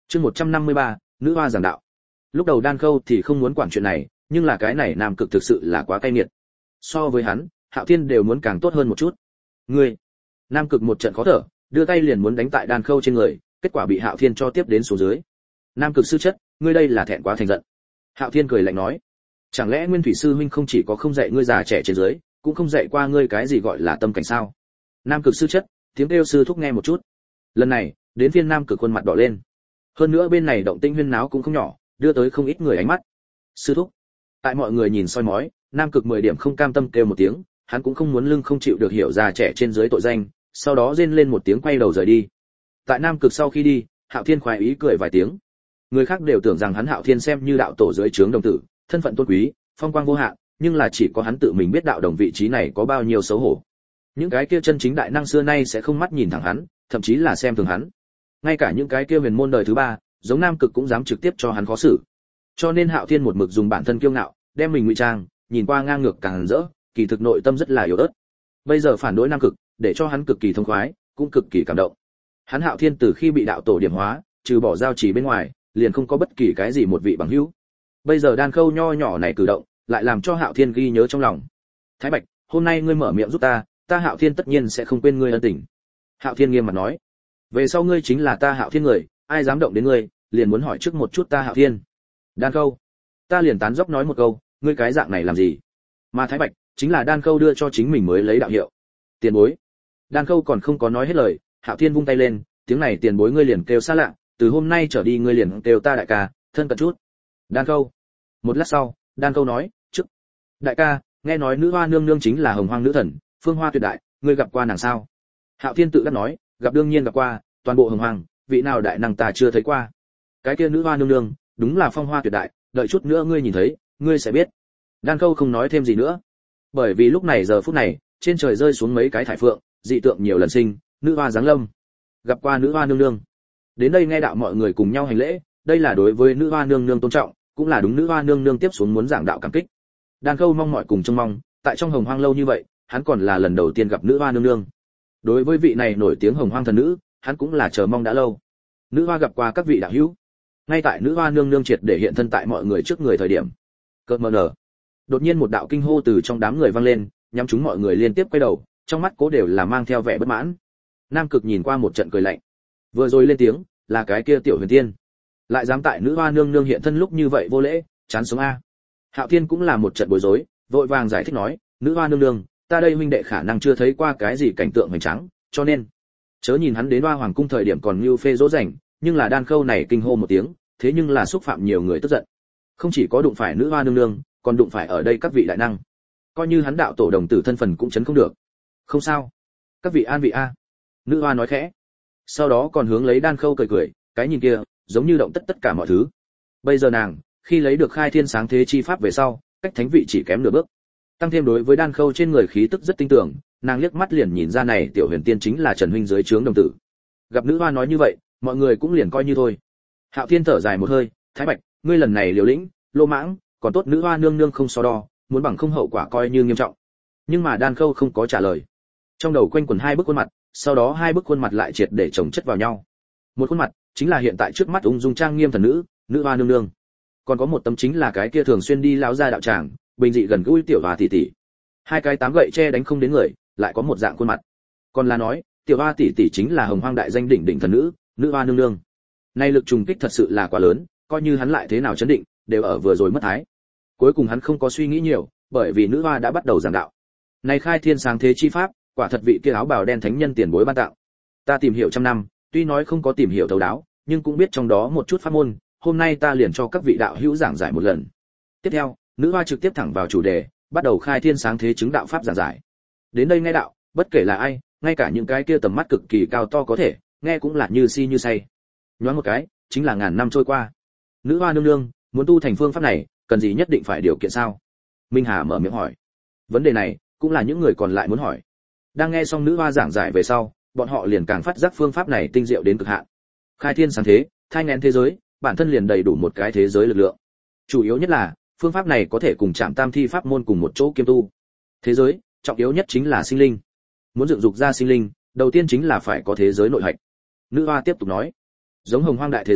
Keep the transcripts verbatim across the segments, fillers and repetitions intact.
Chương một trăm năm mươi ba, nữ hoa giảng đạo. Lúc đầu Đan Khâu thì không muốn quản chuyện này, nhưng là cái này Nam Cực thực sự là quá cay nghiệt. So với hắn, Hạo Thiên đều muốn càng tốt hơn một chút. Ngươi, Nam Cực một trận khó thở, đưa tay liền muốn đánh tại Đan Khâu trên người, kết quả bị Hạo Thiên cho tiếp đến xuống dưới. Nam Cực sư chất, ngươi đây là thẹn quá thành giận. Hạo Thiên cười lạnh nói, chẳng lẽ Nguyên Thủy sư huynh không chỉ có không dạy ngươi già trẻ trên dưới, cũng không dạy qua ngươi cái gì gọi là tâm cảnh sao? Nam Cực sư chất, tiếng kêu sư thúc nghe một chút. Lần này, đến phiên Nam Cực khuôn mặt đỏ lên. Hơn nữa bên này động tĩnh huyên náo cũng không nhỏ, đưa tới không ít người ánh mắt. Sư thúc. Tại mọi người nhìn soi mói, Nam Cực mười điểm không cam tâm kêu một tiếng, hắn cũng không muốn lưng không chịu được hiểu già trẻ trên dưới tội danh, sau đó rên lên một tiếng quay đầu rời đi. Tại Nam Cực sau khi đi, Hạo Thiên khoái ý cười vài tiếng. Người khác đều tưởng rằng hắn Hạo Thiên xem như đạo tổ dưới trướng đồng tử, thân phận tôn quý, phong quang vô hạn, nhưng là chỉ có hắn tự mình biết đạo đồng vị trí này có bao nhiêu xấu hổ. Những cái kia chân chính đại năng xưa nay sẽ không mắt nhìn thẳng hắn, thậm chí là xem thường hắn. Ngay cả những cái kia huyền môn đời thứ ba, giống Nam Cực cũng dám trực tiếp cho hắn khó xử. Cho nên Hạo Thiên một mực dùng bản thân kiêu ngạo, đem mình ngụy trang, nhìn qua ngang ngược càng rỡ, kỳ thực nội tâm rất là yếu ớt. Bây giờ phản đối Nam Cực, để cho hắn cực kỳ thông khoái, cũng cực kỳ cảm động. Hắn Hạo Thiên từ khi bị đạo tổ điểm hóa, trừ bỏ giao chỉ bên ngoài, liền không có bất kỳ cái gì một vị bằng hữu. Bây giờ Đan Khâu nho nhỏ này cử động, lại làm cho Hạo Thiên ghi nhớ trong lòng. Thái Bạch, hôm nay ngươi mở miệng giúp ta, ta Hạo Thiên tất nhiên sẽ không quên ngươi ân tình. Hạo Thiên nghiêm mặt nói, về sau ngươi chính là ta Hạo Thiên người, ai dám động đến ngươi, liền muốn hỏi trước một chút ta Hạo Thiên. Đan Khâu, ta liền tán dóc nói một câu, ngươi cái dạng này làm gì? Mà Thái Bạch chính là Đan Khâu đưa cho chính mình mới lấy đạo hiệu. Tiền bối. Đan Khâu còn không có nói hết lời, Hạo Thiên vung tay lên, tiếng này tiền bối ngươi liền kêu xa lạ, từ hôm nay trở đi ngươi liền kêu ta đại ca, thân cận chút. Đan Khâu. Một lát sau, Đan Khâu nói, "Trước, đại ca, nghe nói nữ hoa nương nương chính là Hồng Hoang nữ thần, Phương Hoa tuyệt đại, ngươi gặp qua nàng sao?" Hạo Thiên tự đắc nói, "Gặp đương nhiên gặp qua, toàn bộ Hồng Hoang, vị nào đại năng ta chưa thấy qua. Cái kia nữ hoa nương nương, đúng là phong hoa tuyệt đại, đợi chút nữa ngươi nhìn thấy, ngươi sẽ biết." Đan Khâu không nói thêm gì nữa, bởi vì lúc này giờ phút này, trên trời rơi xuống mấy cái thải phượng, dị tượng nhiều lần sinh, nữ hoa giáng lâm. Gặp qua nữ hoa nương nương. Đến đây nghe đạo mọi người cùng nhau hành lễ, đây là đối với nữ hoa nương nương tôn trọng, cũng là đúng nữ hoa nương nương tiếp xuống muốn giảng đạo cảm kích. Đan Khâu mong mọi cùng trông mong, tại trong Hồng Hoang lâu như vậy, hắn còn là lần đầu tiên gặp nữ hoa nương nương. Đối với vị này nổi tiếng Hồng Hoang thần nữ, hắn cũng là chờ mong đã lâu. Nữ hoa gặp qua các vị đạo hữu. Ngay tại nữ hoa nương nương triệt để hiện thân tại mọi người trước người thời điểm, cợt mờ nở. Đột nhiên một đạo kinh hô từ trong đám người vang lên, nhắm chúng mọi người liên tiếp quay đầu, trong mắt cố đều là mang theo vẻ bất mãn. Nam Cực nhìn qua một trận cười lạnh. Vừa rồi lên tiếng, là cái kia tiểu huyền tiên, lại dám tại nữ hoa nương nương hiện thân lúc như vậy vô lễ, chán sống a. Hạo Thiên cũng là một trận bối rối, vội vàng giải thích nói, nữ hoa nương nương, ta đây huynh đệ khả năng chưa thấy qua cái gì cảnh tượng hoành tráng, cho nên chớ nhìn hắn đến Hoa Hoàng cung thời điểm còn như phê dỗ dành, nhưng là Đan Khâu này kinh hô một tiếng, thế nhưng là xúc phạm nhiều người tức giận. Không chỉ có đụng phải nữ hoa nương nương, còn đụng phải ở đây các vị đại năng. Coi như hắn đạo tổ đồng tử thân phần cũng chấn không được. Không sao, các vị an vị a. Nữ hoa nói khẽ. Sau đó còn hướng lấy Đan Khâu cười cười, cái nhìn kia, giống như động tất tất cả mọi thứ. Bây giờ nàng, khi lấy được khai thiên sáng thế chi pháp về sau, cách thánh vị chỉ kém nửa bước. Tăng thêm đối với Đan Khâu trên người khí tức rất tinh tưởng, nàng liếc mắt liền nhìn ra này tiểu huyền tiên chính là Trần huynh dưới trướng đồng tử. Gặp nữ hoa nói như vậy, mọi người cũng liền coi như thôi. Hạo Thiên thở dài một hơi, Thái Bạch, ngươi lần này liều lĩnh, lô mãng, còn tốt nữ hoa nương nương không so đo, muốn bằng không hậu quả coi như nghiêm trọng. Nhưng mà Đan Khâu không có trả lời. Trong đầu quanh quẩn hai bức khuôn mặt, sau đó hai bức khuôn mặt lại triệt để chồng chất vào nhau. Một khuôn mặt chính là hiện tại trước mắt ung dung trang nghiêm thần nữ, nữ hoa nương nương. Còn có một tấm chính là cái kia thường xuyên đi lão gia đạo tràng, bình dị gần gũi tiểu hoa tỷ tỷ. Hai cái tám gậy che đánh không đến người, lại có một dạng khuôn mặt. Còn là nói, tiểu hoa tỷ tỷ chính là Hồng Hoang đại danh đỉnh đỉnh thần nữ, nữ hoa nương nương. Nay lực trùng kích thật sự là quá lớn, coi như hắn lại thế nào chấn định, đều ở vừa rồi mất thái. Cuối cùng hắn không có suy nghĩ nhiều, bởi vì nữ hoa đã bắt đầu giảng đạo. Này khai thiên sáng thế chi pháp, quả thật vị kia áo bào đen thánh nhân tiền bối ban tặng. Ta tìm hiểu trăm năm, tuy nói không có tìm hiểu thấu đáo, nhưng cũng biết trong đó một chút pháp môn, hôm nay ta liền cho các vị đạo hữu giảng giải một lần. Tiếp theo, nữ hoa trực tiếp thẳng vào chủ đề, bắt đầu khai thiên sáng thế chứng đạo pháp giảng giải. Đến đây nghe đạo, bất kể là ai, ngay cả những cái kia tầm mắt cực kỳ cao to có thể, nghe cũng là như si như say. Nhoáng một cái, chính là ngàn năm trôi qua. Nữ hoa nương nương, muốn tu thành phương pháp này, cần gì nhất định phải điều kiện sao? Minh Hà mở miệng hỏi. Vấn đề này, cũng là những người còn lại muốn hỏi. Đang nghe xong nữ hoa giảng giải về sau, bọn họ liền càng phát giác phương pháp này tinh diệu đến cực hạn. Khai thiên sáng thế, thai nghén thế giới, bản thân liền đầy đủ một cái thế giới lực lượng. Chủ yếu nhất là, phương pháp này có thể cùng Trảm Tam Thi pháp môn cùng một chỗ kiêm tu. Thế giới, trọng yếu nhất chính là sinh linh. Muốn dựng dục ra sinh linh, đầu tiên chính là phải có thế giới nội hạch. Nữ hoa tiếp tục nói, giống Hồng Hoang đại thế giới,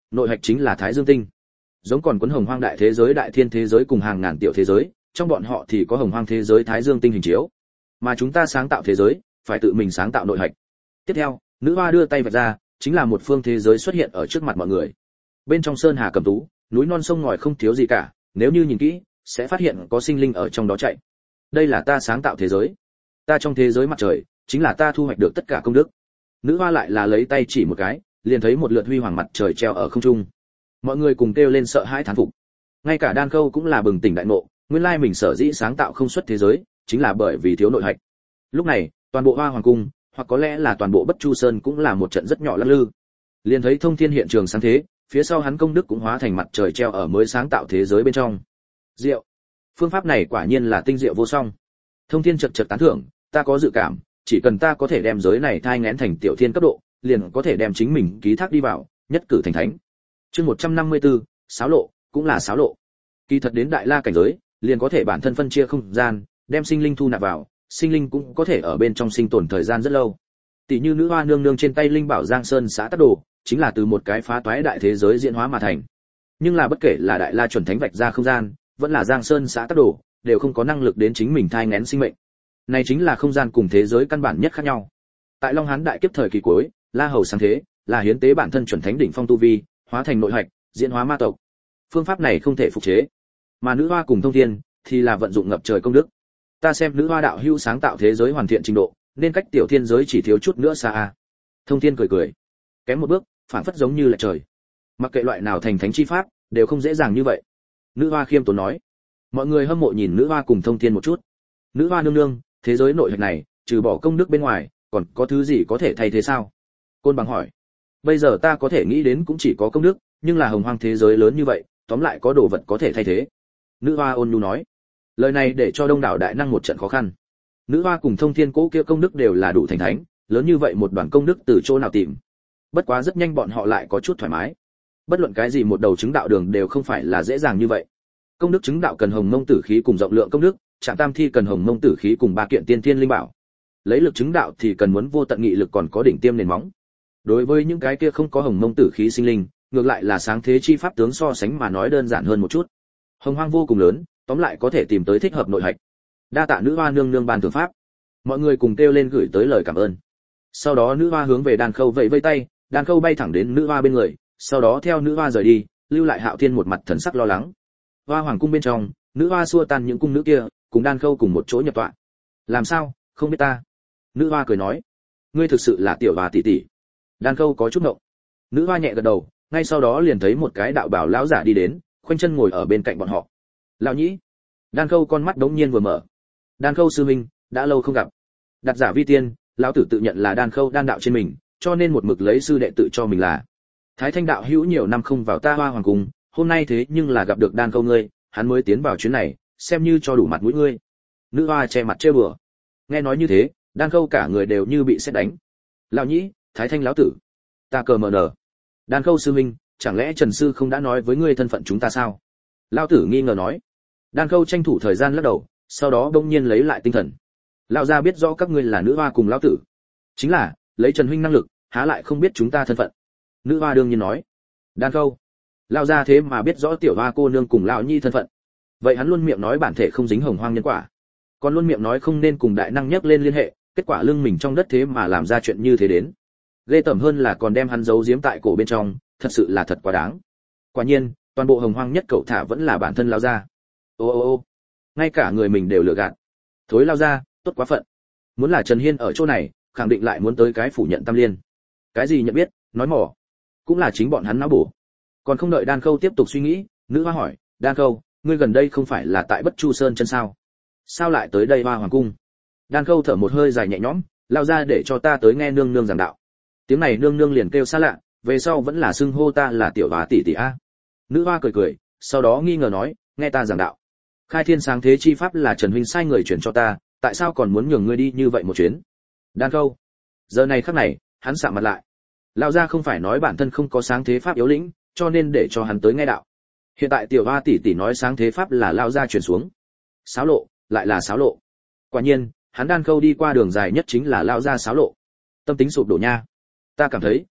nội hạch chính là Thái Dương tinh. Giống còn cuốn hồng hoang đại thế giới, đại thiên thế giới cùng hàng ngàn tiểu thế giới, trong bọn họ thì có hồng hoang thế giới Thái Dương tinh hình chiếu. Mà chúng ta sáng tạo thế giới, phải tự mình sáng tạo nội hạch. Tiếp theo, nữ hoa đưa tay vạch ra, chính là một phương thế giới xuất hiện ở trước mặt mọi người. Bên trong sơn hà cầm tú, núi non sông ngòi không thiếu gì cả, nếu như nhìn kỹ, sẽ phát hiện có sinh linh ở trong đó chạy. Đây là ta sáng tạo thế giới. Ta trong thế giới mặt trời, chính là ta thu hoạch được tất cả công đức. Nữ hoa lại là lấy tay chỉ một cái, liền thấy một lượt huy hoàng mặt trời treo ở không trung. Mọi người cùng kêu lên sợ hãi thán phục. Ngay cả Đan Khâu cũng là bừng tỉnh đại ngộ, nguyên lai mình sở dĩ sáng tạo không xuất thế giới, chính là bởi vì thiếu nội hạch. Lúc này, toàn bộ Hoa Hoàng cung, hoặc có lẽ là toàn bộ Bất Chu Sơn cũng là một trận rất nhỏ lắc lư. Liền thấy Thông Thiên hiện trường sáng thế, phía sau hắn công đức cũng hóa thành mặt trời treo ở mới sáng tạo thế giới bên trong. Diệu. Phương pháp này quả nhiên là tinh diệu vô song. Thông Thiên chật chật tán thưởng, ta có dự cảm, chỉ cần ta có thể đem giới này thai nghén thành tiểu thiên cấp độ, liền có thể đem chính mình ký thác đi vào, nhất cử thành thánh. Chương một trăm năm mươi tư, xáo lộ, cũng là xáo lộ. Kỳ thật đến đại la cảnh giới, liền có thể bản thân phân chia không gian, đem sinh linh thu nạp vào, sinh linh cũng có thể ở bên trong sinh tồn thời gian rất lâu. Tỷ như nữ hoa nương nương trên tay linh bảo Giang Sơn xã tắc đồ, chính là từ một cái phá toái đại thế giới diễn hóa mà thành. Nhưng là bất kể là đại la chuẩn thánh vạch ra không gian, vẫn là Giang Sơn xã tắc đồ, đều không có năng lực đến chính mình thai nghén sinh mệnh. Này chính là không gian cùng thế giới căn bản nhất khác nhau. Tại Long Hán đại kiếp thời kỳ cuối, La Hầu sáng thế, là hiến tế bản thân chuẩn thánh đỉnh phong tu vi, hóa thành nội hạch, diễn hóa ma tộc. Phương pháp này không thể phục chế. Mà nữ hoa cùng Thông Thiên thì là vận dụng ngập trời công đức. Ta xem nữ hoa đạo hữu sáng tạo thế giới hoàn thiện trình độ, nên cách tiểu thiên giới chỉ thiếu chút nữa xa a. Thông Thiên cười cười, kém một bước, phản phất giống như là trời. Mặc kệ loại nào thành thánh chi pháp, đều không dễ dàng như vậy. Nữ hoa khiêm tốn nói. Mọi người hâm mộ nhìn nữ hoa cùng Thông Thiên một chút. Nữ hoa nương nương, thế giới nội hạch này, trừ bỏ công đức bên ngoài, còn có thứ gì có thể thay thế sao? Côn Bằng hỏi. Bây giờ ta có thể nghĩ đến cũng chỉ có công đức, nhưng là hồng hoang thế giới lớn như vậy, tóm lại có đồ vật có thể thay thế. Nữ hoa ôn nhu nói. Lời này để cho đông đảo đại năng một trận khó khăn. Nữ hoa cùng Thông Thiên cố kia công đức đều là đủ thành thánh, lớn như vậy một đoàn công đức từ chỗ nào tìm? Bất quá rất nhanh bọn họ lại có chút thoải mái. Bất luận cái gì một đầu chứng đạo đường đều không phải là dễ dàng như vậy. Công đức chứng đạo cần hồng mông tử khí cùng rộng lượng công đức, Trạm Tam Thi cần hồng mông tử khí cùng ba kiện tiên thiên linh bảo. Lấy lực chứng đạo thì cần muốn vô tận nghị lực còn có đỉnh tiêm nền móng. Đối với những cái kia không có hồng mông tử khí sinh linh, ngược lại là sáng thế chi pháp tướng so sánh mà nói đơn giản hơn một chút. Hồng hoang vô cùng lớn, tóm lại có thể tìm tới thích hợp nội hạch. Đa tạ nữ hoa nương nương ban thưởng pháp. Mọi người cùng kêu lên gửi tới lời cảm ơn. Sau đó nữ hoa hướng về Đan Khâu vẫy vẫy tay, Đan Khâu bay thẳng đến nữ hoa bên người, sau đó theo nữ hoa rời đi, lưu lại Hạo Thiên một mặt thần sắc lo lắng. Hoa hoàng cung bên trong, nữ hoa xua tan những cung nữ kia, cùng Đan Khâu cùng một chỗ nhập tọa. Làm sao, không biết ta? Nữ hoa cười nói, ngươi thực sự là tiểu hoa tỷ tỷ. Đan Khâu có chút ngộng. Nữ hoa nhẹ gật đầu, ngay sau đó liền thấy một cái đạo bảo lão giả đi đến, khoanh chân ngồi ở bên cạnh bọn họ. Lão nhĩ. Đan Khâu con mắt đống nhiên vừa mở. Đan Khâu sư huynh, đã lâu không gặp. Đặt giả vi tiên, lão tử tự nhận là Đan Khâu đan đạo trên mình, cho nên một mực lấy sư đệ tự cho mình là Thái Thanh đạo hữu nhiều năm không vào ta Hoa hoàng cung, hôm nay thế nhưng là gặp được Đan Khâu ngươi, hắn mới tiến vào chuyến này, xem như cho đủ mặt mũi ngươi. Nữ hoa che mặt trêu đùa. Nghe nói như thế, Đan Khâu cả người đều như bị sét đánh. Lão nhĩ, Thái Thanh lão tử, ta cờ mờ nở. Đan Khâu sư huynh, chẳng lẽ Trần sư không đã nói với ngươi thân phận chúng ta sao? Lão tử nghi ngờ nói. Đan Khâu tranh thủ thời gian lắc đầu, sau đó bỗng nhiên lấy lại tinh thần. Lão gia biết rõ các ngươi là nữ hoa cùng lão tử, chính là lấy Trần huynh năng lực, há lại không biết chúng ta thân phận? Nữ hoa đương nhiên nói. Đan Khâu, lão gia thế mà biết rõ tiểu hoa cô nương cùng lão nhi thân phận, vậy hắn luôn miệng nói bản thể không dính hồng hoang nhân quả, còn luôn miệng nói không nên cùng đại năng nhắc lên liên hệ, kết quả lưng mình trong đất thế mà làm ra chuyện như thế đến. Ghê tởm hơn là còn đem hắn giấu giếm tại cổ bên trong, thật sự là thật quá đáng. Quả nhiên, toàn bộ hồng hoang nhất cậu thả vẫn là bản thân lão gia. Ô ô ô, ngay cả người mình đều lừa gạt. Thối lao ra, tốt quá phận. Muốn là Trần Hiên ở chỗ này, khẳng định lại muốn tới cái phủ nhận tam liên. Cái gì nhận biết, nói mỏ, cũng là chính bọn hắn não bổ. Còn không đợi Đan Khâu tiếp tục suy nghĩ, nữ hoa hỏi, Đan Khâu, ngươi gần đây không phải là tại Bất Chu Sơn chân sao? Sao lại tới đây Hoa hoàng cung? Đan Khâu thở một hơi dài nhẹ nhõm, lao ra để cho ta tới nghe nương nương giảng đạo. Tiếng này nương nương liền kêu xa lạ, về sau vẫn là xưng hô ta là tiểu hoa tỷ tỷ a. Nữ hoa cười cười, sau đó nghi ngờ nói, nghe ta giảng đạo. Khai thiên sáng thế chi pháp là Trần huynh sai người chuyển cho ta, tại sao còn muốn nhường ngươi đi như vậy một chuyến? Đan Khâu. Giờ này khắc này, hắn sạm mặt lại. Lão gia không phải nói bản thân không có sáng thế pháp yếu lĩnh, cho nên để cho hắn tới nghe đạo. Hiện tại tiểu hoa tỷ tỷ nói sáng thế pháp là lão gia truyền xuống. Xáo lộ, lại là xáo lộ. Quả nhiên, hắn Đan Khâu đi qua đường dài nhất chính là lão gia xáo lộ. Tâm tính sụp đổ nha. Ta cảm thấy,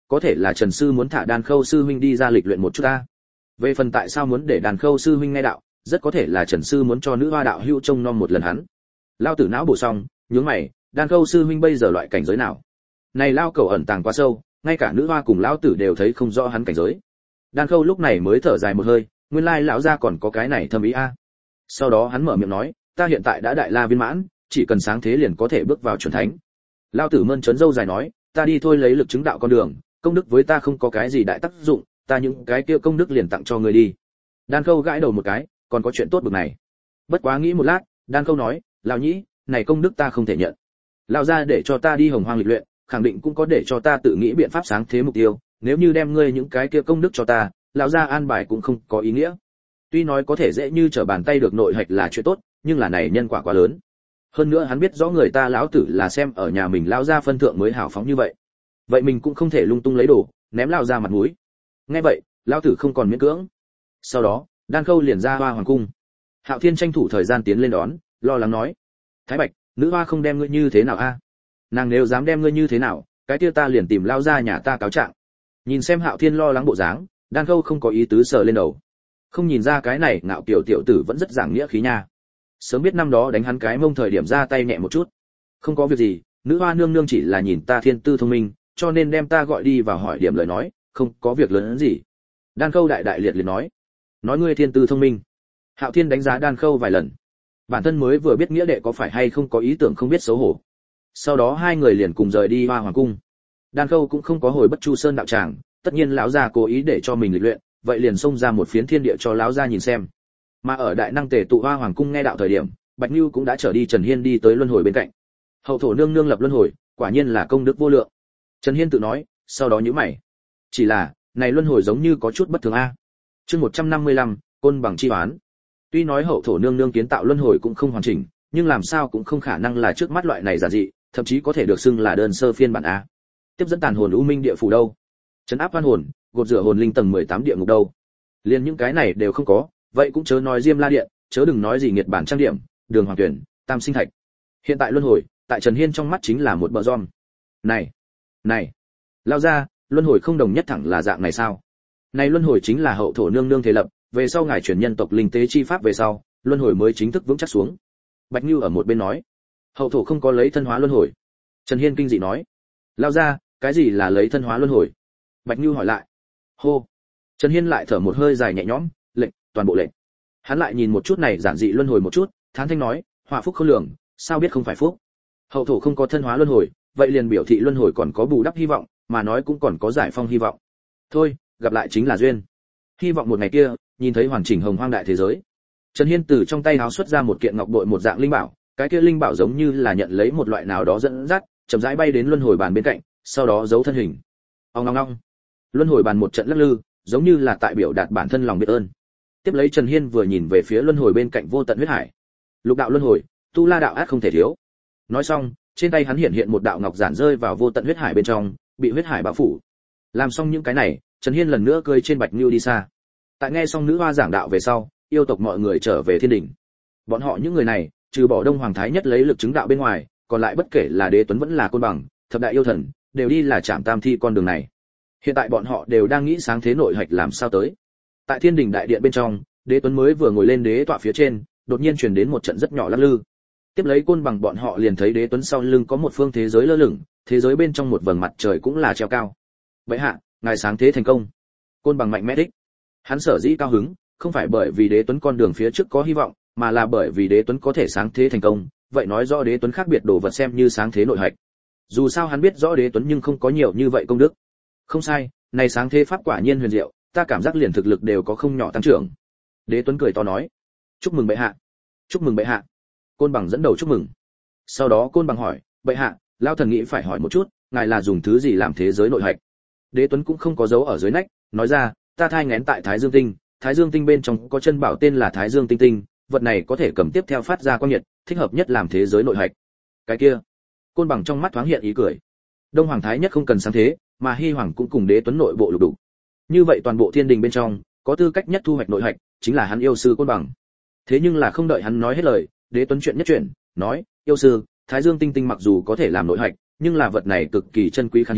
có thể là Trần sư muốn thả Đan Khâu sư huynh đi ra lịch luyện một chút ta. Về phần tại sao muốn để Đan Khâu sư huynh nghe đạo, rất có thể là Trần sư muốn cho nữ hoa đạo hữu trông nom một lần hắn. Lao tử não bổ xong, nhướng mày, Đan Khâu sư huynh bây giờ loại cảnh giới nào? Này lao cầu ẩn tàng quá sâu, ngay cả nữ hoa cùng lão tử đều thấy không rõ hắn cảnh giới. Đan Khâu lúc này mới thở dài một hơi, nguyên lai lão gia còn có cái này thâm ý a. Sau đó hắn mở miệng nói, ta hiện tại đã đại la viên mãn, chỉ cần sáng thế liền có thể bước vào chuẩn thánh. Lão tử mơn trớn râu dài nói, ta đi thôi lấy lực chứng đạo con đường, công đức với ta không có cái gì đại tác dụng, ta những cái kia công đức liền tặng cho người đi. Đan Khâu gãi đầu một cái, còn có chuyện tốt bực này. Bất quá nghĩ một lát, Đan Khâu nói, lão nhĩ, này công đức ta không thể nhận. Lão gia để cho ta đi hồng hoang lịch luyện, khẳng định cũng có để cho ta tự nghĩ biện pháp sáng thế mục tiêu, nếu như đem ngươi những cái kia công đức cho ta, lão gia an bài cũng không có ý nghĩa. Tuy nói có thể dễ như trở bàn tay được nội hạch là chuyện tốt, nhưng là này nhân quả quá lớn. Hơn nữa hắn biết rõ người ta lão tử là xem ở nhà mình lão gia phân thượng mới hào phóng như vậy. Vậy mình cũng không thể lung tung lấy đồ, ném lão gia mặt mũi. Nghe vậy, lão tử không còn miễn cưỡng. Sau đó, Đan Khâu liền ra Hoa Hoàng cung. Hạo Thiên tranh thủ thời gian tiến lên đón, lo lắng nói: "Thái Bạch, nữ hoa không đem ngươi như thế nào a? Nàng nếu dám đem ngươi như thế nào, cái kia ta liền tìm lão gia nhà ta cáo trạng." Nhìn xem Hạo Thiên lo lắng bộ dáng, Đan Khâu không có ý tứ sờ lên đầu. Không nhìn ra cái này ngạo kiều tiểu tử vẫn rất giảng nghĩa khí nha. Sớm biết năm đó đánh hắn cái mông thời điểm ra tay nhẹ một chút. Không có việc gì, nữ hoa nương nương chỉ là nhìn ta thiên tư thông minh, cho nên đem ta gọi đi vào hỏi điểm lời nói, không có việc lớn hơn gì. Đan Khâu đại đại liệt liệt nói. Nói ngươi thiên tư thông minh. Hạo Thiên đánh giá Đan Khâu vài lần. Bản thân mới vừa biết nghĩa đệ có phải hay không có ý tưởng không biết xấu hổ. Sau đó hai người liền cùng rời đi Hoa Hoàng cung. Đan Khâu cũng không có hồi Bất Chu Sơn đạo tràng, tất nhiên lão gia cố ý để cho mình lịch luyện, vậy liền xông ra một phiến thiên địa cho lão gia nhìn xem. Mà ở đại năng tề tụ Hoa Hoàng cung nghe đạo thời điểm, Bạch Nưu cũng đã trở đi Trần Hiên đi tới luân hồi bên cạnh. Hậu thổ nương nương lập luân hồi, quả nhiên là công đức vô lượng. Trần Hiên tự nói, sau đó nhíu mày. Chỉ là, này luân hồi giống như có chút bất thường a. Chương một trăm năm mươi lăm, côn bằng chi oán. Tuy nói hậu thổ nương nương kiến tạo luân hồi cũng không hoàn chỉnh, nhưng làm sao cũng không khả năng là trước mắt loại này giản dị, thậm chí có thể được xưng là đơn sơ phiên bản a. Tiếp dẫn tàn hồn u minh địa phủ đâu? Trấn áp oan hồn, gột rửa hồn linh tầng mười tám địa ngục đâu? Liên những cái này đều không có, vậy cũng chớ nói Diêm La điện, chớ đừng nói gì nghiệt bản trang điểm, Đường Hoàng Tuyển, Tam Sinh Thạch. Hiện tại luân hồi, tại Trần Hiên trong mắt chính là một bờ giom. Này, này, lao ra, luân hồi không đồng nhất thẳng là dạng này sao? Này luân hồi chính là hậu thổ nương nương thế lập, về sau ngài chuyển nhân tộc linh tế chi pháp về sau, luân hồi mới chính thức vững chắc xuống. Bạch Nưu ở một bên nói, hậu thổ không có lấy thân hóa luân hồi. Trần Hiên kinh dị nói, lao ra, cái gì là lấy thân hóa luân hồi? Bạch Nưu hỏi lại. Hô. Trần Hiên lại thở một hơi dài nhẹ nhõm, lệnh, toàn bộ lệnh. Hắn lại nhìn một chút này giản dị luân hồi một chút, thán thanh nói, họa phúc không lường, sao biết không phải phúc? Hậu thổ không có thân hóa luân hồi, vậy liền biểu thị luân hồi còn có bù đắp hy vọng, mà nói cũng còn có giải phong hy vọng. Thôi, gặp lại chính là duyên. Hy vọng một ngày kia, nhìn thấy hoàn chỉnh hồng hoang đại thế giới. Trần Hiên từ trong tay áo xuất ra một kiện ngọc bội một dạng linh bảo, cái kia linh bảo giống như là nhận lấy một loại nào đó dẫn dắt, chậm rãi bay đến luân hồi bàn bên cạnh, sau đó giấu thân hình. Ong ong ong. Luân hồi bàn một trận lắc lư, giống như là tại biểu đạt bản thân lòng biết ơn. Tiếp lấy Trần Hiên vừa nhìn về phía luân hồi bên cạnh vô tận huyết hải. Lục đạo luân hồi, tu la đạo át không thể thiếu. Nói xong, trên tay hắn hiện hiện một đạo ngọc giản rơi vào vô tận huyết hải bên trong, bị huyết hải bao phủ. Làm xong những cái này, Trần Hiên lần nữa cười trên Bạch Nưu đi xa. Tại nghe xong nữ hoa giảng đạo về sau, yêu tộc mọi người trở về thiên đình. Bọn họ những người này, trừ bỏ Đông Hoàng Thái Nhất lấy lực chứng đạo bên ngoài, còn lại bất kể là Đế Tuấn vẫn là Côn Bằng, thập đại yêu thần, đều đi là chạm tam thi con đường này. Hiện tại bọn họ đều đang nghĩ sáng thế nội hạch làm sao tới. Tại thiên đình đại điện bên trong, Đế Tuấn mới vừa ngồi lên đế tọa phía trên, đột nhiên truyền đến một trận rất nhỏ lắc lư. Tiếp lấy Côn Bằng bọn họ liền thấy Đế Tuấn sau lưng có một phương thế giới lơ lửng, thế giới bên trong một vầng mặt trời cũng là treo cao. Vậy hạ, ngài sáng thế thành công. Côn Bằng mạnh mẽ đích. Hắn sở dĩ cao hứng, không phải bởi vì Đế Tuấn con đường phía trước có hy vọng, mà là bởi vì Đế Tuấn có thể sáng thế thành công, vậy nói rõ Đế Tuấn khác biệt đồ vật xem như sáng thế nội hạch. Dù sao hắn biết rõ Đế Tuấn nhưng không có nhiều như vậy công đức. Không sai, này sáng thế pháp quả nhiên huyền diệu, ta cảm giác liền thực lực đều có không nhỏ tăng trưởng. Đế Tuấn cười to nói, chúc mừng bệ hạ, chúc mừng bệ hạ. Côn Bằng dẫn đầu chúc mừng. Sau đó Côn Bằng hỏi, bệ hạ, lão thần nghĩ phải hỏi một chút, ngài là dùng thứ gì làm thế giới nội hạch? Đế Tuấn cũng không có dấu ở dưới nách, nói ra, ta thai nghén tại Thái Dương tinh, Thái Dương tinh bên trong có chân bảo tên là Thái Dương tinh tinh, vật này có thể cầm tiếp theo phát ra quang nhiệt, thích hợp nhất làm thế giới nội hạch. Cái kia, Côn Bằng trong mắt thoáng hiện ý cười. Đông Hoàng Thái Nhất không cần sáng thế, mà Hy Hoàng cũng cùng Đế Tuấn nội bộ lục đủ. Như vậy toàn bộ thiên đình bên trong, có tư cách nhất thu hoạch nội hạch, chính là hắn yêu sư Côn Bằng. Thế nhưng là không đợi hắn nói hết lời, Đế Tuấn chuyện nhất chuyện, nói, yêu sư, Thái Dương tinh tinh mặc dù có thể làm nội hạch, nhưng là vật này cực kỳ chân quý khan hiếm,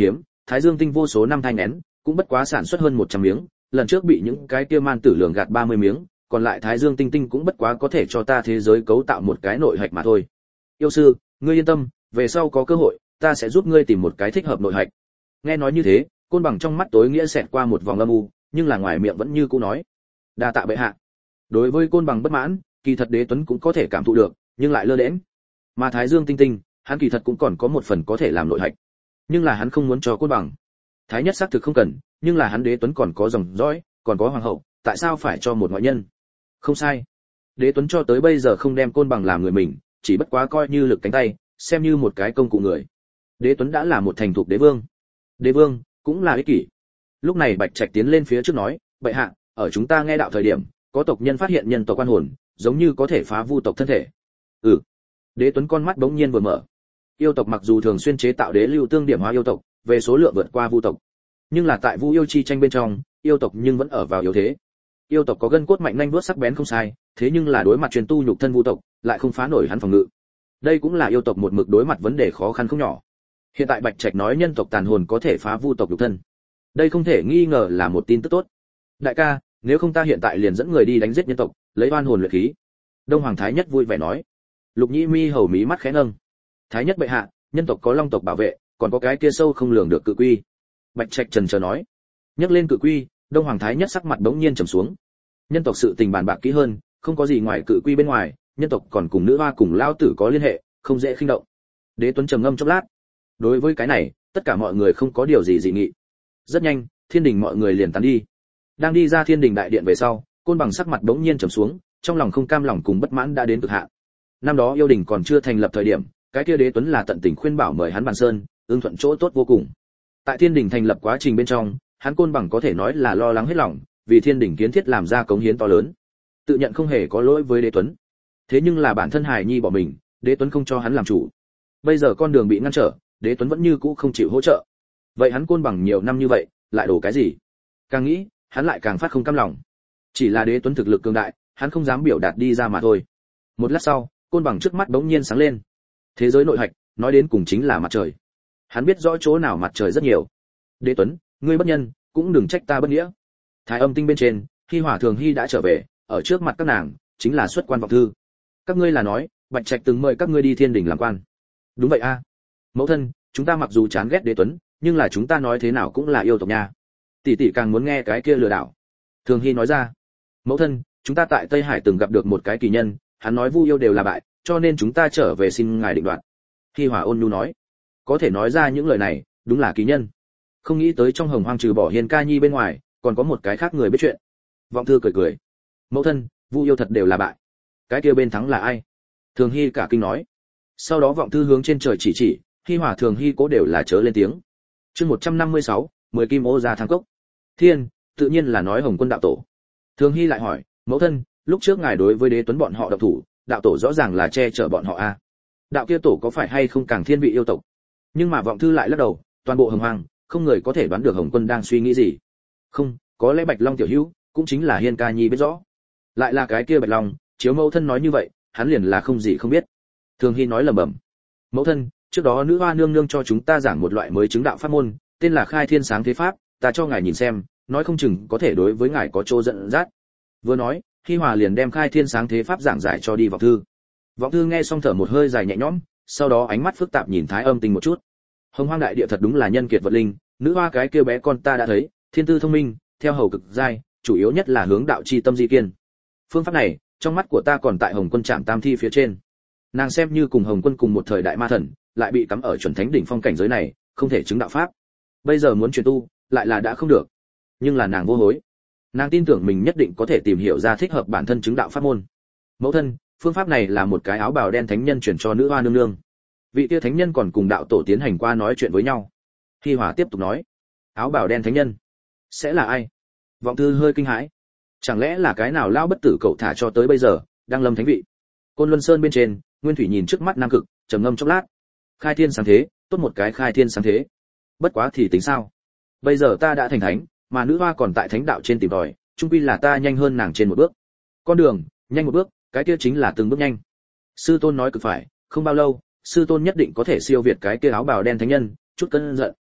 Thái Dương tinh vô số năm thai nghén, cũng bất quá sản xuất hơn một trăm miếng, lần trước bị những cái kia man tử lường gạt ba mươi miếng, còn lại Thái Dương tinh tinh cũng bất quá có thể cho ta thế giới cấu tạo một cái nội hạch mà thôi. Yêu sư, ngươi yên tâm, về sau có cơ hội, ta sẽ giúp ngươi tìm một cái thích hợp nội hạch. Nghe nói như thế, Côn Bằng trong mắt tối nghĩa xẹt qua một vòng âm u, nhưng là ngoài miệng vẫn như cũ nói: "Đa tạ bệ hạ." Đối với Côn Bằng bất mãn, kỳ thật Đế Tuấn cũng có thể cảm thụ được, nhưng lại lơ đễnh. Mà Thái Dương tinh tinh, hắn kỳ thật cũng còn có một phần có thể làm nội hạch, nhưng là hắn không muốn cho Côn Bằng. Thái nhất xác thực không cần, nhưng là hắn Đế Tuấn còn có dòng dõi, còn có hoàng hậu, tại sao phải cho một ngoại nhân? Không sai. Đế Tuấn cho tới bây giờ không đem Côn Bằng làm người mình, chỉ bất quá coi như lực cánh tay, xem như một cái công cụ người. Đế Tuấn đã là một thành thục đế vương. Đế vương cũng là ích kỷ. Lúc này Bạch Trạch tiến lên phía trước nói: "Bệ hạ, ở chúng ta nghe đạo thời điểm, có tộc nhân phát hiện nhân tộc quan hồn, giống như có thể phá vu tộc thân thể." Ừ. Đế Tuấn con mắt bỗng nhiên vừa mở. Yêu tộc mặc dù thường xuyên chế tạo đế lưu tương điểm hóa yêu tộc, về số lượng vượt qua vu tộc, nhưng là tại vu yêu chi tranh bên trong, yêu tộc nhưng vẫn ở vào yếu thế. Yêu tộc có gân cốt mạnh nhanh đuốt sắc bén không sai, thế nhưng là đối mặt truyền tu nhục thân vu tộc, lại không phá nổi hắn phòng ngự. Đây cũng là yêu tộc một mực đối mặt vấn đề khó khăn không nhỏ. Hiện tại Bạch Trạch nói nhân tộc tàn hồn có thể phá vu tộc nhục thân, đây không thể nghi ngờ là một tin tức tốt. Đại ca, nếu không ta hiện tại liền dẫn người đi đánh giết nhân tộc, lấy oan hồn luyện khí. Đông Hoàng Thái Nhất vui vẻ nói. Lục Nhĩ Mi hầu mí mắt khẽ nâng. Thái Nhất bệ hạ, nhân tộc có long tộc bảo vệ, còn có cái kia sâu không lường được cự quy. Bạch Trạch trần chờ nói. Nhắc lên cự quy, Đông Hoàng Thái Nhất sắc mặt bỗng nhiên trầm xuống. Nhân tộc sự tình bàn bạc kỹ hơn, không có gì ngoài cự quy bên ngoài, nhân tộc còn cùng nữ hoa cùng lao tử có liên hệ, không dễ khinh động. Đế Tuấn trầm ngâm chốc lát. Đối với cái này, tất cả mọi người không có điều gì dị nghị. Rất nhanh, thiên đình mọi người liền tán đi. Đang đi ra thiên đình đại điện về sau, Côn Bằng sắc mặt bỗng nhiên trầm xuống, trong lòng không cam lòng cùng bất mãn đã đến cực hạn. Năm đó yêu đình còn chưa thành lập thời điểm, cái kia Đế Tuấn là tận tình khuyên bảo mời hắn bàn sơn, ưng thuận chỗ tốt vô cùng. Tại thiên đình thành lập quá trình bên trong, hắn Côn Bằng có thể nói là lo lắng hết lòng, vì thiên đình kiến thiết làm ra cống hiến to lớn. Tự nhận không hề có lỗi với Đế Tuấn. Thế nhưng là bản thân Hải Nhi bỏ mình, Đế Tuấn không cho hắn làm chủ. Bây giờ con đường bị ngăn trở, Đế Tuấn vẫn như cũ không chịu hỗ trợ. Vậy hắn Côn Bằng nhiều năm như vậy, lại đổ cái gì? Càng nghĩ, hắn lại càng phát không cam lòng. Chỉ là Đế Tuấn thực lực cường đại, hắn không dám biểu đạt đi ra mà thôi. Một lát sau, Côn Bằng trước mắt bỗng nhiên sáng lên. Thế giới nội hạch, nói đến cùng chính là mặt trời. Hắn biết rõ chỗ nào mặt trời rất nhiều. Đế Tuấn, ngươi bất nhân, cũng đừng trách ta bất nghĩa. Thái Âm tinh bên trên, Hi Hỏa Thường Hi đã trở về, ở trước mặt các nàng, chính là xuất quan vọng thư. Các ngươi là nói, Bạch Trạch từng mời các ngươi đi thiên đình làm quan. Đúng vậy a. Mẫu thân, chúng ta mặc dù chán ghét Đế Tuấn, nhưng là chúng ta nói thế nào cũng là yêu tộc nha. Tỷ tỷ càng muốn nghe cái kia lừa đảo. Thường Hi nói ra. Mẫu thân, chúng ta tại Tây Hải từng gặp được một cái kỳ nhân, hắn nói vu yêu đều là bại, cho nên chúng ta trở về xin ngài định đoạt. Hi Hỏa ôn nhu nói. Có thể nói ra những lời này, đúng là kỳ nhân. Không nghĩ tới trong Hồng Hoang trừ bỏ Hiền Ca Nhi bên ngoài, còn có một cái khác người biết chuyện. Vọng Thư cười cười. Mẫu thân, vu yêu thật đều là bại. Cái kia bên thắng là ai? Thường Hi cả kinh nói. Sau đó Vọng Thư hướng trên trời chỉ chỉ, Hi Hỏa Thường Hi cố đều là chớ lên tiếng. Chương một trăm năm mươi sáu, mười kim ô ra thang cốc. Thiên, tự nhiên là nói Hồng Quân đạo tổ. Thường Hi lại hỏi, mẫu thân, lúc trước ngài đối với Đế Tuấn bọn họ độc thủ, đạo tổ rõ ràng là che chở bọn họ a. Đạo kia tổ có phải hay không càng thiên vị yêu tộc? Nhưng mà Vọng Thư lại lắc đầu, toàn bộ Hồng Hoang, không người có thể đoán được Hồng Quân đang suy nghĩ gì. Không, có lẽ Bạch Long tiểu hữu, cũng chính là Hiên Ca Nhi biết rõ. Lại là cái kia Bạch Long, chiếu mẫu thân nói như vậy, hắn liền là không gì không biết. Thường Hi nói lẩm bẩm. Mẫu thân, trước đó nữ hoa nương nương cho chúng ta giảng một loại mới chứng đạo pháp môn, tên là Khai Thiên Sáng Thế Pháp, ta cho ngài nhìn xem, nói không chừng có thể đối với ngài có chỗ dẫn dắt. Vừa nói, Hi Hòa liền đem Khai Thiên Sáng Thế Pháp giảng giải cho đi Vọng Thư. Vọng Thư nghe xong thở một hơi dài nhẹ nhõm, sau đó ánh mắt phức tạp nhìn Thái Âm Tinh một chút. Hồng Hoang đại địa thật đúng là nhân kiệt vật linh, nữ hoa cái kia bé con ta đã thấy, thiên tư thông minh, theo hầu cực giai, chủ yếu nhất là hướng đạo chi tâm di kiên. Phương pháp này, trong mắt của ta còn tại Hồng Quân Trảm Tam Thi phía trên. Nàng xem như cùng Hồng Quân cùng một thời đại ma thần, lại bị cắm ở chuẩn thánh đỉnh phong cảnh giới này, không thể chứng đạo pháp. Bây giờ muốn truyền tu, lại là đã không được. Nhưng là nàng vô hối. Nàng tin tưởng mình nhất định có thể tìm hiểu ra thích hợp bản thân chứng đạo pháp môn. Mẫu thân, phương pháp này là một cái áo bào đen thánh nhân truyền cho nữ hoa nương nương. Vị kia thánh nhân còn cùng đạo tổ tiến hành qua nói chuyện với nhau. Hi Hòa tiếp tục nói, áo bào đen thánh nhân sẽ là ai? Vọng Thư hơi kinh hãi. Chẳng lẽ là cái nào lao bất tử cậu thả cho tới bây giờ, đang lâm thánh vị? Côn Luân Sơn bên trên, Nguyên Thủy nhìn trước mắt Nam Cực, trầm ngâm chốc lát. Khai Thiên Sáng Thế, tốt một cái Khai Thiên Sáng Thế. Bất quá thì tính sao? Bây giờ ta đã thành thánh, mà nữ hoa còn tại thánh đạo trên tìm tòi, chung quy là ta nhanh hơn nàng trên một bước. Con đường, nhanh một bước, cái kia chính là từng bước nhanh. Sư tôn nói cực phải, không bao lâu, sư tôn nhất định có thể siêu việt cái kia áo bào đen thánh nhân, chút cơn giận.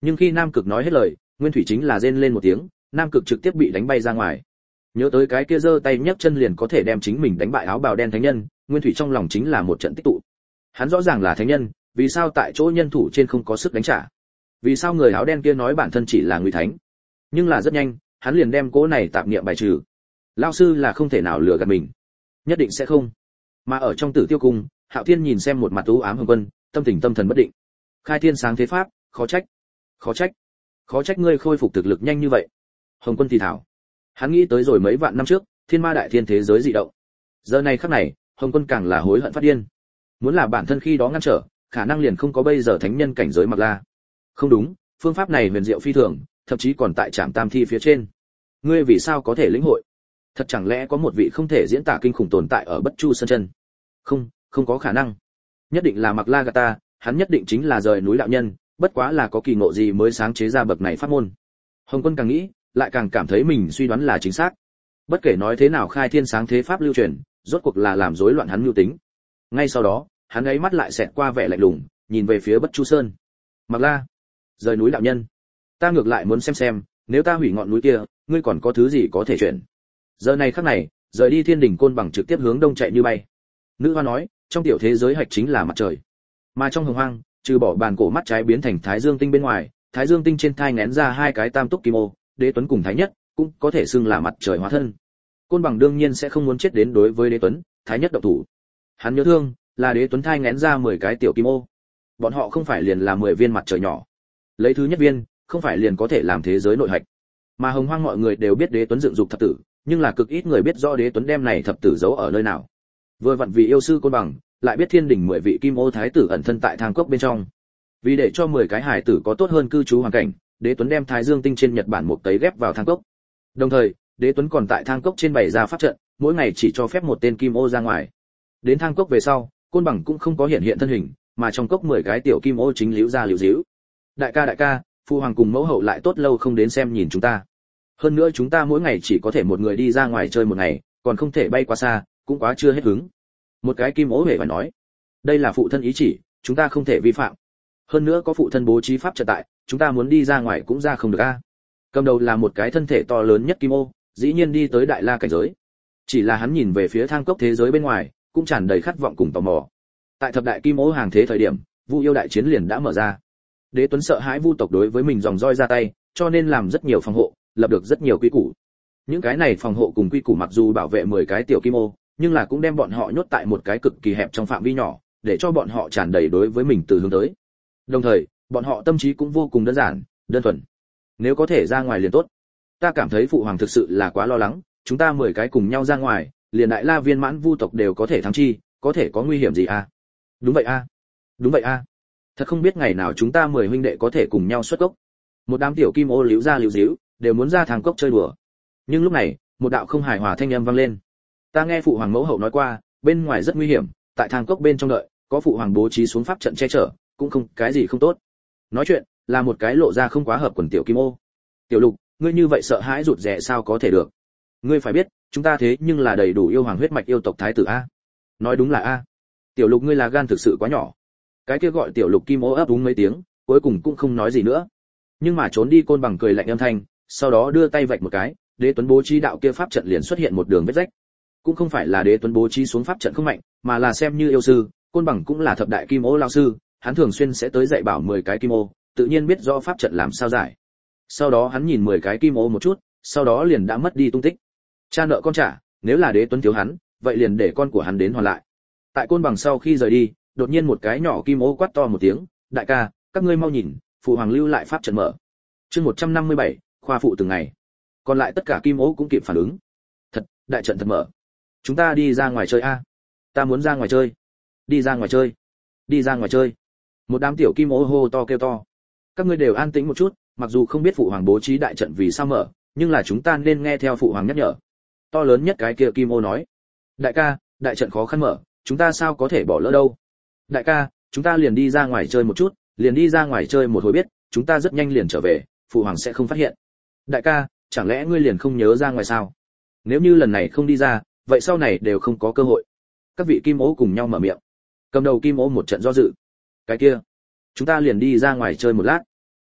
Nhưng khi Nam Cực nói hết lời, Nguyên Thủy chính là rên lên một tiếng, Nam Cực trực tiếp bị đánh bay ra ngoài. Nhớ tới cái kia giơ tay nhấc chân liền có thể đem chính mình đánh bại áo bào đen thánh nhân, Nguyên Thủy trong lòng chính là một trận tích tụ. Hắn rõ ràng là thánh nhân, vì sao tại chỗ nhân thủ trên không có sức đánh trả? Vì sao người áo đen kia nói bản thân chỉ là người thánh? Nhưng là rất nhanh, hắn liền đem cố này tạp niệm bài trừ. Lão sư là không thể nào lừa gạt mình, nhất định sẽ không. Mà ở trong Tử Tiêu cung, Hạo Thiên nhìn xem một mặt u ám Hồng Quân, tâm tình tâm thần bất định. Khai thiên sáng thế pháp, khó trách, khó trách, khó trách ngươi khôi phục thực lực nhanh như vậy. Hồng Quân thì thảo. Hắn nghĩ tới rồi mấy vạn năm trước, thiên ma đại thiên thế giới dị động. Giờ này khắc này, Hồng Quân càng là hối hận phát điên. Muốn là bản thân khi đó ngăn trở, khả năng liền không có bây giờ thánh nhân cảnh giới Mặc La. Không đúng, phương pháp này huyền diệu phi thường, thậm chí còn tại Trảm Tam Thi phía trên. Ngươi vì sao có thể lĩnh hội? Thật chẳng lẽ có một vị không thể diễn tả kinh khủng tồn tại ở Bất Chu Sơn chân? Không, không có khả năng. Nhất định là Mặc La gạt ta, hắn nhất định chính là rời núi đạo nhân, bất quá là có kỳ ngộ gì mới sáng chế ra bậc này pháp môn. Hồng Quân càng nghĩ, lại càng cảm thấy mình suy đoán là chính xác. Bất kể nói thế nào khai thiên sáng thế pháp lưu truyền, rốt cuộc là làm rối loạn hắn mưu tính. Ngay sau đó, hắn ấy mắt lại xẹt qua vẻ lạnh lùng, nhìn về phía Bất Chu Sơn. Mặc La, rời núi đạo nhân, ta ngược lại muốn xem xem, nếu ta hủy ngọn núi kia, ngươi còn có thứ gì có thể chuyển. Giờ này khắc này, rời đi Thiên Đỉnh Côn Bằng trực tiếp hướng đông chạy như bay. Nữ hoa nói, trong tiểu thế giới hạch chính là mặt trời, mà trong hồng hoang, trừ bỏ bàn cổ mắt trái biến thành Thái Dương tinh bên ngoài, Thái Dương tinh trên thai nghén ra hai cái tam túc kim ô, Đế Tuấn cùng Thái Nhất, cũng có thể xưng là mặt trời hóa thân. Côn Bằng đương nhiên sẽ không muốn chết đến đối với Đế Tuấn, Thái Nhất động thủ. Hắn nhớ thương, là Đế Tuấn thai nghén ra mười cái tiểu kim ô. Bọn họ không phải liền là mười viên mặt trời nhỏ. Lấy thứ nhất viên, không phải liền có thể làm thế giới nội hạch. Mà hồng hoang mọi người đều biết Đế Tuấn dựng dục thập tử, nhưng là cực ít người biết rõ Đế Tuấn đem này thập tử giấu ở nơi nào. Vừa vặn vì yêu sư Côn Bằng, lại biết Thiên Đỉnh mười vị kim ô thái tử ẩn thân tại thang cốc bên trong. Vì để cho mười cái hải tử có tốt hơn cư trú hoàn cảnh, Đế Tuấn đem Thái Dương tinh trên Nhật Bản một tấy ghép vào thang cốc. Đồng thời, Đế Tuấn còn tại thang cốc trên bày ra pháp trận, mỗi ngày chỉ cho phép một tên kim ô ra ngoài. Đến thang cốc về sau, Côn Bằng cũng không có hiện hiện thân hình, mà trong cốc mười cái tiểu kim ô chính liễu ra liễu díu. Đại ca đại ca, phu hoàng cùng mẫu hậu lại tốt lâu không đến xem nhìn chúng ta. Hơn nữa chúng ta mỗi ngày chỉ có thể một người đi ra ngoài chơi một ngày, còn không thể bay quá xa, cũng quá chưa hết hứng. Một cái kim ô hề phải nói, đây là phụ thân ý chỉ, chúng ta không thể vi phạm. Hơn nữa có phụ thân bố trí pháp trận tại, chúng ta muốn đi ra ngoài cũng ra không được a. Cầm đầu là một cái thân thể to lớn nhất kim ô, dĩ nhiên đi tới đại la cảnh giới. Chỉ là hắn nhìn về phía thang cốc thế giới bên ngoài, cũng tràn đầy khát vọng cùng tò mò. Tại thập đại kim ô hàng thế thời điểm, Vu yêu đại chiến liền đã mở ra. Đế Tuấn sợ hãi Vu tộc đối với mình dòng roi ra tay, cho nên làm rất nhiều phòng hộ, lập được rất nhiều quy củ. Những cái này phòng hộ cùng quy củ mặc dù bảo vệ mười cái tiểu kim ô, nhưng là cũng đem bọn họ nhốt tại một cái cực kỳ hẹp trong phạm vi nhỏ, để cho bọn họ tràn đầy đối với mình từ hướng tới. Đồng thời, bọn họ tâm trí cũng vô cùng đơn giản, đơn thuần. Nếu có thể ra ngoài liền tốt. Ta cảm thấy phụ hoàng thực sự là quá lo lắng, chúng ta mười cái cùng nhau ra ngoài, liền đại la viên mãn vu tộc đều có thể thắng chi, có thể có nguy hiểm gì à? Đúng vậy a, à? Đúng vậy a. À? Thật không biết ngày nào chúng ta mười huynh đệ có thể cùng nhau xuất cốc. Một đám tiểu kim ô liễu ra liễu díu, đều muốn ra thang cốc chơi đùa. Nhưng lúc này, một đạo không hài hòa thanh âm vang lên. Ta nghe phụ hoàng mẫu hậu nói qua, bên ngoài rất nguy hiểm, tại thang cốc bên trong đợi, có phụ hoàng bố trí xuống pháp trận che chở, cũng không cái gì không tốt. Nói chuyện, là một cái lộ ra không quá hợp quần tiểu kim ô. Tiểu Lục, ngươi như vậy sợ hãi rụt rè sao có thể được? Ngươi phải biết, chúng ta thế nhưng là đầy đủ yêu hoàng huyết mạch yêu tộc thái tử a. Nói đúng là a. Tiểu Lục ngươi là gan thực sự quá nhỏ. Cái kia gọi Tiểu Lục kim ô ấp úng mấy tiếng, cuối cùng cũng không nói gì nữa. Nhưng mà trốn đi Côn Bằng cười lạnh âm thanh, sau đó đưa tay vạch một cái, Đế Tuấn bố trí đạo kia pháp trận liền xuất hiện một đường vết rách. Cũng không phải là Đế Tuấn bố trí xuống pháp trận không mạnh, mà là xem như yêu sư, Côn Bằng cũng là thập đại kim ô lão sư, hắn thường xuyên sẽ tới dạy bảo mười cái kim ô, tự nhiên biết rõ pháp trận làm sao giải. Sau đó hắn nhìn mười cái kim ô một chút, sau đó liền đã mất đi tung tích. Cha nợ con trả, nếu là Đế Tuấn thiếu hắn, vậy liền để con của hắn đến hoàn lại. Tại Côn Bằng sau khi rời đi, đột nhiên một cái nhỏ kim ô quát to một tiếng, đại ca, các ngươi mau nhìn, phụ hoàng lưu lại pháp trận mở. Chương một trăm năm mươi bảy, khoa phụ từng ngày. Còn lại tất cả kim ô cũng kịp phản ứng. Thật, đại trận thật mở. Chúng ta đi ra ngoài chơi a. Ta muốn ra ngoài chơi. Đi ra ngoài chơi. Đi ra ngoài chơi. Một đám tiểu kim ô hô to kêu to. Các ngươi đều an tĩnh một chút, mặc dù không biết phụ hoàng bố trí đại trận vì sao mở, nhưng là chúng ta nên nghe theo phụ hoàng nhắc nhở. To lớn nhất cái kia kim ô nói. Đại ca, đại trận khó khăn mở, chúng ta sao có thể bỏ lỡ đâu. Đại ca, chúng ta liền đi ra ngoài chơi một chút, liền đi ra ngoài chơi một hồi biết, chúng ta rất nhanh liền trở về, phụ hoàng sẽ không phát hiện. Đại ca, chẳng lẽ ngươi liền không nhớ ra ngoài sao? Nếu như lần này không đi ra, vậy sau này đều không có cơ hội. Các vị kim ô cùng nhau mở miệng. Cầm đầu kim ô một trận do dự. Cái kia, chúng ta liền đi ra ngoài chơi một lát.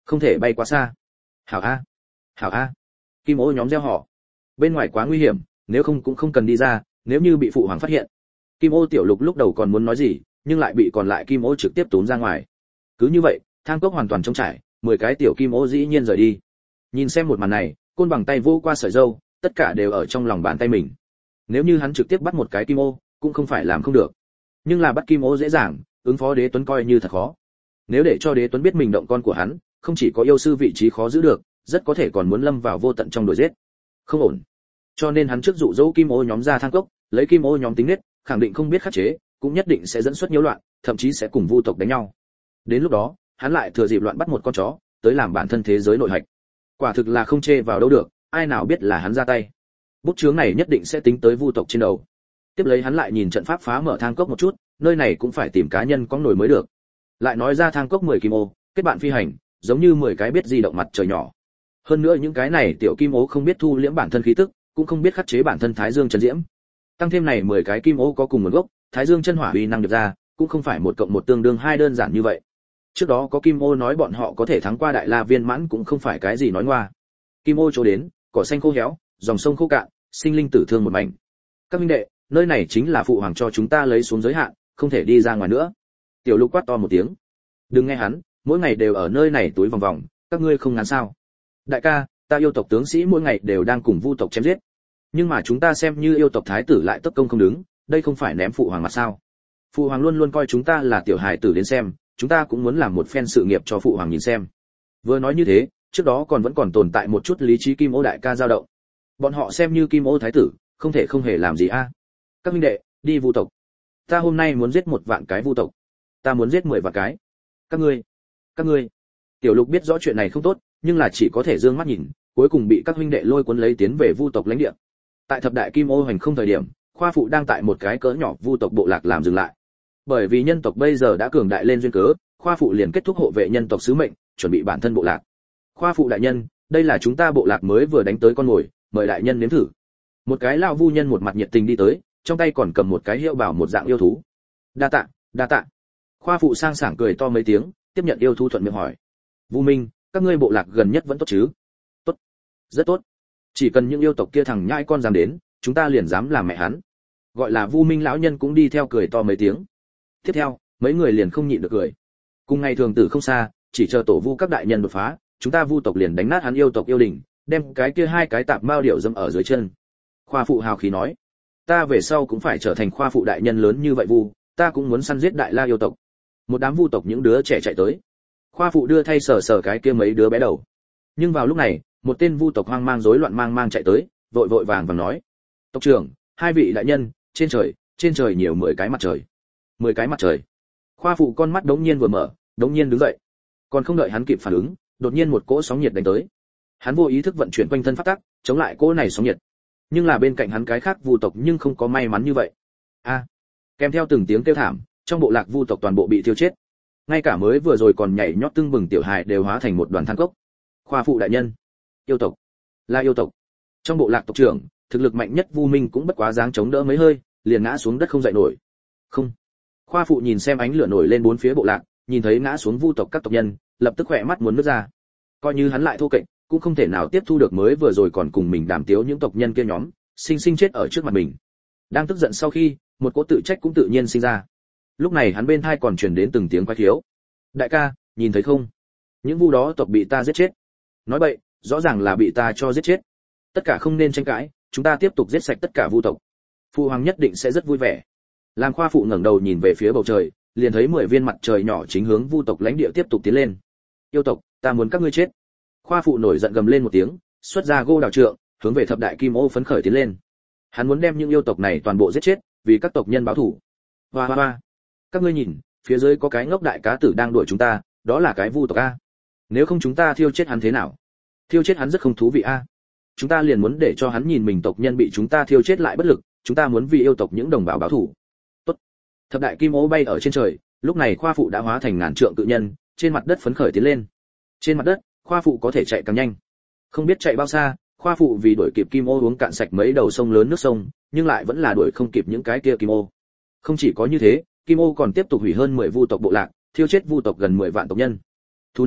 không thể bay quá xa. Hảo a, hảo a. Kim ô nhóm reo hò. Bên ngoài quá nguy hiểm, nếu không cũng không cần đi ra, nếu như bị phụ hoàng phát hiện. Kim ô tiểu lục lúc đầu còn muốn nói gì, nhưng lại bị còn lại kim ô trực tiếp tốn ra ngoài. Cứ như vậy, thang cốc hoàn toàn trống trải, mười cái tiểu kim ô dĩ nhiên rời đi. Nhìn xem một màn này, Côn bằng tay vô qua sợi râu, tất cả đều ở trong lòng bàn tay mình. Nếu như hắn trực tiếp bắt một cái kim ô, cũng không phải làm không được. Nhưng là bắt kim ô dễ dàng, ứng phó Đế Tuấn coi như thật khó. Nếu để cho Đế Tuấn biết mình động con của hắn, không chỉ có yêu sư vị trí khó giữ được, rất có thể còn muốn lâm vào vô tận trong đuổi giết. Không ổn. Cho nên hắn trước dụ dỗ kim ô nhóm ra thang cốc, lấy kim ô nhóm tính nết, khẳng định không biết khắc chế, cũng nhất định sẽ dẫn xuất nhiễu loạn, thậm chí sẽ cùng vu tộc đánh nhau. Đến lúc đó, hắn lại thừa dịp loạn bắt một con chó, tới làm bản thân thế giới nội hạch. Quả thực là không chê vào đâu được, ai nào biết là hắn ra tay. Bút chướng này nhất định sẽ tính tới vu tộc trên đầu. Tiếp lấy hắn lại nhìn trận pháp phá mở thang cốc một chút, nơi này cũng phải tìm cá nhân có nổi mới được. Lại nói ra thang cốc mười kim ô, kết bạn phi hành, giống như mười cái biết di động mặt trời nhỏ. Hơn nữa những cái này tiểu kim ô không biết thu liễm bản thân khí tức, cũng không biết khắc chế bản thân Thái Dương chân diễm. Tăng thêm này mười cái kim ô có cùng nguồn gốc, Thái Dương chân hỏa uy năng được ra, cũng không phải một cộng một tương đương hai đơn giản như vậy. Trước đó có kim ô nói bọn họ có thể thắng qua Đại La Viên Mãn cũng không phải cái gì nói ngoa. Kim ô chỗ đến, cỏ xanh khô héo, dòng sông khô cạn, sinh linh tử thương một mảnh. Các minh đệ, nơi này chính là phụ hoàng cho chúng ta lấy xuống giới hạn, không thể đi ra ngoài nữa. Tiểu Lục quát to một tiếng. Đừng nghe hắn, mỗi ngày đều ở nơi này túi vòng vòng, các ngươi không ngán sao? Đại ca, ta yêu tộc tướng sĩ mỗi ngày đều đang cùng vu tộc chém giết. Nhưng mà chúng ta xem như yêu tộc thái tử lại tất công không đứng, đây không phải ném phụ hoàng mặt sao? Phụ hoàng luôn luôn coi chúng ta là tiểu hài tử đến xem, chúng ta cũng muốn làm một phen sự nghiệp cho phụ hoàng nhìn xem. Vừa nói như thế, trước đó còn vẫn còn tồn tại một chút lý trí kim ô đại ca dao động. Bọn họ xem như kim ô thái tử, không thể không hề làm gì a. Các minh đệ, đi vu tộc. Ta hôm nay muốn giết một vạn cái vu tộc. Ta muốn giết mười vạn cái. Các ngươi, các ngươi. Tiểu Lục biết rõ chuyện này không tốt, nhưng là chỉ có thể dương mắt nhìn, cuối cùng bị các huynh đệ lôi cuốn lấy tiến về vu tộc lãnh địa. Tại thập đại kim ô hành không thời điểm, khoa phụ đang tại một cái cỡ nhỏ vu tộc bộ lạc làm dừng lại. Bởi vì nhân tộc bây giờ đã cường đại lên duyên cớ, khoa phụ liền kết thúc hộ vệ nhân tộc sứ mệnh, chuẩn bị bản thân bộ lạc. Khoa phụ đại nhân, đây là chúng ta bộ lạc mới vừa đánh tới con mồi, mời đại nhân nếm thử. Một cái lão vu nhân một mặt nhiệt tình đi tới, trong tay còn cầm một cái hiệu bảo một dạng yêu thú. Đa tạ, đa tạ. Khoa phụ sang sảng cười to mấy tiếng, tiếp nhận yêu thú thuận miệng hỏi. Vu Minh, các ngươi bộ lạc gần nhất vẫn tốt chứ? Tốt, rất tốt. Chỉ cần những yêu tộc kia thằng nhãi con dám đến, chúng ta liền dám làm mẹ hắn. Gọi là Vu Minh lão nhân cũng đi theo cười to mấy tiếng. Tiếp theo, mấy người liền không nhịn được cười. Cùng ngày thường tử không xa, chỉ chờ tổ vu các đại nhân đột phá, chúng ta vu tộc liền đánh nát hắn yêu tộc yêu đình, đem cái kia hai cái tạp mao điệu dẫm ở dưới chân. Khoa phụ hào khí nói, ta về sau cũng phải trở thành khoa phụ đại nhân lớn như vậy vu, ta cũng muốn săn giết đại la yêu tộc. Một đám vu tộc những đứa trẻ chạy tới. Khoa phụ đưa thay sờ sờ cái kia mấy đứa bé đầu. Nhưng vào lúc này, một tên vu tộc hoang mang rối loạn mang mang chạy tới, vội vội vàng vàng nói: "Tộc trưởng, hai vị đại nhân, trên trời, trên trời nhiều mười cái mặt trời." Mười cái mặt trời. Khoa phụ con mắt đống nhiên vừa mở, đống nhiên đứng dậy. Còn không đợi hắn kịp phản ứng, đột nhiên một cỗ sóng nhiệt đánh tới. Hắn vô ý thức vận chuyển quanh thân pháp tắc, chống lại cỗ này sóng nhiệt. Nhưng là bên cạnh hắn cái khác vu tộc nhưng không có may mắn như vậy. A! Kèm theo từng tiếng kêu thảm, trong bộ lạc vu tộc toàn bộ bị thiêu chết. Ngay cả mới vừa rồi còn nhảy nhót tưng bừng tiểu hài đều hóa thành một đoàn than cốc. Khoa phụ đại nhân, yêu tộc, là yêu tộc. Trong bộ lạc tộc trưởng, thực lực mạnh nhất Vu Minh cũng bất quá dáng chống đỡ mấy hơi, liền ngã xuống đất không dậy nổi. Không. Khoa phụ nhìn xem ánh lửa nổi lên bốn phía bộ lạc, nhìn thấy ngã xuống vu tộc các tộc nhân, lập tức khỏe mắt muốn nứt ra. Coi như hắn lại thô kệch, cũng không thể nào tiếp thu được mới vừa rồi còn cùng mình đàm tiếu những tộc nhân kia nhóm, sinh sinh chết ở trước mặt mình. Đang tức giận sau khi, một cỗ tự trách cũng tự nhiên sinh ra. Lúc này hắn bên tai còn truyền đến từng tiếng quái khiếu. Đại ca, nhìn thấy không? Những vu đó tộc bị ta giết chết. Nói bậy, rõ ràng là bị ta cho giết chết. Tất cả không nên tranh cãi, chúng ta tiếp tục giết sạch tất cả vu tộc. Phụ hoàng nhất định sẽ rất vui vẻ. Làm khoa phụ ngẩng đầu nhìn về phía bầu trời, liền thấy mười viên mặt trời nhỏ chính hướng vu tộc lãnh địa tiếp tục tiến lên. Yêu tộc, ta muốn các ngươi chết. Khoa phụ nổi giận gầm lên một tiếng, xuất ra gô đào trượng, hướng về thập đại kim ô phấn khởi tiến lên. Hắn muốn đem những yêu tộc này toàn bộ giết chết, vì các tộc nhân báo thù. Hoa hoa hoa. Các ngươi nhìn, phía dưới có cái ngốc đại cá tử đang đuổi chúng ta, đó là cái vu tộc a. Nếu không chúng ta thiêu chết hắn thế nào? Thiêu chết hắn rất không thú vị a. Chúng ta liền muốn để cho hắn nhìn mình tộc nhân bị chúng ta thiêu chết lại bất lực, chúng ta muốn vì yêu tộc những đồng bào báo thù. Tốt. Thập đại kim ô bay ở trên trời, lúc này khoa phụ đã hóa thành ngàn trượng cự nhân, trên mặt đất phấn khởi tiến lên. Trên mặt đất, khoa phụ có thể chạy càng nhanh. Không biết chạy bao xa, khoa phụ vì đuổi kịp kim ô uống cạn sạch mấy đầu sông lớn nước sông, nhưng lại vẫn là đuổi không kịp những cái kia kim ô. Không chỉ có như thế, kim ô còn tiếp tục hủy hơn mười vu tộc bộ lạc, thiêu chết vu tộc gần mười vạn tộc nhân. Thu này,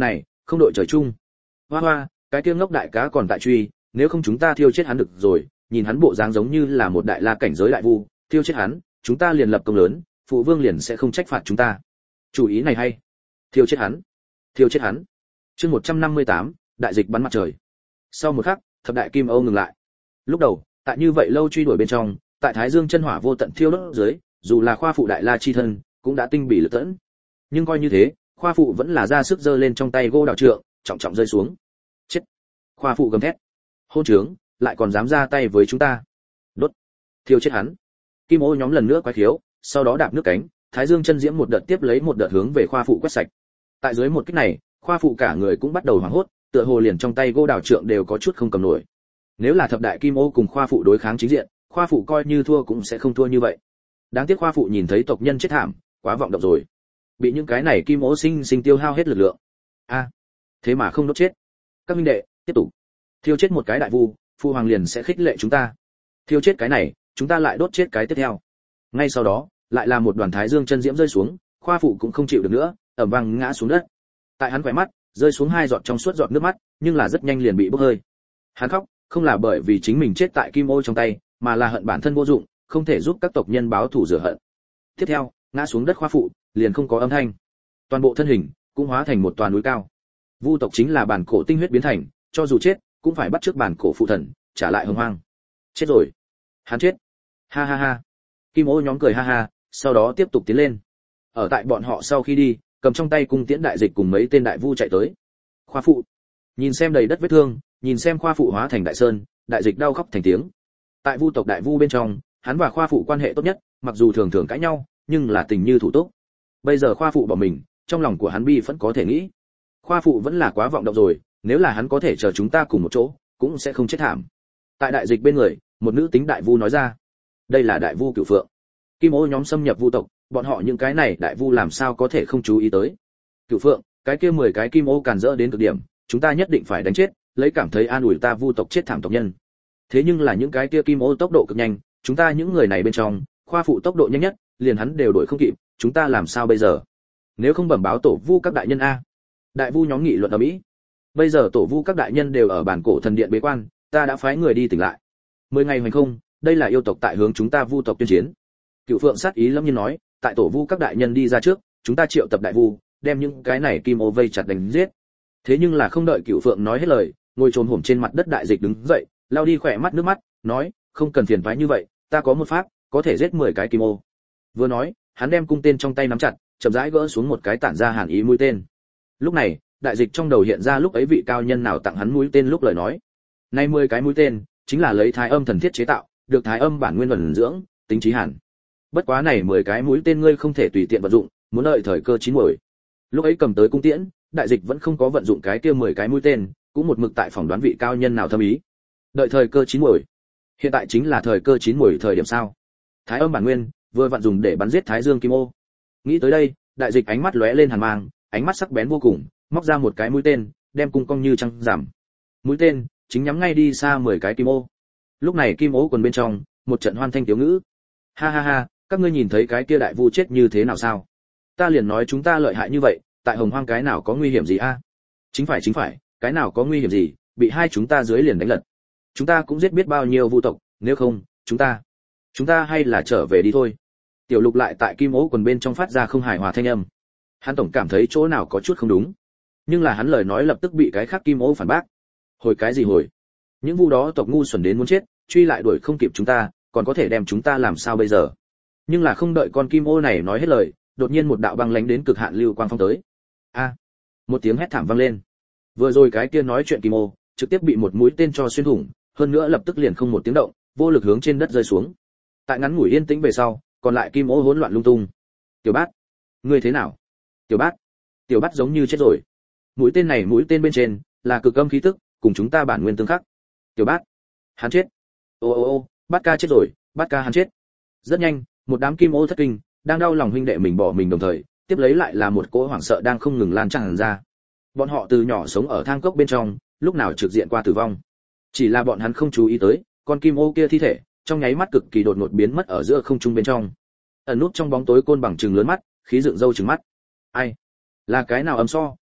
không đội trời chung. Hoa hoa, cái kia ngốc đại cá còn tại truy, nếu không chúng ta thiêu chết hắn được rồi, nhìn hắn bộ dáng giống như là một đại la cảnh giới đại vu, thiêu chết hắn, chúng ta liền lập công lớn, phụ vương liền sẽ không trách phạt chúng ta. Chủ ý này hay. Thiêu chết hắn. Thiêu chết hắn. Chương một trăm năm mươi tám, đại dịch bắn mặt trời. Sau một khắc, thập đại kim Âu ngừng lại. Lúc đầu, tại như vậy lâu truy đuổi bên trong, tại Thái Dương chân hỏa vô tận thiêu đốt dưới, dù là khoa phụ đại la chi thân, cũng đã tinh bỉ lực tẫn. Nhưng coi như thế, khoa phụ vẫn là ra sức giơ lên trong tay gô đào trượng, trọng trọng rơi xuống. Chết! Khoa phụ gầm thét. Hôn trướng, lại còn dám ra tay với chúng ta. Đốt! Thiêu chết hắn. Kim Ô nhóm lần nữa quái khiếu, sau đó đạp nước cánh, Thái Dương chân diễm một đợt tiếp lấy một đợt hướng về khoa phụ quét sạch. Tại dưới một kích này, khoa phụ cả người cũng bắt đầu hoảng hốt, tựa hồ liền trong tay gô đào trượng đều có chút không cầm nổi. Nếu là thập đại kim Ô cùng khoa phụ đối kháng chính diện, khoa phụ coi như thua cũng sẽ không thua như vậy. Đáng tiếc khoa phụ nhìn thấy tộc nhân chết thảm, quá vọng động rồi. Bị những cái này kim Ô sinh sinh tiêu hao hết lực lượng. A, à, thế mà không đốt chết. Các minh đệ, tiếp tục. Thiêu chết một cái đại vu, phụ hoàng liền sẽ khích lệ chúng ta. Thiêu chết cái này, chúng ta lại đốt chết cái tiếp theo. Ngay sau đó, lại là một đoàn thái dương chân diễm rơi xuống, khoa phụ cũng không chịu được nữa, ầm vang ngã xuống đất. Tại hắn khỏe mắt, rơi xuống hai giọt trong suốt giọt nước mắt, nhưng là rất nhanh liền bị bốc hơi. Hắn khóc, không là bởi vì chính mình chết tại kim Ô trong tay, mà là hận bản thân vô dụng, không thể giúp các tộc nhân báo thù rửa hận. Tiếp theo, ngã xuống đất khoa phụ, liền không có âm thanh. Toàn bộ thân hình cũng hóa thành một toàn núi cao. Vu tộc chính là bản cổ tinh huyết biến thành, cho dù chết, cũng phải bắt trước bản cổ phụ thần, trả lại hồng hoang. Chết rồi. Hắn chết. Ha ha ha. Kim Ô nhóm cười ha ha, sau đó tiếp tục tiến lên. Ở tại bọn họ sau khi đi, cầm trong tay cung tiễn đại dịch cùng mấy tên đại vu chạy tới. Khoa phụ. Nhìn xem đầy đất vết thương, nhìn xem khoa phụ hóa thành đại sơn, đại dịch đau khóc thành tiếng. Tại vu tộc đại vu bên trong, hắn và khoa phụ quan hệ tốt nhất, mặc dù thường thường cãi nhau, nhưng là tình như thủ túc. Bây giờ khoa phụ bỏ mình, trong lòng của hắn bi vẫn có thể nghĩ. Khoa phụ vẫn là quá vọng động rồi, nếu là hắn có thể chờ chúng ta cùng một chỗ, cũng sẽ không chết thảm. Tại đại dịch bên người, một nữ tính đại vu nói ra. Đây là đại vu Cửu Phượng. Kim Ô nhóm xâm nhập vu tộc, bọn họ những cái này đại vu làm sao có thể không chú ý tới. Cửu Phượng, cái kia mười cái kim Ô càn rỡ đến cực điểm, chúng ta nhất định phải đánh chết, lấy cảm thấy an ủi ta vu tộc chết thảm tộc nhân. Thế nhưng là những cái kia kim Ô tốc độ cực nhanh, chúng ta những người này bên trong, khoa phụ tốc độ nhanh nhất, liền hắn đều đuổi không kịp, chúng ta làm sao bây giờ? Nếu không bẩm báo tổ vu các đại nhân a. Đại vu nhóm nghị luận ở mỹ. Bây giờ tổ vu các đại nhân đều ở bản cổ thần điện bế quan, ta đã phái người đi tỉnh lại. Mười ngày hoành không, đây là yêu tộc tại hướng chúng ta vu tộc tuyên chiến. Cựu Phượng sát ý lâm nhiên nói, tại tổ vu các đại nhân đi ra trước, chúng ta triệu tập đại vu, đem những cái này kim Ô vây chặt đánh giết. Thế nhưng là không đợi Cựu Phượng nói hết lời, ngồi trồm hổm trên mặt đất đại dịch đứng dậy, lao đi khỏe mắt nước mắt, nói, không cần phiền toái như vậy, ta có một pháp, có thể giết mười cái kim Ô. Vừa nói, hắn đem cung tên trong tay nắm chặt, chậm rãi gỡ xuống một cái tản ra hàn ý mũi tên. Lúc này, đại dịch trong đầu hiện ra lúc ấy vị cao nhân nào tặng hắn mũi tên lúc lời nói. Nay mười cái mũi tên, chính là lấy thái âm thần thiết chế tạo, được thái âm bản nguyên ẩn dưỡng, tính trí hàn. Bất quá này mười cái mũi tên ngươi không thể tùy tiện vận dụng, muốn đợi thời cơ chín muồi. Lúc ấy cầm tới cung tiễn, đại dịch vẫn không có vận dụng cái kia mười cái mũi tên, cũng một mực tại phỏng đoán vị cao nhân nào thâm ý. Đợi thời cơ chín muồi. Hiện tại chính là thời cơ chín muồi thời điểm sao? Thái âm bản nguyên vừa vận dùng để bắn giết Thái Dương Kim Ô. Nghĩ tới đây, đại dịch ánh mắt lóe lên hàn mang, ánh mắt sắc bén vô cùng, móc ra một cái mũi tên, đem cung cong như trăng giảm. Mũi tên chính nhắm ngay đi xa mười cái kim Ô. Lúc này kim Ô quần bên trong, một trận hoan thanh tiếu ngữ. Ha ha ha, các ngươi nhìn thấy cái kia đại vu chết như thế nào sao? Ta liền nói chúng ta lợi hại như vậy, tại Hồng Hoang cái nào có nguy hiểm gì a? À? Chính phải chính phải, cái nào có nguy hiểm gì, bị hai chúng ta dưới liền đánh lật. Chúng ta cũng giết biết bao nhiêu vu tộc, nếu không, chúng ta, chúng ta hay là trở về đi thôi. Tiểu Lục lại tại kim Ô quần bên trong phát ra không hài hòa thanh âm. Hắn tổng cảm thấy chỗ nào có chút không đúng, nhưng là hắn lời nói lập tức bị cái khác kim Ô phản bác. Hồi cái gì hồi? Những vu đó tộc ngu xuẩn đến muốn chết, truy lại đuổi không kịp chúng ta, còn có thể đem chúng ta làm sao bây giờ? Nhưng là không đợi con kim Ô này nói hết lời, đột nhiên một đạo băng lánh đến cực hạn lưu quang phong tới. A! À, một tiếng hét thảm vang lên. Vừa rồi cái kia nói chuyện kim Ô, trực tiếp bị một mũi tên cho xuyên thủng, hơn nữa lập tức liền không một tiếng động, vô lực hướng trên đất rơi xuống. Tại ngắn ngủi yên tĩnh về sau, còn lại kim Ô hỗn loạn lung tung. Tiểu Bát, ngươi thế nào? Tiểu Bát, Tiểu Bát giống như chết rồi. Mũi tên này mũi tên bên trên là cực âm khí tức, cùng chúng ta bản nguyên tương khắc. Tiểu Bát, hắn chết. Ô ô ô, Bát ca chết rồi, Bát ca hắn chết. Rất nhanh, một đám kim Ô thất kinh, đang đau lòng huynh đệ mình bỏ mình đồng thời, tiếp lấy lại là một cỗ hoảng sợ đang không ngừng lan tràn ra. Bọn họ từ nhỏ sống ở thang cốc bên trong, lúc nào trực diện qua tử vong. Chỉ là bọn hắn không chú ý tới, con kim Ô kia thi thể, trong nháy mắt cực kỳ đột ngột biến mất ở giữa không trung bên trong. Ẩn nút trong bóng tối côn bằng trừng lớn mắt, khí dựng râu trừng mắt. Ai? Là cái nào ấm so,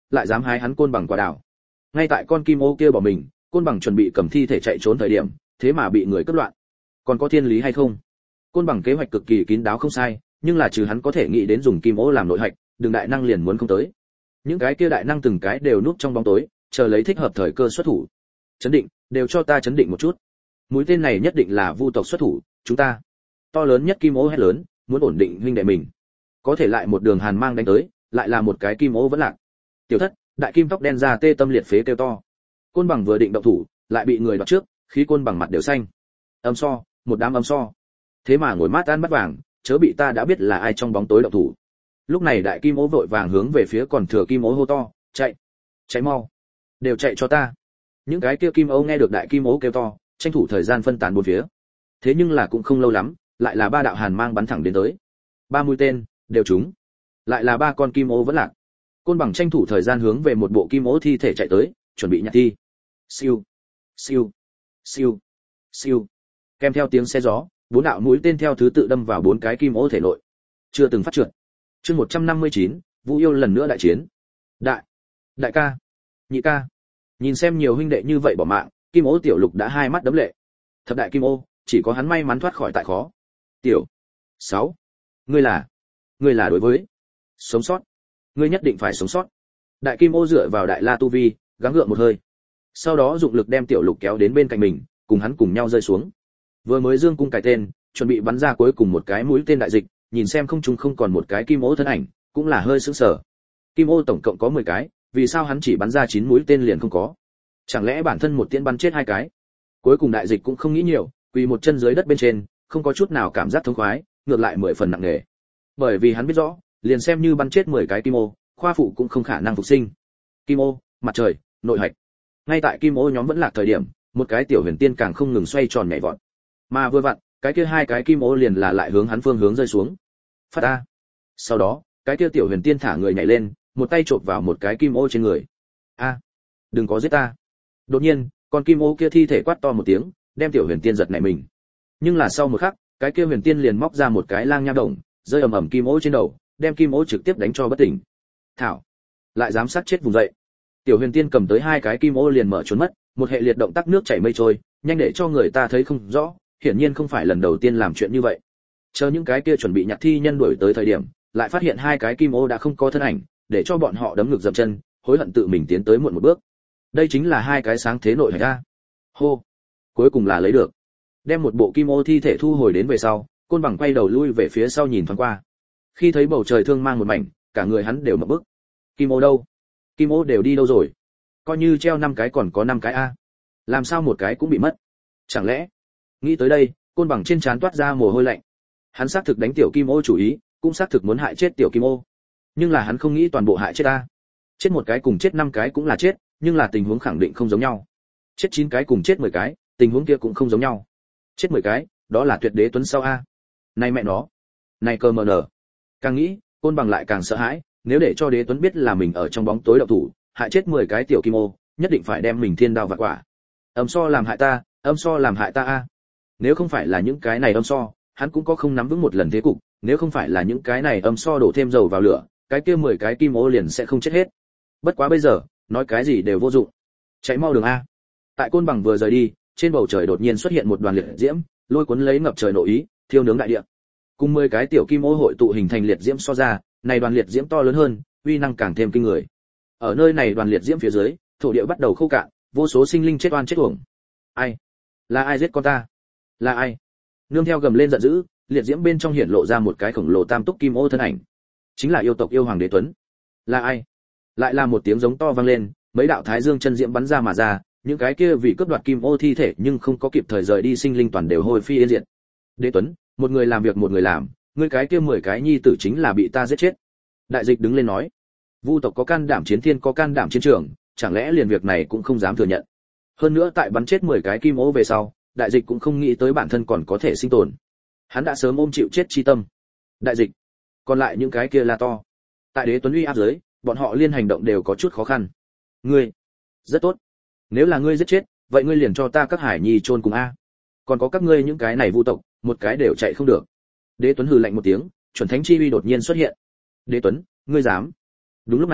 lại dám hái hắn côn bằng quả đào. Ngay tại con kim ô kia bỏ mình, côn bằng chuẩn bị cầm thi thể chạy trốn thời điểm, thế mà bị người cướp loạn. Còn có thiên lý hay không? Côn bằng kế hoạch cực kỳ kín đáo không sai, nhưng là trừ hắn có thể nghĩ đến dùng kim ô làm nội hạch, đường đại năng liền muốn không tới. Những cái kia đại năng từng cái đều núp trong bóng tối, chờ lấy thích hợp thời cơ xuất thủ. Chấn định, đều cho ta chấn định một chút. Mũi tên này nhất định là vu tộc xuất thủ, chúng ta. To lớn nhất kim ô hét lớn, muốn ổn định huynh đệ mình. Có thể lại một đường hàn mang đánh tới, lại là một cái kim ô vẫn lạc. Tiểu thất, đại kim tóc đen ra tê tâm liệt phế kêu to. Côn bằng vừa định động thủ, lại bị người đoạt trước, khí côn bằng mặt đều xanh. Âm so, một đám âm so. Thế mà ngồi mát ăn bắt vàng, chớ bị ta đã biết là ai trong bóng tối động thủ. Lúc này đại kim ô vội vàng hướng về phía còn thừa kim ô hô to, chạy, chạy mau, đều chạy cho ta. Những cái kia kim ô nghe được đại kim ô kêu to, tranh thủ thời gian phân tán bốn phía. Thế nhưng là cũng không lâu lắm, lại là ba đạo hàn mang bắn thẳng đến tới. Ba mũi tên đều trúng. Lại là ba con kim ô vẫn lạc. Côn bằng tranh thủ thời gian hướng về một bộ kim ô thi thể chạy tới, chuẩn bị nhặt thi. Siêu, siêu, siêu, siêu. Kèm theo tiếng xe gió, bốn đạo mũi tên theo thứ tự đâm vào bốn cái kim ô thể nội. Chưa từng phát trượt. Chương một trăm năm mươi chín, Vũ Yêu lần nữa đại chiến. Đại, đại ca, nhị ca. Nhìn xem nhiều huynh đệ như vậy bỏ mạng, kim ô tiểu lục đã hai mắt đấm lệ. Thập đại kim ô, chỉ có hắn may mắn thoát khỏi tại khó. Tiểu sáu, ngươi là, ngươi là đối với sống sót, ngươi nhất định phải sống sót. Đại kim ô dựa vào đại la tu vi, gắng gượng một hơi. Sau đó dụng lực đem tiểu lục kéo đến bên cạnh mình, cùng hắn cùng nhau rơi xuống. Vừa mới dương cung cài tên, chuẩn bị bắn ra cuối cùng một cái mũi tên đại dịch, nhìn xem không trung không còn một cái kim ô thân ảnh, cũng là hơi sững sờ. Kim ô tổng cộng có mười cái, vì sao hắn chỉ bắn ra chín mũi tên liền không có? Chẳng lẽ bản thân một tiễn bắn chết hai cái? Cuối cùng đại dịch cũng không nghĩ nhiều, quỳ một chân dưới đất bên trên, không có chút nào cảm giác thống khoái, ngược lại mười phần nặng nề. Bởi vì hắn biết rõ, liền xem như bắn chết mười cái kim ô, khoa phụ cũng không khả năng phục sinh. Kim ô, mặt trời, nội hạch. Ngay tại kim ô nhóm vẫn lạc thời điểm, một cái tiểu huyền tiên càng không ngừng xoay tròn nhảy vọt. Mà vừa vặn, cái kia hai cái kim ô liền là lại hướng hắn phương hướng rơi xuống. Phát a. Sau đó, cái kia tiểu huyền tiên thả người nhảy lên, một tay chộp vào một cái kim ô trên người. A, đừng có giết ta. Đột nhiên, con kim ô kia thi thể quát to một tiếng, đem tiểu huyền tiên giật nảy mình. Nhưng là sau một khắc, cái kia huyền tiên liền móc ra một cái lang nha đồng, rơi ầm ầm kim ô trên đầu, đem kim ô trực tiếp đánh cho bất tỉnh. Thảo, lại dám sát chết vùng dậy. Tiểu huyền tiên cầm tới hai cái kim ô liền mở trốn mất, một hệ liệt động tác nước chảy mây trôi, nhanh để cho người ta thấy không rõ, hiển nhiên không phải lần đầu tiên làm chuyện như vậy. Chờ những cái kia chuẩn bị nhặt thi nhân đuổi tới thời điểm, lại phát hiện hai cái kim ô đã không có thân ảnh, để cho bọn họ đấm ngực dậm chân, hối hận tự mình tiến tới muộn một bước. Đây chính là hai cái sáng thế nội hạch a. Hô, cuối cùng là lấy được. Đem một bộ kim ô thi thể thu hồi đến về sau, côn bằng quay đầu lui về phía sau nhìn thoáng qua. Khi thấy bầu trời thương mang một mảnh, cả người hắn đều ngập bức. Kim ô đâu? Kim ô đều đi đâu rồi? Coi như treo năm cái còn có năm cái a. Làm sao một cái cũng bị mất? Chẳng lẽ? Nghĩ tới đây, côn bằng trên trán toát ra mồ hôi lạnh. Hắn xác thực đánh tiểu kim ô chủ ý, cũng xác thực muốn hại chết tiểu kim ô. Nhưng là hắn không nghĩ toàn bộ hại chết ta. Chết một cái cùng chết năm cái cũng là chết, nhưng là tình huống khẳng định không giống nhau. Chết chín cái cùng chết mười cái, tình huống kia cũng không giống nhau. Chết mười cái, đó là tuyệt đế tuấn sau a. Này mẹ nó, này cơ mờ nở. Càng nghĩ, côn bằng lại càng sợ hãi, nếu để cho đế tuấn biết là mình ở trong bóng tối động thủ, hại chết mười cái tiểu kim ô, nhất định phải đem mình thiên đao vạn quả. Âm so làm hại ta, âm so làm hại ta a. Nếu không phải là những cái này âm so, hắn cũng có không nắm vững một lần thế cục, nếu không phải là những cái này âm so đổ thêm dầu vào lửa, cái kia mười cái kim ô liền sẽ không chết hết. Bất quá bây giờ, nói cái gì đều vô dụng. Chạy mau đường a. Tại côn bằng vừa rời đi, trên bầu trời đột nhiên xuất hiện một đoàn liệt diễm, lôi cuốn lấy ngập trời nội ý, thiêu nướng đại địa. Cùng mười cái tiểu kim ô hội tụ hình thành liệt diễm so ra, này đoàn liệt diễm to lớn hơn, uy năng càng thêm kinh người. Ở nơi này đoàn liệt diễm phía dưới, thổ địa bắt đầu khô cạn, vô số sinh linh chết oan chết uổng. Ai? Là ai giết con ta? Là ai? Nương theo gầm lên giận dữ, liệt diễm bên trong hiện lộ ra một cái khổng lồ tam túc kim ô thân ảnh. Chính là yêu tộc yêu hoàng đế tuấn. Là ai? Lại là một tiếng giống to vang lên, mấy đạo thái dương chân diễm bắn ra mà ra, những cái kia vì cướp đoạt kim ô thi thể nhưng không có kịp thời rời đi sinh linh toàn đều hôi phi yên diệt. Đế tuấn, một người làm việc một người làm, ngươi cái kia mười cái nhi tử chính là bị ta giết chết. Đại dịch đứng lên nói, vu tộc có can đảm chiến thiên có can đảm chiến trường, chẳng lẽ liền việc này cũng không dám thừa nhận. Hơn nữa tại bắn chết mười cái kim ô về sau, đại dịch cũng không nghĩ tới bản thân còn có thể sinh tồn. Hắn đã sớm ôm chịu chết chi tâm. Đại dịch, còn lại những cái kia là to. Tại đế tuấn uy áp dưới, bọn họ liên hành động đều có chút khó khăn. Ngươi, rất tốt. Nếu là ngươi giết chết, vậy ngươi liền cho ta các hải nhi chôn cùng a. Còn có các ngươi những cái này vu tộc, một cái đều chạy không được. Đế Tuấn hừ lạnh một tiếng, chuẩn thánh chi uy đột nhiên xuất hiện. Đế Tuấn, ngươi dám? Đúng lúc này,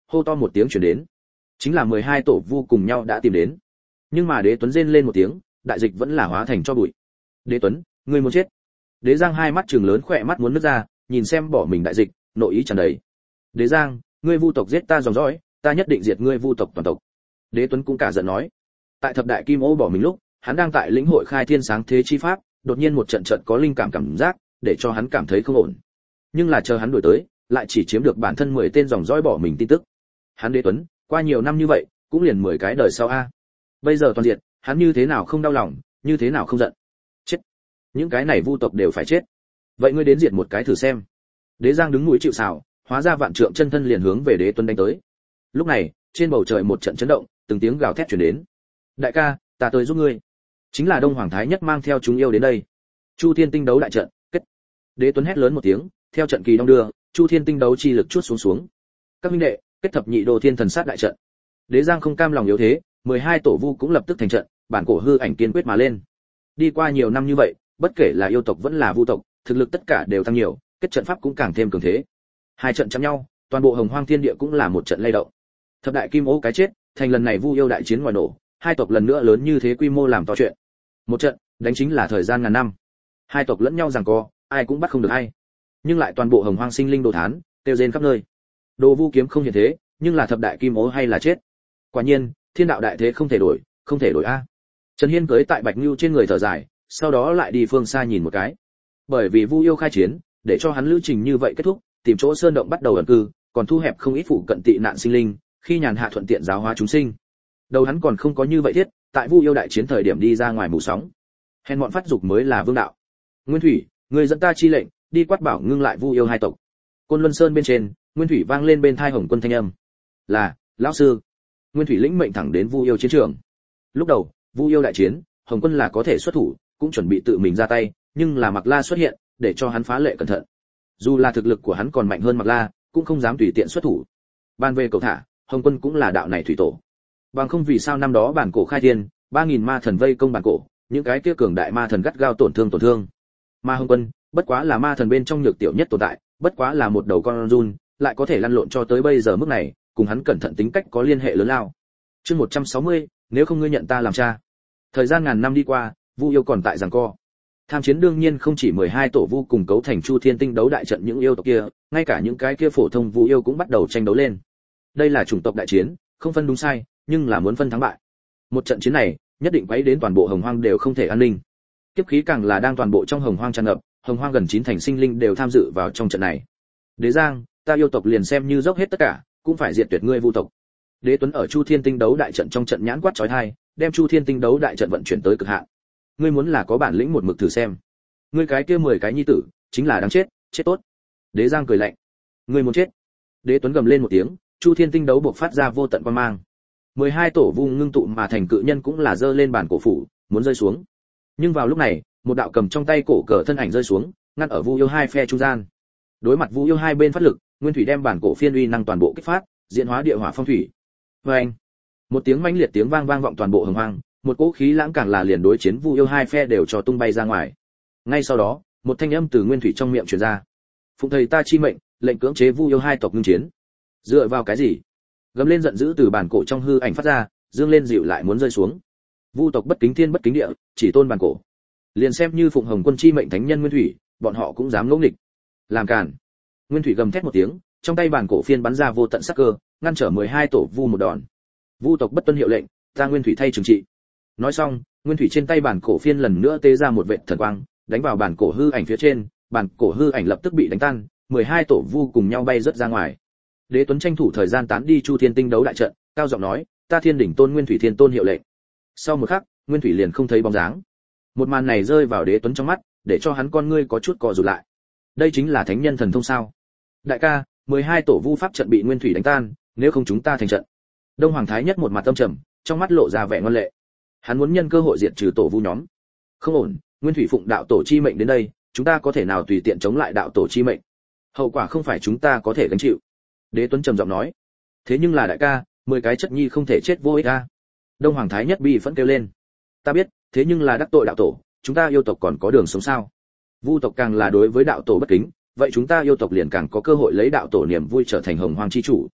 hô to một tiếng truyền đến. Chính là mười hai tổ vu cùng nhau đã tìm đến. Nhưng mà Đế Tuấn rên lên một tiếng, đại dịch vẫn là hóa thành cho bụi. Đế Tuấn, ngươi muốn chết. Đế Giang hai mắt trừng lớn khỏe mắt muốn nứt ra, nhìn xem bỏ mình đại dịch, nội ý tràn đầy. Đế Giang, ngươi vu tộc giết ta dòng dõi, ta nhất định diệt ngươi vu tộc toàn tộc. Đế Tuấn cũng cả giận nói. Tại thập đại kim ô bỏ mình lúc, hắn đang tại lĩnh hội khai thiên sáng thế chi pháp, đột nhiên một trận trận có linh cảm cảm giác, để cho hắn cảm thấy không ổn. Nhưng là chờ hắn đuổi tới, lại chỉ chiếm được bản thân mười tên dòng dõi bỏ mình tin tức. Hắn Đế Tuấn, qua nhiều năm như vậy, cũng liền mười cái đời sau a. Bây giờ toàn diệt, hắn như thế nào không đau lòng, như thế nào không giận. Chết. Những cái này vu tộc đều phải chết. Vậy ngươi đến diệt một cái thử xem. Đế Giang đứng núi chịu sào, hóa ra vạn trượng chân thân liền hướng về Đế Tuấn đánh tới. Lúc này, trên bầu trời một trận chấn động, từng tiếng gào thét truyền đến. Đại ca, ta tới giúp ngươi. Chính là Đông Hoàng Thái Nhất mang theo chúng yêu đến đây. Chu Thiên Tinh đấu đại trận, kết. Đế Tuấn hét lớn một tiếng, theo trận kỳ đong đưa, Chu Thiên Tinh đấu chi lực chuốt xuống xuống. Các huynh đệ, kết thập nhị đô thiên thần sát đại trận. Đế Giang không cam lòng yếu thế, mười hai tổ vu cũng lập tức thành trận, bản cổ hư ảnh kiên quyết mà lên. Đi qua nhiều năm như vậy, bất kể là yêu tộc vẫn là vu tộc, thực lực tất cả đều tăng nhiều, kết trận pháp cũng càng thêm cường thế. Hai trận chạm nhau, toàn bộ Hồng Hoang Thiên Địa cũng là một trận lay động. Thập đại kim ô cái chết, thành lần này vu yêu đại chiến ngoài nổ, hai tộc lần nữa lớn như thế quy mô làm to chuyện. Một trận, đánh chính là thời gian ngàn năm. Hai tộc lẫn nhau giằng co, ai cũng bắt không được ai. Nhưng lại toàn bộ Hồng Hoang sinh linh đồ thán, tiêu rên khắp nơi. Đồ vu kiếm không hiện thế, nhưng là thập đại kim ô hay là chết. Quả nhiên, thiên đạo đại thế không thể đổi, không thể đổi a. Trần Hiên cưỡi tại Bạch Nưu trên người thở dài, sau đó lại đi phương xa nhìn một cái. Bởi vì vu yêu khai chiến, để cho hắn lữ trình như vậy kết thúc, tìm chỗ sơn động bắt đầu ẩn cư, còn thu hẹp không ít phụ cận tị nạn sinh linh, khi nhàn hạ thuận tiện giáo hóa chúng sinh. Đầu hắn còn không có như vậy thiết, tại vu yêu đại chiến thời điểm đi ra ngoài mù sóng. Hèn mọn phát dục mới là vương đạo. Nguyên Thủy, người dẫn ta chi lệnh, đi quát bảo ngưng lại vu yêu hai tộc. Côn Luân Sơn bên trên, Nguyên Thủy vang lên bên thai Hồng Quân thanh âm. Là, lão sư. Nguyên Thủy lĩnh mệnh thẳng đến vu yêu chiến trường. Lúc đầu, vu yêu đại chiến, Hồng Quân là có thể xuất thủ, cũng chuẩn bị tự mình ra tay, nhưng là Mạc La xuất hiện, để cho hắn phá lệ cẩn thận. Dù là thực lực của hắn còn mạnh hơn Mạc La, cũng không dám tùy tiện xuất thủ. Ban về cầu thả, Hồng Quân cũng là đạo này thủy tổ. Bằng không vì sao năm đó bản cổ khai thiên, ba nghìn ma thần vây công bản cổ, những cái kia cường đại ma thần gắt gao tổn thương tổn thương. Ma Hồng Quân, bất quá là ma thần bên trong nhược tiểu nhất tồn tại, bất quá là một đầu con run, lại có thể lăn lộn cho tới bây giờ mức này, cùng hắn cẩn thận tính cách có liên hệ lớn lao. Chương một trăm sáu mươi, nếu không ngươi nhận ta làm cha. Thời gian ngàn năm đi qua, vu yêu còn tại giằng co. Tham chiến đương nhiên không chỉ mười hai tổ vu cùng cấu thành Chu Thiên Tinh đấu đại trận những yêu tộc kia, ngay cả những cái kia phổ thông vu yêu cũng bắt đầu tranh đấu lên. Đây là chủng tộc đại chiến, không phân đúng sai, nhưng là muốn phân thắng bại. Một trận chiến này, nhất định quấy đến toàn bộ Hồng Hoang đều không thể an ninh. Kiếp khí càng là đang toàn bộ trong Hồng Hoang tràn ngập, Hồng Hoang gần chín thành sinh linh đều tham dự vào trong trận này. Đế Giang, ta yêu tộc liền xem như dốc hết tất cả, cũng phải diệt tuyệt ngươi vu tộc. Đế Tuấn ở Chu Thiên Tinh đấu đại trận trong trận nhãn quát chói tai, đem Chu Thiên Tinh đấu đại trận vận chuyển tới cực hạn. Ngươi muốn là có bản lĩnh một mực thử xem. Ngươi cái kia mười cái nhi tử, chính là đáng chết, chết tốt. Đế Giang cười lạnh. Ngươi muốn chết. Đế Tuấn gầm lên một tiếng, Chu Thiên Tinh đấu bộc phát ra vô tận quang mang. mười hai tổ vu ngưng tụ mà thành cự nhân cũng là giơ lên bản cổ phủ, muốn rơi xuống. Nhưng vào lúc này, một đạo cầm trong tay cổ cờ thân ảnh rơi xuống, ngăn ở vu yêu hai phe trung gian. Đối mặt vu yêu hai bên phát lực, Nguyên Thủy đem bản cổ phiên uy năng toàn bộ kích phát, diễn hóa địa hỏa phong thủy. Oeng! Một tiếng mãnh liệt tiếng vang vang vọng toàn bộ Hồng Hoang, một cỗ khí lãng càng là liền đối chiến vu yêu hai phe đều cho tung bay ra ngoài. Ngay sau đó, một thanh âm từ Nguyên Thủy trong miệng truyền ra. Phụng thầy ta chi mệnh, lệnh cưỡng chế vu yêu hai tộc ngưng chiến. Dựa vào cái gì? Gầm lên giận dữ từ bản cổ trong hư ảnh phát ra, dương lên dịu lại muốn rơi xuống. Vu tộc bất kính thiên bất kính địa, chỉ tôn bản cổ. Liền xem như Phụng Hồng Quân chi mệnh thánh nhân Nguyên Thủy, bọn họ cũng dám ngỗ nghịch. Làm cản. Nguyên Thủy gầm thét một tiếng, trong tay bản cổ phiên bắn ra vô tận sắc cơ, ngăn trở mười hai tổ vu một đòn. Vu tộc bất tuân hiệu lệnh, ta Nguyên Thủy thay trừng trị. Nói xong, Nguyên Thủy trên tay bản cổ phiên lần nữa tế ra một vệt thần quang, đánh vào bản cổ hư ảnh phía trên, bản cổ hư ảnh lập tức bị đánh tan, mười hai tổ vu cùng nhau bay rớt ra ngoài. Đế Tuấn tranh thủ thời gian tán đi Chu Thiên Tinh đấu đại trận, cao giọng nói, ta Thiên đỉnh tôn Nguyên Thủy Thiên tôn hiệu lệnh. Sau một khắc, Nguyên Thủy liền không thấy bóng dáng. Một màn này rơi vào Đế Tuấn trong mắt, để cho hắn con ngươi có chút co rụt lại. Đây chính là thánh nhân thần thông sao? Đại ca, mười hai tổ vu pháp trận bị Nguyên Thủy đánh tan, nếu không chúng ta thành trận. Đông Hoàng Thái Nhất một mặt tâm trầm, trong mắt lộ ra vẻ ngoan lệ. Hắn muốn nhân cơ hội diệt trừ tổ vu nhóm. Không ổn, Nguyên Thủy phụng đạo tổ chi mệnh đến đây, chúng ta có thể nào tùy tiện chống lại đạo tổ chi mệnh? Hậu quả không phải chúng ta có thể gánh chịu. Đế Tuấn trầm giọng nói. Thế nhưng là đại ca, mười cái chất nhi không thể chết vô ích a. Đông Hoàng Thái Nhất bi phẫn kêu lên. Ta biết, thế nhưng là đắc tội đạo tổ, chúng ta yêu tộc còn có đường sống sao? Vu tộc càng là đối với đạo tổ bất kính, vậy chúng ta yêu tộc liền càng có cơ hội lấy đạo tổ niềm vui trở thành Hồng Hoang chi chủ.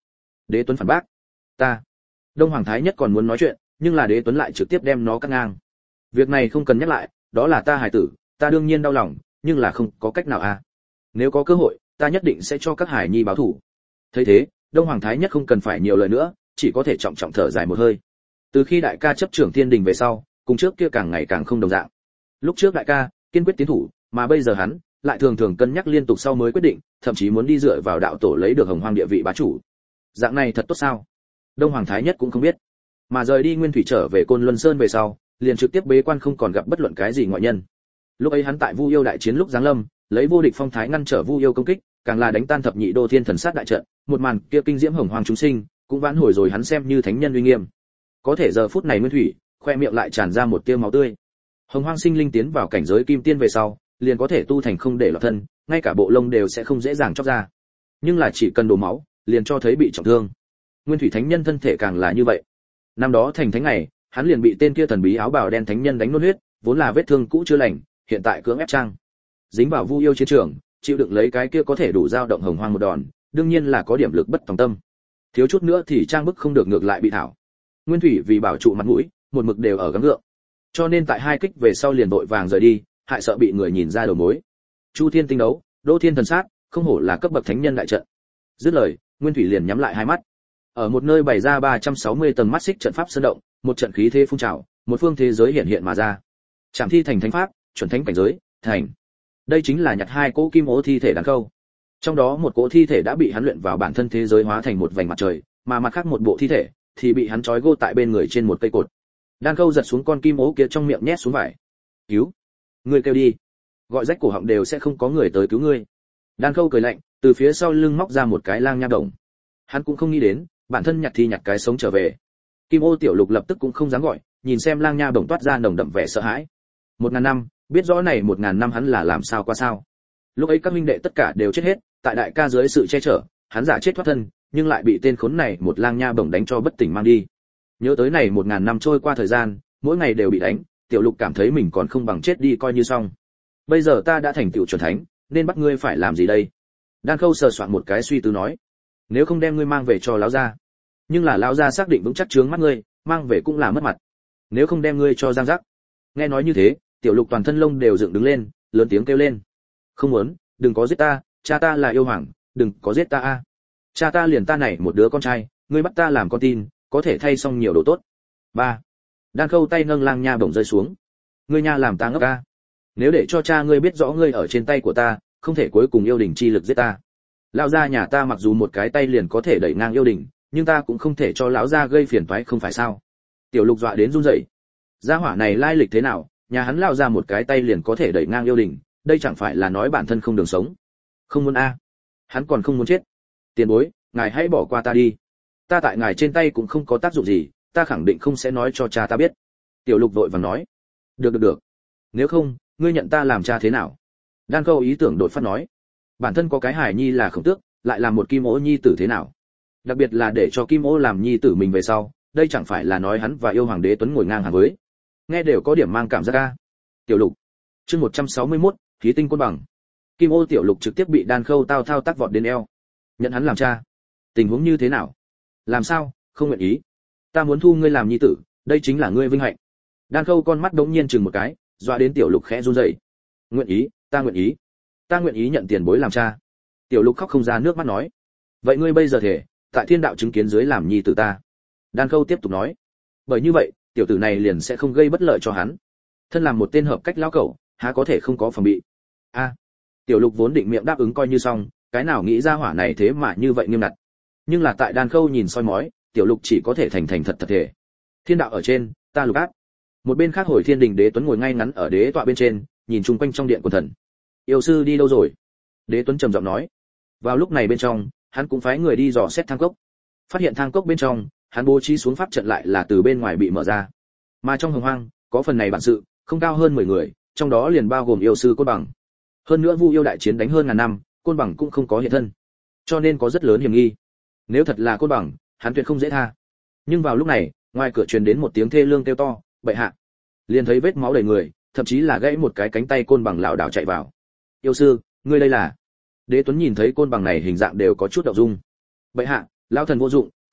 Đế Tuấn phản bác. Ta. Đông Hoàng Thái Nhất còn muốn nói chuyện, nhưng là Đế Tuấn lại trực tiếp đem nó cắt ngang. Việc này không cần nhắc lại, đó là ta hài tử, ta đương nhiên đau lòng, nhưng là không có cách nào à. Nếu có cơ hội, ta nhất định sẽ cho các hải nhi báo thù. Thấy thế, Đông Hoàng Thái Nhất không cần phải nhiều lời nữa, chỉ có thể trọng trọng thở dài một hơi. Từ khi đại ca chấp trưởng Thiên Đình về sau, cùng trước kia càng ngày càng không đồng dạng. Lúc trước đại ca kiên quyết tiến thủ, mà bây giờ hắn lại thường thường cân nhắc liên tục sau mới quyết định, thậm chí muốn đi dựa vào đạo tổ lấy được Hồng Hoang địa vị bá chủ. Dạng này thật tốt sao? Đông Hoàng Thái Nhất cũng không biết. Mà rời đi Nguyên Thủy trở về Côn Luân Sơn về sau, liền trực tiếp bế quan không còn gặp bất luận cái gì ngoại nhân. Lúc ấy hắn tại Vu Yêu đại chiến lúc giáng lâm, lấy vô địch phong thái ngăn trở Vu Yêu công kích, càng là đánh tan thập nhị đô thiên thần sát đại trận, một màn kia kinh diễm hồng hoàng chúng sinh, cũng vãn hồi rồi hắn xem như thánh nhân uy nghiêm. Có thể giờ phút này Nguyên Thủy, khoe miệng lại tràn ra một tia máu tươi. Hồng Hoang sinh linh tiến vào cảnh giới kim tiên về sau, liền có thể tu thành không để lọt thân, ngay cả bộ lông đều sẽ không dễ dàng chóc ra. Nhưng là chỉ cần đổ máu, liền cho thấy bị trọng thương. Nguyên Thủy thánh nhân thân thể càng là như vậy. Năm đó thành thánh ngày, hắn liền bị tên kia thần bí áo bào đen thánh nhân đánh nôn huyết, vốn là vết thương cũ chưa lành, hiện tại cưỡng ép trang. Dính vào Vu Yêu chiến trường, chịu đựng lấy cái kia có thể đủ dao động Hồng Hoang một đòn, đương nhiên là có điểm lực bất tòng tâm. Thiếu chút nữa thì trang bức không được ngược lại bị thảo. Nguyên Thủy vì bảo trụ mặt mũi, một mực đều ở gắng gượng. Cho nên tại hai kích về sau liền vội vàng rời đi, hại sợ bị người nhìn ra đầu mối. Chu Thiên tinh đấu, Đô Thiên thần sát, không hổ là cấp bậc thánh nhân đại trận. Dứt lời, Nguyên Thủy liền nhắm lại hai mắt. Ở một nơi bày ra ba trăm sáu mươi tầng mắt xích trận pháp sơn động, một trận khí thế phun trào, một phương thế giới hiện hiện mà ra. Trảm thi thành thánh pháp, chuẩn thánh cảnh giới, thành. Đây chính là nhặt hai cỗ kim ố thi thể đàn câu. Trong đó một cỗ thi thể đã bị hắn luyện vào bản thân thế giới hóa thành một vành mặt trời, mà mặt khác một bộ thi thể thì bị hắn trói gô tại bên người trên một cây cột. Đan câu giật xuống con kim ố kia trong miệng nhét xuống vải. Cứu! Ngươi kêu đi. Gọi rách cổ họng đều sẽ không có người tới cứu ngươi. Đan câu cười lạnh, từ phía sau lưng móc ra một cái lang nha đồng. Hắn cũng không nghĩ đến, bản thân nhặt thi nhặt cái sống trở về. Kim ô tiểu lục lập tức cũng không dám gọi, nhìn xem lang nha đồng toát ra nồng đậm vẻ sợ hãi. Một ngàn năm, biết rõ này một ngàn năm hắn là làm sao qua sao. Lúc ấy các huynh đệ tất cả đều chết hết, tại đại ca dưới sự che chở, hắn giả chết thoát thân, nhưng lại bị tên khốn này một lang nha bổng đánh cho bất tỉnh mang đi. Nhớ tới này một ngàn năm trôi qua thời gian, mỗi ngày đều bị đánh, tiểu lục cảm thấy mình còn không bằng chết đi coi như xong. Bây giờ ta đã thành tiểu chuẩn thánh, nên bắt ngươi phải làm gì đây? Đan Khâu sờ soạn một cái suy tư nói, nếu không đem ngươi mang về cho lão gia. Nhưng là lão gia xác định vững chắc chướng mắt ngươi, mang về cũng là mất mặt. Nếu không đem ngươi cho giang giác. Nghe nói như thế, tiểu lục toàn thân lông đều dựng đứng lên, lớn tiếng kêu lên, không muốn, đừng có giết ta, cha ta là yêu hoàng, đừng có giết ta a. Cha ta liền ta này một đứa con trai, ngươi bắt ta làm con tin, có thể thay xong nhiều đồ tốt. Ba. Đan Khâu tay nâng lang nha bổng rơi xuống. Ngươi nha làm ta ngốc a. Nếu để cho cha ngươi biết rõ ngươi ở trên tay của ta, không thể cuối cùng yêu đình chi lực giết ta. Lão gia nhà ta mặc dù một cái tay liền có thể đẩy ngang yêu đình, nhưng ta cũng không thể cho lão gia gây phiền toái không phải sao? Tiểu Lục dọa đến run rẩy. Gia hỏa này lai lịch thế nào, nhà hắn lão gia một cái tay liền có thể đẩy ngang yêu đình, đây chẳng phải là nói bản thân không đường sống. Không muốn a. Hắn còn không muốn chết. Tiền bối, ngài hãy bỏ qua ta đi. Ta tại ngài trên tay cũng không có tác dụng gì, ta khẳng định không sẽ nói cho cha ta biết. Tiểu Lục vội vàng nói. Được được được. Nếu không, ngươi nhận ta làm cha thế nào? Đan Khâu ý tưởng đột phát nói. Bản thân có cái hài nhi là Khổng Tước, lại làm một kim ô nhi tử thế nào? Đặc biệt là để cho kim ô làm nhi tử mình về sau, đây chẳng phải là nói hắn và yêu hoàng đế tuấn ngồi ngang hàng với. Nghe đều có điểm mang cảm giác a. Tiểu Lục. Chương một trăm sáu mươi mốt, khí tinh quân bằng. Kim ô tiểu Lục trực tiếp bị Đan Khâu tao thao tác vọt đến eo. Nhận hắn làm cha. Tình huống như thế nào? Làm sao, không nguyện ý. Ta muốn thu ngươi làm nhi tử, đây chính là ngươi vinh hạnh. Đan Khâu con mắt đống nhiên chừng một cái, dọa đến tiểu Lục khẽ run rẩy. Nguyện ý, ta nguyện ý. Ta nguyện ý nhận tiền bối làm cha. Tiểu Lục khóc không ra nước mắt nói. Vậy ngươi bây giờ thể, tại thiên đạo chứng kiến dưới làm nhi tử ta. Đan Khâu tiếp tục nói. Bởi như vậy, tiểu tử này liền sẽ không gây bất lợi cho hắn. Thân làm một tên hợp cách lão cẩu, há có thể không có phòng bị. A. Tiểu Lục vốn định miệng đáp ứng coi như xong, cái nào nghĩ ra hỏa này thế mà như vậy nghiêm ngặt. Nhưng là tại Đan Khâu nhìn soi mói, tiểu Lục chỉ có thể thành thành thật thật thể. Thiên đạo ở trên, ta Lục áp. Một bên khác Hồi Thiên Đình Đế Tuấn ngồi ngay ngắn ở đế tọa bên trên, nhìn chung quanh trong điện của thần. Yêu sư đi đâu rồi? Đế Tuấn trầm giọng nói. Vào lúc này bên trong, hắn cũng phái người đi dò xét thang cốc. Phát hiện thang cốc bên trong, hắn bố trí xuống pháp trận lại là từ bên ngoài bị mở ra. Mà trong hồng hoang, có phần này bản sự, không cao hơn mười người, trong đó liền bao gồm yêu sư Côn Bằng. Hơn nữa Vu yêu đại chiến đánh hơn ngàn năm, Côn Bằng cũng không có hiện thân, cho nên có rất lớn hiểm nghi. Nếu thật là Côn Bằng, hắn tuyệt không dễ tha. Nhưng vào lúc này, ngoài cửa truyền đến một tiếng thê lương kêu to, bệ hạ. Liền thấy vết máu đầy người, thậm chí là gãy một cái cánh tay Côn Bằng lảo đảo chạy vào. Yêu sư, ngươi đây là? Đế Tuấn nhìn thấy Côn Bằng này hình dạng đều có chút động dung. Bệ hạ, lão thần vô dụng,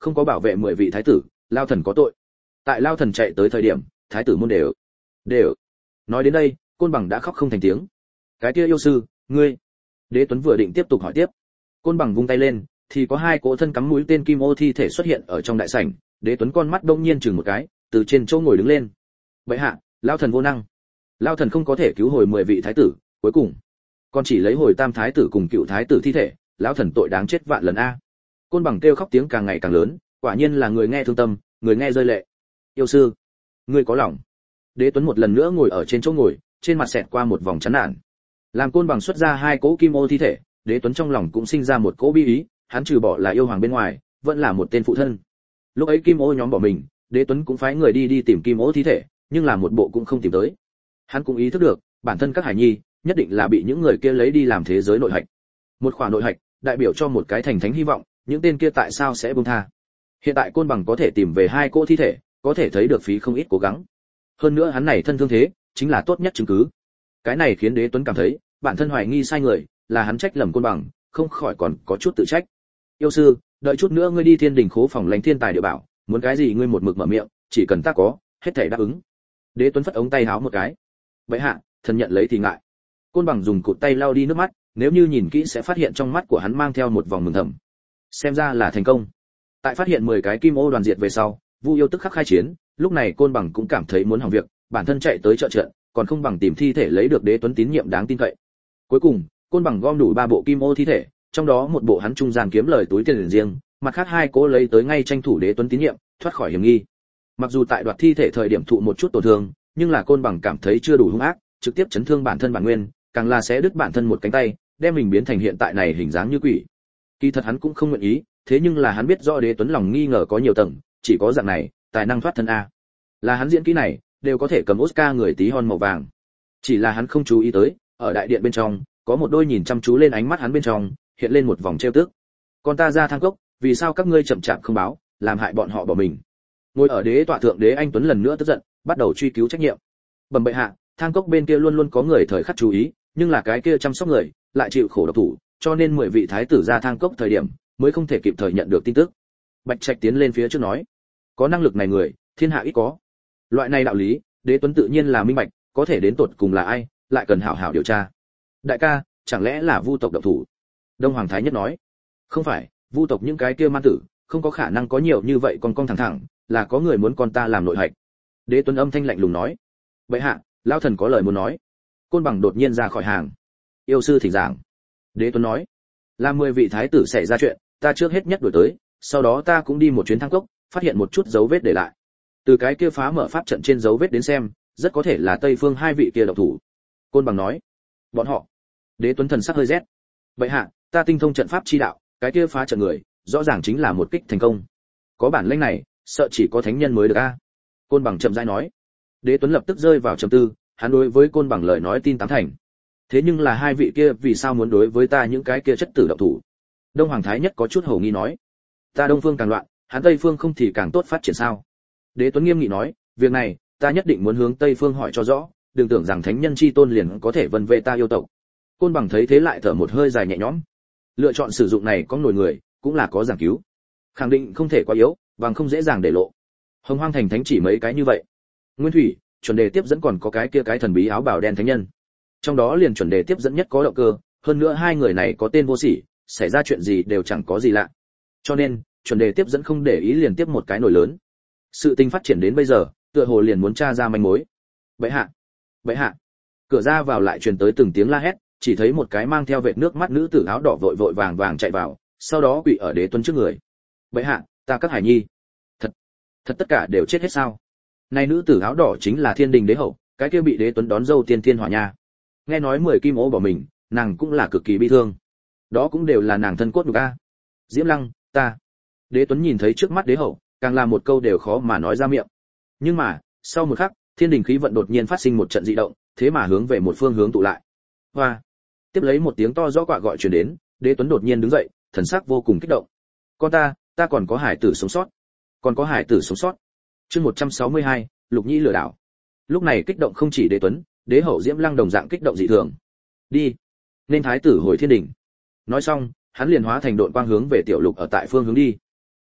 không có bảo vệ mười vị thái tử, Lao thần có tội. Tại Lao thần chạy tới thời điểm, thái tử môn đều đều. Nói đến đây, Côn Bằng đã khóc không thành tiếng. Cái kia yêu sư, ngươi. Đế Tuấn vừa định tiếp tục hỏi tiếp, Côn Bằng vung tay lên, thì có hai cỗ thân cắm mũi tên kim ô thi thể xuất hiện ở trong đại sảnh. Đế Tuấn con mắt đông nhiên chừng một cái, từ trên chỗ ngồi đứng lên. Vậy hạ, Lao thần vô năng. Lao thần không có thể cứu hồi mười vị thái tử, cuối cùng còn chỉ lấy hồi tam thái tử cùng cựu thái tử thi thể, lão thần tội đáng chết vạn lần a. Côn Bằng kêu khóc tiếng càng ngày càng lớn, quả nhiên là người nghe thương tâm, người nghe rơi lệ. Yêu sư, ngươi có lòng. Đế Tuấn một lần nữa ngồi ở trên chỗ ngồi, trên mặt xẹt qua một vòng chán nản. Làm Côn Bằng xuất ra hai cỗ kim ô thi thể, Đế Tuấn trong lòng cũng sinh ra một cỗ bi ý, hắn trừ bỏ là yêu hoàng bên ngoài, vẫn là một tên phụ thân. Lúc ấy kim ô nhóm bỏ mình, Đế Tuấn cũng phái người đi đi tìm kim ô thi thể, nhưng là một bộ cũng không tìm tới. Hắn cũng ý thức được, bản thân các hải nhi nhất định là bị những người kia lấy đi làm thế giới nội hạch. Một khoản nội hạch đại biểu cho một cái thành thánh hy vọng, những tên kia tại sao sẽ buông tha? Hiện tại Côn Bằng có thể tìm về hai cỗ thi thể, có thể thấy được phí không ít cố gắng. Hơn nữa hắn này thân thương thế, chính là tốt nhất chứng cứ. Cái này khiến Đế Tuấn cảm thấy, bản thân hoài nghi sai người, là hắn trách lầm Côn Bằng, không khỏi còn có chút tự trách. Yêu sư, đợi chút nữa ngươi đi Thiên Đình khố phòng lãnh thiên tài địa bảo, muốn cái gì ngươi một mực mở miệng, chỉ cần ta có, hết thảy đáp ứng. Đế Tuấn phất ống tay háo một cái. Vậy hạ, thần nhận lấy thì ngại. Côn Bằng dùng cụt tay lau đi nước mắt, nếu như nhìn kỹ sẽ phát hiện trong mắt của hắn mang theo một vòng mừng thầm. Xem ra là thành công. Tại phát hiện mười cái kim ô đoàn diệt về sau, Vu Yêu tức khắc khai chiến, lúc này Côn Bằng cũng cảm thấy muốn hỏng việc, bản thân chạy tới trợ trận, còn không bằng tìm thi thể lấy được Đế Tuấn tín nhiệm đáng tin cậy. Cuối cùng, Côn Bằng gom đủ ba bộ kim ô thi thể, trong đó một bộ hắn trung gian kiếm lời túi tiền riêng, mặt khác hai cố lấy tới ngay tranh thủ Đế Tuấn tín nhiệm, thoát khỏi hiểm nghi. Mặc dù tại đoạt thi thể thời điểm thụ một chút tổn thương, nhưng là Côn Bằng cảm thấy chưa đủ hung ác, trực tiếp chấn thương bản thân bản nguyên, càng là sẽ đứt bản thân một cánh tay, đem mình biến thành hiện tại này hình dáng như quỷ. Kỳ thật hắn cũng không nguyện ý, thế nhưng là hắn biết rõ Đế Tuấn lòng nghi ngờ có nhiều tầng, chỉ có dạng này, tài năng thoát thân a. Là hắn diễn kỹ này, đều có thể cầm Oscar người tí hon màu vàng. Chỉ là hắn không chú ý tới, ở đại điện bên trong, có một đôi nhìn chăm chú lên ánh mắt hắn bên trong, hiện lên một vòng trêu tức. Con ta ra thang cốc, vì sao các ngươi chậm chạp không báo, làm hại bọn họ bỏ mình. Ngồi ở đế tọa thượng Đế Anh Tuấn lần nữa tức giận, bắt đầu truy cứu trách nhiệm. Bẩm bệ hạ, thang cốc bên kia luôn luôn có người thời khắc chú ý, nhưng là cái kia chăm sóc người lại chịu khổ độc thủ, cho nên mười vị thái tử ra thang cốc thời điểm mới không thể kịp thời nhận được tin tức. Bạch Trạch tiến lên phía trước nói, có năng lực này người, thiên hạ ít có. Loại này đạo lý, Đế Tuấn tự nhiên là minh bạch, có thể đến tột cùng là ai, lại cần hảo hảo điều tra. Đại ca, chẳng lẽ là Vu tộc độc thủ? Đông Hoàng Thái Nhất nói, không phải, Vu tộc những cái kia man tử, không có khả năng có nhiều như vậy còn con thẳng thẳng, là có người muốn con ta làm nội hạch. Đế Tuấn âm thanh lạnh lùng nói, vậy hạ, lão thần có lời muốn nói. Côn Bằng đột nhiên ra khỏi hàng, yêu sư thỉnh giảng. Đế Tuấn nói, là mười vị thái tử xảy ra chuyện, ta trước hết nhất đuổi tới, sau đó ta cũng đi một chuyến thang cốc, phát hiện một chút dấu vết để lại. Từ cái kia phá mở pháp trận trên dấu vết đến xem, rất có thể là Tây Phương hai vị kia độc thủ. Côn Bằng nói, bọn họ. Đế Tuấn thần sắc hơi rét. Vậy hạ, ta tinh thông trận pháp chi đạo, cái kia phá trận người, rõ ràng chính là một kích thành công. Có bản lĩnh này, sợ chỉ có thánh nhân mới được a. Côn Bằng chậm rãi nói. Đế Tuấn lập tức rơi vào trầm tư, hắn đối với Côn Bằng lời nói tin tám thành. Thế nhưng là hai vị kia vì sao muốn đối với ta những cái kia chất tử động thủ? Đông Hoàng Thái Nhất có chút hổ nghi nói. Ta Đông Phương càng loạn, hắn Tây Phương không thì càng tốt phát triển sao? Đế Tuấn nghiêm nghị nói, việc này, ta nhất định muốn hướng Tây Phương hỏi cho rõ, đừng tưởng rằng thánh nhân chi tôn liền có thể vân vệ ta yêu tộc. Côn Bằng thấy thế lại thở một hơi dài nhẹ nhõm. Lựa chọn sử dụng này có nổi người, cũng là có giảng cứu. Khẳng định không thể quá yếu, bằng không dễ dàng để lộ. Hồng Hoang thành thánh chỉ mấy cái như vậy. Nguyên Thủy, chuẩn đề tiếp dẫn còn có cái kia cái thần bí áo bào đen thánh nhân. Trong đó liền chuẩn đề tiếp dẫn nhất có động cơ, hơn nữa hai người này có tên vô sỉ, xảy ra chuyện gì đều chẳng có gì lạ. Cho nên, chuẩn đề tiếp dẫn không để ý liền tiếp một cái nổi lớn. Sự tình phát triển đến bây giờ, tựa hồ liền muốn tra ra manh mối. Bệ hạ, bệ hạ. Cửa ra vào lại truyền tới từng tiếng la hét, chỉ thấy một cái mang theo vệt nước mắt nữ tử áo đỏ vội vội vàng vàng chạy vào, sau đó quỳ ở Đế Tuấn trước người. Bệ hạ, ta các hải nhi, thật, thật tất cả đều chết hết sao? Này nữ tử áo đỏ chính là Thiên Đình đế hậu, cái kia bị Đế Tuấn đón dâu tiên thiên hỏa nha. Nghe nói mười kim ô bỏ mình, nàng cũng là cực kỳ bi thương. Đó cũng đều là nàng thân cốt nhục a. Diễm Lăng, ta. Đế Tuấn nhìn thấy trước mắt đế hậu, càng là một câu đều khó mà nói ra miệng. Nhưng mà, sau một khắc, Thiên Đình khí vận đột nhiên phát sinh một trận dị động, thế mà hướng về một phương hướng tụ lại. Hoa. Tiếp lấy một tiếng to rõ quạ gọi truyền đến, Đế Tuấn đột nhiên đứng dậy, thần sắc vô cùng kích động. Con ta, ta còn có hải tử sống sót. Còn có hải tử sống sót. Chương một trăm sáu mươi hai, Lục Nhĩ lừa đảo. Lúc này kích động không chỉ Đế Tuấn, đế hậu Diễm Lăng đồng dạng kích động dị thường. Đi, nên thái tử hồi Thiên Đình. Nói xong, hắn liền hóa thành độn quang hướng về tiểu lục ở tại phương hướng đi.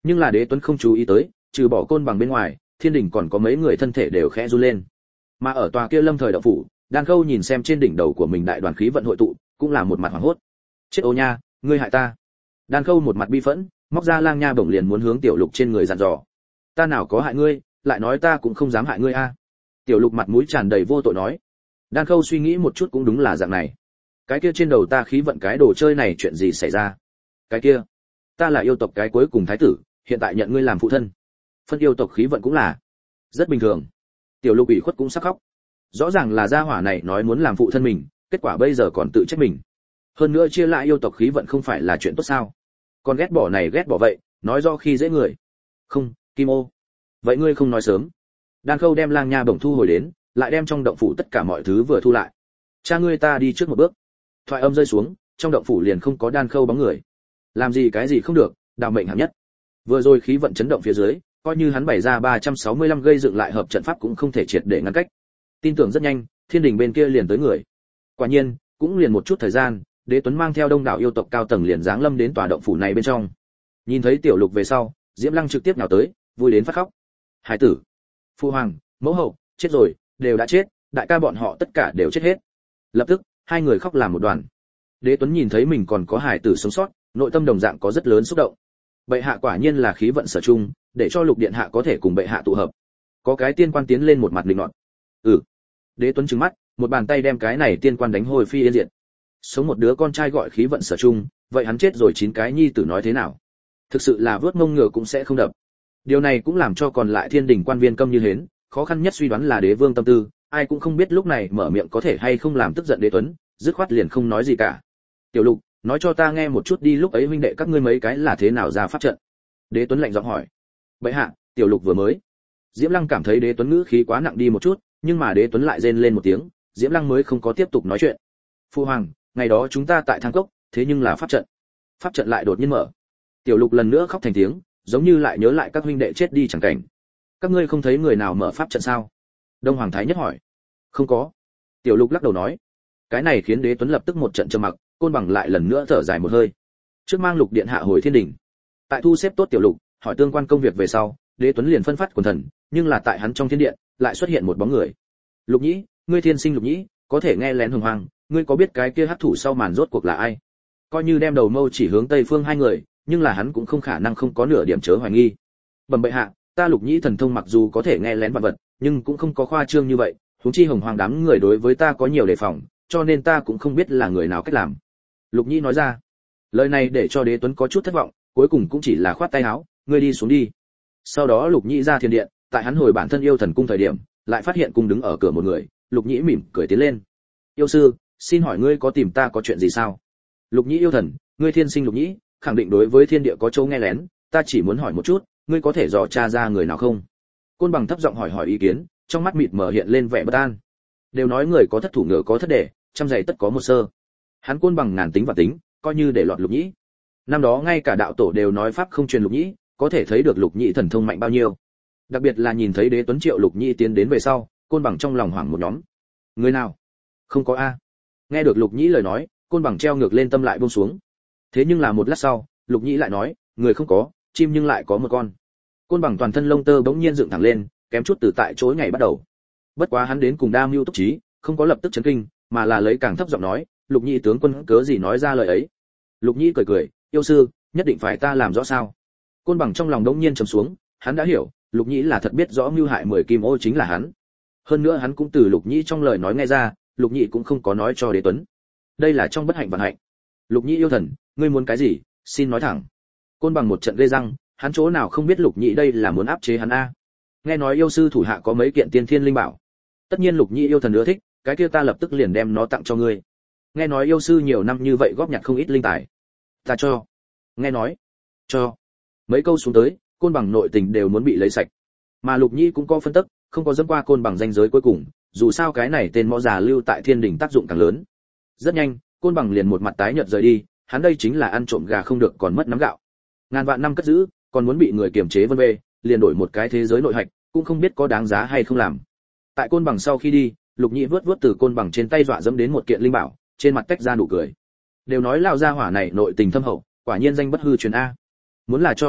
Nhưng là Đế Tuấn không chú ý tới, trừ bỏ Côn Bằng bên ngoài, thiên đình còn có mấy người thân thể đều khẽ run lên. Mà ở tòa kia lâm thời động phủ, Đan Khâu nhìn xem trên đỉnh đầu của mình đại đoàn khí vận hội tụ, cũng là một mặt hoảng hốt. Chết ô nha, ngươi hại ta. Đan Khâu một mặt bi phẫn, móc ra lang nha bổng liền muốn hướng Tiểu Lục trên người dặn dò. Ta nào có hại ngươi, lại nói ta cũng không dám hại ngươi a. Tiểu Lục mặt mũi tràn đầy vô tội nói. Đan Khâu suy nghĩ một chút cũng đúng là dạng này. Cái kia trên đầu ta khí vận cái đồ chơi này chuyện gì xảy ra? Cái kia, ta là yêu tộc cái cuối cùng thái tử, hiện tại nhận ngươi làm phụ thân. Phân yêu tộc khí vận cũng là rất bình thường. Tiểu Lục ủy khuất cũng sắp khóc. Rõ ràng là gia hỏa này nói muốn làm phụ thân mình, kết quả bây giờ còn tự trách mình. Hơn nữa chia lại yêu tộc khí vận không phải là chuyện tốt sao? Còn ghét bỏ này ghét bỏ vậy, nói do khi dễ người. Không, Kim Ô. Vậy ngươi không nói sớm. Đan Khâu đem lang nha bổng thu hồi đến, lại đem trong động phủ tất cả mọi thứ vừa thu lại. Cha ngươi ta đi trước một bước. Thoại âm rơi xuống, trong động phủ liền không có Đan Khâu bóng người. Làm gì cái gì không được, đào mệnh hạng nhất. Vừa rồi khí vận chấn động phía dưới, coi như hắn bày ra ba trăm sáu mươi lăm gây dựng lại hợp trận pháp cũng không thể triệt để ngăn cách. Tin tưởng rất nhanh, thiên đình bên kia liền tới người. Quả nhiên, cũng liền một chút thời gian, Đế Tuấn mang theo đông đảo yêu tộc cao tầng liền giáng lâm đến tòa động phủ này bên trong. Nhìn thấy Tiểu Lục về sau, Diễm Lăng trực tiếp nhào tới, vui đến phát khóc. Hải tử, phu hoàng, mẫu hậu, chết rồi, đều đã chết, đại ca bọn họ tất cả đều chết hết. Lập tức, hai người khóc làm một đoàn. Đế Tuấn nhìn thấy mình còn có hải tử sống sót, nội tâm đồng dạng có rất lớn xúc động. Bệ hạ quả nhiên là khí vận sở chung, để cho Lục điện hạ có thể cùng bệ hạ tụ hợp. Có cái tiên quan tiến lên một mặt linh loạn. Ừ. Đế Tuấn trừng mắt, một bàn tay đem cái này tiên quan đánh hồi phi yên diệt. Sống một đứa con trai gọi khí vận sở chung, vậy hắn chết rồi chín cái nhi tử nói thế nào? Thực sự là vớt mông ngựa cũng sẽ không đập. Điều này cũng làm cho còn lại thiên đình quan viên câm như hến, khó khăn nhất suy đoán là đế vương tâm tư, ai cũng không biết lúc này mở miệng có thể hay không làm tức giận Đế Tuấn, dứt khoát liền không nói gì cả. Tiểu Lục, nói cho ta nghe một chút đi, lúc ấy huynh đệ các ngươi mấy cái là thế nào ra pháp trận? Đế Tuấn lạnh giọng hỏi. Bệ hạ, Tiểu Lục vừa mới. Diễm Lăng cảm thấy Đế Tuấn ngữ khí quá nặng đi một chút, nhưng mà Đế Tuấn lại rên lên một tiếng, Diễm Lăng mới không có tiếp tục nói chuyện. Phu hoàng, ngày đó chúng ta tại Thang Cốc, thế nhưng là pháp trận. Pháp trận lại đột nhiên mở. Tiểu Lục lần nữa khóc thành tiếng, giống như lại nhớ lại các huynh đệ chết đi chẳng cảnh. Các ngươi không thấy người nào mở pháp trận sao? Đông Hoàng Thái Nhất hỏi. Không có. Tiểu Lục lắc đầu nói. Cái này khiến Đế Tuấn lập tức một trận trầm mặc, Côn Bằng lại lần nữa thở dài một hơi. Trước mang Lục điện hạ hồi thiên đình. Tại thu xếp tốt Tiểu Lục, hỏi tương quan công việc về sau, Đế Tuấn liền phân phát quần thần, nhưng là tại hắn trong thiên điện, lại xuất hiện một bóng người. Lục Nhĩ, ngươi thiên sinh Lục Nhĩ, có thể nghe lén hồng hoang, ngươi có biết cái kia hắc thủ sau màn rốt cuộc là ai? Coi như đem đầu mâu chỉ hướng tây phương hai người, nhưng là hắn cũng không khả năng không có nửa điểm chớ hoài nghi. Bẩm bệ hạ, ta Lục Nhĩ thần thông mặc dù có thể nghe lén vạn vật, nhưng cũng không có khoa trương như vậy, huống chi hồng hoang đám người đối với ta có nhiều đề phòng, cho nên ta cũng không biết là người nào cách làm. Lục Nhĩ nói ra. Lời này để cho Đế Tuấn có chút thất vọng, cuối cùng cũng chỉ là khoát tay áo, ngươi đi xuống đi. Sau đó Lục Nhĩ ra thiên điện, tại hắn hồi bản thân yêu thần cung thời điểm, lại phát hiện cung đứng ở cửa một người, Lục Nhĩ mỉm cười tiến lên. Yêu sư, xin hỏi ngươi có tìm ta có chuyện gì sao? Lục Nhĩ yêu thần, ngươi thiên sinh Lục Nhĩ, khẳng định đối với thiên địa có chỗ nghe lén, ta chỉ muốn hỏi một chút, ngươi có thể dò tra ra người nào không? Côn Bằng thấp giọng hỏi hỏi ý kiến, trong mắt mịt mờ hiện lên vẻ bất an. Đều nói người có thất thủ ngựa có thất để, trăm giày tất có một sơ. Hắn Côn Bằng ngàn tính và tính, coi như để lọt Lục Nhĩ. Năm đó ngay cả đạo tổ đều nói pháp không truyền Lục Nhĩ, có thể thấy được Lục Nhĩ thần thông mạnh bao nhiêu. Đặc biệt là nhìn thấy Đế Tuấn triệu Lục Nhĩ tiến đến về sau, Côn Bằng trong lòng hoảng một nhóm. Người nào? Không có a. Nghe được Lục Nhĩ lời nói, Côn Bằng treo ngược lên tâm lại buông xuống. Thế nhưng là một lát sau, Lục Nhĩ lại nói, người không có, chim nhưng lại có một con. Côn Bằng toàn thân lông tơ bỗng nhiên dựng thẳng lên, kém chút từ tại chỗ ngày bắt đầu. Bất quá hắn đến cùng đa mưu túc trí, không có lập tức chấn kinh, mà là lấy càng thấp giọng nói, Lục Nhĩ tướng quân cớ gì nói ra lời ấy. Lục Nhĩ cười cười, yêu sư, nhất định phải ta làm rõ sao? Côn Bằng trong lòng đống nhiên trầm xuống, hắn đã hiểu, Lục Nhĩ là thật biết rõ mưu hại mười kim ô chính là hắn. Hơn nữa hắn cũng từ Lục Nhĩ trong lời nói nghe ra, Lục Nhĩ cũng không có nói cho Đế Tuấn. Đây là trong bất hạnh vận hạnh. Lục Nhĩ yêu thần, ngươi muốn cái gì, xin nói thẳng. Côn Bằng một trận ghê răng, hắn chỗ nào không biết Lục Nhĩ đây là muốn áp chế hắn a. Nghe nói yêu sư thủ hạ có mấy kiện tiên thiên linh bảo. Tất nhiên Lục Nhĩ yêu thần ưa thích, cái kia ta lập tức liền đem nó tặng cho ngươi. Nghe nói yêu sư nhiều năm như vậy góp nhặt không ít linh tài. Ta cho. Nghe nói. Cho. Mấy câu xuống tới, Côn Bằng nội tình đều muốn bị lấy sạch. Mà Lục Nhĩ cũng có phân tích, không có dẫm qua Côn Bằng danh giới cuối cùng, dù sao cái này tên mõ già lưu tại thiên đình tác dụng càng lớn. Rất nhanh, Côn Bằng liền một mặt tái nhợt rời đi, hắn đây chính là ăn trộm gà không được còn mất nắm gạo. Ngàn vạn năm cất giữ, còn muốn bị người kiềm chế vân vê, liền đổi một cái thế giới nội hạch, cũng không biết có đáng giá hay không làm. Tại Côn Bằng sau khi đi, Lục Nhĩ vớt vớt từ Côn Bằng trên tay dọa dẫm đến một kiện linh bảo, trên mặt tách ra nụ cười. Đều nói lão gia hỏa này nội tình thâm hậu, quả nhiên danh bất hư truyền a. Muốn là cho hắn biết,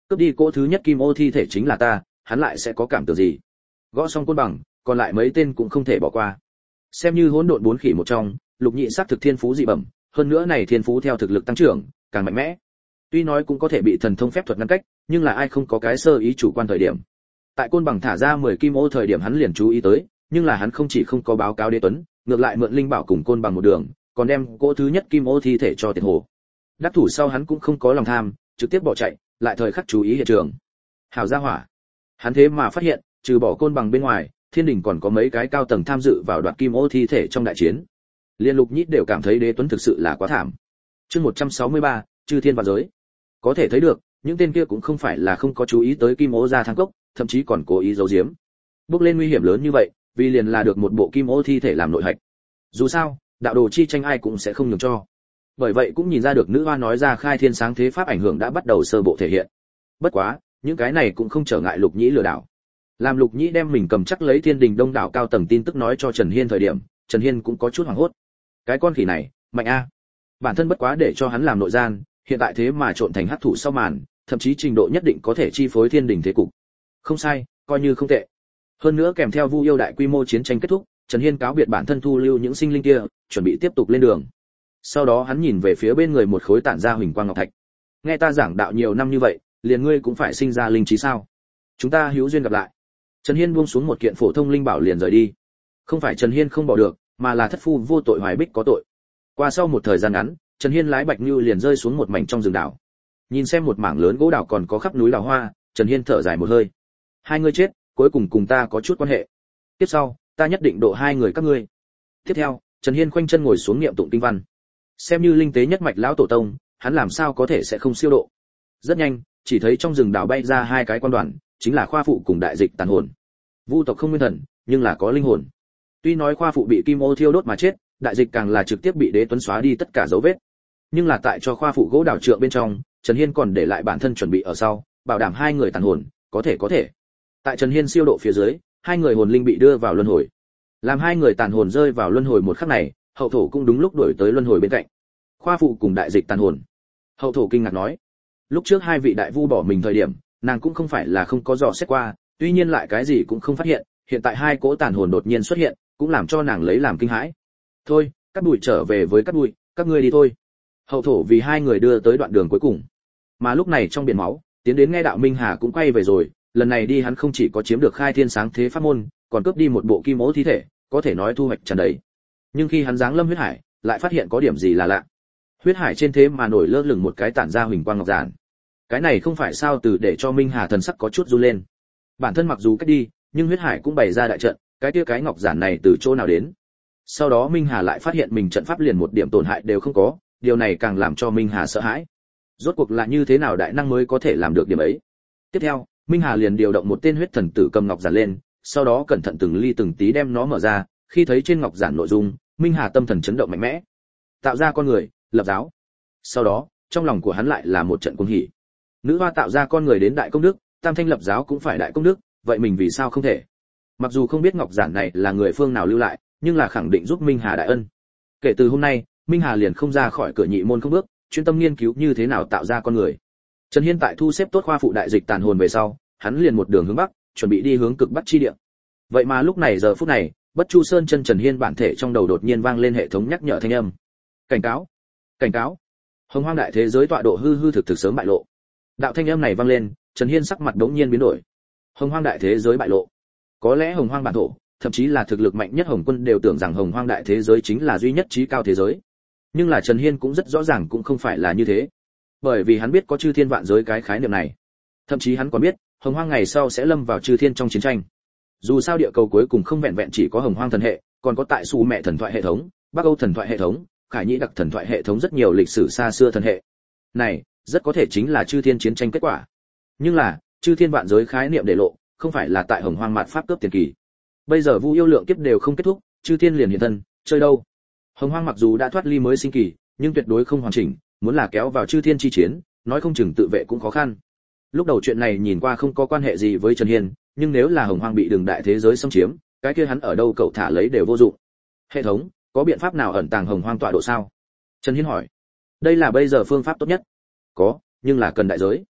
cướp đi cỗ thứ nhất kim ô thi thể chính là ta, hắn lại sẽ có cảm tưởng gì? Gõ xong côn bằng, còn lại mấy tên cũng không thể bỏ qua. Xem như hỗn độn bốn khỉ một trong, Lục Nhị xác thực thiên phú dị bẩm, hơn nữa này thiên phú theo thực lực tăng trưởng, càng mạnh mẽ. Tuy nói cũng có thể bị thần thông phép thuật ngăn cách, nhưng là ai không có cái sơ ý chủ quan thời điểm. Tại côn bằng thả ra mười kim ô thời điểm hắn liền chú ý tới, nhưng là hắn không chỉ không có báo cáo Đế Tuấn, ngược lại mượn linh bảo cùng côn bằng một đường, còn đem cỗ thứ nhất kim ô thi thể cho Tiệt Hồ. Đắc thủ sau hắn cũng không có lòng tham, trực tiếp bỏ chạy, lại thời khắc chú ý hiện trường. Hảo gia hỏa. Hắn thế mà phát hiện, trừ bỏ côn bằng bên ngoài, thiên đình còn có mấy cái cao tầng tham dự vào đoạt kim ô thi thể trong đại chiến. Liên Lục Nhĩ đều cảm thấy Đế Tuấn thực sự là quá thảm. Chương một trăm sáu mươi ba, chư thiên vạn giới. Có thể thấy được, những tên kia cũng không phải là không có chú ý tới kim ô ra thang cốc, thậm chí còn cố ý giấu giếm. Bước lên nguy hiểm lớn như vậy, vì liền là được một bộ kim ô thi thể làm nội hạch. Dù sao, đạo đồ chi tranh ai cũng sẽ không nhường cho. Bởi vậy cũng nhìn ra được nữ hoa nói ra khai thiên sáng thế pháp ảnh hưởng đã bắt đầu sơ bộ thể hiện. Bất quá, những cái này cũng không trở ngại Lục Nhĩ lừa đảo. Làm Lục Nhĩ đem mình cầm chắc lấy thiên đình đông đảo cao tầng tin tức nói cho Trần Hiên thời điểm, Trần Hiên cũng có chút hoảng hốt. Cái con khỉ này, mạnh a. Bản thân bất quá để cho hắn làm nội gian, hiện tại thế mà trộn thành hắc thủ sau màn, thậm chí trình độ nhất định có thể chi phối thiên đình thế cục. Không sai, coi như không tệ. Hơn nữa kèm theo Vu Yêu đại quy mô chiến tranh kết thúc, Trần Hiên cáo biệt bản thân thu lưu những sinh linh kia, chuẩn bị tiếp tục lên đường. Sau đó hắn nhìn về phía bên người một khối tản ra huỳnh quang ngọc thạch. Nghe ta giảng đạo nhiều năm như vậy, liền ngươi cũng phải sinh ra linh trí sao? Chúng ta hữu duyên gặp lại. Trần Hiên buông xuống một kiện phổ thông linh bảo liền rời đi. Không phải Trần Hiên không bỏ được, mà là thất phu vô tội hoài bích có tội. Qua sau một thời gian ngắn, Trần Hiên lái Bạch Nưu liền rơi xuống một mảnh trong rừng đảo. Nhìn xem một mảng lớn gỗ đảo còn có khắp núi đào hoa, Trần Hiên thở dài một hơi. Hai người chết, cuối cùng cùng ta có chút quan hệ. Tiếp sau, ta nhất định độ hai người các ngươi. Tiếp theo, Trần Hiên khoanh chân ngồi xuống niệm tụng kinh văn. Xem như linh tế nhất mạch lão tổ tông, hắn làm sao có thể sẽ không siêu độ. Rất nhanh, chỉ thấy trong rừng đảo bay ra hai cái quan đoàn, chính là Khoa phụ cùng Đại Dịch tàn hồn. Vu tộc không nguyên thần, nhưng là có linh hồn. Tuy nói Khoa phụ bị kim ô thiêu đốt mà chết, Đại Dịch càng là trực tiếp bị Đế Tuấn xóa đi tất cả dấu vết. Nhưng là tại cho Khoa phụ gỗ đảo trượng bên trong, Trần Hiên còn để lại bản thân chuẩn bị ở sau, bảo đảm hai người tàn hồn, có thể có thể. Tại Trần Hiên siêu độ phía dưới, hai người hồn linh bị đưa vào luân hồi. Làm hai người tàn hồn rơi vào luân hồi một khắc này, hậu thổ cũng đúng lúc đuổi tới luân hồi bên cạnh. Khoa phụ cùng Đại Dịch tàn hồn. Hậu thổ kinh ngạc nói, lúc trước hai vị đại vu bỏ mình thời điểm, nàng cũng không phải là không có dò xét qua, tuy nhiên lại cái gì cũng không phát hiện, hiện tại hai cỗ tàn hồn đột nhiên xuất hiện, cũng làm cho nàng lấy làm kinh hãi. Thôi, Cát Bụi trở về với Cát Bụi, các ngươi đi thôi. Hậu thổ vì hai người đưa tới đoạn đường cuối cùng. Mà lúc này trong biển máu, tiến đến nghe đạo Minh Hà cũng quay về rồi, lần này đi hắn không chỉ có chiếm được khai thiên sáng thế pháp môn, còn cướp đi một bộ kim ố thi thể, có thể nói thu hoạch tràn đầy. Nhưng khi hắn giáng lâm huyết hải, lại phát hiện có điểm gì là lạ. Huyết hải trên thế mà nổi lơ lửng một cái tản ra huỳnh quang ngọc giản. Cái này không phải sao từ để cho Minh Hà thần sắc có chút run lên. Bản thân mặc dù cách đi, nhưng huyết hải cũng bày ra đại trận, cái kia cái ngọc giản này từ chỗ nào đến? Sau đó Minh Hà lại phát hiện mình trận pháp liền một điểm tổn hại đều không có, điều này càng làm cho Minh Hà sợ hãi. Rốt cuộc là như thế nào đại năng mới có thể làm được điểm ấy? Tiếp theo, Minh Hà liền điều động một tên huyết thần tử cầm ngọc giản lên, sau đó cẩn thận từng ly từng tí đem nó mở ra, khi thấy trên ngọc giản nội dung, Minh Hà tâm thần chấn động mạnh mẽ. Tạo ra con người, lập giáo. Sau đó, trong lòng của hắn lại là một trận cuồng hỉ. Nữ hoa tạo ra con người đến đại công đức, tam thanh lập giáo cũng phải đại công đức, vậy mình vì sao không thể? Mặc dù không biết ngọc giản này là người phương nào lưu lại, nhưng là khẳng định giúp Minh Hà đại ân. Kể từ hôm nay, Minh Hà liền không ra khỏi cửa nhị môn không bước, chuyên tâm nghiên cứu như thế nào tạo ra con người. Trần Hiên tại thu xếp tốt khoa phụ Đại Dịch tàn hồn về sau, hắn liền một đường hướng bắc, chuẩn bị đi hướng cực bắc chi địa. Vậy mà lúc này giờ phút này, Bất Chu Sơn chân Trần Hiên bản thể trong đầu đột nhiên vang lên hệ thống nhắc nhở thanh âm. Cảnh cáo, cảnh cáo. Hồng Hoang đại thế giới tọa độ hư hư thực thực sớm bại lộ. Đạo thanh âm này vang lên, Trần Hiên sắc mặt đống nhiên biến đổi. Hồng Hoang đại thế giới bại lộ. Có lẽ Hồng Hoang bản thổ, thậm chí là thực lực mạnh nhất Hồng Quân đều tưởng rằng Hồng Hoang đại thế giới chính là duy nhất chí cao thế giới. Nhưng là Trần Hiên cũng rất rõ ràng cũng không phải là như thế. Bởi vì hắn biết có chư thiên vạn giới cái khái niệm này. Thậm chí hắn còn biết, Hồng Hoang ngày sau sẽ lâm vào chư thiên trong chiến tranh. Dù sao địa cầu cuối cùng không vẹn vẹn chỉ có Hồng Hoang thần hệ, còn có tại Su Mẹ thần thoại hệ thống, Bắc Âu thần thoại hệ thống, Khải Nhĩ đặc thần thoại hệ thống rất nhiều lịch sử xa xưa thần hệ. Này, rất có thể chính là chư thiên chiến tranh kết quả. Nhưng là, chư thiên vạn giới khái niệm để lộ, không phải là tại Hồng Hoang mạt pháp cướp tiền kỳ. Bây giờ Vu Yêu lượng kiếp đều không kết thúc, chư thiên liền hiện thân, chơi đâu? Hồng Hoang mặc dù đã thoát ly mới sinh kỳ, nhưng tuyệt đối không hoàn chỉnh, muốn là kéo vào chư thiên chi chiến, nói không chừng tự vệ cũng khó khăn. Lúc đầu chuyện này nhìn qua không có quan hệ gì với Trần Hiên, nhưng nếu là Hồng Hoang bị đường đại thế giới xâm chiếm, cái kia hắn ở đâu cậu thả lấy đều vô dụng. Hệ thống, có biện pháp nào ẩn tàng Hồng Hoang tọa độ sao? Trần Hiên hỏi. Đây là bây giờ phương pháp tốt nhất. Có, nhưng là cần đại giới.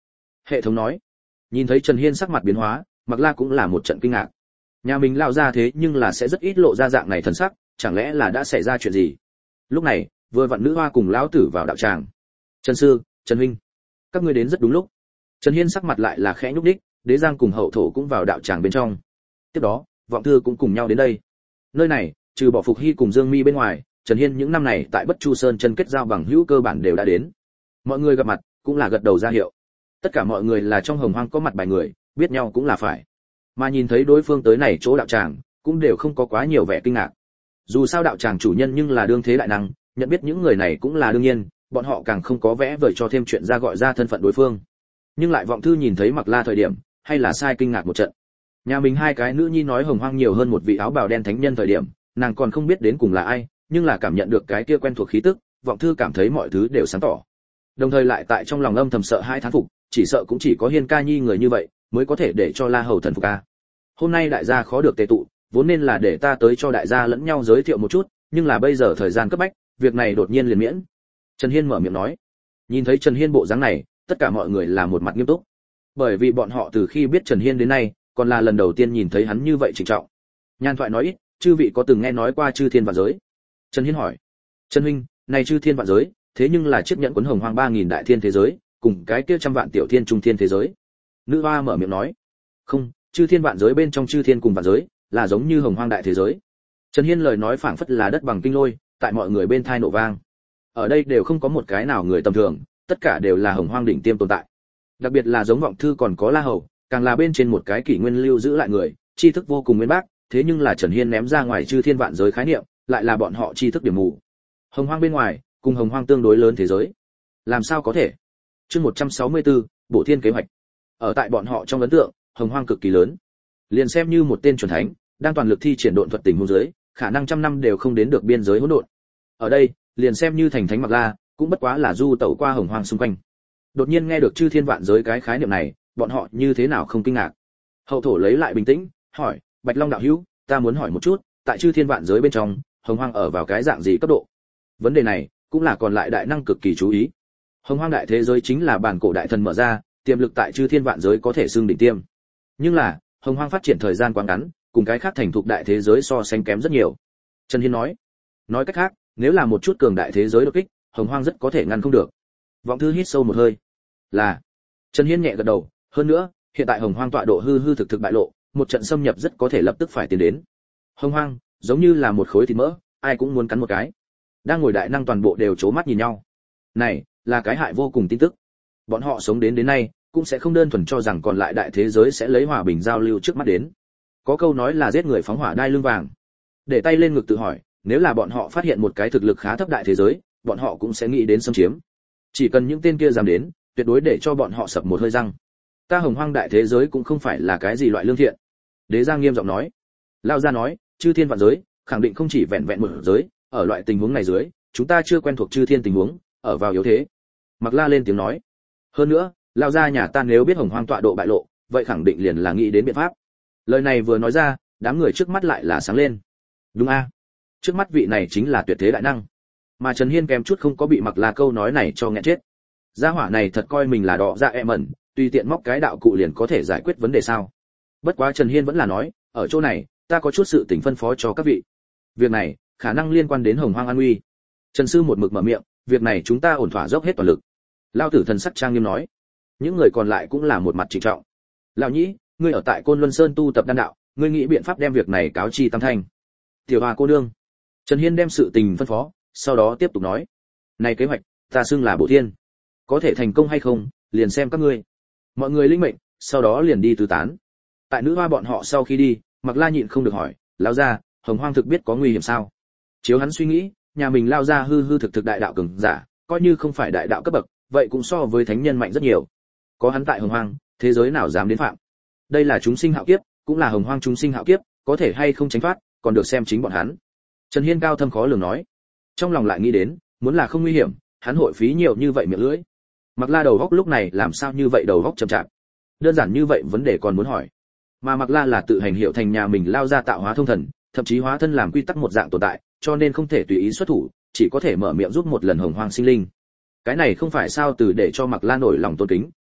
Hệ thống nói. Nhìn thấy Trần Hiên sắc mặt biến hóa, Mặc La cũng là một trận kinh ngạc. Nhà mình lao ra thế nhưng là sẽ rất ít lộ ra dạng này thần sắc, chẳng lẽ là đã xảy ra chuyện gì? Lúc này, vừa vặn nữ hoa cùng lão tử vào đạo tràng. Trần sư, Trần huynh, các ngươi đến rất đúng lúc. Trần Hiên sắc mặt lại là khẽ nhúc nhích, Đế Giang cùng Hậu Thổ cũng vào đạo tràng bên trong. Tiếp đó, Vọng Thư cũng cùng nhau đến đây. Nơi này, trừ bỏ Phục Hy cùng Dương Mi bên ngoài, Trần Hiên những năm này tại Bất Chu Sơn chân kết giao bằng hữu cơ bản đều đã đến. Mọi người gặp mặt, cũng là gật đầu ra hiệu. Tất cả mọi người là trong Hồng Hoang có mặt bài người, biết nhau cũng là phải. Mà nhìn thấy đối phương tới này chỗ đạo tràng, cũng đều không có quá nhiều vẻ kinh ngạc. Dù sao đạo tràng chủ nhân nhưng là đương thế đại năng, nhận biết những người này cũng là đương nhiên, bọn họ càng không có vẽ vời cho thêm chuyện ra gọi ra thân phận đối phương. Nhưng lại Vọng Thư nhìn thấy Mặc La thời điểm, hay là sai kinh ngạc một trận. Nhà mình hai cái nữ nhi nói Hồng Hoang nhiều hơn một vị áo bào đen thánh nhân thời điểm, nàng còn không biết đến cùng là ai, nhưng là cảm nhận được cái kia quen thuộc khí tức, Vọng Thư cảm thấy mọi thứ đều sáng tỏ. Đồng thời lại tại trong lòng âm thầm sợ hai thán phục, chỉ sợ cũng chỉ có Hiên Ca Nhi người như vậy mới có thể để cho La Hầu thần phục a. Hôm nay đại gia khó được tề tụ, vốn nên là để ta tới cho đại gia lẫn nhau giới thiệu một chút, nhưng là bây giờ thời gian cấp bách, việc này đột nhiên liền miễn. Trần Hiên mở miệng nói. Nhìn thấy Trần Hiên bộ dáng này, tất cả mọi người là một mặt nghiêm túc. Bởi vì bọn họ từ khi biết Trần Hiên đến nay, còn là lần đầu tiên nhìn thấy hắn như vậy trịnh trọng. Nhan thoại nói ít, chư vị có từng nghe nói qua chư thiên vạn giới? Trần Hiên hỏi. Trần huynh, này chư thiên vạn giới, thế nhưng là chiếc nhẫn cuốn Hồng Hoang ba nghìn đại thiên thế giới, cùng cái kia trăm vạn tiểu thiên trung thiên thế giới. Nữ hoa mở miệng nói. Không, chư thiên vạn giới bên trong chư thiên cùng vạn giới, là giống như Hồng Hoang đại thế giới. Trần Hiên lời nói phảng phất là đất bằng kinh lôi, tại mọi người bên tai nổ vang. Ở đây đều không có một cái nào người tầm thường, tất cả đều là Hồng Hoang đỉnh tiêm tồn tại. Đặc biệt là giống Vọng Thư còn có La Hầu, càng là bên trên một cái kỷ nguyên lưu giữ lại người, tri thức vô cùng nguyên bác, thế nhưng là Trần Hiên ném ra ngoài chư thiên vạn giới khái niệm, lại là bọn họ tri thức điểm mù. Hồng Hoang bên ngoài, cùng Hồng Hoang tương đối lớn thế giới. Làm sao có thể? Chương một trăm sáu mươi tư, Bổ Thiên kế hoạch. Ở tại bọn họ trong ấn tượng, Hồng Hoang cực kỳ lớn. Liền xem như một tên chuẩn thánh, đang toàn lực thi triển độn thuật tình huống dưới, khả năng trăm năm đều không đến được biên giới hỗn độn. Ở đây, liền xem như thành thánh Mặc La, cũng bất quá là du tẩu qua Hồng Hoang xung quanh. Đột nhiên nghe được chư thiên vạn giới cái khái niệm này, bọn họ như thế nào không kinh ngạc. Hậu Thổ lấy lại bình tĩnh, hỏi, Bạch Long đạo hữu, ta muốn hỏi một chút, tại chư thiên vạn giới bên trong, Hồng Hoang ở vào cái dạng gì cấp độ? Vấn đề này, cũng là còn lại đại năng cực kỳ chú ý. Hồng Hoang đại thế giới chính là bản cổ đại thần mở ra, tiềm lực tại chư thiên vạn giới có thể xưng đỉnh tiêm. Nhưng là, Hồng Hoang phát triển thời gian quá ngắn, cùng cái khác thành thục đại thế giới so sánh kém rất nhiều. Trần Hiên nói. Nói cách khác, nếu là một chút cường đại thế giới đột kích, Hồng Hoang rất có thể ngăn không được. Vọng Thư hít sâu một hơi. Là. Trần Hiên nhẹ gật đầu, hơn nữa, hiện tại Hồng Hoang tọa độ hư hư thực thực bại lộ, một trận xâm nhập rất có thể lập tức phải tiến đến. Hồng Hoang, giống như là một khối thịt mỡ, ai cũng muốn cắn một cái. Đang ngồi đại năng toàn bộ đều chố mắt nhìn nhau. Này, là cái hại vô cùng tin tức. Bọn họ sống đến đến nay, cũng sẽ không đơn thuần cho rằng còn lại đại thế giới sẽ lấy hòa bình giao lưu trước mắt đến. Có câu nói là giết người phóng hỏa đai lưng vàng. Để tay lên ngực tự hỏi, nếu là bọn họ phát hiện một cái thực lực khá thấp đại thế giới, bọn họ cũng sẽ nghĩ đến xâm chiếm. Chỉ cần những tên kia dám đến, tuyệt đối để cho bọn họ sập một hơi răng. Ta Hồng Hoang đại thế giới cũng không phải là cái gì loại lương thiện. Đế Giang nghiêm giọng nói. Lão gia nói, chư thiên vạn giới, khẳng định không chỉ vẹn vẹn một giới, ở loại tình huống này dưới, chúng ta chưa quen thuộc chư thiên tình huống, ở vào yếu thế. Mặc La lên tiếng nói. Hơn nữa, lão gia nhà ta nếu biết Hồng Hoang tọa độ bại lộ, vậy khẳng định liền là nghĩ đến biện pháp. Lời này vừa nói ra, đám người trước mắt lại là sáng lên. Đúng a, trước mắt vị này chính là tuyệt thế đại năng. Mà Trần Hiên kém chút không có bị Mặc La câu nói này cho nghẹn chết. Gia hỏa này thật coi mình là đọ dạ em ẩn, tùy tiện móc cái đạo cụ liền có thể giải quyết vấn đề sao? Bất quá Trần Hiên vẫn là nói, ở chỗ này, ta có chút sự tình phân phó cho các vị. Việc này, khả năng liên quan đến Hồng Hoang an nguy. Trần sư một mực mở miệng, việc này chúng ta ổn thỏa dốc hết toàn lực. Lão tử thần sắc trang nghiêm nói. Những người còn lại cũng là một mặt trịnh trọng. Lão nhĩ, ngươi ở tại Côn Luân Sơn tu tập đan đạo, ngươi nghĩ biện pháp đem việc này cáo chi tam thanh. Tiểu Hoa cô nương. Trần Hiên đem sự tình phân phó, sau đó tiếp tục nói. Này kế hoạch, ta xưng là Bổ Thiên. Có thể thành công hay không, liền xem các ngươi. Mọi người linh mệnh, sau đó liền đi tứ tán. Tại nữ hoa bọn họ sau khi đi, Mặc La nhịn không được hỏi, lão gia, Hồng Hoang thực biết có nguy hiểm sao? Chiếu hắn suy nghĩ, nhà mình lao ra hư hư thực thực đại đạo cường giả, coi như không phải đại đạo cấp bậc, vậy cũng so với thánh nhân mạnh rất nhiều. Có hắn tại Hồng Hoang, thế giới nào dám đến phạm? Đây là chúng sinh hạo kiếp, cũng là Hồng Hoang chúng sinh hạo kiếp, có thể hay không tránh thoát, còn được xem chính bọn hắn. Trần Hiên cao thâm khó lường nói. Trong lòng lại nghĩ đến, muốn là không nguy hiểm, hắn hội phí nhiều như vậy miệng lưỡi. Mặc La đầu góc lúc này làm sao như vậy đầu góc chậm chạp. Đơn giản như vậy vấn đề còn muốn hỏi. Mà Mặc La là tự hành hiệu thành nhà mình lao ra tạo hóa thông thần, thậm chí hóa thân làm quy tắc một dạng tồn tại, cho nên không thể tùy ý xuất thủ, chỉ có thể mở miệng giúp một lần Hồng Hoang sinh linh. Cái này không phải sao từ để cho Mặc La nổi lòng tôn kính.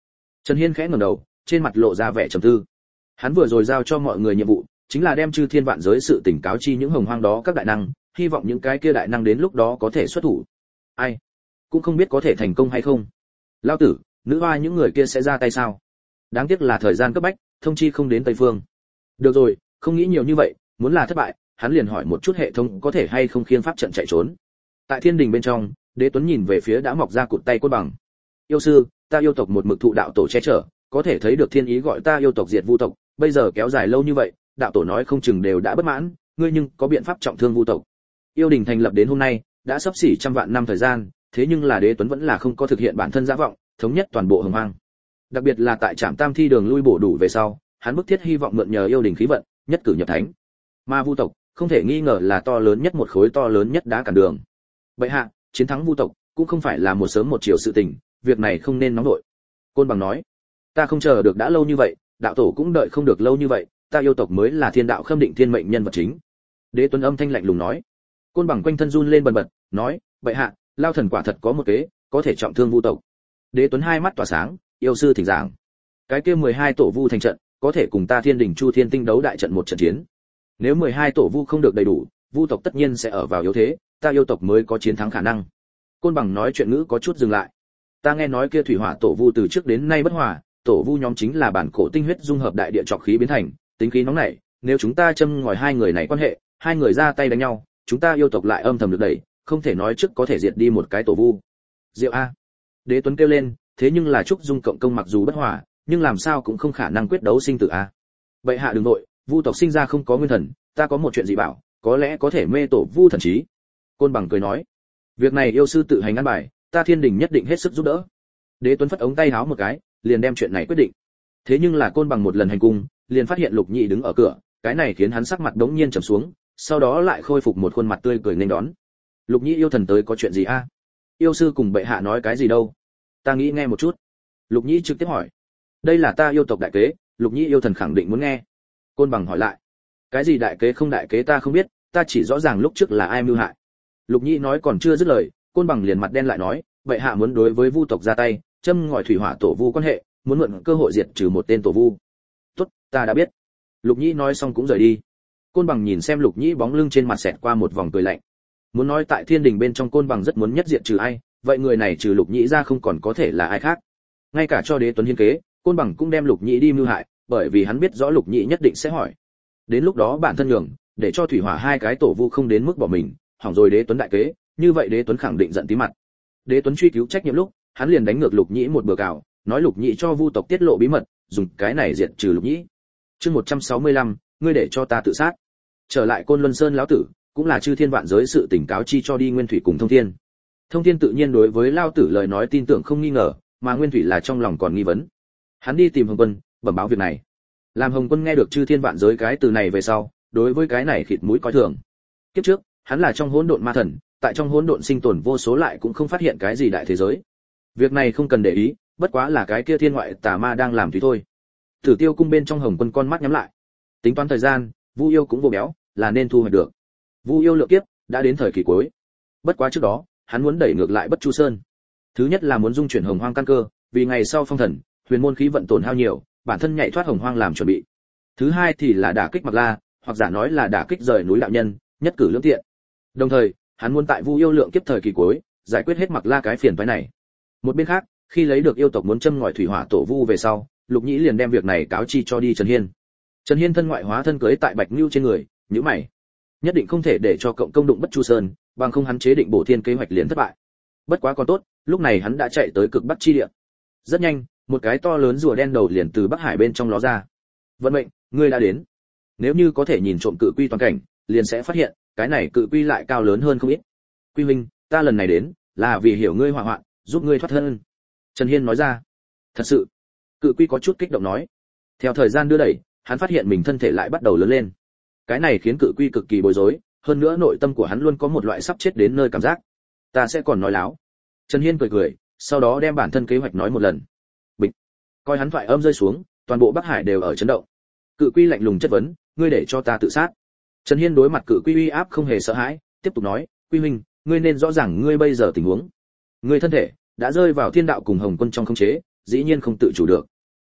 Trần Hiên khẽ ngẩng đầu, trên mặt lộ ra vẻ trầm tư. Hắn vừa rồi giao cho mọi người nhiệm vụ, chính là đem chư thiên vạn giới sự tỉnh cáo chi những hồng hoang đó các đại năng, hy vọng những cái kia đại năng đến lúc đó có thể xuất thủ. Ai cũng không biết có thể thành công hay không. Lão tử, nữ hoa những người kia sẽ ra tay sao? Đáng tiếc là thời gian cấp bách, thông chi không đến Tây Phương. Được rồi, không nghĩ nhiều như vậy, muốn là thất bại, hắn liền hỏi một chút hệ thống có thể hay không khiêng pháp trận chạy trốn. Tại thiên đình bên trong, Đế Tuấn nhìn về phía đã mọc ra cụt tay Côn Bằng. Yêu sư, ta yêu tộc một mực thụ đạo tổ che chở, có thể thấy được thiên ý gọi ta yêu tộc diệt vu tộc, bây giờ kéo dài lâu như vậy, đạo tổ nói không chừng đều đã bất mãn, ngươi nhưng có biện pháp trọng thương vu tộc. Yêu đình thành lập đến hôm nay, đã sắp xỉ trăm vạn năm thời gian, thế nhưng là Đế Tuấn vẫn là không có thực hiện bản thân giả vọng, thống nhất toàn bộ hồng hoang. Đặc biệt là tại Trạm Tam Thi đường lui bổ đủ về sau, hắn bức thiết hy vọng mượn nhờ yêu đình khí vận, nhất cử nhập thánh. Mà vu tộc, không thể nghi ngờ là to lớn nhất một khối to lớn nhất đá cản đường. Vậy hạ, chiến thắng vu tộc cũng không phải là một sớm một chiều sự tình, việc này không nên nóng nội. Côn Bằng nói, ta không chờ được đã lâu như vậy, đạo tổ cũng đợi không được lâu như vậy, ta yêu tộc mới là thiên đạo khâm định thiên mệnh nhân vật chính. Đế Tuấn âm thanh lạnh lùng nói. Côn Bằng quanh thân run lên bần bật, nói, vậy hạ, lao thần quả thật có một kế, có thể trọng thương vu tộc. Đế Tuấn hai mắt tỏa sáng, yêu sư thỉnh giảng. Cái kia mười hai tổ vu thành trận, có thể cùng ta thiên đình chu thiên tinh đấu đại trận một trận chiến. Nếu mười hai tổ vu không được đầy đủ, vu tộc tất nhiên sẽ ở vào yếu thế, ta yêu tộc mới có chiến thắng khả năng. Côn Bằng nói chuyện ngữ có chút dừng lại. Ta nghe nói kia thủy hỏa tổ vu từ trước đến nay bất hòa, tổ vu nhóm chính là bản cổ tinh huyết dung hợp đại địa trọc khí biến thành, tính khí nóng nảy, nếu chúng ta châm ngòi hai người này quan hệ, hai người ra tay đánh nhau, chúng ta yêu tộc lại âm thầm được đẩy, không thể nói trước có thể diệt đi một cái tổ vu. Diệu a. Đế Tuấn kêu lên, thế nhưng là trúc dung cộng công mặc dù bất hòa, nhưng làm sao cũng không khả năng quyết đấu sinh tử a. Vậy hạ đừng nội, vu tộc sinh ra không có nguyên thần, ta có một chuyện dị bảo, có lẽ có thể mê tổ vu thần trí. Côn Bằng cười nói, việc này yêu sư tự hành ăn bài, ta thiên đình nhất định hết sức giúp đỡ. Đế Tuấn phất ống tay háo một cái, liền đem chuyện này quyết định. Thế nhưng là Côn Bằng một lần hành cung, liền phát hiện Lục Nhị đứng ở cửa, cái này khiến hắn sắc mặt đống nhiên trầm xuống, sau đó lại khôi phục một khuôn mặt tươi cười nên đón. Lục Nhị yêu thần tới có chuyện gì a? Yêu sư cùng bệ hạ nói cái gì đâu? Ta nghĩ nghe một chút. Lục Nhị trực tiếp hỏi. Đây là ta yêu tộc đại kế, Lục Nhị yêu thần khẳng định muốn nghe. Côn Bằng hỏi lại. Cái gì đại kế không đại kế ta không biết, ta chỉ rõ ràng lúc trước là ai mưu hại. Lục Nhị nói còn chưa dứt lời, Côn Bằng liền mặt đen lại nói, bệ hạ muốn đối với vu tộc ra tay, châm ngòi thủy hỏa tổ vu quan hệ, muốn mượn cơ hội diệt trừ một tên tổ vu. Tốt, ta đã biết. Lục Nhĩ nói xong cũng rời đi. Côn Bằng nhìn xem Lục Nhĩ bóng lưng trên mặt xẹt qua một vòng cười lạnh. Muốn nói tại thiên đình bên trong Côn Bằng rất muốn nhất diệt trừ ai, vậy người này trừ Lục Nhĩ ra không còn có thể là ai khác. Ngay cả cho Đế Tuấn hiến kế, Côn Bằng cũng đem Lục Nhĩ đi mưu hại, bởi vì hắn biết rõ Lục Nhĩ nhất định sẽ hỏi. Đến lúc đó bản thân nhường, để cho thủy hỏa hai cái tổ vu không đến mức bỏ mình, hỏng rồi Đế Tuấn đại kế, như vậy Đế Tuấn khẳng định giận tí mặt. Đế Tuấn truy cứu trách nhiệm lúc, hắn liền đánh ngược Lục Nhĩ một bừa cào, nói Lục Nhĩ cho vu tộc tiết lộ bí mật, dùng cái này diệt trừ Lục Nhĩ. Chương một trăm sáu mươi lăm, ngươi để cho ta tự sát. Trở lại Côn Luân Sơn lão tử, cũng là chư thiên vạn giới sự tỉnh cáo chi cho đi Nguyên Thủy cùng Thông Thiên. Thông Thiên tự nhiên đối với lão tử lời nói tin tưởng không nghi ngờ, mà Nguyên Thủy là trong lòng còn nghi vấn. Hắn đi tìm Hồng Quân, bẩm báo việc này. Làm Hồng Quân nghe được chư thiên vạn giới cái từ này về sau, đối với cái này khịt mũi coi thường. Kiếp trước, hắn là trong hỗn độn ma thần, tại trong hỗn độn sinh tồn vô số lại cũng không phát hiện cái gì đại thế giới. Việc này không cần để ý, bất quá là cái kia thiên ngoại tà ma đang làm tùy thôi. Tử Tiêu cung bên trong Hồng Quân con mắt nhắm lại. Tính toán thời gian, Vu Yêu cũng vô béo, là nên thu hoạch được. Vu Yêu lượng kiếp đã đến thời kỳ cuối. Bất quá trước đó, hắn muốn đẩy ngược lại Bất Chu Sơn. Thứ nhất là muốn dung chuyển Hồng Hoang căn cơ, vì ngày sau phong thần, huyền môn khí vận tổn hao nhiều, bản thân nhảy thoát Hồng Hoang làm chuẩn bị. Thứ hai thì là đả kích Mạc La, hoặc giả nói là đả kích rời núi đạo nhân, nhất cử lưỡng tiện. Đồng thời, hắn muốn tại Vu Yêu lượng kiếp thời kỳ cuối, giải quyết hết Mạc La cái phiền toái này. Một bên khác, khi lấy được yêu tộc muốn châm ngòi thủy hỏa tổ vu về sau, Lục Nhĩ liền đem việc này cáo chi cho đi Trần Hiên. Trần Hiên thân ngoại hóa thân cưới tại Bạch Nưu trên người, nhíu mày, nhất định không thể để cho cộng công đụng Bất Chu Sơn, bằng không hắn chế định bổ thiên kế hoạch liền thất bại. Bất quá còn tốt, lúc này hắn đã chạy tới cực bắc chi địa. Rất nhanh, một cái to lớn rùa đen đầu liền từ Bắc Hải bên trong ló ra. Vận mệnh, ngươi đã đến. Nếu như có thể nhìn trộm cự quy toàn cảnh, liền sẽ phát hiện, cái này cự quy lại cao lớn hơn không ít. Quy huynh, ta lần này đến, là vì hiểu ngươi hỏa hoạn, giúp ngươi thoát thân. Trần Hiên nói ra. Thật sự? Cự quy có chút kích động nói. Theo thời gian đưa đẩy, hắn phát hiện mình thân thể lại bắt đầu lớn lên. Cái này khiến cự quy cực kỳ bối rối, hơn nữa nội tâm của hắn luôn có một loại sắp chết đến nơi cảm giác. Ta sẽ còn nói láo. Trần Hiên cười cười, sau đó đem bản thân kế hoạch nói một lần. Bịch. Coi hắn thoại âm rơi xuống, toàn bộ Bắc Hải đều ở chấn động. Cự quy lạnh lùng chất vấn, ngươi để cho ta tự sát. Trần Hiên đối mặt cự quy uy áp không hề sợ hãi, tiếp tục nói, quy huynh, ngươi nên rõ ràng ngươi bây giờ tình huống. Ngươi thân thể đã rơi vào thiên đạo cùng Hồng Quân trong khống chế, dĩ nhiên không tự chủ được.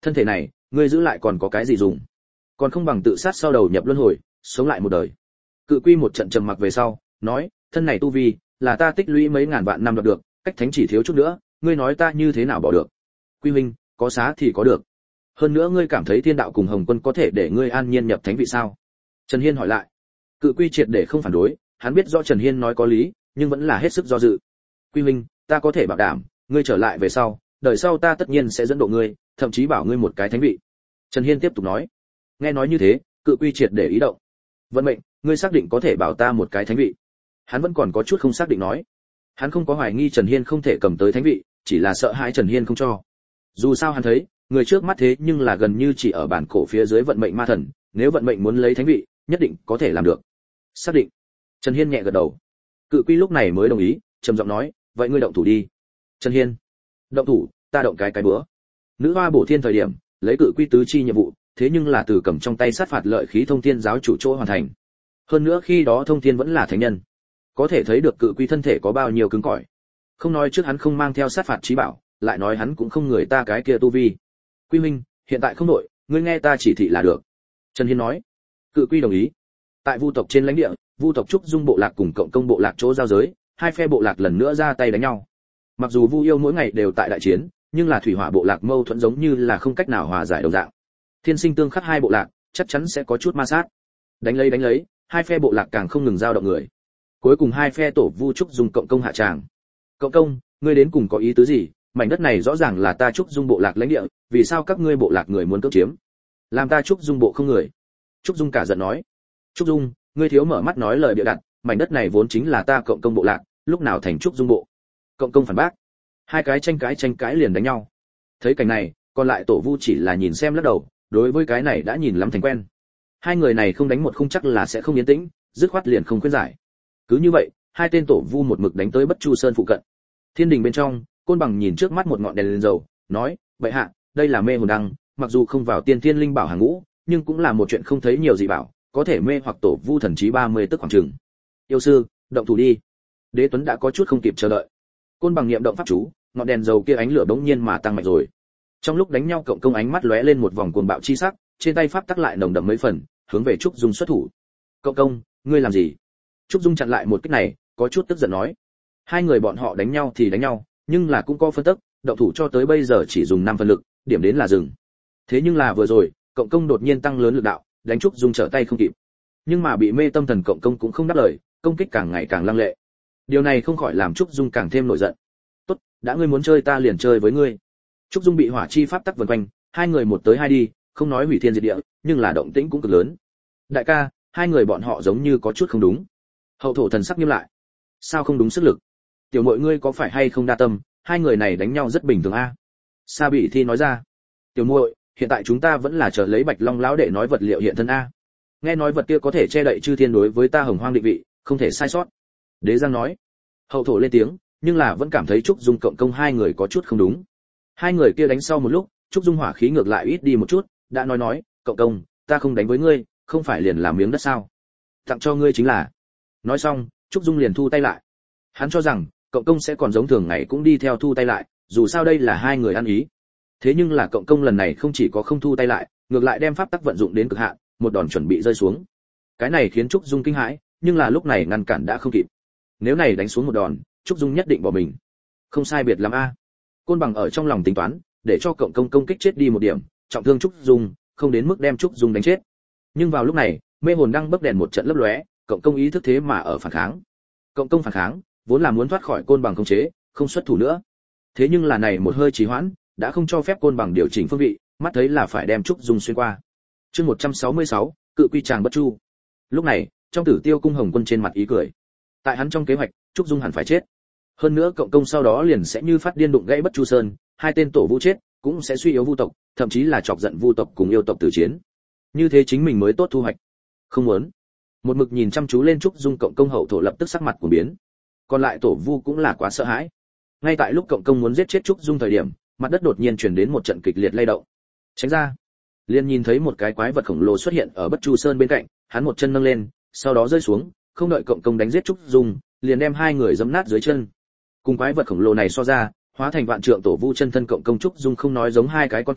thân thể này ngươi giữ lại còn có cái gì dùng, còn không bằng tự sát sau đầu nhập luân hồi, sống lại một đời. Cự Quy một trận trầm mặc về sau nói, thân này tu vi là ta tích lũy mấy ngàn vạn năm đoạt được, cách thánh chỉ thiếu chút nữa, ngươi nói ta như thế nào bỏ được. Quy huynh, có xá thì có được, hơn nữa ngươi cảm thấy thiên đạo cùng Hồng Quân có thể để ngươi an nhiên nhập thánh vị sao? Trần Hiên hỏi lại. Cự Quy triệt để không phản đối, hắn biết rõ Trần Hiên nói có lý, nhưng vẫn là hết sức do dự. Quy huynh, ta có thể bảo đảm, ngươi trở lại về sau, đời sau ta tất nhiên sẽ dẫn độ ngươi, thậm chí bảo ngươi một cái thánh vị. Trần Hiên tiếp tục nói. Nghe nói như thế, Cự Quy triệt để ý động. Vận mệnh, ngươi xác định có thể bảo ta một cái thánh vị? Hắn vẫn còn có chút không xác định nói. Hắn không có hoài nghi Trần Hiên không thể cầm tới thánh vị, chỉ là sợ hãi Trần Hiên không cho. Dù sao hắn thấy, người trước mắt thế nhưng là gần như chỉ ở bản cổ phía dưới vận mệnh ma thần, nếu vận mệnh muốn lấy thánh vị, nhất định có thể làm được. Xác định. Trần Hiên nhẹ gật đầu. Cự Quy lúc này mới đồng ý, trầm giọng nói, vậy ngươi động thủ đi. Trần Hiên. Động thủ, ta động cái cái bữa. Nữ hoa bổ thiên thời điểm, lấy Cự Quy tứ chi nhiệm vụ, thế nhưng là từ cầm trong tay sát phạt lợi khí thông thiên giáo chủ chỗ hoàn thành. Hơn nữa khi đó thông thiên vẫn là thánh nhân, có thể thấy được Cự Quy thân thể có bao nhiêu cứng cỏi. Không nói trước hắn không mang theo sát phạt chí bảo, lại nói hắn cũng không người ta cái kia tu vi. Quy huynh, hiện tại không đổi, ngươi nghe ta chỉ thị là được. Trần Hiên nói. Cự Quy đồng ý. Tại Vu tộc trên lãnh địa, Vu tộc Trúc Dung bộ lạc cùng Cộng Công bộ lạc chỗ giao giới, hai phe bộ lạc lần nữa ra tay đánh nhau. Mặc dù Vu yêu mỗi ngày đều tại đại chiến, nhưng là thủy hỏa bộ lạc mâu thuẫn giống như là không cách nào hòa giải đồng dạng. Thiên sinh tương khắc hai bộ lạc, chắc chắn sẽ có chút ma sát. Đánh lấy đánh lấy, hai phe bộ lạc càng không ngừng giao động người. Cuối cùng hai phe tổ Vu Trúc Dung Cộng Công hạ tràng. Cộng Công, ngươi đến cùng có ý tứ gì? Mảnh đất này rõ ràng là ta Trúc Dung bộ lạc lãnh địa, vì sao các ngươi bộ lạc người muốn cưỡng chiếm? Làm ta Trúc Dung bộ không người. Trúc Dung cả giận nói. Trúc Dung, ngươi thiếu mở mắt nói lời bịa đặt, mảnh đất này vốn chính là ta Cộng Công bộ lạc, lúc nào thành Trúc Dung bộ? Cộng Công phản bác. Hai cái tranh cãi tranh cãi liền đánh nhau. Thấy cảnh này, còn lại tổ Vu chỉ là nhìn xem lắc đầu, đối với cái này đã nhìn lắm thành quen. Hai người này không đánh một không chắc là sẽ không yên tĩnh, dứt khoát liền không khuyên giải. Cứ như vậy, hai tên tổ Vu một mực đánh tới Bất Chu Sơn phụ cận. Thiên đình bên trong, Côn Bằng nhìn trước mắt một ngọn đèn lên dầu, nói, "Bệ hạ, đây là mê hồn đăng, mặc dù không vào tiên thiên linh bảo hàng ngũ, nhưng cũng là một chuyện không thấy nhiều dị bảo, có thể mê hoặc tổ Vu thần trí ba mươi tức khoảng chừng." "Yêu sư, động thủ đi." Đế Tuấn đã có chút không kịp chờ đợi. Côn Bằng niệm động pháp chú, ngọn đèn dầu kia ánh lửa bỗng nhiên mà tăng mạnh rồi. Trong lúc đánh nhau Cộng Công ánh mắt lóe lên một vòng cuồng bạo chi sắc, trên tay pháp tắc lại nồng đậm mấy phần, hướng về Trúc Dung xuất thủ. "Cộng Công, ngươi làm gì?" Trúc Dung chặn lại một kích này, có chút tức giận nói. Hai người bọn họ đánh nhau thì đánh nhau, nhưng là cũng có phân tức, động thủ cho tới bây giờ chỉ dùng năm phần lực, điểm đến là dừng. Thế nhưng là vừa rồi, Cộng Công đột nhiên tăng lớn lực đạo, đánh Trúc Dung trở tay không kịp. Nhưng mà bị mê tâm thần Cộng Công cũng không đáp lời, công kích càng ngày càng lăng lệ. Điều này không khỏi làm Trúc Dung càng thêm nổi giận. "Tốt, đã ngươi muốn chơi ta liền chơi với ngươi." Trúc Dung bị hỏa chi pháp tắc vần quanh, hai người một tới hai đi, không nói hủy thiên diệt địa, nhưng là động tĩnh cũng cực lớn. "Đại ca, hai người bọn họ giống như có chút không đúng." Hậu thổ thần sắc nghiêm lại. "Sao không đúng sức lực? Tiểu muội ngươi có phải hay không đa tâm, hai người này đánh nhau rất bình thường a." Sa Bị Thi nói ra. "Tiểu muội, hiện tại chúng ta vẫn là chờ lấy Bạch Long lão đệ nói vật liệu hiện thân a. Nghe nói vật kia có thể che đậy chư thiên đối với ta Hồng Hoang định vị, không thể sai sót." Đế Giang nói. Hậu thổ lên tiếng, nhưng là vẫn cảm thấy Trúc Dung Cộng Công hai người có chút không đúng. Hai người kia đánh sau một lúc, Trúc Dung hỏa khí ngược lại ít đi một chút, đã nói nói, "Cộng Công, ta không đánh với ngươi, không phải liền làm miếng đất sao? Tặng cho ngươi chính là." Nói xong, Trúc Dung liền thu tay lại. Hắn cho rằng, Cộng Công sẽ còn giống thường ngày cũng đi theo thu tay lại, dù sao đây là hai người ăn ý. Thế nhưng là Cộng Công lần này không chỉ có không thu tay lại, ngược lại đem pháp tắc vận dụng đến cực hạn, một đòn chuẩn bị rơi xuống. Cái này khiến Trúc Dung kinh hãi, nhưng là lúc này ngăn cản đã không kịp. Nếu này đánh xuống một đòn, Trúc Dung nhất định bỏ mình. Không sai biệt lắm a. Côn Bằng ở trong lòng tính toán, để cho Cộng Công công kích chết đi một điểm, trọng thương Trúc Dung, không đến mức đem Trúc Dung đánh chết. Nhưng vào lúc này, mê hồn đang bấc đèn một trận lấp lóe, Cộng Công ý thức thế mà ở phản kháng. Cộng Công phản kháng, vốn là muốn thoát khỏi Côn Bằng khống chế, không xuất thủ nữa. Thế nhưng là này một hơi trì hoãn, đã không cho phép Côn Bằng điều chỉnh phương vị, mắt thấy là phải đem Trúc Dung xuyên qua. Chương một trăm sáu mươi sáu, Cự Quy Tràng Bất Chu. Lúc này, trong Tử Tiêu cung Hồng Quân trên mặt ý cười. Tại hắn trong kế hoạch, Trúc Dung hẳn phải chết. Hơn nữa Cộng Công sau đó liền sẽ như phát điên đụng gãy Bất Chu Sơn, hai tên tổ Vu chết, cũng sẽ suy yếu Vu tộc, thậm chí là chọc giận Vu tộc cùng yêu tộc tử chiến. Như thế chính mình mới tốt thu hoạch. Không muốn. Một mực nhìn chăm chú lên Trúc Dung Cộng Công hậu thổ lập tức sắc mặt của biến. Còn lại tổ Vu cũng là quá sợ hãi. Ngay tại lúc Cộng Công muốn giết chết Trúc Dung thời điểm, mặt đất đột nhiên truyền đến một trận kịch liệt lay động. Tránh ra. Liền nhìn thấy một cái quái vật khổng lồ xuất hiện ở Bất Chu Sơn bên cạnh, hắn một chân nâng lên, sau đó rơi xuống, không đợi Cộng Công đánh giết Trúc Dung, liền đem hai người giẫm nát dưới chân. Cùng quái vật khổng lồ này so ra, hóa thành vạn trượng tổ Vu chân thân Cộng Công Trúc Dung không nói giống hai cái con kiến,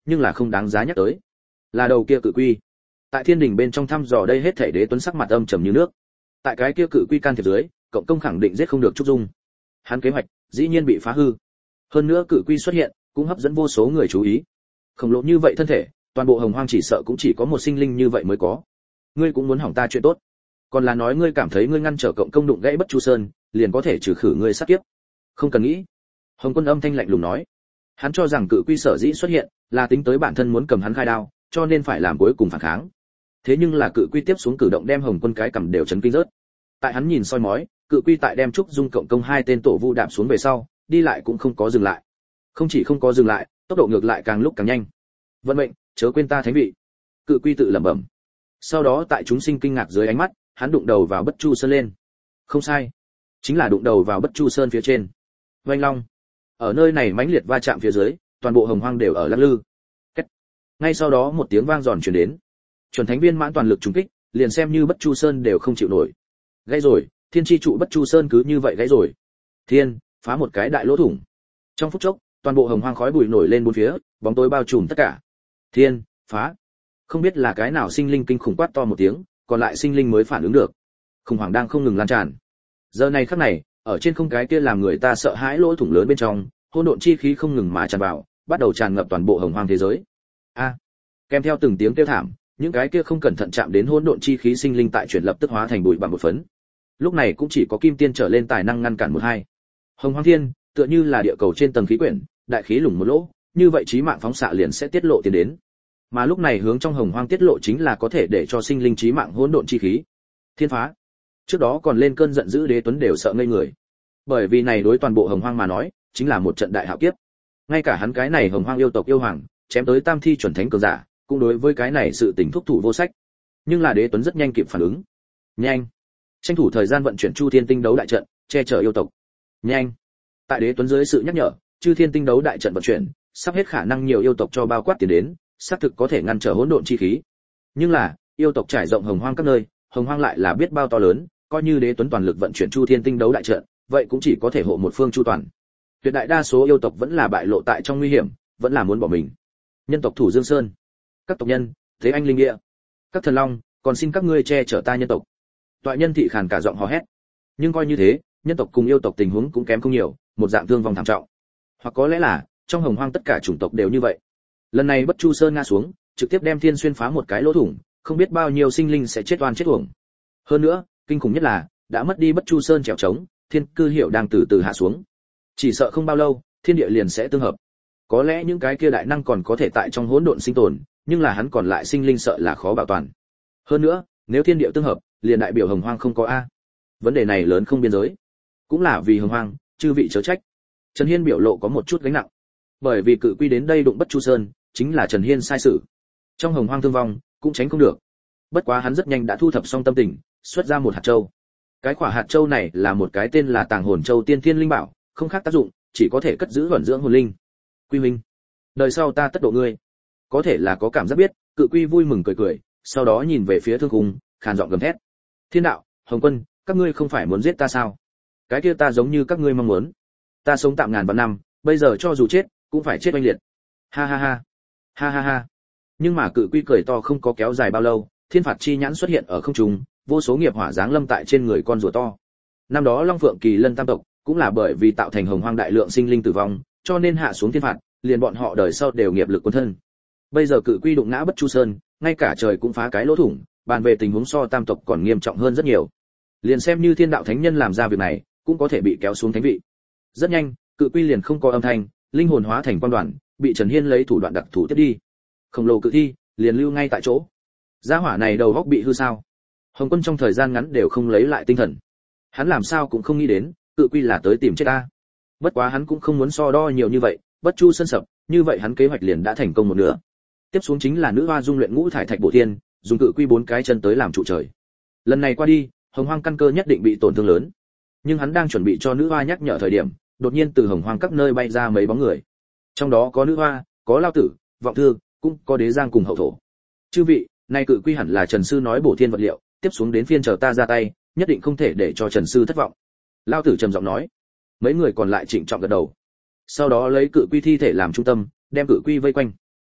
nhưng là không đáng giá nhắc tới. Là đầu kia cự quy. Tại thiên đình bên trong thăm dò đây hết thảy đế tuấn sắc mặt âm trầm như nước. Tại cái kia cự quy can thiệp dưới, cộng công khẳng định giết không được Trúc Dung. Hắn kế hoạch dĩ nhiên bị phá hư. Hơn nữa cự quy xuất hiện, cũng hấp dẫn vô số người chú ý. Khổng lồ như vậy thân thể, toàn bộ hồng hoang chỉ sợ cũng chỉ có một sinh linh như vậy mới có. Ngươi cũng muốn hỏng ta chuyện tốt, còn là nói ngươi cảm thấy ngươi ngăn trở cộng công đụng gãy Bất Chu Sơn, liền có thể trừ khử ngươi sát kiếp? Không cần nghĩ. Hồng Quân âm thanh lạnh lùng nói. Hắn cho rằng cự quy sở dĩ xuất hiện, là tính tới bản thân muốn cầm hắn khai đao, cho nên phải làm cuối cùng phản kháng. Thế nhưng là cự quy tiếp xuống cử động đem Hồng Quân cái cầm đều chấn kinh rớt. Tại hắn nhìn soi mói, cự quy tại đem Trúc Dung cộng công hai tên tổ vu đạp xuống về sau, đi lại cũng không có dừng lại. Không chỉ không có dừng lại, tốc độ ngược lại càng lúc càng nhanh. Vận mệnh, chớ quên ta thánh vị. Cự quy tự lẩm bẩm. Sau đó tại chúng sinh kinh ngạc dưới ánh mắt, hắn đụng đầu vào Bất Chu Sơn lên. Không sai, chính là đụng đầu vào Bất Chu Sơn phía trên. Oanh long. Ở nơi này mãnh liệt va chạm phía dưới, toàn bộ hồng hoang đều ở lắc lư. Kết. Ngay sau đó một tiếng vang giòn truyền đến. Chuẩn thánh viên mãn toàn lực trùng kích, liền xem như Bất Chu Sơn đều không chịu nổi. Gãy rồi, thiên chi trụ Bất Chu Sơn cứ như vậy gãy rồi. Thiên, phá một cái đại lỗ thủng. Trong phút chốc, toàn bộ hồng hoang khói bụi nổi lên bốn phía, bóng tối bao trùm tất cả. Thiên, phá. Không biết là cái nào sinh linh kinh khủng quát to một tiếng, còn lại sinh linh mới phản ứng được. Khủng hoảng đang không ngừng lan tràn. Giờ này khắc này, ở trên không cái kia làm người ta sợ hãi lỗ thủng lớn bên trong, hỗn độn chi khí không ngừng mà tràn vào, bắt đầu tràn ngập toàn bộ hồng hoang thế giới. A. À, kèm theo từng tiếng kêu thảm, những cái kia không cẩn thận chạm đến hỗn độn chi khí sinh linh tại chuyển lập tức hóa thành bụi bặm một phấn. Lúc này cũng chỉ có kim tiên trở lên tài năng ngăn cản một hai. Hồng hoang thiên, tựa như là địa cầu trên tầng khí quyển, đại khí lủng một lỗ, như vậy chí mạng phóng xạ liền sẽ tiết lộ tiến đến. Mà lúc này hướng trong hồng hoang tiết lộ chính là có thể để cho sinh linh chí mạng hỗn độn chi khí. Thiên phá. Trước đó còn lên cơn giận dữ đế tuấn đều sợ ngây người. Bởi vì này đối toàn bộ hồng hoang mà nói, chính là một trận đại hạo kiếp. Ngay cả hắn cái này hồng hoang yêu tộc yêu hoàng, chém tới tam thi chuẩn thánh cường giả, cũng đối với cái này sự tình thúc thủ vô sách. Nhưng là đế tuấn rất nhanh kịp phản ứng. Nhanh, tranh thủ thời gian vận chuyển Chu Thiên Tinh đấu đại trận, che chở yêu tộc. Nhanh. Tại đế tuấn dưới sự nhắc nhở, Chư Thiên Tinh đấu đại trận vận chuyển, sắp hết khả năng nhiều yêu tộc cho bao quát tiền đến, xác thực có thể ngăn trở hỗn độn chi khí. Nhưng là, yêu tộc trải rộng hồng hoang các nơi, hồng hoang lại là biết bao to lớn, coi như đế tuấn toàn lực vận chuyển Chu Thiên Tinh đấu đại trận, vậy cũng chỉ có thể hộ một phương chu toàn. Tuyệt đại đa số yêu tộc vẫn là bại lộ tại trong nguy hiểm, vẫn là muốn bỏ mình. Nhân tộc thủ Dương Sơn, các tộc nhân, thế anh linh địa, các thần long, còn xin các ngươi che chở ta nhân tộc. Toại nhân thị khàn cả giọng hò hét. Nhưng coi như thế, nhân tộc cùng yêu tộc tình huống cũng kém không nhiều, một dạng thương vong thảm trọng. Hoặc có lẽ là, trong hồng hoang tất cả chủng tộc đều như vậy. Lần này Bất Chu Sơn ngã xuống, trực tiếp đem thiên xuyên phá một cái lỗ thủng, không biết bao nhiêu sinh linh sẽ chết oan chết uổng. Hơn nữa, kinh khủng nhất là, đã mất đi Bất Chu Sơn trèo trống, thiên cư hiệu đang từ từ hạ xuống. Chỉ sợ không bao lâu, thiên địa liền sẽ tương hợp. Có lẽ những cái kia đại năng còn có thể tại trong hỗn độn sinh tồn, nhưng là hắn còn lại sinh linh sợ là khó bảo toàn. Hơn nữa, nếu thiên địa tương hợp, liền đại biểu hồng hoang không có a. Vấn đề này lớn không biên giới. Cũng là vì hồng hoang, chư vị chớ trách. Trần Hiên biểu lộ có một chút gánh nặng. Bởi vì cự quy đến đây đụng Bất Chu Sơn, chính là Trần Hiên sai sự. Trong hồng hoang thương vong, cũng tránh không được. Bất quá hắn rất nhanh đã thu thập xong tâm tình, xuất ra một hạt châu. Cái quả hạt châu này là một cái tên là Tàng Hồn Châu tiên thiên linh bảo, không khác tác dụng, chỉ có thể cất giữ vận dưỡng hồn linh. Quy Minh, đời sau ta tất độ ngươi. Có thể là có cảm giác biết, cự quy vui mừng cười cười, sau đó nhìn về phía thương khung, khàn giọng gầm thét. Thiên đạo, Hồng Quân, các ngươi không phải muốn giết ta sao? Cái kia ta giống như các ngươi mong muốn. Ta sống tạm ngàn vạn năm, bây giờ cho dù chết, cũng phải chết oanh liệt. Ha ha ha. Ha ha ha. Nhưng mà cự quy cười to không có kéo dài bao lâu, thiên phạt chi nhãn xuất hiện ở không trung, vô số nghiệp hỏa giáng lâm tại trên người con rùa to. Năm đó Long Phượng Kỳ Lân tam tộc, cũng là bởi vì tạo thành hồng hoang đại lượng sinh linh tử vong, cho nên hạ xuống thiên phạt, liền bọn họ đời sau đều nghiệp lực quân thân. Bây giờ cự quy đụng ngã Bất Chu Sơn, ngay cả trời cũng phá cái lỗ thủng, bàn về tình huống so tam tộc còn nghiêm trọng hơn rất nhiều. Liền xem như thiên đạo thánh nhân làm ra việc này, cũng có thể bị kéo xuống thánh vị. Rất nhanh, cự quy liền không có âm thanh, linh hồn hóa thành quan đoàn, bị Trần Hiên lấy thủ đoạn đặc thù tiếp đi. Khổng lồ cự thi, liền lưu ngay tại chỗ. Gia hỏa này đầu óc bị hư sao? Hồng Quân trong thời gian ngắn đều không lấy lại tinh thần. Hắn làm sao cũng không nghĩ đến, cự quy là tới tìm chết ta. Bất quá hắn cũng không muốn so đo nhiều như vậy, Bất Chu Sơn sập, như vậy hắn kế hoạch liền đã thành công một nửa. Tiếp xuống chính là nữ hoa dung luyện ngũ thải thạch bổ thiên, dùng cự quy bốn cái chân tới làm trụ trời. Lần này qua đi, hồng hoang căn cơ nhất định bị tổn thương lớn. Nhưng hắn đang chuẩn bị cho nữ hoa nhắc nhở thời điểm, đột nhiên từ hồng hoang các nơi bay ra mấy bóng người. Trong đó có nữ hoa, có lao tử, vọng thư, cũng có đế giang cùng hậu thổ. Chư vị, nay cự quy hẳn là Trần sư nói bổ thiên vật liệu, tiếp xuống đến phiên chờ ta ra tay, nhất định không thể để cho Trần sư thất vọng. Lao tử trầm giọng nói. Mấy người còn lại trịnh trọng gật đầu. Sau đó lấy cự quy thi thể làm trung tâm, đem cự quy vây quanh.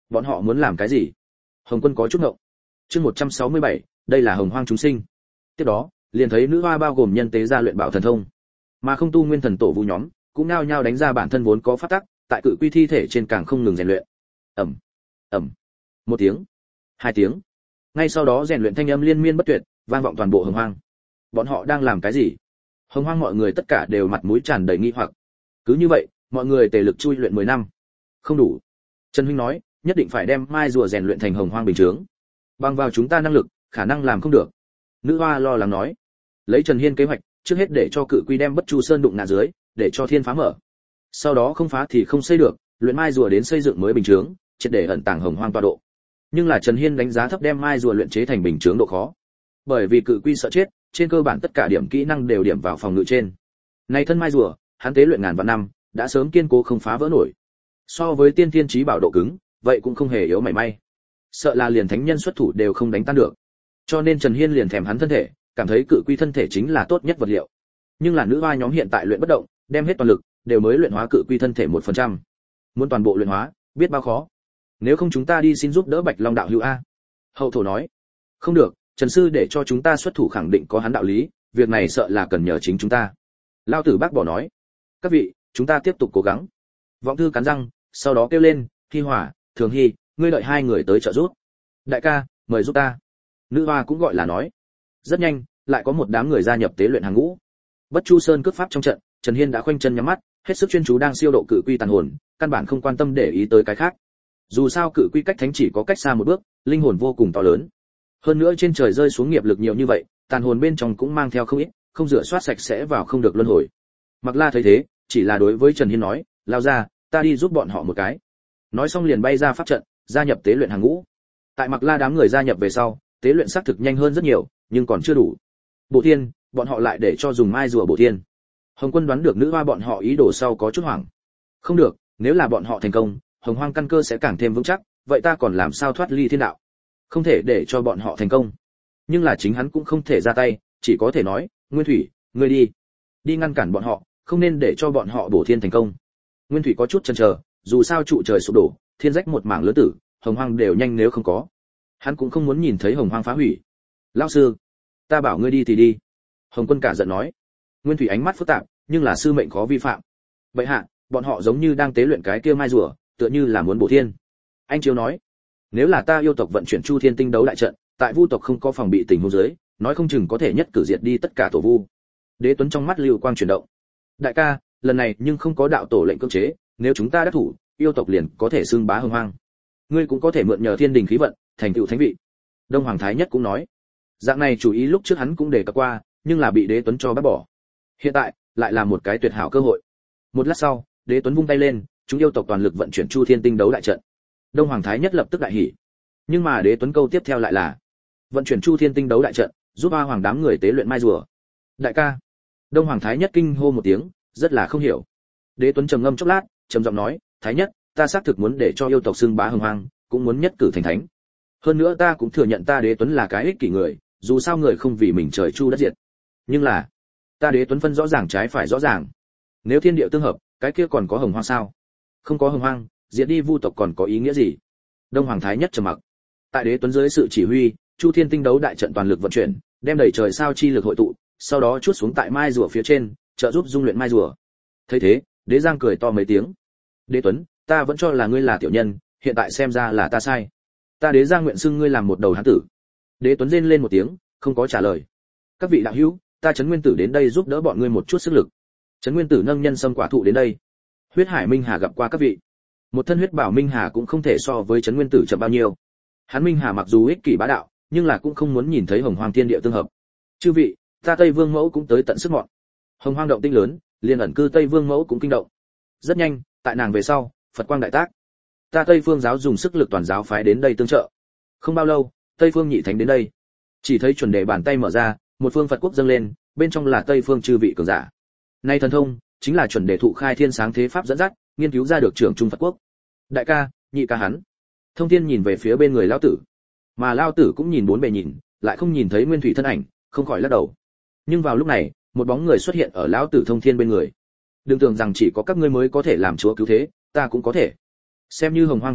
Bọn họ muốn làm cái gì? Hồng Quân có chút ngộng. Chương một trăm sáu mươi bảy, đây là Hồng Hoang chúng sinh. Tiếp đó, liền thấy nữ hoa bao gồm nhân tế ra luyện bảo thần thông, mà không tu nguyên thần tổ vu nhóm, cũng nao nhao đánh ra bản thân vốn có pháp tắc, tại cự quy thi thể trên càng không ngừng rèn luyện. Ầm, ầm, một tiếng, hai tiếng. Ngay sau đó rèn luyện thanh âm liên miên bất tuyệt, vang vọng toàn bộ Hồng Hoang. Bọn họ đang làm cái gì? Hồng Hoang mọi người tất cả đều mặt mũi tràn đầy nghi hoặc. Cứ như vậy, mọi người tề lực chui luyện mười năm. Không đủ. Trần huynh nói, nhất định phải đem mai rùa rèn luyện thành Hồng Hoang bình chướng. Bằng vào chúng ta năng lực, khả năng làm không được. Nữ hoa lo lắng nói. Lấy Trần Hiên kế hoạch, trước hết để cho cự quy đem Bất Chu Sơn đụng ngã dưới, để cho thiên phá mở. Sau đó không phá thì không xây được, luyện mai rùa đến xây dựng mới bình chướng, triệt để ẩn tàng Hồng Hoang tọa độ. Nhưng là Trần Hiên đánh giá thấp đem mai rùa luyện chế thành bình chướng độ khó. Bởi vì cự quy sợ chết, trên cơ bản tất cả điểm kỹ năng đều điểm vào phòng ngự trên. Này thân mai rùa, hắn tế luyện ngàn vạn năm, đã sớm kiên cố không phá vỡ nổi. So với tiên thiên chí bảo độ cứng, vậy cũng không hề yếu mảy may. Sợ là liền thánh nhân xuất thủ đều không đánh tan được. Cho nên Trần Hiên liền thèm hắn thân thể, cảm thấy cự quy thân thể chính là tốt nhất vật liệu. Nhưng là nữ hoa nhóm hiện tại luyện bất động, đem hết toàn lực, đều mới luyện hóa cự quy thân thể một phần trăm. Muốn toàn bộ luyện hóa, biết bao khó. Nếu không chúng ta đi xin giúp đỡ Bạch Long đạo hữu a." Hậu thổ nói. "Không được, Trần sư để cho chúng ta xuất thủ khẳng định có hắn đạo lý, việc này sợ là cần nhờ chính chúng ta." Lao tử bác bỏ nói. "Các vị, chúng ta tiếp tục cố gắng." Vọng Thư cắn răng, sau đó kêu lên, "Hi Hỏa, Thường Hy, ngươi đợi hai người tới trợ giúp." "Đại ca, mời giúp ta." Nữ hoa cũng gọi là nói. Rất nhanh, lại có một đám người gia nhập tế luyện hàng ngũ. Bất Chu Sơn cướp pháp trong trận, Trần Hiên đã khoanh chân nhắm mắt, hết sức chuyên chú đang siêu độ cự quy tàn hồn, căn bản không quan tâm để ý tới cái khác. Dù sao cự quy cách thánh chỉ có cách xa một bước, linh hồn vô cùng to lớn. Hơn nữa trên trời rơi xuống nghiệp lực nhiều như vậy, tàn hồn bên trong cũng mang theo không ít, không rửa soát sạch sẽ vào không được luân hồi. Mặc La thấy thế, chỉ là đối với Trần Hiên nói, "Lao ra, ta đi giúp bọn họ một cái." Nói xong liền bay ra pháp trận, gia nhập tế luyện hàng ngũ. Tại Mặc La đám người gia nhập về sau, tế luyện xác thực nhanh hơn rất nhiều, nhưng còn chưa đủ. Bộ Thiên, bọn họ lại để cho dùng mai rùa Bộ Thiên. Hồng Quân đoán được nữ hoa bọn họ ý đồ sau có chút hoảng. Không được, nếu là bọn họ thành công, Hồng Hoang căn cơ sẽ càng thêm vững chắc, vậy ta còn làm sao thoát ly thiên đạo? Không thể để cho bọn họ thành công. Nhưng là chính hắn cũng không thể ra tay, chỉ có thể nói, "Nguyên Thủy, ngươi đi, đi ngăn cản bọn họ, không nên để cho bọn họ Bổ Thiên thành công." Nguyên Thủy có chút chần chờ, dù sao trụ trời sụp đổ, thiên rách một mảng lớn tử, Hồng Hoang đều nhanh nếu không có. Hắn cũng không muốn nhìn thấy Hồng Hoang phá hủy. "Lão sư, ta bảo ngươi đi thì đi." Hồng Quân cả giận nói. Nguyên Thủy ánh mắt phức tạp, nhưng là sư mệnh khó vi phạm. "Bệ hạ, bọn họ giống như đang tế luyện cái kia mai rùa, tựa như là muốn bổ thiên." Anh Chiêu nói. "Nếu là ta yêu tộc vận chuyển Chu Thiên Tinh đấu đại trận, tại Vu tộc không có phòng bị tình huống dưới, nói không chừng có thể nhất cử diệt đi tất cả tổ vu." Đế Tuấn trong mắt lưu quang chuyển động. "Đại ca, lần này nhưng không có đạo tổ lệnh cưỡng chế, nếu chúng ta đắc thủ, yêu tộc liền có thể xưng bá Hồng Hoang. Ngươi cũng có thể mượn nhờ thiên đình khí vận, thành tựu thánh vị." Đông Hoàng Thái Nhất cũng nói. Dạng này chủ ý lúc trước hắn cũng đề cập qua, nhưng là bị Đế Tuấn cho bác bỏ. Hiện tại, lại là một cái tuyệt hảo cơ hội. Một lát sau, Đế Tuấn vung tay lên, chúng yêu tộc toàn lực vận chuyển Chu Thiên Tinh đấu đại trận. Đông Hoàng Thái Nhất lập tức đại hỉ. Nhưng mà Đế Tuấn câu tiếp theo lại là vận chuyển Chu Thiên Tinh đấu đại trận, giúp A Hoàng đám người tế luyện mai rùa. "Đại ca." Đông Hoàng Thái Nhất kinh hô một tiếng, rất là không hiểu. Đế Tuấn trầm ngâm chốc lát, trầm giọng nói, "Thái Nhất, ta xác thực muốn để cho yêu tộc xưng bá Hồng Hoang, cũng muốn nhất cử thành thánh. Hơn nữa ta cũng thừa nhận ta Đế Tuấn là cái ích kỷ người, dù sao người không vì mình trời chu đất diệt. Nhưng là, ta Đế Tuấn phân rõ ràng trái phải rõ ràng. Nếu thiên địa tương hợp, cái kia còn có Hồng Hoang sao? Không có Hồng Hoang, diệt đi Vu tộc còn có ý nghĩa gì?" Đông Hoàng Thái Nhất trầm mặc. Tại Đế Tuấn dưới sự chỉ huy, Chu Thiên Tinh đấu đại trận toàn lực vận chuyển, đem đẩy trời sao chi lực hội tụ, sau đó chuốt xuống tại mai rùa phía trên, trợ giúp dung luyện mai rùa. Thấy thế, Đế Giang cười to mấy tiếng. "Đế Tuấn, ta vẫn cho là ngươi là tiểu nhân, hiện tại xem ra là ta sai. Ta Đế Giang nguyện xưng ngươi làm một đầu hán tử." Đế Tuấn rên lên một tiếng, không có trả lời. "Các vị đạo hữu, ta Trấn Nguyên Tử đến đây giúp đỡ bọn ngươi một chút sức lực." Trấn Nguyên Tử nâng nhân sâm quả thụ đến đây. Huyết Hải Minh Hà gặp qua các vị. Một thân huyết bảo Minh Hà cũng không thể so với Trấn Nguyên Tử chậm bao nhiêu. Hắn Minh Hà mặc dù ích kỷ bá đạo, nhưng là cũng không muốn nhìn thấy Hồng Hoang thiên địa tương hợp. "Chư vị, ta Tây Vương Mẫu cũng tới tận sức mọn." Hồng Hoang động tinh lớn, liền ẩn cư Tây Vương Mẫu cũng kinh động. Rất nhanh, tại nàng về sau, Phật quang đại tác. Ta Tây Phương giáo dùng sức lực toàn giáo phái đến đây tương trợ. Không bao lâu, Tây Phương nhị thánh đến đây. Chỉ thấy chuẩn đề bàn tay mở ra, một phương Phật quốc dâng lên, bên trong là Tây Phương chư vị cường giả. Nay thần thông, chính là chuẩn đề thụ khai thiên sáng thế pháp dẫn dắt, nghiên cứu ra được trưởng trung Phật quốc. "Đại ca, nhị ca hắn." Thông Thiên nhìn về phía bên người lão tử, mà lão tử cũng nhìn bốn bề nhìn, lại không nhìn thấy Nguyên Thủy thân ảnh, không khỏi lắc đầu. Nhưng vào lúc này, một bóng người xuất hiện ở lão tử Thông Thiên bên người. "Đừng tưởng rằng chỉ có các ngươi mới có thể làm chúa cứu thế, ta cũng có thể. Xem như Hồng Hoang thánh nhân,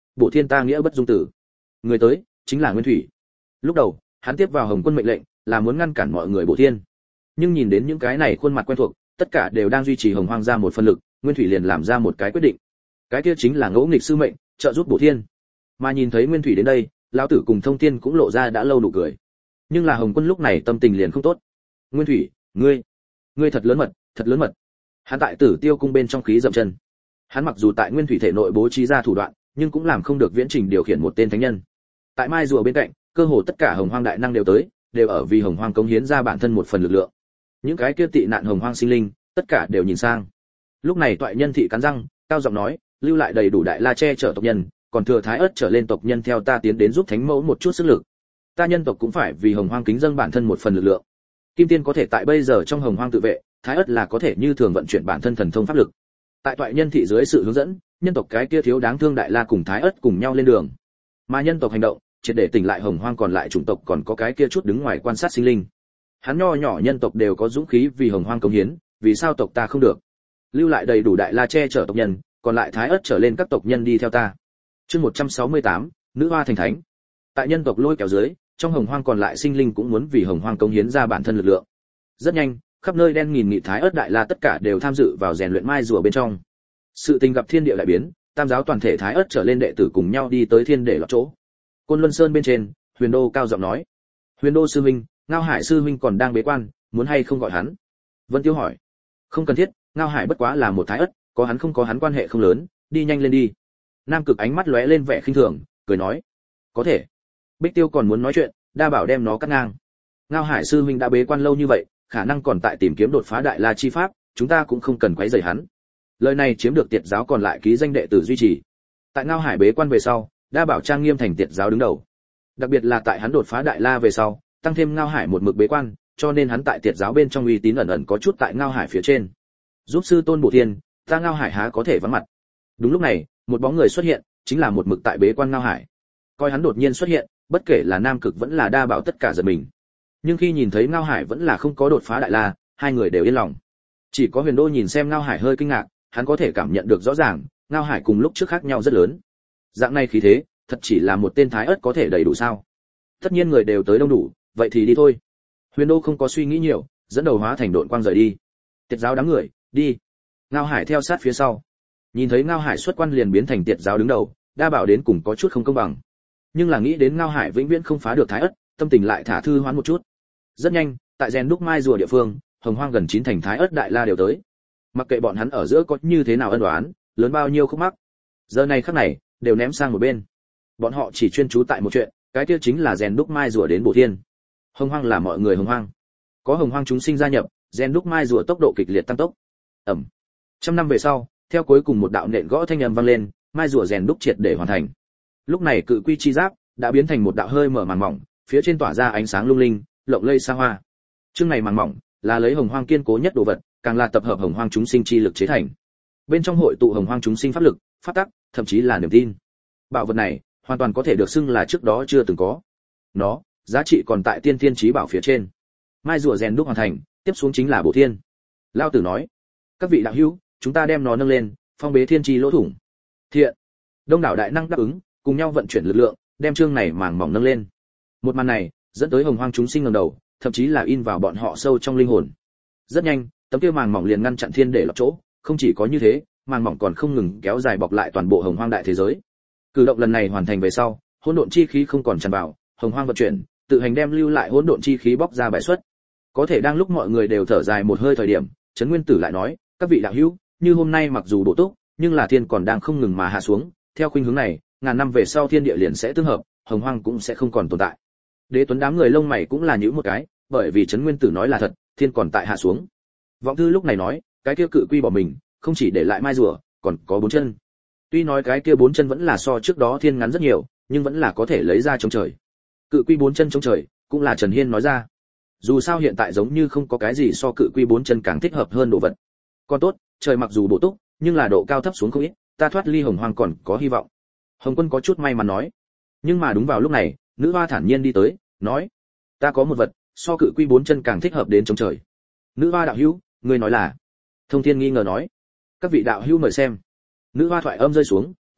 bộ thiên ta nghĩa bất dung tử. Người tới chính là Nguyên Thủy. Lúc đầu hắn tiếp vào Hồng Quân mệnh lệnh là muốn ngăn cản mọi người bộ thiên, nhưng nhìn đến những cái này khuôn mặt quen thuộc, tất cả đều đang duy trì Hồng Hoang ra một phần lực, Nguyên Thủy liền làm ra một cái quyết định. Cái kia chính là ngỗ nghịch sư mệnh, trợ giúp bộ thiên. Mà nhìn thấy Nguyên Thủy đến đây, lão tử cùng Thông Thiên cũng lộ ra đã lâu nụ cười. Nhưng là Hồng Quân lúc này tâm tình liền không tốt. Nguyên Thủy, ngươi, ngươi thật lớn mật, thật lớn mật. Hắn tại Tử Tiêu cung bên trong khí dậm chân. Hắn mặc dù tại Nguyên Thủy thể nội bố trí ra thủ đoạn, nhưng cũng làm không được viễn trình điều khiển một tên thánh nhân. Tại Mai rùa bên cạnh, cơ hồ tất cả Hồng Hoang đại năng đều tới, đều ở vì Hồng Hoang cống hiến ra bản thân một phần lực lượng. Những cái kia tị nạn Hồng Hoang sinh linh, tất cả đều nhìn sang. Lúc này Toại Nhân thị cắn răng, cao giọng nói, lưu lại đầy đủ đại la che chở tộc nhân, còn thừa Thái Ức trở lên tộc nhân theo ta tiến đến giúp Thánh Mẫu một chút sức lực. Ta nhân tộc cũng phải vì Hồng Hoang kính dâng bản thân một phần lực lượng. Kim Tiên có thể tại bây giờ trong Hồng Hoang tự vệ, Thái Ức là có thể như thường vận chuyển bản thân thần thông pháp lực. Tại Toại Nhân thị dưới sự hướng dẫn, nhân tộc cái kia thiếu đáng thương đại la cùng Thái Ức cùng nhau lên đường. Mà nhân tộc hành động, triệt để tỉnh lại Hồng Hoang còn lại chủng tộc còn có cái kia chút đứng ngoài quan sát sinh linh. Hắn nho nhỏ nhân tộc đều có dũng khí vì Hồng Hoang cống hiến, vì sao tộc ta không được? Lưu lại đầy đủ đại la che chở tộc nhân, còn lại Thái Ức trở lên các tộc nhân đi theo ta. Chương một trăm sáu mươi tám, nữ hoa thành thánh. Tại nhân tộc lôi kéo dưới, trong Hồng Hoang còn lại sinh linh cũng muốn vì Hồng Hoang cống hiến ra bản thân lực lượng. Rất nhanh, khắp nơi đen nghìn nghị Thái Ức đại la tất cả đều tham dự vào rèn luyện mai rùa bên trong. Sự tình gặp thiên địa lại biến, tam giáo toàn thể Thái Ức trở lên đệ tử cùng nhau đi tới thiên để lọt chỗ. Côn Luân Sơn bên trên, Huyền Đô cao giọng nói: "Huyền Đô sư huynh, Ngao Hải sư huynh còn đang bế quan, muốn hay không gọi hắn?" Vân Tiêu hỏi: "Không cần thiết, Ngao Hải bất quá là một Thái Ức, có hắn không có hắn quan hệ không lớn, đi nhanh lên đi." Nam Cực ánh mắt lóe lên vẻ khinh thường, cười nói: "Có thể." Bích Tiêu còn muốn nói chuyện, đa bảo đem nó cắt ngang. Ngao Hải sư huynh đã bế quan lâu như vậy, khả năng còn tại tìm kiếm đột phá đại la chi pháp, chúng ta cũng không cần quấy rầy hắn. Lời này chiếm được Tiệt giáo còn lại ký danh đệ tử duy trì. Tại Ngao Hải bế quan về sau, đa bảo trang nghiêm thành Tiệt giáo đứng đầu. Đặc biệt là tại hắn đột phá đại la về sau, tăng thêm Ngao Hải một mực bế quan, cho nên hắn tại Tiệt giáo bên trong uy tín ẩn ẩn có chút tại Ngao Hải phía trên. Giúp sư tôn bổ thiên, ta Ngao Hải há có thể vắng mặt. Đúng lúc này, một bóng người xuất hiện, chính là một mực tại bế quan Ngao Hải. Coi hắn đột nhiên xuất hiện, bất kể là Nam Cực vẫn là đa bảo tất cả giật mình. Nhưng khi nhìn thấy Ngao Hải vẫn là không có đột phá đại la, hai người đều yên lòng. Chỉ có Huyền Đô nhìn xem Ngao Hải hơi kinh ngạc, hắn có thể cảm nhận được rõ ràng, Ngao Hải cùng lúc trước khác nhau rất lớn. Dạng này khí thế, thật chỉ là một tên Thái Ức có thể đầy đủ sao? Tất nhiên người đều tới đông đủ, vậy thì đi thôi. Huyền Đô không có suy nghĩ nhiều, dẫn đầu hóa thành độn quang rời đi. Tiệt giáo đám người, đi. Ngao Hải theo sát phía sau. Nhìn thấy Ngao Hải xuất quan liền biến thành Tiệt giáo đứng đầu, đa bảo đến cùng có chút không công bằng. Nhưng là nghĩ đến Ngao Hải vĩnh viễn không phá được Thái Ức, tâm tình lại thả thư hoán một chút. Rất nhanh, tại rèn đúc mai rùa địa phương, Hồng Hoang gần chín thành Thái Ức đại la đều tới. Mặc kệ bọn hắn ở giữa có như thế nào ân oán, lớn bao nhiêu khúc mắc, giờ này khắc này đều ném sang một bên. Bọn họ chỉ chuyên chú tại một chuyện, cái kia chính là rèn đúc mai rùa đến bổ thiên. Hồng Hoang là mọi người Hồng Hoang, có Hồng Hoang chúng sinh gia nhập, rèn đúc mai rùa tốc độ kịch liệt tăng tốc. Ẩm. Trăm năm về sau, theo cuối cùng một đạo nện gõ thanh âm vang lên, mai rùa rèn đúc triệt để hoàn thành. Lúc này cự quy chi giáp đã biến thành một đạo hơi mở màn mỏng, phía trên tỏa ra ánh sáng lung linh, lộng lây xa hoa. Chương này màn mỏng là lấy Hồng Hoang kiên cố nhất đồ vật, càng là tập hợp Hồng Hoang chúng sinh chi lực chế thành. Bên trong hội tụ Hồng Hoang chúng sinh pháp lực, pháp tắc, thậm chí là niềm tin. Bảo vật này hoàn toàn có thể được xưng là trước đó chưa từng có. Nó, giá trị còn tại tiên thiên chí bảo phía trên. Mai rùa rèn đúc hoàn thành, tiếp xuống chính là bổ thiên. Lao Tử nói: "Các vị đạo hữu, chúng ta đem nó nâng lên, phong bế thiên chi lỗ thủng." Thiện. Đông đảo đại năng đáp ứng, cùng nhau vận chuyển lực lượng, đem chương này màng mỏng nâng lên. Một màn này, dẫn tới Hồng Hoang chúng sinh ngẩng đầu, thậm chí là in vào bọn họ sâu trong linh hồn. Rất nhanh, tấm kia màng mỏng liền ngăn chặn thiên để lọt chỗ, không chỉ có như thế, màng mỏng còn không ngừng kéo dài bọc lại toàn bộ Hồng Hoang đại thế giới. Cử động lần này hoàn thành về sau, hỗn độn chi khí không còn tràn vào, Hồng Hoang vận chuyển, tự hành đem lưu lại hỗn độn chi khí bóc ra bài xuất. Có thể đang lúc mọi người đều thở dài một hơi thời điểm, Trấn Nguyên Tử lại nói: "Các vị đạo hữu, như hôm nay mặc dù bổ túc, nhưng là thiên còn đang không ngừng mà hạ xuống, theo khuynh hướng này, ngàn năm về sau thiên địa liền sẽ tương hợp, Hồng Hoang cũng sẽ không còn tồn tại." Đế Tuấn đám người lông mày cũng là nhíu một cái, bởi vì Trấn Nguyên Tử nói là thật, thiên còn tại hạ xuống. Vọng Thư lúc này nói: "Cái kia cự quy bỏ mình, không chỉ để lại mai rùa, còn có bốn chân." Tuy nói cái kia bốn chân vẫn là so trước đó thiên ngắn rất nhiều, nhưng vẫn là có thể lấy ra chống trời. Cự quy bốn chân chống trời, cũng là Trần Hiên nói ra. Dù sao hiện tại giống như không có cái gì so cự quy bốn chân càng thích hợp hơn đồ vật. Còn tốt, trời mặc dù bổ túc, nhưng là độ cao thấp xuống không ít, ta thoát ly Hồng Hoang còn có hy vọng. Hồng Quân có chút may mắn nói. Nhưng mà đúng vào lúc này, nữ hoa thản nhiên đi tới, nói: "Ta có một vật, so cự quy bốn chân càng thích hợp đến chống trời." Nữ hoa đạo hữu, ngươi nói là? Thông Thiên nghi ngờ nói. "Các vị đạo hữu mời xem." Nữ hoa thoại âm rơi xuống,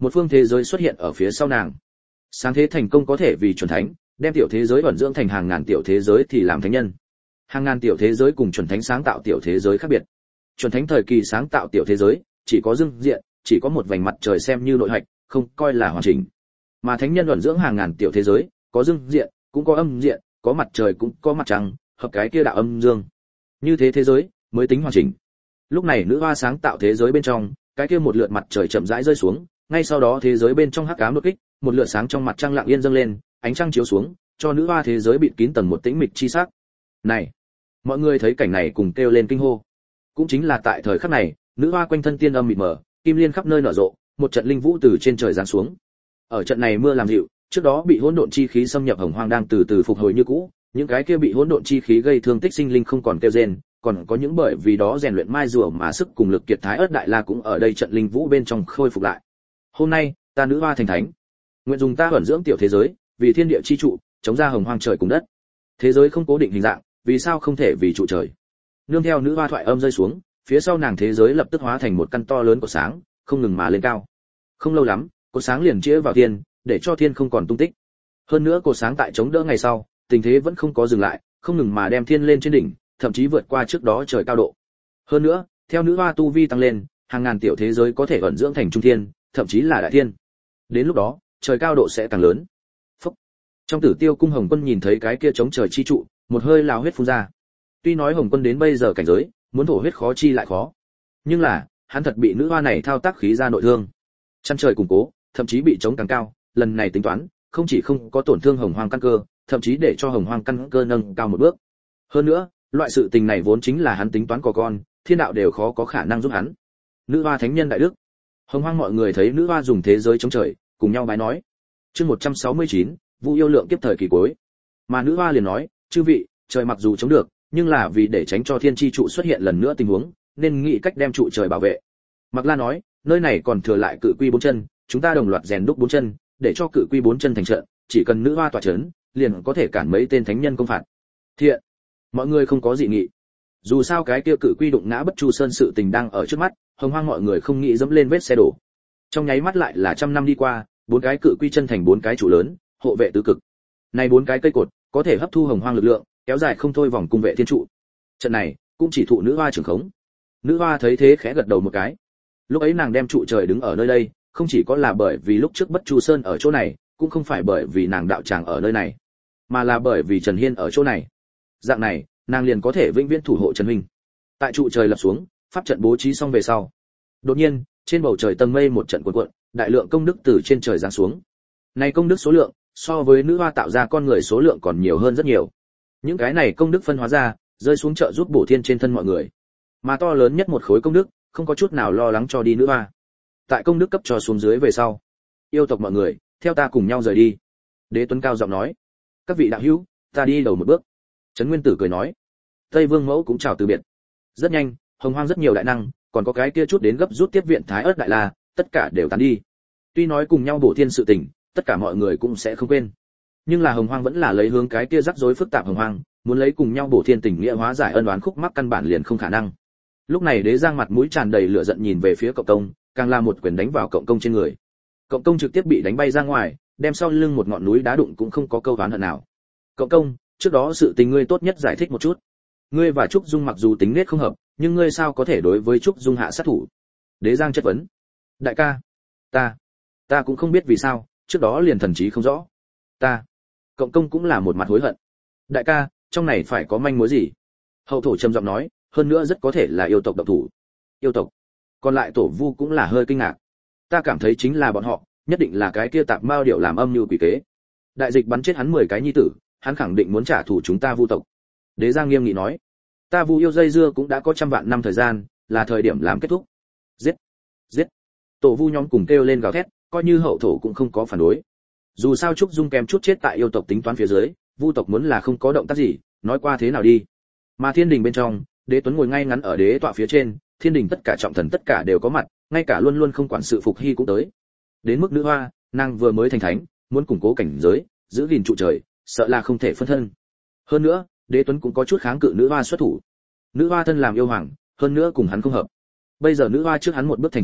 một phương thế giới xuất hiện ở phía sau nàng. Sáng thế thành công có thể vì chuẩn thánh, đem tiểu thế giới ẩn dưỡng thành hàng ngàn tiểu thế giới thì làm thánh nhân. Hàng ngàn tiểu thế giới cùng chuẩn thánh sáng tạo tiểu thế giới khác biệt. Chuẩn thánh thời kỳ sáng tạo tiểu thế giới, chỉ có dương diện, chỉ có một vành mặt trời xem như nội hạch, không coi là hoàn chỉnh. Mà thánh nhân ẩn dưỡng hàng ngàn tiểu thế giới, có dương diện, cũng có âm diện, có mặt trời cũng có mặt trăng, hợp cái kia đạo âm dương. Như thế thế giới mới tính hoàn chỉnh. Lúc này nữ hoa sáng tạo thế giới bên trong, cái kia một lượt mặt trời chậm rãi rơi xuống, ngay sau đó thế giới bên trong hắc ám đột kích, một lượt sáng trong mặt trăng lặng yên dâng lên, ánh trăng chiếu xuống, cho nữ hoa thế giới bịt kín tầng một tĩnh mịch chi sắc. Này, mọi người thấy cảnh này cùng kêu lên kinh hô. Cũng chính là tại thời khắc này, nữ hoa quanh thân tiên âm mịt mờ, kim liên khắp nơi nở rộ, một trận linh vũ từ trên trời giáng xuống. Ở trận này mưa làm dịu, trước đó bị hỗn độn chi khí xâm nhập hồng hoang đang từ từ phục hồi như cũ, những cái kia bị hỗn độn chi khí gây thương tích sinh linh không còn kêu rên, còn có những bởi vì đó rèn luyện mai rùa mà sức cùng lực kiệt thái ớt đại la cũng ở đây trận linh vũ bên trong khôi phục lại. Hôm nay, ta nữ hoa thành thánh, nguyện dùng ta ẩn dưỡng tiểu thế giới, vì thiên địa chi trụ, chống ra hồng hoang trời cùng đất. Thế giới không cố định hình dạng, vì sao không thể vì trụ trời? Nương theo nữ hoa thoại âm rơi xuống, phía sau nàng thế giới lập tức hóa thành một căn to lớn của sáng, không ngừng mà lên cao. Không lâu lắm, cột sáng liền chĩa vào thiên, để cho thiên không còn tung tích. Hơn nữa cột sáng tại chống đỡ ngày sau, tình thế vẫn không có dừng lại, không ngừng mà đem thiên lên trên đỉnh, thậm chí vượt qua trước đó trời cao độ. Hơn nữa, theo nữ hoa tu vi tăng lên, hàng ngàn tiểu thế giới có thể ẩn dưỡng thành trung thiên, thậm chí là đại thiên. Đến lúc đó, trời cao độ sẽ càng lớn. Phúc. Trong Tử Tiêu cung Hồng Quân nhìn thấy cái kia chống trời chi trụ, một hơi lao huyết phun ra. Tuy nói Hồng Quân đến bây giờ cảnh giới, muốn thổ huyết khó chi lại khó, nhưng là, hắn thật bị nữ hoa này thao tác khí ra nội thương. Chân trời củng cố, thậm chí bị chống càng cao, lần này tính toán, không chỉ không có tổn thương hồng hoang căn cơ, thậm chí để cho hồng hoang căn cơ nâng cao một bước. Hơn nữa, loại sự tình này vốn chính là hắn tính toán có con, thiên đạo đều khó có khả năng giúp hắn. Nữ hoa thánh nhân đại đức. Hồng hoang mọi người thấy nữ hoa dùng thế giới chống trời, cùng nhau bái nói. Chương một trăm sáu mươi chín, Vu yêu lượng kiếp thời kỳ cuối. Mà nữ hoa liền nói, chư vị, trời mặc dù chống được, nhưng là vì để tránh cho thiên chi trụ xuất hiện lần nữa tình huống, nên nghĩ cách đem trụ trời bảo vệ. Mạc La nói, nơi này còn thừa lại cự quy bốn chân, chúng ta đồng loạt rèn đúc bốn chân, để cho cự quy bốn chân thành trận, chỉ cần nữ hoa tỏa chấn, liền có thể cản mấy tên thánh nhân công phạt. Thiện. Mọi người không có dị nghị. Dù sao cái kia cự quy đụng ngã Bất Chu Sơn sự tình đang ở trước mắt, hồng hoang mọi người không nghĩ dẫm lên vết xe đổ. Trong nháy mắt lại là trăm năm đi qua, bốn cái cự quy chân thành bốn cái trụ lớn, hộ vệ tứ cực. Này bốn cái cây cột, có thể hấp thu hồng hoang lực lượng, kéo dài không thôi vòng cung vệ thiên trụ. Trận này, cũng chỉ thụ nữ hoa trưởng khống. Nữ hoa thấy thế khẽ gật đầu một cái. Lúc ấy nàng đem trụ trời đứng ở nơi đây, không chỉ có là bởi vì lúc trước Bất Chu Sơn ở chỗ này, cũng không phải bởi vì nàng đạo tràng ở nơi này, mà là bởi vì Trần Hiên ở chỗ này. Dạng này, nàng liền có thể vĩnh viễn thủ hộ Trần huynh. Tại trụ trời lập xuống, pháp trận bố trí xong về sau, đột nhiên, trên bầu trời tầng mây một trận cuộn cuộn, đại lượng công đức từ trên trời giáng xuống. Này công đức số lượng, so với nữ hoa tạo ra con người số lượng còn nhiều hơn rất nhiều. Những cái này công đức phân hóa ra, rơi xuống trợ giúp bổ thiên trên thân mọi người. Mà to lớn nhất một khối công đức, không có chút nào lo lắng cho đi nữ hoa. Tại công đức cấp cho xuống dưới về sau, yêu tộc mọi người, theo ta cùng nhau rời đi. Đế Tuấn cao giọng nói, các vị đạo hữu, ta đi đầu một bước. Trấn Nguyên Tử cười nói, Tây Vương Mẫu cũng chào từ biệt. Rất nhanh, hồng hoang rất nhiều đại năng, còn có cái kia chút đến gấp rút tiếp viện Thái Ức Đại La, tất cả đều tán đi. Tuy nói cùng nhau bổ thiên sự tình, tất cả mọi người cũng sẽ không quên. Nhưng là hồng hoang vẫn là lấy hướng cái kia rắc rối phức tạp hồng hoang, muốn lấy cùng nhau bổ thiên tình nghĩa hóa giải ân oán khúc mắc căn bản liền không khả năng. Lúc này Đế Giang mặt mũi tràn đầy lửa giận nhìn về phía Cộng Công, càng là một quyền đánh vào Cộng Công trên người. Cộng Công trực tiếp bị đánh bay ra ngoài, đem sau lưng một ngọn núi đá đụng cũng không có câu oán hận nào. Cộng Công, trước đó sự tình ngươi tốt nhất giải thích một chút. Ngươi và Trúc Dung mặc dù tính nết không hợp, nhưng ngươi sao có thể đối với Trúc Dung hạ sát thủ? Đế Giang chất vấn. Đại ca, ta, ta cũng không biết vì sao, trước đó liền thần trí không rõ. Ta. Cộng Công cũng là một mặt hối hận. Đại ca, trong này phải có manh mối gì? Hậu thổ trầm giọng nói, hơn nữa rất có thể là yêu tộc độc thủ. Yêu tộc? Còn lại tổ vu cũng là hơi kinh ngạc. Ta cảm thấy chính là bọn họ, nhất định là cái kia tạp mao điệu làm âm mưu quỷ kế. Đại dịch bắn chết hắn mười cái nhi tử, hắn khẳng định muốn trả thù chúng ta vu tộc. Đế Giang nghiêm nghị nói, ta vu yêu dây dưa cũng đã có trăm vạn năm thời gian, là thời điểm làm kết thúc. Giết, giết. Tổ vu nhóm cùng kêu lên gào thét, coi như hậu thổ cũng không có phản đối. Dù sao Trúc Dung kèm chút chết tại yêu tộc tính toán phía dưới, vu tộc muốn là không có động tác gì, nói qua thế nào đi. Mà thiên đình bên trong, Đế Tuấn ngồi ngay ngắn ở đế tọa phía trên, thiên đình tất cả trọng thần tất cả đều có mặt, ngay cả luôn luôn không quản sự phục hy cũng tới. Đến mức nữ hoa, nàng vừa mới thành thánh, muốn củng cố cảnh giới, giữ gìn trụ trời, sợ là không thể phân thân. Hơn nữa, Đế Tuấn cũng có chút kháng cự nữ hoa xuất thủ. Nữ hoa thân làm yêu hoàng, hơn nữa cùng hắn không hợp. Bây giờ nữ hoa trước hắn một bước thành thánh,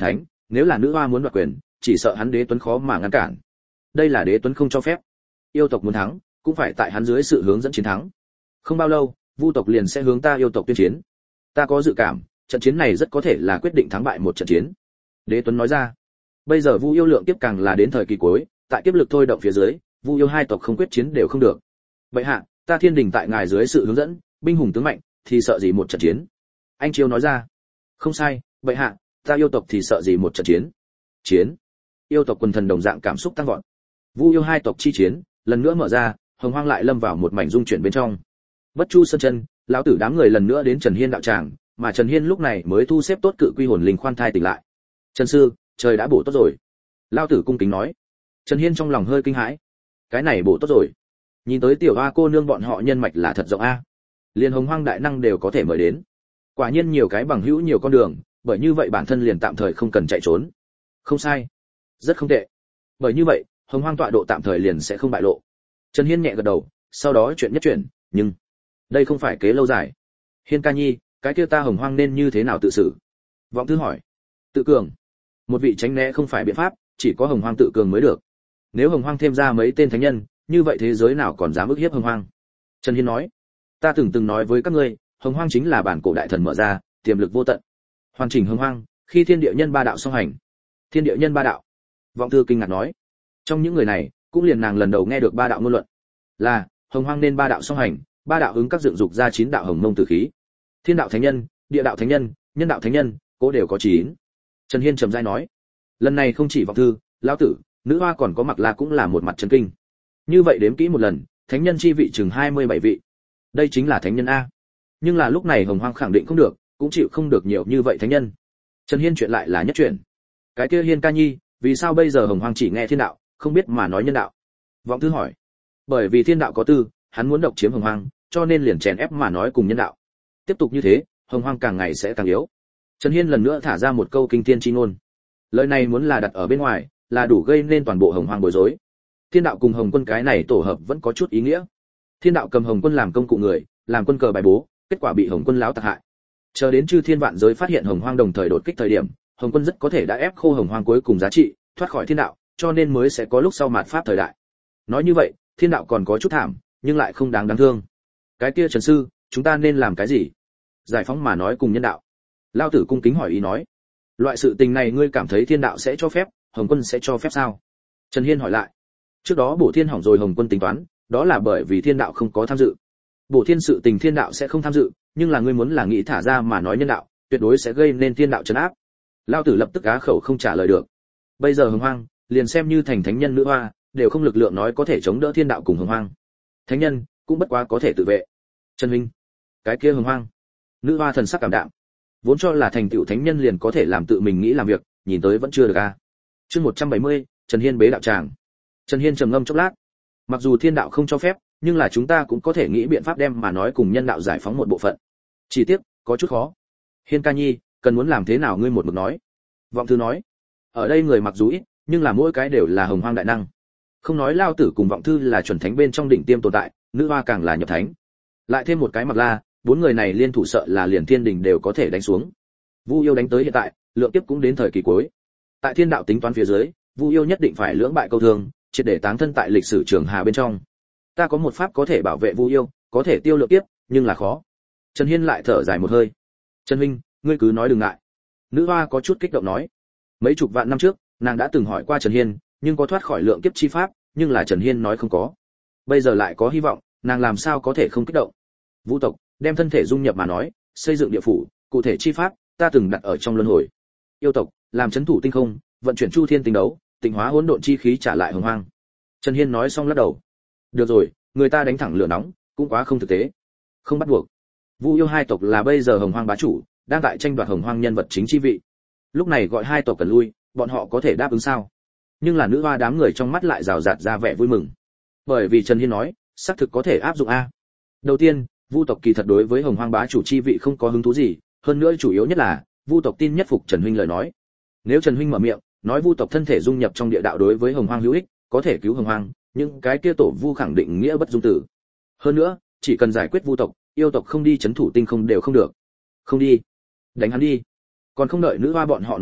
nếu là nữ hoa muốn đoạt quyền, chỉ sợ hắn Đế Tuấn khó mà ngăn cản. Đây là Đế Tuấn không cho phép. Yêu tộc muốn thắng, cũng phải tại hắn dưới sự hướng dẫn chiến thắng. Không bao lâu, Vu tộc liền sẽ hướng ta yêu tộc tuyên chiến. Ta có dự cảm, trận chiến này rất có thể là quyết định thắng bại một trận chiến. Đế Tuấn nói ra. Bây giờ Vu yêu lượng kiếp càng là đến thời kỳ cuối, tại kiếp lực thôi động phía dưới, Vu yêu hai tộc không quyết chiến đều không được. Vậy hạ, ta Thiên Đình tại ngài dưới sự hướng dẫn, binh hùng tướng mạnh, thì sợ gì một trận chiến? Anh Chiêu nói ra. Không sai, vậy hạ, ta yêu tộc thì sợ gì một trận chiến? Chiến. Yêu tộc quần thần đồng dạng cảm xúc tăng vọt. Vu yêu hai tộc chi chiến, lần nữa mở ra, hồng hoang lại lâm vào một mảnh dung chuyển bên trong. Bất Chu Sơn Chân, lão tử đám người lần nữa đến Trần Hiên đạo tràng, mà Trần Hiên lúc này mới thu xếp tốt cự quy hồn linh khoan thai tỉnh lại. Trần sư, trời đã bổ tốt rồi. Lão tử cung kính nói. Trần Hiên trong lòng hơi kinh hãi. Cái này bổ tốt rồi. Nhìn tới tiểu hoa cô nương bọn họ nhân mạch là thật rộng a. Liên hồng hoang đại năng đều có thể mời đến. Quả nhiên nhiều cái bằng hữu nhiều con đường, bởi như vậy bản thân liền tạm thời không cần chạy trốn. Không sai. Rất không tệ. Bởi như vậy, hồng hoang tọa độ tạm thời liền sẽ không bại lộ. Trần Hiên nhẹ gật đầu, sau đó chuyện nhất chuyện, nhưng đây không phải kế lâu dài. Hiên ca nhi, cái kia ta hồng hoang nên như thế nào tự xử? Vọng Thư hỏi. Tự cường. Một vị tránh né không phải biện pháp, chỉ có hồng hoang tự cường mới được. Nếu hồng hoang thêm ra mấy tên thánh nhân, như vậy thế giới nào còn dám ức hiếp hồng hoang? Trần Hiên nói. Ta từng từng nói với các ngươi, hồng hoang chính là bản cổ đại thần mở ra, tiềm lực vô tận. Hoàn chỉnh hồng hoang, khi thiên địa nhân ba đạo song hành. Thiên địa nhân ba đạo. Vọng Thư kinh ngạc nói. Trong những người này, cũng liền nàng lần đầu nghe được ba đạo ngôn luận. Là, hồng hoang nên ba đạo song hành, ba đạo ứng các dựng dục ra chín đạo hồng mông tử khí. Thiên đạo thánh nhân, địa đạo thánh nhân, nhân đạo thánh nhân, cố đều có chín. Trần Hiên trầm giai nói. Lần này không chỉ Vọng Thư, lão tử, nữ hoa còn có Mặc La cũng là một mặt chấn kinh. Như vậy đếm kỹ một lần, thánh nhân chi vị chừng hai mươi bảy vị. Đây chính là thánh nhân a. Nhưng là lúc này hồng hoang khẳng định không được, cũng chịu không được nhiều như vậy thánh nhân. Trần Hiên chuyện lại là nhất chuyện. Cái kia Hiên ca nhi, vì sao bây giờ hồng hoang chỉ nghe thiên đạo, không biết mà nói nhân đạo? Vọng Thư hỏi. Bởi vì thiên đạo có tư, hắn muốn độc chiếm hồng hoang, cho nên liền chèn ép mà nói cùng nhân đạo. Tiếp tục như thế, hồng hoang càng ngày sẽ càng yếu. Trần Hiên lần nữa thả ra một câu kinh thiên chi ngôn. Lời này muốn là đặt ở bên ngoài, là đủ gây nên toàn bộ hồng hoang bối rối. Thiên đạo cùng hồng quân cái này tổ hợp vẫn có chút ý nghĩa. Thiên đạo cầm hồng quân làm công cụ người, làm quân cờ bài bố, kết quả bị hồng quân láo tặc hại. Chờ đến chư thiên vạn giới phát hiện hồng hoang đồng thời đột kích thời điểm, hồng quân rất có thể đã ép khô hồng hoang cuối cùng giá trị, thoát khỏi thiên đạo, cho nên mới sẽ có lúc sau mạt pháp thời đại. Nói như vậy, thiên đạo còn có chút thảm, nhưng lại không đáng đáng thương. Cái kia Trần sư, chúng ta nên làm cái gì? Giải phóng mà nói cùng nhân đạo. Lao tử cung kính hỏi ý nói. Loại sự tình này ngươi cảm thấy thiên đạo sẽ cho phép, hồng quân sẽ cho phép sao? Trần Hiên hỏi lại. Trước đó bổ thiên hỏng rồi hồng quân tính toán, đó là bởi vì thiên đạo không có tham dự. Bổ thiên sự tình thiên đạo sẽ không tham dự, nhưng là ngươi muốn là nghĩ thả ra mà nói nhân đạo, tuyệt đối sẽ gây nên thiên đạo trấn áp. Lao tử lập tức á khẩu không trả lời được. Bây giờ hồng hoang, liền xem như thành thánh nhân nữ hoa, đều không lực lượng nói có thể chống đỡ thiên đạo cùng hồng hoang. Thánh nhân cũng bất quá có thể tự vệ. Trần huynh, cái kia hồng hoang. Nữ hoa thần sắc cảm đạm. Vốn cho là thành tựu thánh nhân liền có thể làm tự mình nghĩ làm việc, nhìn tới vẫn chưa được a. Chương một trăm bảy mươi, Trần Hiên bế đạo tràng. Trần Hiên trầm ngâm chốc lát. Mặc dù thiên đạo không cho phép, nhưng là chúng ta cũng có thể nghĩ biện pháp đem mà nói cùng nhân đạo giải phóng một bộ phận. Chỉ tiếc, có chút khó. Hiên ca nhi, cần muốn làm thế nào ngươi một mực nói. Vọng Thư nói. Ở đây người mặc dù ít, nhưng là mỗi cái đều là hồng hoang đại năng. Không nói Lao tử cùng Vọng Thư là chuẩn thánh bên trong đỉnh tiêm tồn tại, nữ hoa càng là nhập thánh. Lại thêm một cái Mặc La, bốn người này liên thủ sợ là liền thiên đình đều có thể đánh xuống. Vu yêu đánh tới hiện tại, lượng tiếp cũng đến thời kỳ cuối. Tại thiên đạo tính toán phía dưới, Vu yêu nhất định phải lưỡng bại câu thương, triệt để táng thân tại lịch sử trường hà bên trong. Ta có một pháp có thể bảo vệ Vu yêu, có thể tiêu lượng tiếp, nhưng là khó. Trần Hiên lại thở dài một hơi. Trần huynh, ngươi cứ nói đừng ngại. Nữ hoa có chút kích động nói. Mấy chục vạn năm trước, nàng đã từng hỏi qua Trần Hiên, nhưng có thoát khỏi lượng kiếp chi pháp, nhưng là Trần Hiên nói không có. Bây giờ lại có hy vọng, nàng làm sao có thể không kích động. Vũ tộc, đem thân thể dung nhập mà nói, xây dựng địa phủ, cụ thể chi pháp, ta từng đặt ở trong luân hồi. Yêu tộc, làm chấn thủ tinh không, vận chuyển chu thiên tinh đấu, tịnh hóa hỗn độn chi khí trả lại hồng hoang. Trần Hiên nói xong lắc đầu. Được rồi, người ta đánh thẳng lửa nóng, cũng quá không thực tế. Không bắt buộc. Vu yêu hai tộc là bây giờ hồng hoang bá chủ, đang tại tranh đoạt hồng hoang nhân vật chính chi vị. Lúc này gọi hai tộc cần lui, bọn họ có thể đáp ứng sao? Nhưng là nữ hoa đám người trong mắt lại rào rạt ra vẻ vui mừng. Bởi vì Trần Hiên nói, xác thực có thể áp dụng a. Đầu tiên, Vu tộc kỳ thật đối với hồng hoang bá chủ chi vị không có hứng thú gì, hơn nữa chủ yếu nhất là, Vu tộc tin nhất phục Trần huynh lời nói. Nếu Trần huynh mở miệng, nói Vu tộc thân thể dung nhập trong địa đạo đối với hồng hoang hữu ích, có thể cứu hồng hoang, nhưng cái kia tổ Vu khẳng định nghĩa bất dung tử. Hơn nữa, chỉ cần giải quyết Vu tộc, yêu tộc không đi chấn thủ tinh không đều không được. Không đi, đánh hắn đi. Còn không đợi nữ hoa bọn họ nói chuyện,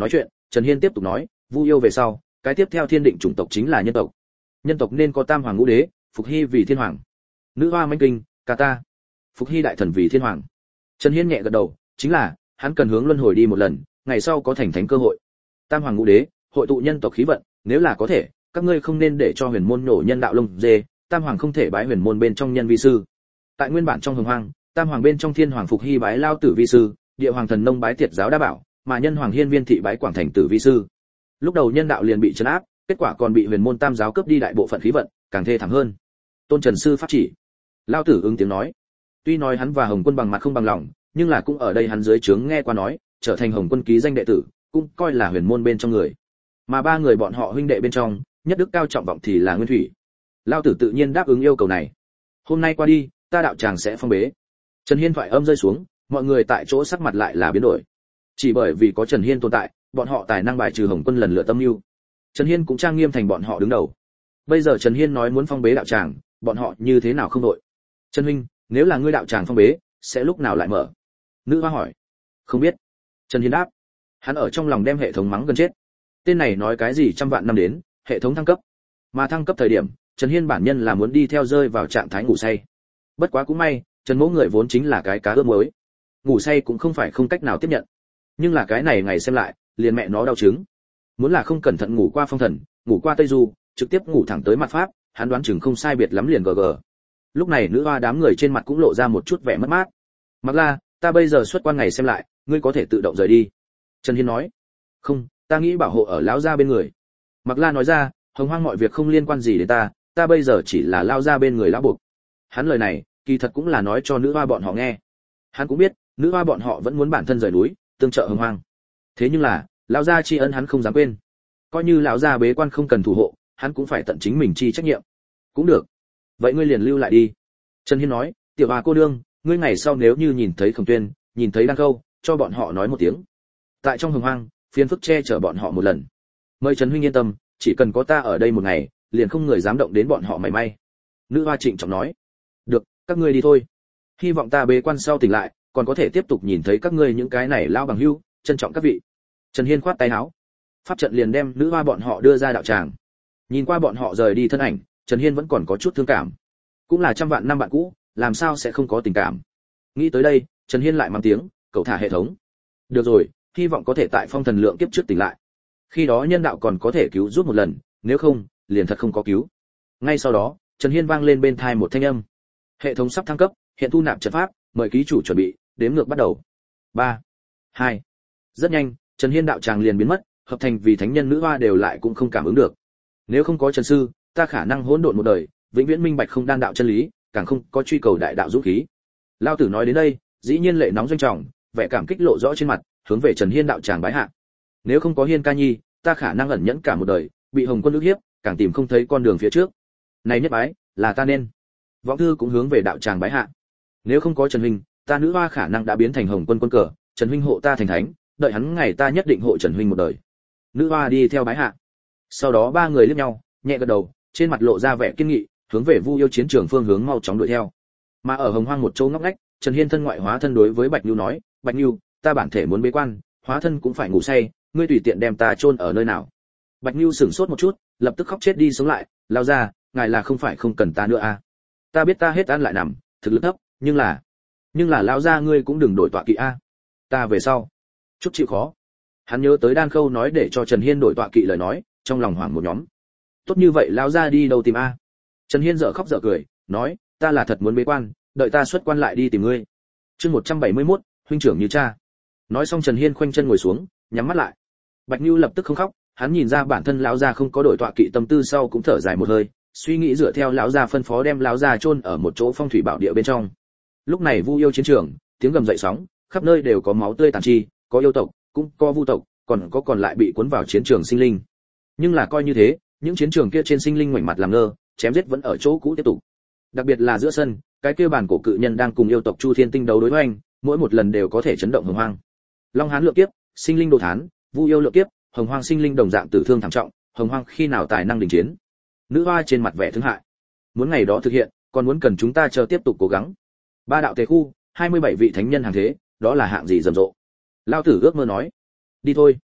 Trần Hiên tiếp tục nói, Vu yêu về sau, cái tiếp theo thiên định chủng tộc chính là nhân tộc. Nhân tộc nên có tam hoàng ngũ đế, Phục Hy vì thiên hoàng, nữ hoa mãnh kinh, cả ta, Phục Hy đại thần vì thiên hoàng. Trần Hiên nhẹ gật đầu, chính là, hắn cần hướng luân hồi đi một lần, ngày sau có thành thánh cơ hội. Tam hoàng ngũ đế, hội tụ nhân tộc khí vận, nếu là có thể, các ngươi không nên để cho huyền môn nổ nhân đạo lông dê, tam hoàng không thể bái huyền môn bên trong nhân vi sư. Tại nguyên bản trong hồng hoang, tam hoàng bên trong thiên hoàng Phục Hy bái lao tử vi sư, địa hoàng thần nông bái tiệt giáo đa bảo, mà nhân hoàng hiên viên thị bái quảng thành tử vi sư. Lúc đầu nhân đạo liền bị trấn áp, kết quả còn bị huyền môn tam giáo cướp đi đại bộ phận khí vận, càng thê thảm hơn. Tôn Trần sư pháp chỉ. Lao tử ứng tiếng nói. Tuy nói hắn và Hồng Quân bằng mặt không bằng lòng, nhưng là cũng ở đây hắn dưới trướng nghe qua nói, trở thành Hồng Quân ký danh đệ tử, cũng coi là huyền môn bên trong người. Mà ba người bọn họ huynh đệ bên trong, nhất đức cao trọng vọng thì là Nguyên Thủy. Lao tử tự nhiên đáp ứng yêu cầu này. Hôm nay qua đi, ta đạo tràng sẽ phong bế. Trần Hiên thoại âm rơi xuống, mọi người tại chỗ sắc mặt lại là biến đổi. Chỉ bởi vì có Trần Hiên tồn tại, bọn họ tài năng bài trừ Hồng Quân lần lượt tâm lưu. Trần Hiên cũng trang nghiêm thành bọn họ đứng đầu. Bây giờ Trần Hiên nói muốn phong bế đạo tràng, bọn họ như thế nào không đội? Trần huynh, nếu là ngươi đạo tràng phong bế, sẽ lúc nào lại mở? Nữ hoa hỏi. Không biết. Trần Hiên đáp. Hắn ở trong lòng đem hệ thống mắng gần chết. Tên này nói cái gì trăm vạn năm đến, hệ thống thăng cấp. Mà thăng cấp thời điểm, Trần Hiên bản nhân là muốn đi theo rơi vào trạng thái ngủ say. Bất quá cũng may, Trần Mỗ người vốn chính là cái cá ướp muối. Ngủ say cũng không phải không cách nào tiếp nhận. Nhưng là cái này ngày xem lại, liền mẹ nó đau chứng. Muốn là không cẩn thận ngủ qua phong thần, ngủ qua tây du, trực tiếp ngủ thẳng tới mặt pháp, hắn đoán chừng không sai biệt lắm liền gờ gờ. Lúc này nữ hoa đám người trên mặt cũng lộ ra một chút vẻ mất mát. Mặc La, ta bây giờ xuất quan ngày xem lại, ngươi có thể tự động rời đi. Trần Hiên nói. Không, ta nghĩ bảo hộ ở lão gia bên người. Mặc La nói ra, hồng hoang mọi việc không liên quan gì đến ta, ta bây giờ chỉ là lao ra bên người lão buộc. Hắn lời này, kỳ thật cũng là nói cho nữ hoa bọn họ nghe. Hắn cũng biết, nữ hoa bọn họ vẫn muốn bản thân rời núi, tương trợ hồng hoang. Thế nhưng là, lão gia tri ân hắn không dám quên. Coi như lão gia bế quan không cần thủ hộ, hắn cũng phải tận chính mình chi trách nhiệm. Cũng được. Vậy ngươi liền lưu lại đi. Trần Hiên nói, tiểu hòa cô đương, ngươi ngày sau nếu như nhìn thấy Khổng Tuyên, nhìn thấy Đan Khâu, cho bọn họ nói một tiếng. Tại trong hồng hoang, phiền phức che chở bọn họ một lần. Mời Trần huynh yên tâm, chỉ cần có ta ở đây một ngày, liền không người dám động đến bọn họ mảy may. Nữ hoa trịnh trọng nói. Được, các ngươi đi thôi. Hy vọng ta bế quan sau tỉnh lại, còn có thể tiếp tục nhìn thấy các ngươi những cái này lao bằng hữu, trân trọng các vị. Trần Hiên khoát tay áo. Pháp trận liền đem nữ hoa bọn họ đưa ra đạo tràng. Nhìn qua bọn họ rời đi thân ảnh, Trần Hiên vẫn còn có chút thương cảm. Cũng là trăm vạn năm bạn cũ, làm sao sẽ không có tình cảm. Nghĩ tới đây, Trần Hiên lại mang tiếng, cậu thả hệ thống. Được rồi, hy vọng có thể tại phong thần lượng kiếp trước tỉnh lại. Khi đó nhân đạo còn có thể cứu giúp một lần, nếu không, liền thật không có cứu. Ngay sau đó, Trần Hiên vang lên bên tai một thanh âm. Hệ thống sắp thăng cấp, hiện thu nạp trận pháp, mời ký chủ chuẩn bị, đếm ngược bắt đầu. ba, hai. Rất nhanh, Trần Hiên đạo tràng liền biến mất, hợp thành vì thánh nhân nữ hoa đều lại cũng không cảm ứng được. Nếu không có Trần sư, ta khả năng hỗn độn một đời, vĩnh viễn minh bạch không đan đạo chân lý, càng không có truy cầu đại đạo dũng khí. Lao tử nói đến đây, dĩ nhiên lệ nóng doanh trọng, vẻ cảm kích lộ rõ trên mặt, hướng về Trần Hiên đạo tràng bái hạ. Nếu không có Hiên ca nhi, ta khả năng ẩn nhẫn cả một đời, bị Hồng Quân ức hiếp, càng tìm không thấy con đường phía trước. Này nhất bái, là ta nên. Vọng thư cũng hướng về đạo tràng bái hạ. Nếu không có Trần huynh, ta nữ hoa khả năng đã biến thành Hồng Quân quân cờ, Trần huynh hộ ta thành thánh, đợi hắn ngày ta nhất định hộ Trần huynh một đời. Nữ hoa đi theo bái hạ. Sau đó ba người liếc nhau, nhẹ gật đầu, trên mặt lộ ra vẻ kiên nghị, hướng về Vu yêu chiến trường phương hướng mau chóng đuổi theo. Mà ở Hồng Hoang một chỗ ngóc ngách, Trần Hiên thân ngoại hóa thân đối với Bạch Nưu nói, Bạch Nưu, ta bản thể muốn bế quan, hóa thân cũng phải ngủ say, ngươi tùy tiện đem ta chôn ở nơi nào. Bạch Nưu sửng sốt một chút, lập tức khóc chết đi sống lại, lao ra, ngài là không phải không cần ta nữa à? Ta biết ta hết ăn lại nằm, thực lực thấp, nhưng là, nhưng là lao ra ngươi cũng đừng đổi tọa kỵ a. À? Ta về sau, chút chịu khó. Hắn nhớ tới Đan Khâu nói để cho Trần Hiên đổi tọa kỵ lời nói, trong lòng hoảng một nhóm. Tốt như vậy lao ra đi đâu tìm a? À? Trần Hiên dở khóc dở cười, nói, ta là thật muốn bế quan, đợi ta xuất quan lại đi tìm ngươi. Chương một trăm bảy mươi mốt, huynh trưởng như cha. Nói xong Trần Hiên khoanh chân ngồi xuống, nhắm mắt lại. Bạch Nưu lập tức không khóc, hắn nhìn ra bản thân lão gia không có đổi tọa kỵ tâm tư sau cũng thở dài một hơi, suy nghĩ dựa theo lão gia phân phó đem lão gia chôn ở một chỗ phong thủy bảo địa bên trong. Lúc này Vu yêu chiến trường, tiếng gầm dậy sóng, khắp nơi đều có máu tươi tàn chi, có yêu tộc, cũng có vu tộc, còn có còn lại bị cuốn vào chiến trường sinh linh. Nhưng là coi như thế, những chiến trường kia trên sinh linh ngoảnh mặt làm ngơ, chém giết vẫn ở chỗ cũ tiếp tục. Đặc biệt là giữa sân, cái kia bản cổ cự nhân đang cùng yêu tộc Chu Thiên Tinh đấu đối hoành, mỗi một lần đều có thể chấn động hồng hoang. Long Hán lượng kiếp, sinh linh đồ thán, Vu yêu lượng kiếp, hồng hoang sinh linh đồng dạng tử thương thảm trọng, hồng hoang khi nào tài năng đình chiến. Nữ hoa trên mặt vẻ thương hại. Muốn ngày đó thực hiện, còn muốn cần chúng ta chờ tiếp tục cố gắng. Ba đạo tề khu, hai mươi bảy vị thánh nhân hàng thế, đó là hạng gì rầm rộ. Lao tử ước mơ nói. Đi thôi.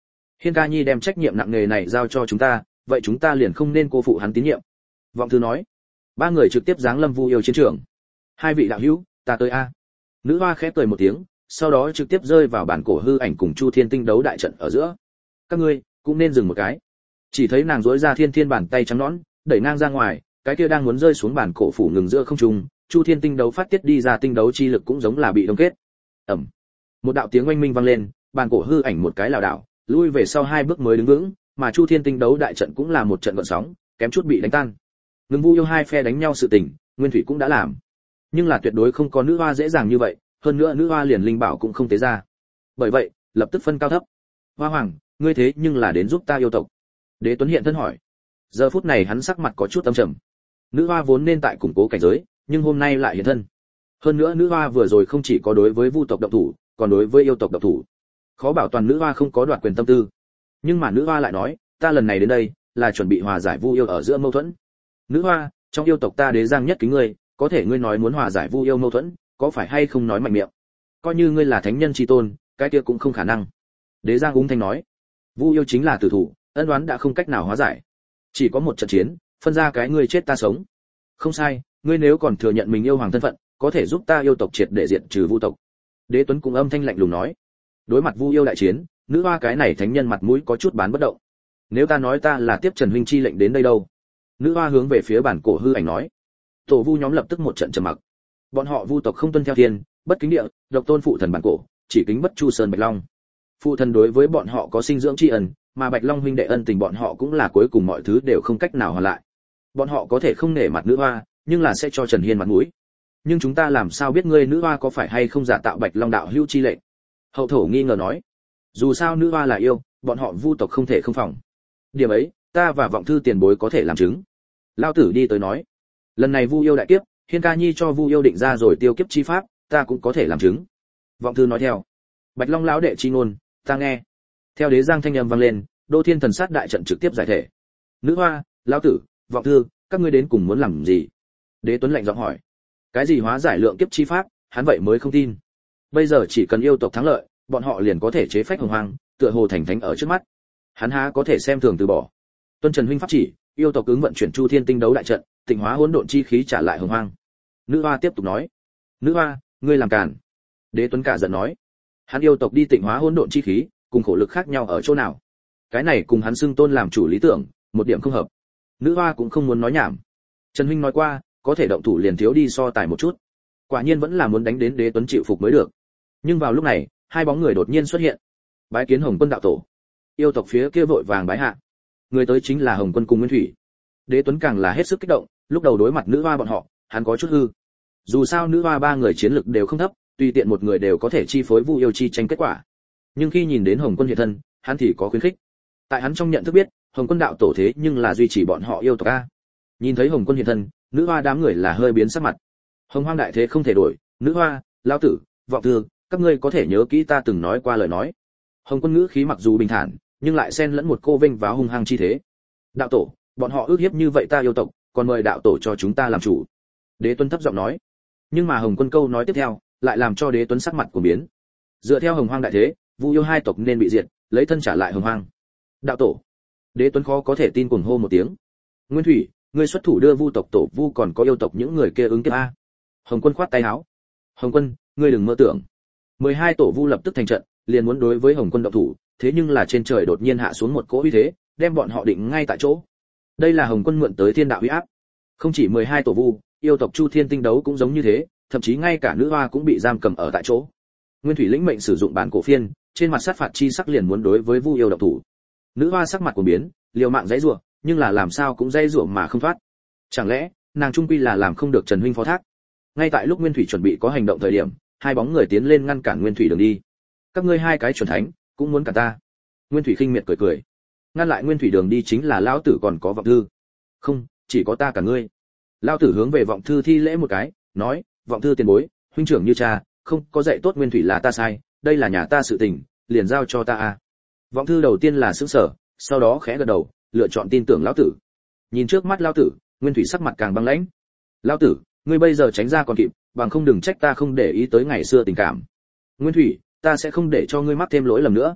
Hiên Ca Nhi đem trách nhiệm nặng nề này giao cho chúng ta, vậy chúng ta liền không nên cô phụ hắn tín nhiệm. Vọng Thư nói. Ba người trực tiếp giáng lâm Vu Yêu chiến trường. Hai vị đạo hữu, ta tới a. Nữ hoa khẽ cười một tiếng, sau đó trực tiếp rơi vào bản cổ hư ảnh cùng Chu Thiên Tinh đấu đại trận ở giữa. Các ngươi cũng nên dừng một cái. Chỉ thấy nàng duỗi ra thiên thiên bàn tay trắng nõn, đẩy ngang ra ngoài, cái kia đang muốn rơi xuống bản cổ phủ ngừng giữa không trung, Chu Thiên Tinh đấu phát tiết đi ra tinh đấu chi lực cũng giống là bị đông kết. Ầm. Một đạo tiếng oanh minh vang lên, bản cổ hư ảnh một cái lảo đảo, lui về sau hai bước mới đứng vững, mà Chu Thiên Tinh đấu đại trận cũng là một trận gợn sóng, kém chút bị đánh tan. Ngừng Vu Yêu hai phe đánh nhau sự tình, Nguyên Thủy cũng đã làm, nhưng là tuyệt đối không có nữ hoa dễ dàng như vậy, hơn nữa nữ hoa liền linh bảo cũng không tế ra. Bởi vậy, lập tức phân cao thấp. Hoa Hoàng, ngươi thế nhưng là đến giúp ta yêu tộc. Đế Tuấn hiện thân hỏi. Giờ phút này hắn sắc mặt có chút âm trầm. Nữ hoa vốn nên tại củng cố cảnh giới, nhưng hôm nay lại hiện thân. Hơn nữa nữ hoa vừa rồi không chỉ có đối với Vu tộc động thủ, còn đối với yêu tộc động thủ. Khó bảo toàn nữ hoa không có đoạt quyền tâm tư. Nhưng mà nữ hoa lại nói, ta lần này đến đây là chuẩn bị hòa giải Vu yêu ở giữa mâu thuẫn. Nữ hoa, trong yêu tộc ta Đế Giang nhất kính ngươi, có thể ngươi nói muốn hòa giải Vu yêu mâu thuẫn, có phải hay không nói mạnh miệng? Coi như ngươi là thánh nhân chi tôn, cái kia cũng không khả năng. Đế Giang ung thanh nói, Vu yêu chính là tử thủ, ân oán đã không cách nào hóa giải, chỉ có một trận chiến, phân ra cái ngươi chết ta sống. Không sai, ngươi nếu còn thừa nhận mình yêu hoàng thân phận, có thể giúp ta yêu tộc triệt để diệt trừ Vu tộc. Đế Tuấn cũng âm thanh lạnh lùng nói, đối mặt Vu yêu đại chiến, nữ hoa cái này thánh nhân mặt mũi có chút bán bất động. Nếu ta nói ta là tiếp Trần huynh chi lệnh đến đây đâu? Nữ hoa hướng về phía bản cổ hư ảnh nói. Tổ Vu nhóm lập tức một trận trầm mặc. Bọn họ Vu tộc không tuân theo thiên, bất kính địa, độc tôn phụ thần bản cổ, chỉ kính bất Chu Sơn Bạch Long. Phụ thần đối với bọn họ có sinh dưỡng tri ân, mà Bạch Long huynh đệ ân tình bọn họ cũng là cuối cùng mọi thứ đều không cách nào hoàn lại. Bọn họ có thể không nể mặt nữ hoa, nhưng là sẽ cho Trần Hiên mặt mũi. Nhưng chúng ta làm sao biết ngươi nữ hoa có phải hay không giả tạo Bạch Long đạo hữu chi lệnh? Hậu thổ nghi ngờ nói. Dù sao nữ hoa là yêu, bọn họ Vu tộc không thể không phòng. Điểm ấy, ta và Vọng Thư tiền bối có thể làm chứng. Lao tử đi tới nói, lần này Vu yêu đại kiếp, Hiên Ca Nhi cho Vu yêu định ra rồi tiêu kiếp chi pháp, ta cũng có thể làm chứng. Vọng Thư nói theo. Bạch Long lão đệ chi ngôn, ta nghe. Theo Đế Giang thanh âm vang lên, Đô Thiên Thần Sát đại trận trực tiếp giải thể. Nữ hoa, lão tử, Vọng Thư, các ngươi đến cùng muốn làm gì? Đế Tuấn lạnh giọng hỏi. Cái gì hóa giải lượng kiếp chi pháp, hắn vậy mới không tin. Bây giờ chỉ cần yêu tộc thắng lợi, bọn họ liền có thể chế phách hồng hoang, tựa hồ thành thánh ở trước mắt. Hắn há có thể xem thường từ bỏ. Tuân Trần huynh pháp chỉ, yêu tộc ứng vận chuyển Chu Thiên Tinh đấu đại trận, tịnh hóa hỗn độn chi khí trả lại hồng hoang. Nữ hoa tiếp tục nói. Nữ hoa, ngươi làm càn. Đế Tuấn cả giận nói. Hắn yêu tộc đi tịnh hóa hỗn độn chi khí, cùng khổ lực khác nhau ở chỗ nào? Cái này cùng hắn xưng tôn làm chủ lý tưởng, một điểm không hợp. Nữ hoa cũng không muốn nói nhảm. Trần huynh nói qua, có thể động thủ liền thiếu đi so tài một chút. Quả nhiên vẫn là muốn đánh đến Đế Tuấn chịu phục mới được. Nhưng vào lúc này, hai bóng người đột nhiên xuất hiện. Bái kiến Hồng Quân đạo tổ. Yêu tộc phía kia vội vàng bái hạ. Người tới chính là Hồng Quân cùng Nguyên Thủy. Đế Tuấn càng là hết sức kích động, lúc đầu đối mặt nữ hoa bọn họ, hắn có chút hư. Dù sao nữ hoa ba người chiến lực đều không thấp, tùy tiện một người đều có thể chi phối Vu yêu chi tranh kết quả. Nhưng khi nhìn đến Hồng Quân hiện thân, hắn thì có khuyến khích. Tại hắn trong nhận thức biết, Hồng Quân đạo tổ thế nhưng là duy trì bọn họ yêu tộc a. Nhìn thấy Hồng Quân hiện thân, nữ hoa đám người là hơi biến sắc mặt. Hồng Hoang đại thế không thể đổi, nữ hoa, lão tử, Vọng Thư, các ngươi có thể nhớ kỹ ta từng nói qua lời nói. Hồng Quân ngữ khí mặc dù bình thản, nhưng lại xen lẫn một cô vinh váo hung hăng chi thế. Đạo tổ, bọn họ ước hiếp như vậy ta yêu tộc, còn mời đạo tổ cho chúng ta làm chủ. Đế Tuấn thấp giọng nói. Nhưng mà Hồng Quân câu nói tiếp theo, lại làm cho Đế Tuấn sắc mặt của biến. Dựa theo Hồng Hoang đại thế, Vu yêu hai tộc nên bị diệt, lấy thân trả lại Hồng Hoang. Đạo tổ. Đế Tuấn khó có thể tin cuồng hô một tiếng. Nguyên Thủy, ngươi xuất thủ đưa Vu tộc tổ Vu còn có yêu tộc những người kia ứng kiếp a. Hồng Quân khoát tay áo. Hồng Quân, ngươi đừng mơ tưởng. mười hai tổ Vu lập tức thành trận, liền muốn đối với Hồng Quân động thủ, thế nhưng là trên trời đột nhiên hạ xuống một cỗ uy thế, đem bọn họ định ngay tại chỗ. Đây là Hồng Quân mượn tới thiên đạo uy áp. Không chỉ mười hai tổ Vu, yêu tộc Chu Thiên Tinh đấu cũng giống như thế, thậm chí ngay cả nữ hoa cũng bị giam cầm ở tại chỗ. Nguyên Thủy lĩnh mệnh sử dụng bản cổ phiên, trên mặt sát phạt chi sắc liền muốn đối với Vu yêu động thủ. Nữ hoa sắc mặt của biến, liều mạng dãy rủa, nhưng là làm sao cũng dãy rủa mà không thoát. Chẳng lẽ, nàng trung quy là làm không được Trần huynh phó thác? Ngay tại lúc Nguyên Thủy chuẩn bị có hành động thời điểm, hai bóng người tiến lên ngăn cản Nguyên Thủy đường đi. Các ngươi hai cái chuẩn thánh, cũng muốn cả ta. Nguyên Thủy khinh miệt cười cười. Ngăn lại Nguyên Thủy đường đi chính là lão tử còn có Vọng Thư. Không, chỉ có ta cả ngươi. Lão tử hướng về Vọng Thư thi lễ một cái, nói, Vọng Thư tiền bối, huynh trưởng như cha, không có dạy tốt Nguyên Thủy là ta sai, đây là nhà ta sự tình, liền giao cho ta a. Vọng Thư đầu tiên là sững sờ, sau đó khẽ gật đầu, lựa chọn tin tưởng lão tử. Nhìn trước mắt lão tử, Nguyên Thủy sắc mặt càng băng lãnh. Lão tử, ngươi bây giờ tránh ra còn kịp, bằng không đừng trách ta không để ý tới ngày xưa tình cảm. Nguyên Thủy, ta sẽ không để cho ngươi mắc thêm lỗi lầm nữa.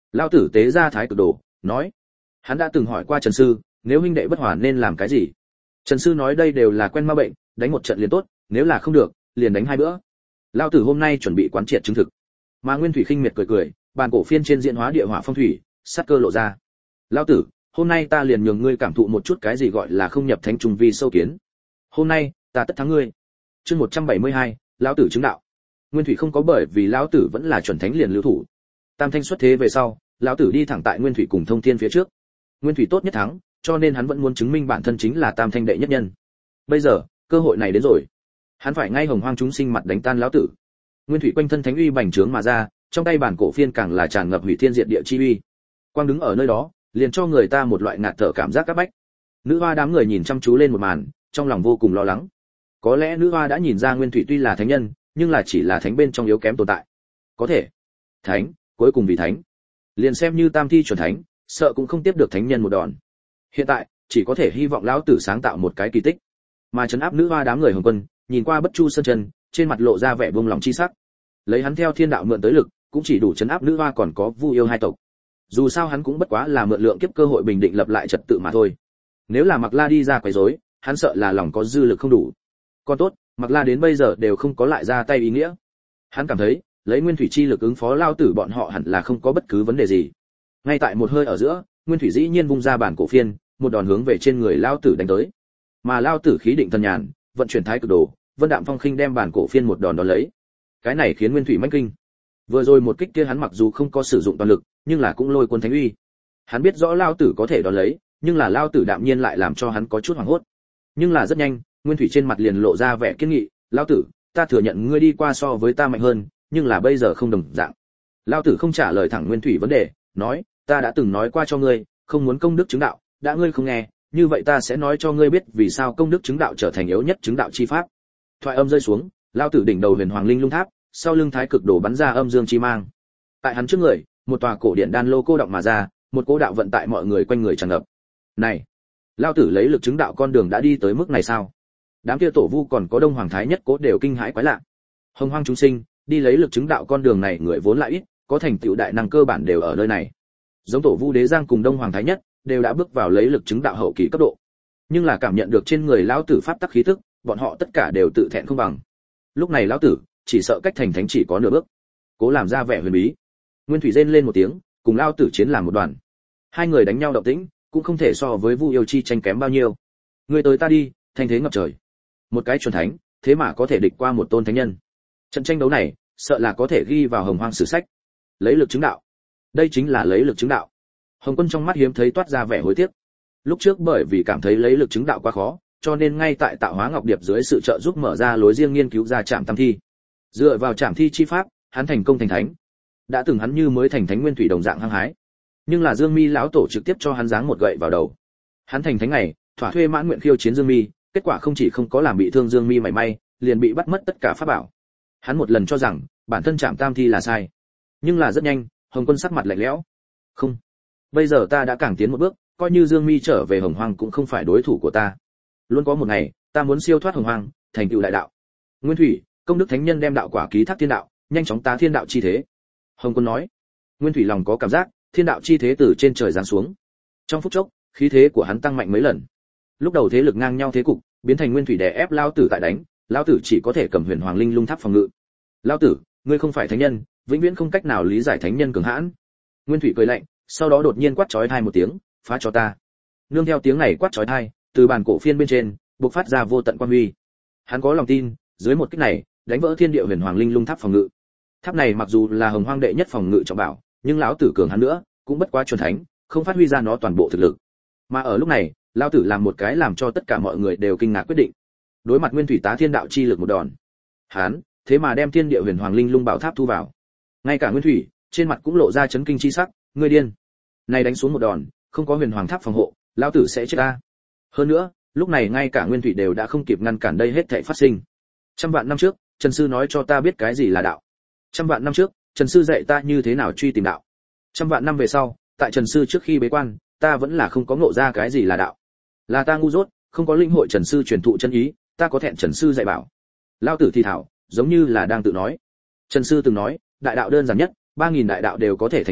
Lão tử tế ra thái cực đồ, nói. Hắn đã từng hỏi qua Trần sư, nếu huynh đệ bất hòa nên làm cái gì? Trần sư nói đây đều là quen ma bệnh, đánh một trận liền tốt, nếu là không được, liền đánh hai bữa. Lão tử hôm nay chuẩn bị quán triệt chứng thực. Mà Nguyên Thủy khinh miệt cười cười, bàn cổ phiên trên diễn hóa địa hỏa phong thủy, sát cơ lộ ra. Lão tử, hôm nay ta liền nhường ngươi cảm thụ một chút cái gì gọi là không nhập thánh trùng vi sâu kiến. Hôm nay, ta tất thắng ngươi. Chương một trăm bảy mươi hai, lão tử chứng đạo. Nguyên Thủy không có bởi vì lão tử vẫn là chuẩn thánh liền lưu thủ. Tam thanh xuất thế về sau, lão tử đi thẳng tại Nguyên Thủy cùng Thông Thiên phía trước. Nguyên Thủy tốt nhất thắng, cho nên hắn vẫn muốn chứng minh bản thân chính là Tam thanh đệ nhất nhân. Bây giờ, cơ hội này đến rồi. Hắn phải ngay hồng hoang chúng sinh mặt đánh tan lão tử. Nguyên Thủy quanh thân thánh uy bành trướng mà ra, trong tay bản cổ phiên càng là tràn ngập hủy thiên diệt địa chi uy. Quang đứng ở nơi đó, liền cho người ta một loại ngạt thở cảm giác các bách. Nữ hoa đám người nhìn chăm chú lên một màn, trong lòng vô cùng lo lắng. Có lẽ nữ hoa đã nhìn ra Nguyên Thủy tuy là thánh nhân, nhưng là chỉ là thánh bên trong yếu kém tồn tại. Có thể, thánh, cuối cùng vì thánh, liền xem như tam thi chuẩn thánh, sợ cũng không tiếp được thánh nhân một đòn. Hiện tại, chỉ có thể hy vọng lão tử sáng tạo một cái kỳ tích. Mà trấn áp nữ hoa đám người Hồng Quân, nhìn qua Bất Chu Sơn Chân, trên mặt lộ ra vẻ buông lòng chi sắc. Lấy hắn theo thiên đạo mượn tới lực, cũng chỉ đủ trấn áp nữ hoa còn có Vu yêu hai tộc. Dù sao hắn cũng bất quá là mượn lượng kiếp cơ hội bình định lập lại trật tự mà thôi. Nếu là Mạc La đi ra quấy rối, hắn sợ là lòng có dư lực không đủ. Còn tốt, Mạc La đến bây giờ đều không có lại ra tay ý nghĩa. Hắn cảm thấy, lấy Nguyên Thủy chi lực ứng phó lao tử bọn họ hẳn là không có bất cứ vấn đề gì. Ngay tại một hơi ở giữa, Nguyên Thủy dĩ nhiên vung ra bản cổ phiên, một đòn hướng về trên người lao tử đánh tới. Mà lao tử khí định thần nhàn, vận chuyển thái cực đồ, Vân Đạm Phong khinh đem bản cổ phiên một đòn đón lấy. Cái này khiến Nguyên Thủy mãnh kinh. Vừa rồi một kích kia hắn mặc dù không có sử dụng toàn lực, nhưng là cũng lôi cuốn thánh uy. Hắn biết rõ lao tử có thể đón lấy, nhưng là lao tử đạm nhiên lại làm cho hắn có chút hoảng hốt. Nhưng là rất nhanh, Nguyên Thủy trên mặt liền lộ ra vẻ kiên nghị, "Lao tử, ta thừa nhận ngươi đi qua so với ta mạnh hơn, nhưng là bây giờ không đồng dạng." Lao tử không trả lời thẳng Nguyên Thủy vấn đề, nói, "Ta đã từng nói qua cho ngươi, không muốn công đức chứng đạo, đã ngươi không nghe, như vậy ta sẽ nói cho ngươi biết vì sao công đức chứng đạo trở thành yếu nhất chứng đạo chi pháp." Thoại âm rơi xuống, Lao tử đỉnh đầu Huyền Hoàng Linh Lung Tháp, sau lưng thái cực đồ bắn ra âm dương chi mang. Tại hắn trước người, một tòa cổ điện đan lô cô động mà ra, một cỗ đạo vận tại mọi người quanh người tràn ngập. Này, Lao tử lấy lực chứng đạo con đường đã đi tới mức này sao? Đám kia tổ vu còn có Đông Hoàng Thái Nhất Cố đều kinh hãi quái lạ. Hồng hoang chúng sinh, đi lấy lực chứng đạo con đường này người vốn lại ít, có thành tựu đại năng cơ bản đều ở nơi này. Giống tổ vu Đế Giang cùng Đông Hoàng Thái Nhất, đều đã bước vào lấy lực chứng đạo hậu kỳ cấp độ. Nhưng là cảm nhận được trên người lão tử pháp tắc khí tức, bọn họ tất cả đều tự thẹn không bằng. Lúc này lão tử, chỉ sợ cách thành thánh chỉ có nửa bước. Cố làm ra vẻ huyền bí. Nguyên Thủy rên lên một tiếng, cùng lão tử chiến làm một đoàn. Hai người đánh nhau động tĩnh, cũng không thể so với Vu Yêu chi tranh kém bao nhiêu. Người tới ta đi, thanh thế ngập trời. Một cái chuẩn thánh, thế mà có thể địch qua một tôn thánh nhân. Trận tranh đấu này, sợ là có thể ghi vào hồng hoang sử sách. Lấy lực chứng đạo. Đây chính là lấy lực chứng đạo. Hồng Quân trong mắt hiếm thấy toát ra vẻ hối tiếc. Lúc trước bởi vì cảm thấy lấy lực chứng đạo quá khó, cho nên ngay tại Tạo Hóa Ngọc Điệp dưới sự trợ giúp mở ra lối riêng nghiên cứu ra Trảm Tam Thi. Dựa vào Trảm Thi chi pháp, hắn thành công thành thánh. Đã từng hắn như mới thành thánh Nguyên Thủy đồng dạng hăng hái. Nhưng là Dương Mi lão tổ trực tiếp cho hắn giáng một gậy vào đầu. Hắn thành thánh này, thỏa thuê mãn nguyện khiêu chiến Dương Mi, kết quả không chỉ không có làm bị thương Dương Mi mảy may, liền bị bắt mất tất cả pháp bảo. Hắn một lần cho rằng bản thân Trảm Tam Thi là sai, nhưng là rất nhanh, Hồng Quân sắc mặt lạnh lẽo. Không, bây giờ ta đã càng tiến một bước, coi như Dương Mi trở về Hồng Hoang cũng không phải đối thủ của ta. Luôn có một ngày, ta muốn siêu thoát Hồng Hoang, thành tựu đại đạo. Nguyên Thủy, công đức thánh nhân đem đạo quả ký thác thiên đạo, nhanh chóng tá thiên đạo chi thế. Hồng Quân nói. Nguyên Thủy lòng có cảm giác, thiên đạo chi thế từ trên trời giáng xuống. Trong phút chốc, khí thế của hắn tăng mạnh mấy lần. Lúc đầu thế lực ngang nhau thế cục, biến thành Nguyên Thủy đè ép lao tử tại đánh, lao tử chỉ có thể cầm Huyền Hoàng Linh Lung Tháp phòng ngự. Lao tử, ngươi không phải thánh nhân, vĩnh viễn không cách nào lý giải thánh nhân cường hãn. Nguyên Thủy cười lạnh, sau đó đột nhiên quát chói tai một tiếng, phá cho ta. Nương theo tiếng này quát chói tai, từ bàn cổ phiên bên trên, bộc phát ra vô tận quan huy. Hắn có lòng tin, dưới một kích này, đánh vỡ thiên địa Huyền Hoàng Linh Lung Tháp phòng ngự. Tháp này mặc dù là hồng hoang đệ nhất phòng ngự trọng bảo, nhưng lão tử cường hắn nữa, cũng bất quá chuẩn thánh, không phát huy ra nó toàn bộ thực lực. Mà ở lúc này, lão tử làm một cái làm cho tất cả mọi người đều kinh ngạc quyết định. Đối mặt Nguyên Thủy tá thiên đạo chi lực một đòn, hắn thế mà đem thiên địa Huyền Hoàng Linh Lung bảo tháp thu vào. Ngay cả Nguyên Thủy, trên mặt cũng lộ ra chấn kinh chi sắc, ngươi điên. Này đánh xuống một đòn, không có Huyền Hoàng tháp phòng hộ, lão tử sẽ chết a. Hơn nữa, lúc này ngay cả Nguyên Thủy đều đã không kịp ngăn cản đây hết thảy phát sinh. Trăm vạn năm trước, Trần sư nói cho ta biết cái gì là đạo. Trăm vạn năm trước, Trần sư dạy ta như thế nào truy tìm đạo. Trăm vạn năm về sau, tại Trần sư trước khi bế quan, ta vẫn là không có ngộ ra cái gì là đạo. Là ta ngu dốt, không có linh hội Trần sư truyền thụ chân ý, ta có thẹn Trần sư dạy bảo. Lão tử thì thảo, giống như là đang tự nói. Trần sư từng nói, đại đạo đơn giản nhất, ba nghìn đại đạo đều có thể thành đạo,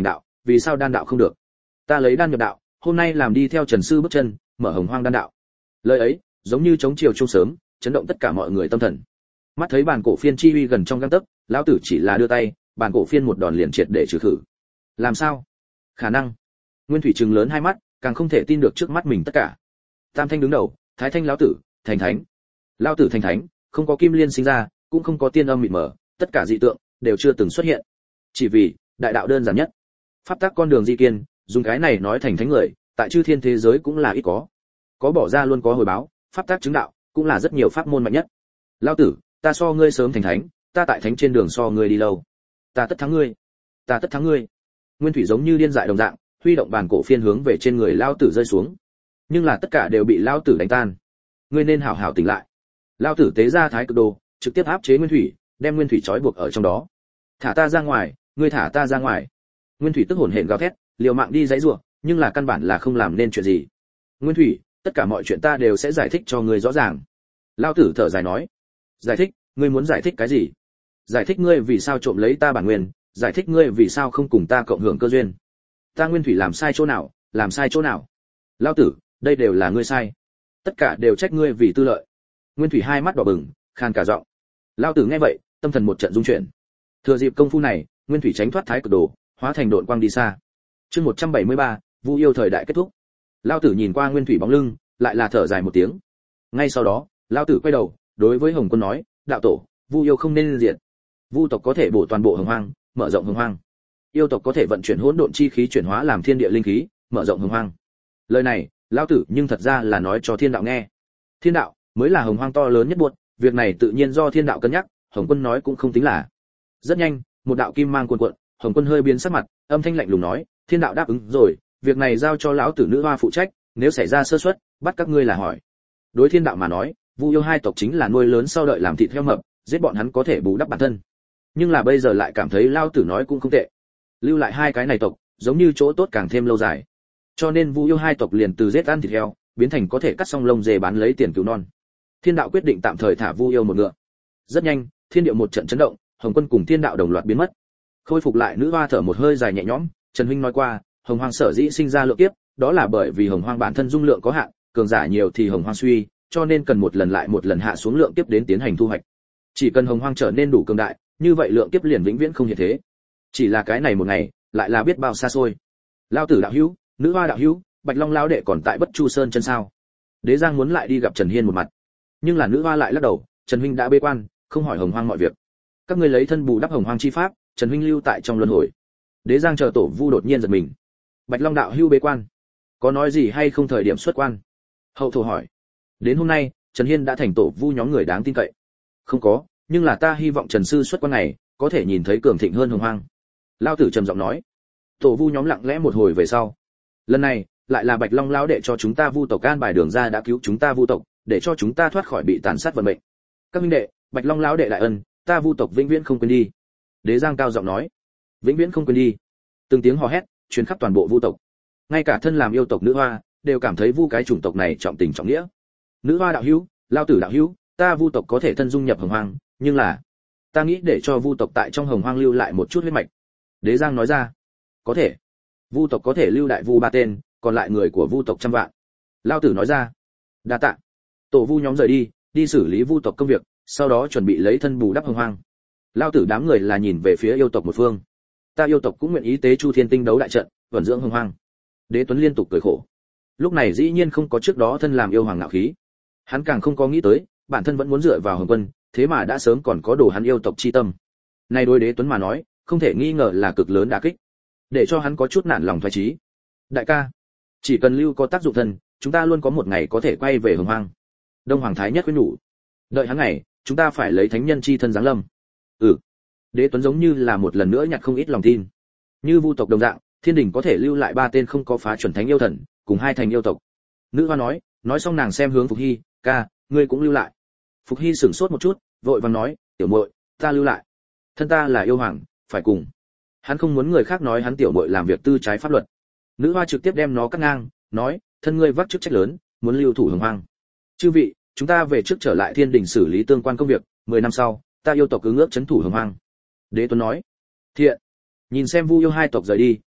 vì sao đan đạo không được? Ta lấy đan nhập đạo, hôm nay làm đi theo Trần sư bước chân, mở hồng hoang đan đạo. Lời ấy, giống như chống chiều trung sớm, chấn động tất cả mọi người tâm thần. Mắt thấy bản cổ phiên chi uy gần trong gang tấc, lão tử chỉ là đưa tay, bản cổ phiên một đòn liền triệt để trừ khử. Làm sao? Khả năng? Nguyên Thủy trừng lớn hai mắt, càng không thể tin được trước mắt mình tất cả. Tam Thanh đứng đầu, Thái Thanh lão tử, thành thánh. Lão tử thành thánh, không có kim liên sinh ra, cũng không có tiên âm mịt mờ, tất cả dị tượng đều chưa từng xuất hiện. Chỉ vì, đại đạo đơn giản nhất. Pháp tắc con đường di kiên, dùng cái này nói thành thánh người, tại chư thiên thế giới cũng là ít có. Có bỏ ra luôn có hồi báo, pháp tắc chứng đạo, cũng là rất nhiều pháp môn mạnh nhất. Lão tử, ta so ngươi sớm thành thánh, ta tại thánh trên đường so ngươi đi lâu. Ta tất thắng ngươi, ta tất thắng ngươi. Nguyên Thủy giống như điên dại đồng dạng, huy động bàn cổ phiên hướng về trên người lão tử rơi xuống. Nhưng là tất cả đều bị lão tử đánh tan. Ngươi nên hảo hảo tỉnh lại. Lão tử tế ra Thái Cực Đồ, trực tiếp áp chế Nguyên Thủy, đem Nguyên Thủy trói buộc ở trong đó. Thả ta ra ngoài, ngươi thả ta ra ngoài. Nguyên Thủy tức hổn hển gào thét, liều mạng đi giãy giụa, nhưng là căn bản là không làm nên chuyện gì. Nguyên Thủy, tất cả mọi chuyện ta đều sẽ giải thích cho ngươi rõ ràng. Lão tử thở dài nói. Giải thích? Ngươi muốn giải thích cái gì? Giải thích ngươi vì sao trộm lấy ta bản nguyên, giải thích ngươi vì sao không cùng ta cộng hưởng cơ duyên. Ta Nguyên Thủy làm sai chỗ nào, làm sai chỗ nào? Lão tử, đây đều là ngươi sai. Tất cả đều trách ngươi vì tư lợi. Nguyên Thủy hai mắt đỏ bừng, khan cả giọng. Lão tử nghe vậy, tâm thần một trận rung chuyển. Thừa dịp công phu này, Nguyên Thủy tránh thoát Thái Cực Đồ, hóa thành độn quang đi xa. Chương một trăm bảy mươi ba, Vu yêu thời đại kết thúc. Lão tử nhìn qua Nguyên Thủy bóng lưng, lại là thở dài một tiếng. Ngay sau đó, lão tử quay đầu, đối với Hồng Quân nói, đạo tổ, Vu yêu không nên diệt. Vu tộc có thể bổ toàn bộ hồng hoang, mở rộng hồng hoang. Yêu tộc có thể vận chuyển hỗn độn chi khí chuyển hóa làm thiên địa linh khí, mở rộng hồng hoang. Lời này, lão tử nhưng thật ra là nói cho thiên đạo nghe. Thiên đạo mới là hồng hoang to lớn nhất buộc, việc này tự nhiên do thiên đạo cân nhắc, Hồng Quân nói cũng không tính là. Rất nhanh, một đạo kim mang cuồn cuộn, Hồng Quân hơi biến sắc mặt, âm thanh lạnh lùng nói, thiên đạo đáp ứng rồi, việc này giao cho lão tử nữ hoa phụ trách, nếu xảy ra sơ suất, bắt các ngươi là hỏi. Đối thiên đạo mà nói, Vu yêu hai tộc chính là nuôi lớn sau đợi làm thịt heo mập, giết bọn hắn có thể bù đắp bản thân. Nhưng là bây giờ lại cảm thấy lão tử nói cũng không tệ. Lưu lại hai cái này tộc, giống như chỗ tốt càng thêm lâu dài. Cho nên Vu yêu hai tộc liền từ giết ăn thịt heo, biến thành có thể cắt xong lông dê bán lấy tiền cứu non. Thiên đạo quyết định tạm thời thả Vu yêu một ngựa. Rất nhanh, thiên địa một trận chấn động, Hồng Quân cùng thiên đạo đồng loạt biến mất. Khôi phục lại nữ hoa thở một hơi dài nhẹ nhõm, Trần huynh nói qua, hồng hoang sở dĩ sinh ra lượng kiếp, đó là bởi vì hồng hoang bản thân dung lượng có hạn, cường giả nhiều thì hồng hoang suy, cho nên cần một lần lại một lần hạ xuống lượng kiếp đến tiến hành thu hoạch. Chỉ cần hồng hoang trở nên đủ cường đại, như vậy lượng kiếp liền vĩnh viễn không hiện thế. Chỉ là cái này một ngày, lại là biết bao xa xôi. Lão tử đạo hữu, nữ hoa đạo hữu, Bạch Long lão đệ còn tại Bất Chu Sơn chân sao? Đế Giang muốn lại đi gặp Trần Hiên một mặt, nhưng là nữ hoa lại lắc đầu, Trần huynh đã bế quan, không hỏi hồng hoang mọi việc. Các ngươi lấy thân bù đắp hồng hoang chi pháp, Trần huynh lưu tại trong luân hồi. Đế Giang chờ tổ Vu đột nhiên giật mình. Bạch Long đạo hữu bế quan, có nói gì hay không thời điểm xuất quan? Hậu thổ hỏi. Đến hôm nay, Trần Hiên đã thành tổ Vu nhóm người đáng tin cậy. Không có, nhưng là ta hy vọng Trần sư xuất quan này, có thể nhìn thấy cường thịnh hơn hồng hoang. Lão tử trầm giọng nói. Tổ Vu nhóm lặng lẽ một hồi về sau. Lần này, lại là Bạch Long lão đệ cho chúng ta Vu tộc an bài đường ra đã cứu chúng ta Vu tộc, để cho chúng ta thoát khỏi bị tàn sát vận mệnh. Các minh đệ, Bạch Long lão đệ đại ân, ta Vu tộc vĩnh viễn không quên đi. Đế Giang cao giọng nói. Vĩnh viễn không quên đi. Từng tiếng hò hét truyền khắp toàn bộ Vu tộc. Ngay cả thân làm yêu tộc nữ hoa đều cảm thấy Vu cái chủng tộc này trọng tình trọng nghĩa. Nữ hoa đạo hữu, lão tử đạo hữu, ta Vu tộc có thể thân dung nhập hồng hoang, nhưng là ta nghĩ để cho Vu tộc tại trong hồng hoang lưu lại một chút huyết mạch. Đế Giang nói ra. Có thể. Vu tộc có thể lưu đại Vu ba tên, còn lại người của Vu tộc trăm vạn. Lão tử nói ra. Đa tạ. Tổ Vu nhóm rời đi, đi xử lý Vu tộc công việc, sau đó chuẩn bị lấy thân bù đắp hồng hoang. Lão tử đám người là nhìn về phía yêu tộc một phương. Ta yêu tộc cũng nguyện ý tế Chu Thiên Tinh đấu đại trận, vận dưỡng hồng hoang. Đế Tuấn liên tục cười khổ. Lúc này dĩ nhiên không có trước đó thân làm yêu hoàng ngạo khí. Hắn càng không có nghĩ tới, bản thân vẫn muốn dựa vào Hồng Quân, thế mà đã sớm còn có đồ hắn yêu tộc chi tâm. Này đối Đế Tuấn mà nói, không thể nghi ngờ là cực lớn đả kích, để cho hắn có chút nản lòng thoái chí. Đại ca, chỉ cần lưu có tác dụng thân, chúng ta luôn có một ngày có thể quay về hồng hoang. Đông Hoàng Thái nhất khuyên nhủ. Đợi hắn ngày, chúng ta phải lấy thánh nhân chi thân giáng lâm. Ừ. Đế Tuấn giống như là một lần nữa nhặt không ít lòng tin. Như Vu tộc đồng dạng, thiên đình có thể lưu lại ba tên không có phá chuẩn thánh yêu thần, cùng hai thành yêu tộc. Nữ hoa nói, nói xong nàng xem hướng Phục Hy, ca, ngươi cũng lưu lại. Phục Hy sửng sốt một chút, vội vàng nói, tiểu muội, ta lưu lại. Thân ta là yêu hoàng, phải cùng. Hắn không muốn người khác nói hắn tiểu muội làm việc tư trái pháp luật. Nữ hoa trực tiếp đem nó cắt ngang, nói, thân ngươi vác chức trách lớn, muốn lưu thủ hồng hoang. Chư vị, chúng ta về trước trở lại thiên đình xử lý tương quan công việc, mười năm sau, ta yêu tộc ứng ước chấn thủ hồng hoang. Đế Tuấn nói, thiện. Nhìn xem Vu yêu hai tộc rời đi,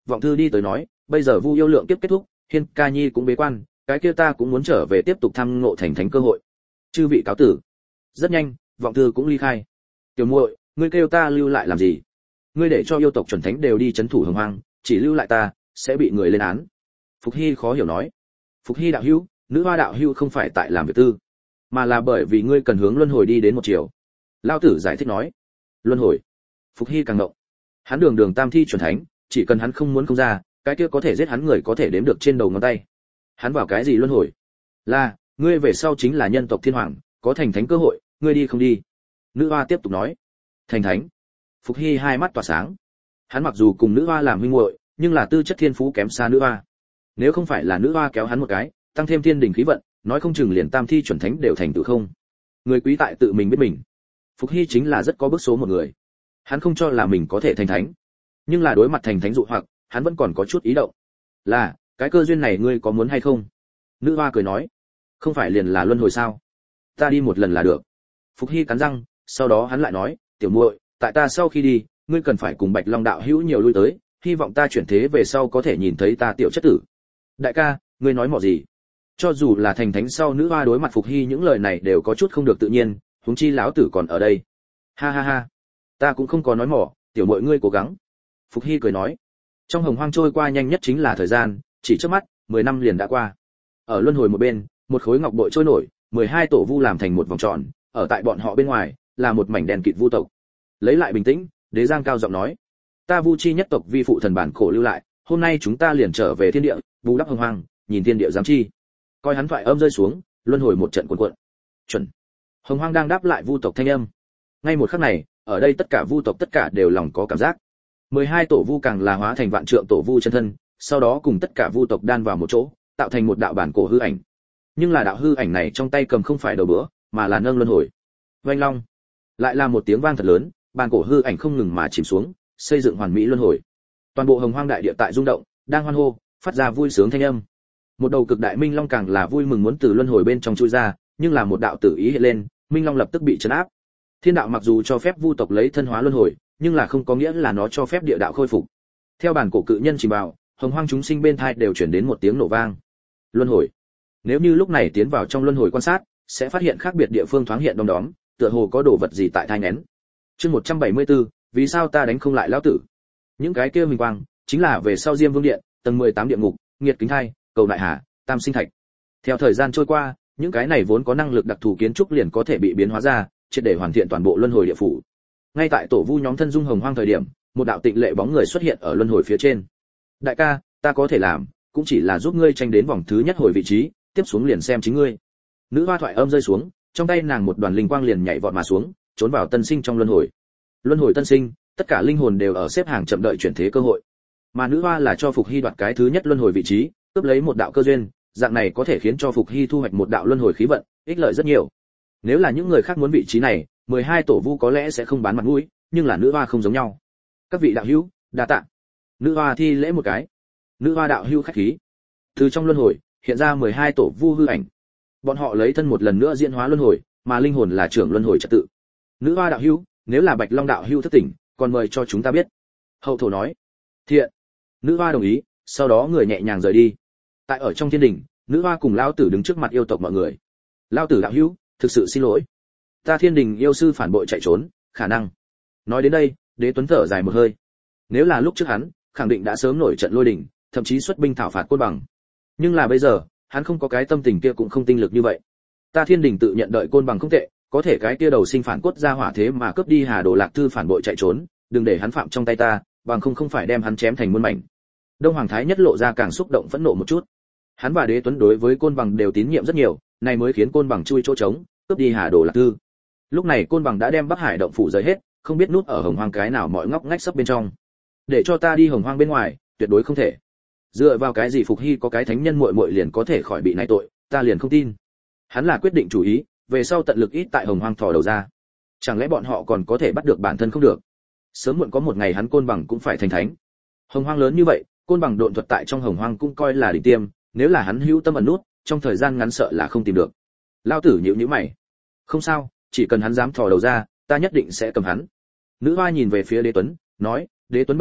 vọng thư đi tới nói, bây giờ Vu yêu lượng kiếp kết thúc, Hiên Ca Nhi cũng bế quan, cái kia ta cũng muốn trở về tiếp tục thăm ngộ thành thánh cơ hội. Chư vị cáo tử. Rất nhanh, vọng thư cũng ly khai. Tiểu muội, ngươi kêu ta lưu lại làm gì? Ngươi để cho yêu tộc chuẩn thánh đều đi trấn thủ Hồng Hoang, chỉ lưu lại ta, sẽ bị người lên án. Phục Hy khó hiểu nói. Phục Hy đạo hữu, nữ hoa đạo hữu không phải tại làm việc tư, mà là bởi vì ngươi cần hướng luân hồi đi đến một chiều. Lão tử giải thích nói. Luân hồi? Phục Hy càng ngộng. Hắn đường đường tam thi chuẩn thánh, chỉ cần hắn không muốn không ra, cái kia có thể giết hắn người có thể đếm được trên đầu ngón tay. Hắn vào cái gì luân hồi? Là, ngươi về sau chính là nhân tộc thiên hoàng, có thành thánh cơ hội, ngươi đi không đi? Nữ hoa tiếp tục nói. Thành thánh? Phục Hy hai mắt tỏa sáng. Hắn mặc dù cùng nữ hoa làm huynh muội, nhưng là tư chất thiên phú kém xa nữ hoa. Nếu không phải là nữ hoa kéo hắn một cái, tăng thêm thiên đình khí vận, nói không chừng liền tam thi chuẩn thánh đều thành tựu không. Người quý tại tự mình biết mình. Phục Hy chính là rất có bước số một người. Hắn không cho là mình có thể thành thánh, nhưng là đối mặt thành thánh dụ hoặc, hắn vẫn còn có chút ý động. Là, cái cơ duyên này ngươi có muốn hay không? Nữ hoa cười nói. Không phải liền là luân hồi sao? Ta đi một lần là được. Phục Hy cắn răng, sau đó hắn lại nói, tiểu muội, tại ta sau khi đi, ngươi cần phải cùng Bạch Long đạo hữu nhiều lui tới, hy vọng ta chuyển thế về sau có thể nhìn thấy ta tiểu chất tử. Đại ca, ngươi nói mỏ gì? Cho dù là thành thánh sau, nữ hoa đối mặt Phục Hy những lời này đều có chút không được tự nhiên, huống chi lão tử còn ở đây. Ha ha ha, ta cũng không có nói mỏ, tiểu muội ngươi cố gắng. Phục Hy cười nói. Trong Hồng Hoang trôi qua nhanh nhất chính là thời gian, chỉ trước mắt, mười năm liền đã qua. Ở luân hồi một bên, một khối ngọc bội trôi nổi, mười hai tổ vu làm thành một vòng tròn, ở tại bọn họ bên ngoài là một mảnh đèn kịt vu tộc. Lấy lại bình tĩnh, Đế Giang cao giọng nói: "Ta Vu chi nhất tộc vi phụ thần bản cổ lưu lại, hôm nay chúng ta liền trở về thiên địa, bù đắp Hồng Hoang, nhìn thiên địa giám chi." Coi hắn thoại âm rơi xuống, luân hồi một trận cuộn cuộn. Chuẩn. Hồng Hoang đang đáp lại vu tộc thanh âm. Ngay một khắc này, ở đây tất cả vu tộc tất cả đều lòng có cảm giác. mười hai tổ vu càng là hóa thành vạn trượng tổ vu chân thân, sau đó cùng tất cả vu tộc đan vào một chỗ, tạo thành một đạo bản cổ hư ảnh. Nhưng là đạo hư ảnh này trong tay cầm không phải đầu bữa, mà là nâng luân hồi. Oanh long. Lại là một tiếng vang thật lớn, bản cổ hư ảnh không ngừng mà chìm xuống, xây dựng hoàn mỹ luân hồi. Toàn bộ Hồng Hoang đại địa tại rung động, đang hoan hô, phát ra vui sướng thanh âm. Một đầu cực đại minh long càng là vui mừng muốn từ luân hồi bên trong chui ra, nhưng là một đạo tử ý hiện lên, minh long lập tức bị trấn áp. Thiên đạo mặc dù cho phép vu tộc lấy thân hóa luân hồi, nhưng là không có nghĩa là nó cho phép địa đạo khôi phục. Theo bản cổ cự nhân chìm vào, Hồng Hoang chúng sinh bên thai đều chuyển đến một tiếng nổ vang. Luân hồi. Nếu như lúc này tiến vào trong luân hồi quan sát, sẽ phát hiện khác biệt địa phương thoáng hiện đom đóm, tựa hồ có đồ vật gì tại thai nghén. Chương một trăm bảy mươi tư, vì sao ta đánh không lại lão tử? Những cái kia huỳnh quang, chính là về sau Diêm Vương điện, tầng mười tám địa ngục, nghiệt kính thai, cầu đại hà, tam sinh thạch. Theo thời gian trôi qua, những cái này vốn có năng lực đặc thù kiến trúc liền có thể bị biến hóa ra, triệt để hoàn thiện toàn bộ luân hồi địa phủ. Ngay tại tổ vu nhóm thân dung Hồng Hoang thời điểm, một đạo tịnh lệ bóng người xuất hiện ở luân hồi phía trên. Đại ca, ta có thể làm, cũng chỉ là giúp ngươi tranh đến vòng thứ nhất hồi vị trí, tiếp xuống liền xem chính ngươi. Nữ hoa thoại âm rơi xuống, trong tay nàng một đoàn linh quang liền nhảy vọt mà xuống, trốn vào tân sinh trong luân hồi. Luân hồi tân sinh, tất cả linh hồn đều ở xếp hàng chậm đợi chuyển thế cơ hội. Mà nữ hoa là cho Phục Hy đoạt cái thứ nhất luân hồi vị trí, cướp lấy một đạo cơ duyên, dạng này có thể khiến cho Phục Hy thu hoạch một đạo luân hồi khí vận, ích lợi rất nhiều. Nếu là những người khác muốn vị trí này, mười hai tổ vu có lẽ sẽ không bán mặt mũi, nhưng là nữ hoa không giống nhau. Các vị đạo hữu, đa tạ. Nữ hoa thi lễ một cái. Nữ hoa đạo hữu khách khí. Từ trong luân hồi hiện ra mười hai tổ vu hư ảnh. Bọn họ lấy thân một lần nữa diễn hóa luân hồi, mà linh hồn là trưởng luân hồi trật tự. Nữ hoa đạo hữu, nếu là Bạch Long đạo hữu thất tỉnh, còn mời cho chúng ta biết. Hậu thổ nói. Thiện. Nữ hoa đồng ý, sau đó người nhẹ nhàng rời đi. Tại ở trong thiên đình, nữ hoa cùng lão tử đứng trước mặt yêu tộc mọi người. Lão tử đạo hữu, thực sự xin lỗi. Ta thiên đình yêu sư phản bội chạy trốn, khả năng. Nói đến đây, Đế Tuấn thở dài một hơi. Nếu là lúc trước hắn, khẳng định đã sớm nổi trận lôi đình, thậm chí xuất binh thảo phạt Côn Bằng. Nhưng là bây giờ, hắn không có cái tâm tình kia cũng không tinh lực như vậy. Ta thiên đình tự nhận đợi Côn Bằng không tệ, có thể cái kia đầu sinh phản cốt ra hỏa thế mà cướp đi Hà Đồ Lạc Thư phản bội chạy trốn, đừng để hắn phạm trong tay ta, bằng không không phải đem hắn chém thành muôn mảnh. Đông Hoàng Thái Nhất lộ ra càng xúc động phẫn nộ một chút. Hắn và Đế Tuấn đối với Côn Bằng đều tín nhiệm rất nhiều, này mới khiến Côn Bằng chui chỗ trống, cướp đi Hà Đồ Lạc Thư. Lúc này Côn Bằng đã đem Bắc Hải động phủ rời hết, không biết nút ở Hồng Hoang cái nào mọi ngóc ngách sấp bên trong. Để cho ta đi Hồng Hoang bên ngoài, tuyệt đối không thể. Dựa vào cái gì Phục Hy có cái thánh nhân muội muội liền có thể khỏi bị này tội, ta liền không tin. Hắn là quyết định chủ ý, về sau tận lực ít tại Hồng Hoang thò đầu ra. Chẳng lẽ bọn họ còn có thể bắt được bản thân không được? Sớm muộn có một ngày hắn Côn Bằng cũng phải thành thánh. Hồng Hoang lớn như vậy, Côn Bằng độn thuật tại trong Hồng Hoang cũng coi là đỉnh tiêm, nếu là hắn hữu tâm ẩn nút, trong thời gian ngắn sợ là không tìm được. Lão tử nhíu nhíu mày. Không sao, chỉ cần hắn dám thò đầu ra, ta nhất định sẽ cầm hắn. Nữ hoa nhìn về phía Đế Tuấn, nói, Đế Tuấn bệ hạ,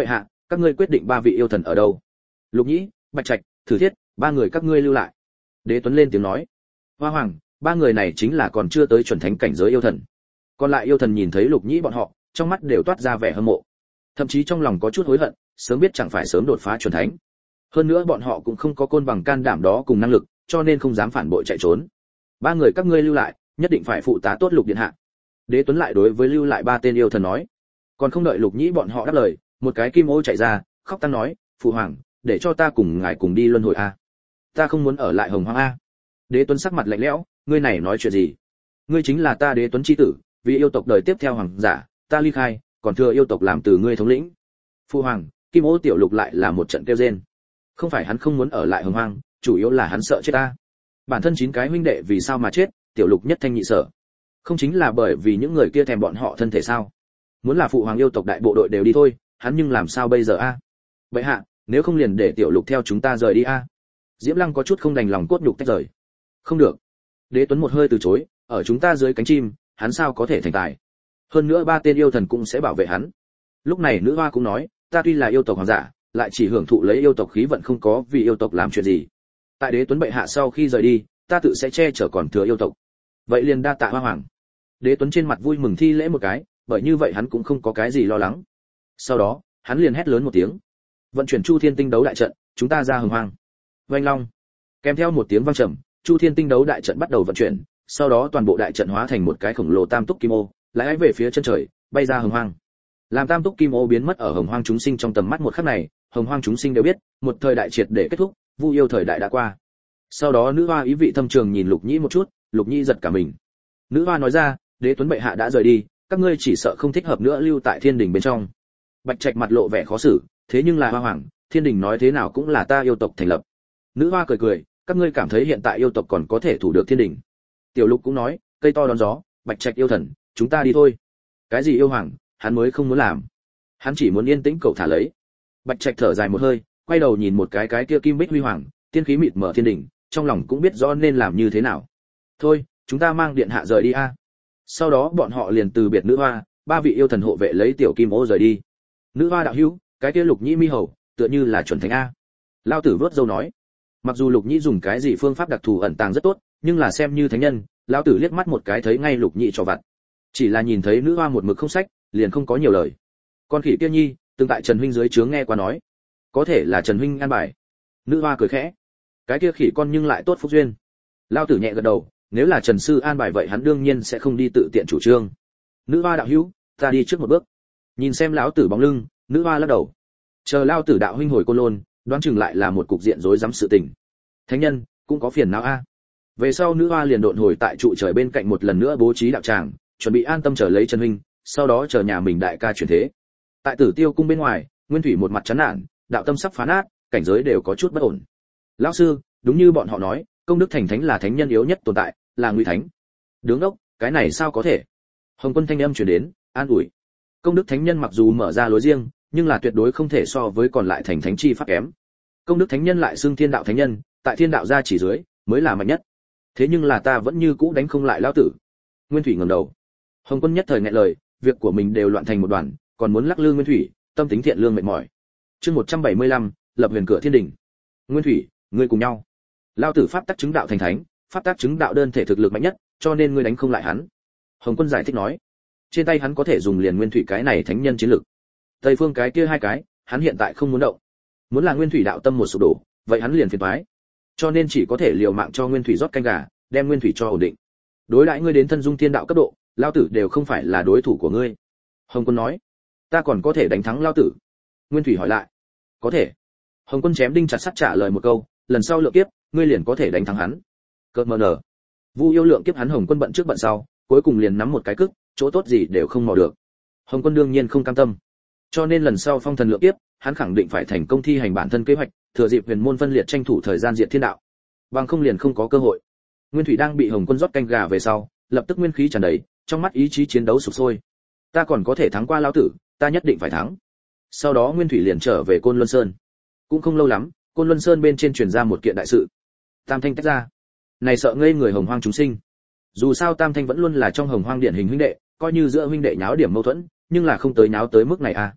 các ngươi quyết định ba vị yêu thần ở đâu? Lục Nhĩ, Bạch Trạch, Thử Thiết, ba người các ngươi lưu lại. Đế Tuấn lên tiếng nói. Hoa Hoàng, ba người này chính là còn chưa tới chuẩn thánh cảnh giới yêu thần. Còn lại yêu thần nhìn thấy Lục Nhĩ bọn họ, trong mắt đều toát ra vẻ hâm mộ, thậm chí trong lòng có chút hối hận, sớm biết chẳng phải sớm đột phá chuẩn thánh. Hơn nữa bọn họ cũng không có côn bằng can đảm đó cùng năng lực, cho nên không dám phản bội chạy trốn. Ba người các ngươi lưu lại, nhất định phải phụ tá tốt Lục điện hạ. Đế Tuấn lại đối với lưu lại ba tên yêu thần nói. Còn không đợi Lục Nhĩ bọn họ đáp lời, một cái kim ô chạy ra, khóc tăng nói, phụ hoàng, để cho ta cùng ngài cùng đi luân hồi a. Ta không muốn ở lại Hồng Hoang a. Đế Tuấn sắc mặt lạnh lẽo, ngươi này nói chuyện gì? Ngươi chính là ta Đế Tuấn chi tử, vì yêu tộc đời tiếp theo hoàng giả, ta ly khai, còn thừa yêu tộc làm từ ngươi thống lĩnh. Phụ hoàng, kim ô tiểu Lục lại là một trận kêu rên. Không phải hắn không muốn ở lại Hồng Hoang, chủ yếu là hắn sợ chết ta. Bản thân chín cái huynh đệ vì sao mà chết, tiểu Lục nhất thanh nhị sở. Không chính là bởi vì những người kia thèm bọn họ thân thể sao? Muốn là phụ hoàng yêu tộc đại bộ đội đều đi thôi, hắn nhưng làm sao bây giờ a? Vậy hạ, nếu không liền để tiểu Lục theo chúng ta rời đi a. Diễm Lăng có chút không đành lòng cốt nhục tách rời. Không được. Đế Tuấn một hơi từ chối, ở chúng ta dưới cánh chim, hắn sao có thể thành tài? Hơn nữa ba tên yêu thần cũng sẽ bảo vệ hắn. Lúc này nữ hoa cũng nói, ta tuy là yêu tộc hoàng giả, lại chỉ hưởng thụ lấy yêu tộc khí vận, không có vì yêu tộc làm chuyện gì. Tại Đế Tuấn bệ hạ sau khi rời đi, ta tự sẽ che chở còn thừa yêu tộc. Vậy liền đa tạ Hoa Hoàng. Đế Tuấn trên mặt vui mừng thi lễ một cái, bởi như vậy hắn cũng không có cái gì lo lắng. Sau đó, hắn liền hét lớn một tiếng, vận chuyển Chu Thiên Tinh đấu đại trận, chúng ta ra Hồng Hoang. Oanh long. Kèm theo một tiếng vang trầm, Chu Thiên Tinh đấu đại trận bắt đầu vận chuyển, sau đó toàn bộ đại trận hóa thành một cái khổng lồ tam túc kim ô, lái về phía chân trời, bay ra Hồng Hoang. Làm tam túc kim ô biến mất ở Hồng Hoang chúng sinh trong tầm mắt một khắc này, Hồng Hoang chúng sinh đều biết, một thời đại triệt để kết thúc, Vu yêu thời đại đã qua. Sau đó nữ hoa ý vị thâm trường nhìn Lục Nhĩ một chút, Lục Nhĩ giật cả mình. Nữ hoa nói ra, Đế Tuấn bệ hạ đã rời đi, các ngươi chỉ sợ không thích hợp nữa lưu tại Thiên Đình bên trong. Bạch Trạch mặt lộ vẻ khó xử, thế nhưng là Hoa Hoàng, Thiên Đình nói thế nào cũng là ta yêu tộc thành lập. Nữ hoa cười cười, các ngươi cảm thấy hiện tại yêu tộc còn có thể thủ được Thiên Đình? Tiểu Lục cũng nói, cây to đón gió, Bạch Trạch yêu thần, chúng ta đi thôi. Cái gì yêu hoàng, hắn mới không muốn làm. Hắn chỉ muốn yên tĩnh cậu thả lấy. Bạch Trạch thở dài một hơi, quay đầu nhìn một cái cái kia kim bích huy hoàng, tiên khí mịt mở Thiên Đình, trong lòng cũng biết rõ nên làm như thế nào. Thôi, chúng ta mang điện hạ rời đi a. Sau đó bọn họ liền từ biệt nữ hoa, ba vị yêu thần hộ vệ lấy tiểu kim ô rời đi. Nữ hoa đạo hữu, cái kia Lục Nhĩ mi hầu, tựa như là chuẩn thánh a. Lao tử vớt dâu nói. Mặc dù Lục Nhĩ dùng cái gì phương pháp đặc thù ẩn tàng rất tốt, nhưng là xem như thánh nhân, lão tử liếc mắt một cái thấy ngay Lục Nhĩ cho vặt. Chỉ là nhìn thấy nữ hoa một mực không sách, liền không có nhiều lời. Con khỉ kia nhi, từng tại Trần huynh dưới trướng nghe qua nói, có thể là Trần huynh an bài. Nữ hoa cười khẽ. Cái kia khỉ con nhưng lại tốt phúc duyên. Lao tử nhẹ gật đầu, nếu là Trần sư an bài vậy hắn đương nhiên sẽ không đi tự tiện chủ trương. Nữ hoa đạo hữu, ta đi trước một bước. Nhìn xem lão tử bóng lưng, nữ hoa lắc đầu. Chờ Lao tử đạo huynh hồi Côn Lôn, đoán chừng lại là một cục diện rối rắm sự tình. Thánh nhân cũng có phiền não a. Về sau nữ hoa liền độn hồi tại trụ trời bên cạnh một lần nữa bố trí đạo tràng, chuẩn bị an tâm chờ lấy Trần huynh, sau đó chờ nhà mình đại ca chuyển thế. Tại Tử Tiêu cung bên ngoài, Nguyên Thủy một mặt chán nản, đạo tâm sắp phá nát, cảnh giới đều có chút bất ổn. Lão sư, đúng như bọn họ nói, công đức thành thánh là thánh nhân yếu nhất tồn tại, là nguy thánh. Đứng đốc, cái này sao có thể? Hồng Quân thanh âm truyền đến, an ủi. Công đức thánh nhân mặc dù mở ra lối riêng, nhưng là tuyệt đối không thể so với còn lại thành thánh chi pháp kém. Công đức thánh nhân lại xưng thiên đạo thánh nhân, tại thiên đạo gia chỉ dưới, mới là mạnh nhất. Thế nhưng là ta vẫn như cũ đánh không lại lão tử. Nguyên Thủy ngẩng đầu. Hồng Quân nhất thời nghẹn lời, việc của mình đều loạn thành một đoàn, còn muốn lắc lư Nguyên Thủy, tâm tính thiện lương mệt mỏi. Chương một trăm bảy mươi lăm, lập huyền cửa thiên đỉnh. Nguyên Thủy, ngươi cùng nhau. Lão tử pháp tắc chứng đạo thành thánh, pháp tắc chứng đạo đơn thể thực lực mạnh nhất, cho nên ngươi đánh không lại hắn. Hồng Quân giải thích nói. Trên tay hắn có thể dùng liền Nguyên Thủy cái này thánh nhân chiến lực. Tây phương cái kia hai cái, hắn hiện tại không muốn động. Muốn là Nguyên Thủy đạo tâm một sụp đổ, vậy hắn liền phiền toái. Cho nên chỉ có thể liều mạng cho Nguyên Thủy rót canh gà, đem Nguyên Thủy cho ổn định. Đối đãi ngươi đến thân dung thiên đạo cấp độ, lão tử đều không phải là đối thủ của ngươi. Hồng Quân nói. Ta còn có thể đánh thắng lão tử? Nguyên Thủy hỏi lại. Có thể. Hồng Quân chém đinh chặt sắt trả lời một câu, lần sau lượng kiếp, ngươi liền có thể đánh thắng hắn. Cợt mờ nở. Vu yêu lượng kiếp hắn Hồng Quân bận trước bận sau, cuối cùng liền nắm một cái cức, chỗ tốt gì đều không mò được. Hồng Quân đương nhiên không cam tâm. Cho nên lần sau phong thần lượng kiếp, hắn khẳng định phải thành công thi hành bản thân kế hoạch, thừa dịp huyền môn phân liệt tranh thủ thời gian diệt thiên đạo. Bằng không liền không có cơ hội. Nguyên Thủy đang bị Hồng Quân rót canh gà về sau, lập tức nguyên khí tràn đầy, trong mắt ý chí chiến đấu sục sôi. Ta còn có thể thắng qua lão tử, ta nhất định phải thắng. Sau đó Nguyên Thủy liền trở về Côn Luân Sơn. Cũng không lâu lắm, Côn Luân Sơn bên trên truyền ra một kiện đại sự. Tam Thanh tách ra. Này sợ ngây người Hồng Hoang chúng sinh. Dù sao Tam Thanh vẫn luôn là trong Hồng Hoang điển hình huynh đệ, coi như giữa huynh đệ nháo điểm mâu thuẫn, nhưng là không tới nháo tới mức này à.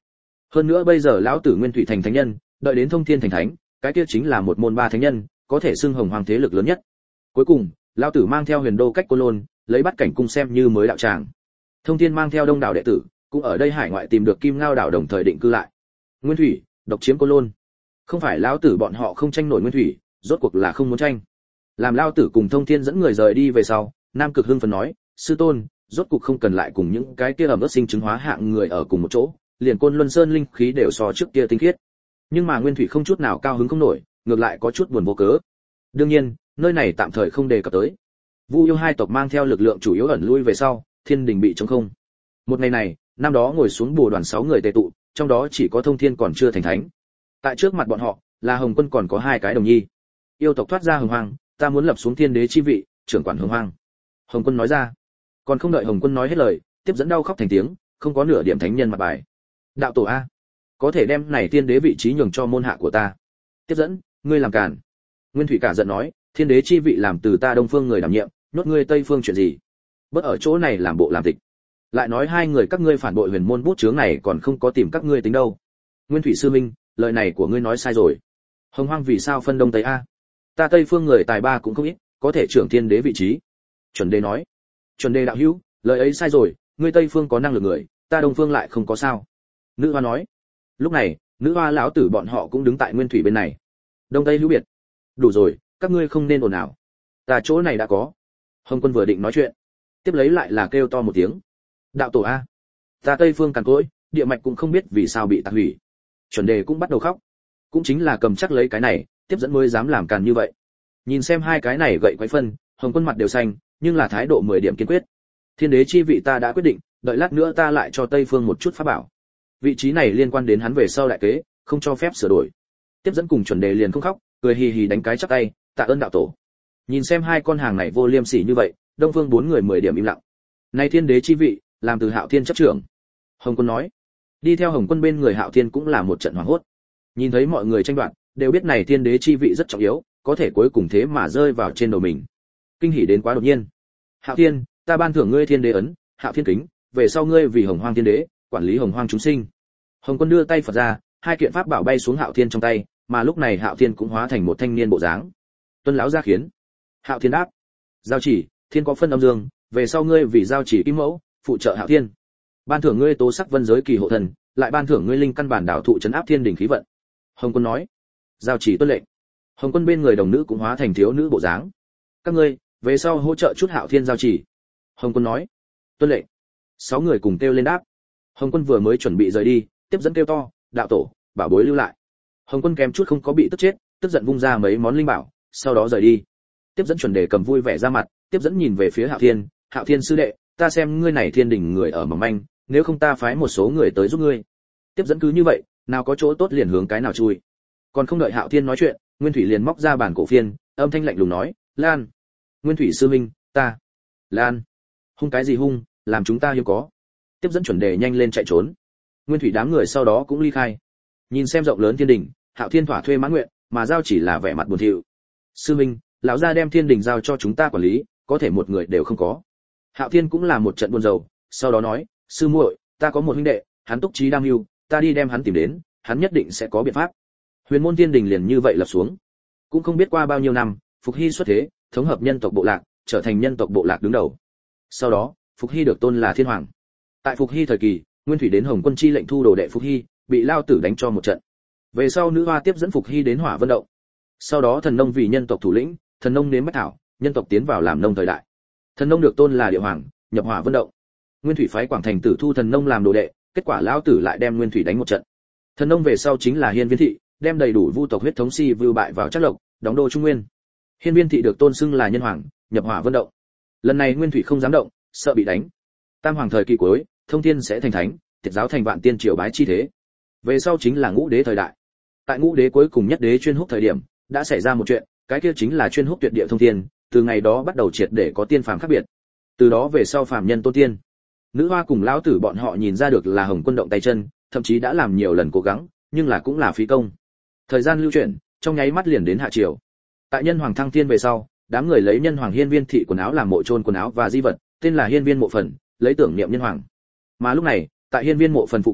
Hơn nữa bây giờ lão tử Nguyên Thủy thành thánh nhân, đợi đến Thông Thiên thành thánh, cái kia chính là một môn ba thánh nhân, có thể xưng hồng hoàng thế lực lớn nhất. Cuối cùng, lão tử mang theo Huyền Đô cách Côn Lôn, lấy Bát Cảnh cung xem như mới đạo tràng. Thông Thiên mang theo đông đảo đệ tử, cũng ở đây hải ngoại tìm được Kim Ngao đảo đồng thời định cư lại. Nguyên Thủy, độc chiếm Côn Lôn. Không phải lão tử bọn họ không tranh nổi Nguyên Thủy, rốt cuộc là không muốn tranh. Làm lão tử cùng Thông Thiên dẫn người rời đi về sau, Nam Cực hưng phấn nói, sư tôn, rốt cuộc không cần lại cùng những cái kia ẩm ướt sinh chứng hóa hạng người ở cùng một chỗ, liền Côn Luân Sơn linh khí đều so trước kia tinh khiết. Nhưng mà Nguyên Thủy không chút nào cao hứng không nổi, ngược lại có chút buồn vô cớ. Đương nhiên, nơi này tạm thời không đề cập tới. Vu Yêu hai tộc mang theo lực lượng chủ yếu ẩn lui về sau, thiên đình bị trống không. Một ngày này, năm đó ngồi xuống bồ đoàn sáu người tề tụ, trong đó chỉ có Thông Thiên còn chưa thành thánh. Tại trước mặt bọn họ, là Hồng Quân còn có hai cái đồng nhi. Yêu tộc thoát ra hồng hoang, ta muốn lập xuống thiên đế chi vị, trưởng quản hồng hoang. Hồng Quân nói ra. Còn không đợi Hồng Quân nói hết lời, tiếp dẫn đau khóc thành tiếng, không có nửa điểm thánh nhân mặt bài. Đạo tổ a, có thể đem này thiên đế vị trí nhường cho môn hạ của ta. Tiếp dẫn, ngươi làm cản. Nguyên Thủy cả giận nói, thiên đế chi vị làm từ ta đông phương người đảm nhiệm, nhốt ngươi tây phương chuyện gì? Bớt ở chỗ này làm bộ làm tịch. Lại nói hai người các ngươi phản bội huyền môn bút chướng này còn không có tìm các ngươi tính đâu. Nguyên Thủy sư minh, lời này của ngươi nói sai rồi. Hồng hoang vì sao phân đông tây a? Ta tây phương người tài ba cũng không ít, có thể trưởng thiên đế vị trí. Chuẩn Đề nói. Chuẩn Đề đạo hữu, lời ấy sai rồi, ngươi tây phương có năng lực người, ta đông phương lại không có sao. Nữ hoa nói. Lúc này, nữ hoa lão tử bọn họ cũng đứng tại Nguyên Thủy bên này. Đông tây hữu biệt. Đủ rồi, các ngươi không nên ồn ào. Ta chỗ này đã có. Hồng Quân vừa định nói chuyện, tiếp lấy lại là kêu to một tiếng. Đạo tổ a, ta tây phương càn cỗi, địa mạch cũng không biết vì sao bị tạc hủy. Chuẩn Đề cũng bắt đầu khóc. Cũng chính là cầm chắc lấy cái này, tiếp dẫn mới dám làm càn như vậy. Nhìn xem hai cái này gậy quấy phân, Hồng Quân mặt đều xanh, nhưng là thái độ mười điểm kiên quyết. Thiên đế chi vị ta đã quyết định, đợi lát nữa ta lại cho Tây Phương một chút pháp bảo. Vị trí này liên quan đến hắn về sau đại kế, không cho phép sửa đổi. Tiếp dẫn cùng Chuẩn Đề liền không khóc, cười hì hì đánh cái chắp tay, tạ ơn đạo tổ. Nhìn xem hai con hàng này vô liêm sỉ như vậy, Đông Phương bốn người mười điểm im lặng. Này thiên đế chi vị, làm từ Hạo Thiên chấp trưởng. Hồng Quân nói. Đi theo Hồng Quân bên người Hạo Thiên cũng là một trận hoảng hốt. Nhìn thấy mọi người tranh đoạt, đều biết này thiên đế chi vị rất trọng yếu, có thể cuối cùng thế mà rơi vào trên đầu mình. Kinh hỉ đến quá đột nhiên. Hạo Thiên, ta ban thưởng ngươi thiên đế ấn, Hạo Thiên kính, về sau ngươi vì Hồng Hoang thiên đế, quản lý Hồng Hoang chúng sinh. Hồng Quân đưa tay Phật ra, hai kiện pháp bảo bay xuống Hạo Thiên trong tay, mà lúc này Hạo Thiên cũng hóa thành một thanh niên bộ dáng. Tuân lão gia khiến. Hạo Thiên đáp. Giao chỉ, thiên có phân âm dương, về sau ngươi vì giao chỉ kim mẫu, phụ trợ Hạo Thiên. Ban thưởng ngươi tố sắc vân giới kỳ hộ thần, lại ban thưởng ngươi linh căn bản đạo thụ trấn áp thiên đỉnh khí vận. Hồng Quân nói. Giao chỉ tuân lệnh. Hồng Quân bên người đồng nữ cũng hóa thành thiếu nữ bộ dáng. Các ngươi, về sau hỗ trợ chút Hạo Thiên giao chỉ. Hồng Quân nói. Tuân lệnh. Sáu người cùng kêu lên đáp. Hồng Quân vừa mới chuẩn bị rời đi, tiếp dẫn kêu to, đạo tổ, bảo bối lưu lại. Hồng Quân kém chút không có bị tức chết, tức giận vung ra mấy món linh bảo, sau đó rời đi. Tiếp dẫn Chuẩn Đề cầm vui vẻ ra mặt, tiếp dẫn nhìn về phía Hạo Thiên, Hạo Thiên sư đệ, ta xem ngươi này thiên đỉnh người ở mỏng manh, nếu không ta phái một số người tới giúp ngươi. Tiếp dẫn cứ như vậy, nào có chỗ tốt liền hướng cái nào chui. Còn không đợi Hạo Thiên nói chuyện, Nguyên Thủy liền móc ra bản cổ phiên, âm thanh lạnh lùng nói, Lan. Nguyên Thủy sư minh, ta. Lan. Hung cái gì hung, làm chúng ta hiếm có. Tiếp dẫn Chuẩn Đề nhanh lên chạy trốn. Nguyên Thủy đám người sau đó cũng ly khai. Nhìn xem rộng lớn thiên đình, Hạo Thiên thỏa thuê mãn nguyện, mà giao chỉ là vẻ mặt buồn thiu. Sư minh, lão gia đem thiên đình giao cho chúng ta quản lý, có thể một người đều không có. Hạo Thiên cũng là một trận buồn rầu, sau đó nói, sư muội, ta có một huynh đệ, hắn túc trí đam mưu, ta đi đem hắn tìm đến, hắn nhất định sẽ có biện pháp. Huyền môn thiên đình liền như vậy lập xuống. Cũng không biết qua bao nhiêu năm, Phục Hy xuất thế, thống hợp nhân tộc bộ lạc, trở thành nhân tộc bộ lạc đứng đầu. Sau đó, Phục Hy được tôn là thiên hoàng. Tại Phục Hy thời kỳ, Nguyên Thủy đến Hồng Quân chi lệnh thu đồ đệ Phục Hy, bị lao tử đánh cho một trận. Về sau nữ hoa tiếp dẫn Phục Hy đến Hỏa Vân động. Sau đó Thần Nông vì nhân tộc thủ lĩnh, Thần Nông nếm bách thảo, nhân tộc tiến vào làm nông thời đại. Thần Nông được tôn là địa hoàng, nhập Hỏa Vân động. Nguyên Thủy phái Quảng Thành Tử thu Thần Nông làm đồ đệ, kết quả lão tử lại đem Nguyên Thủy đánh một trận. Thần Nông về sau chính là Hiên Viên thị, đem đầy đủ vu tộc huyết thống si vưu bại vào Trác Lộc, đóng đô Trung Nguyên. Hiên Viên thị được tôn xưng là nhân hoàng, nhập Hỏa Vân động. Lần này Nguyên Thủy không dám động, sợ bị đánh. Tam hoàng thời kỳ cuối, Thông Thiên sẽ thành thánh, tiệt giáo thành vạn tiên triều bái chi thế. Về sau chính là Ngũ Đế thời đại. Tại Ngũ Đế cuối cùng nhất đế chuyên húc thời điểm, đã xảy ra một chuyện, cái kia chính là chuyên húc tuyệt địa thông thiên, từ ngày đó bắt đầu triệt để có tiên phàm khác biệt. Từ đó về sau phàm nhân tôn tiên. Nữ hoa cùng lão tử bọn họ nhìn ra được là Hồng Quân động tay chân, thậm chí đã làm nhiều lần cố gắng, nhưng là cũng là phí công. Thời gian lưu chuyển, trong nháy mắt liền đến hạ triều. Tại nhân hoàng thăng thiên về sau, đám người lấy nhân hoàng Hiên Viên thị quần áo làm mộ chôn quần áo và di vật, tên là Hiên Viên mộ phần, lấy tưởng niệm nhân hoàng. Mà lúc này, tại Hiên Viên mộ phần phụ cận,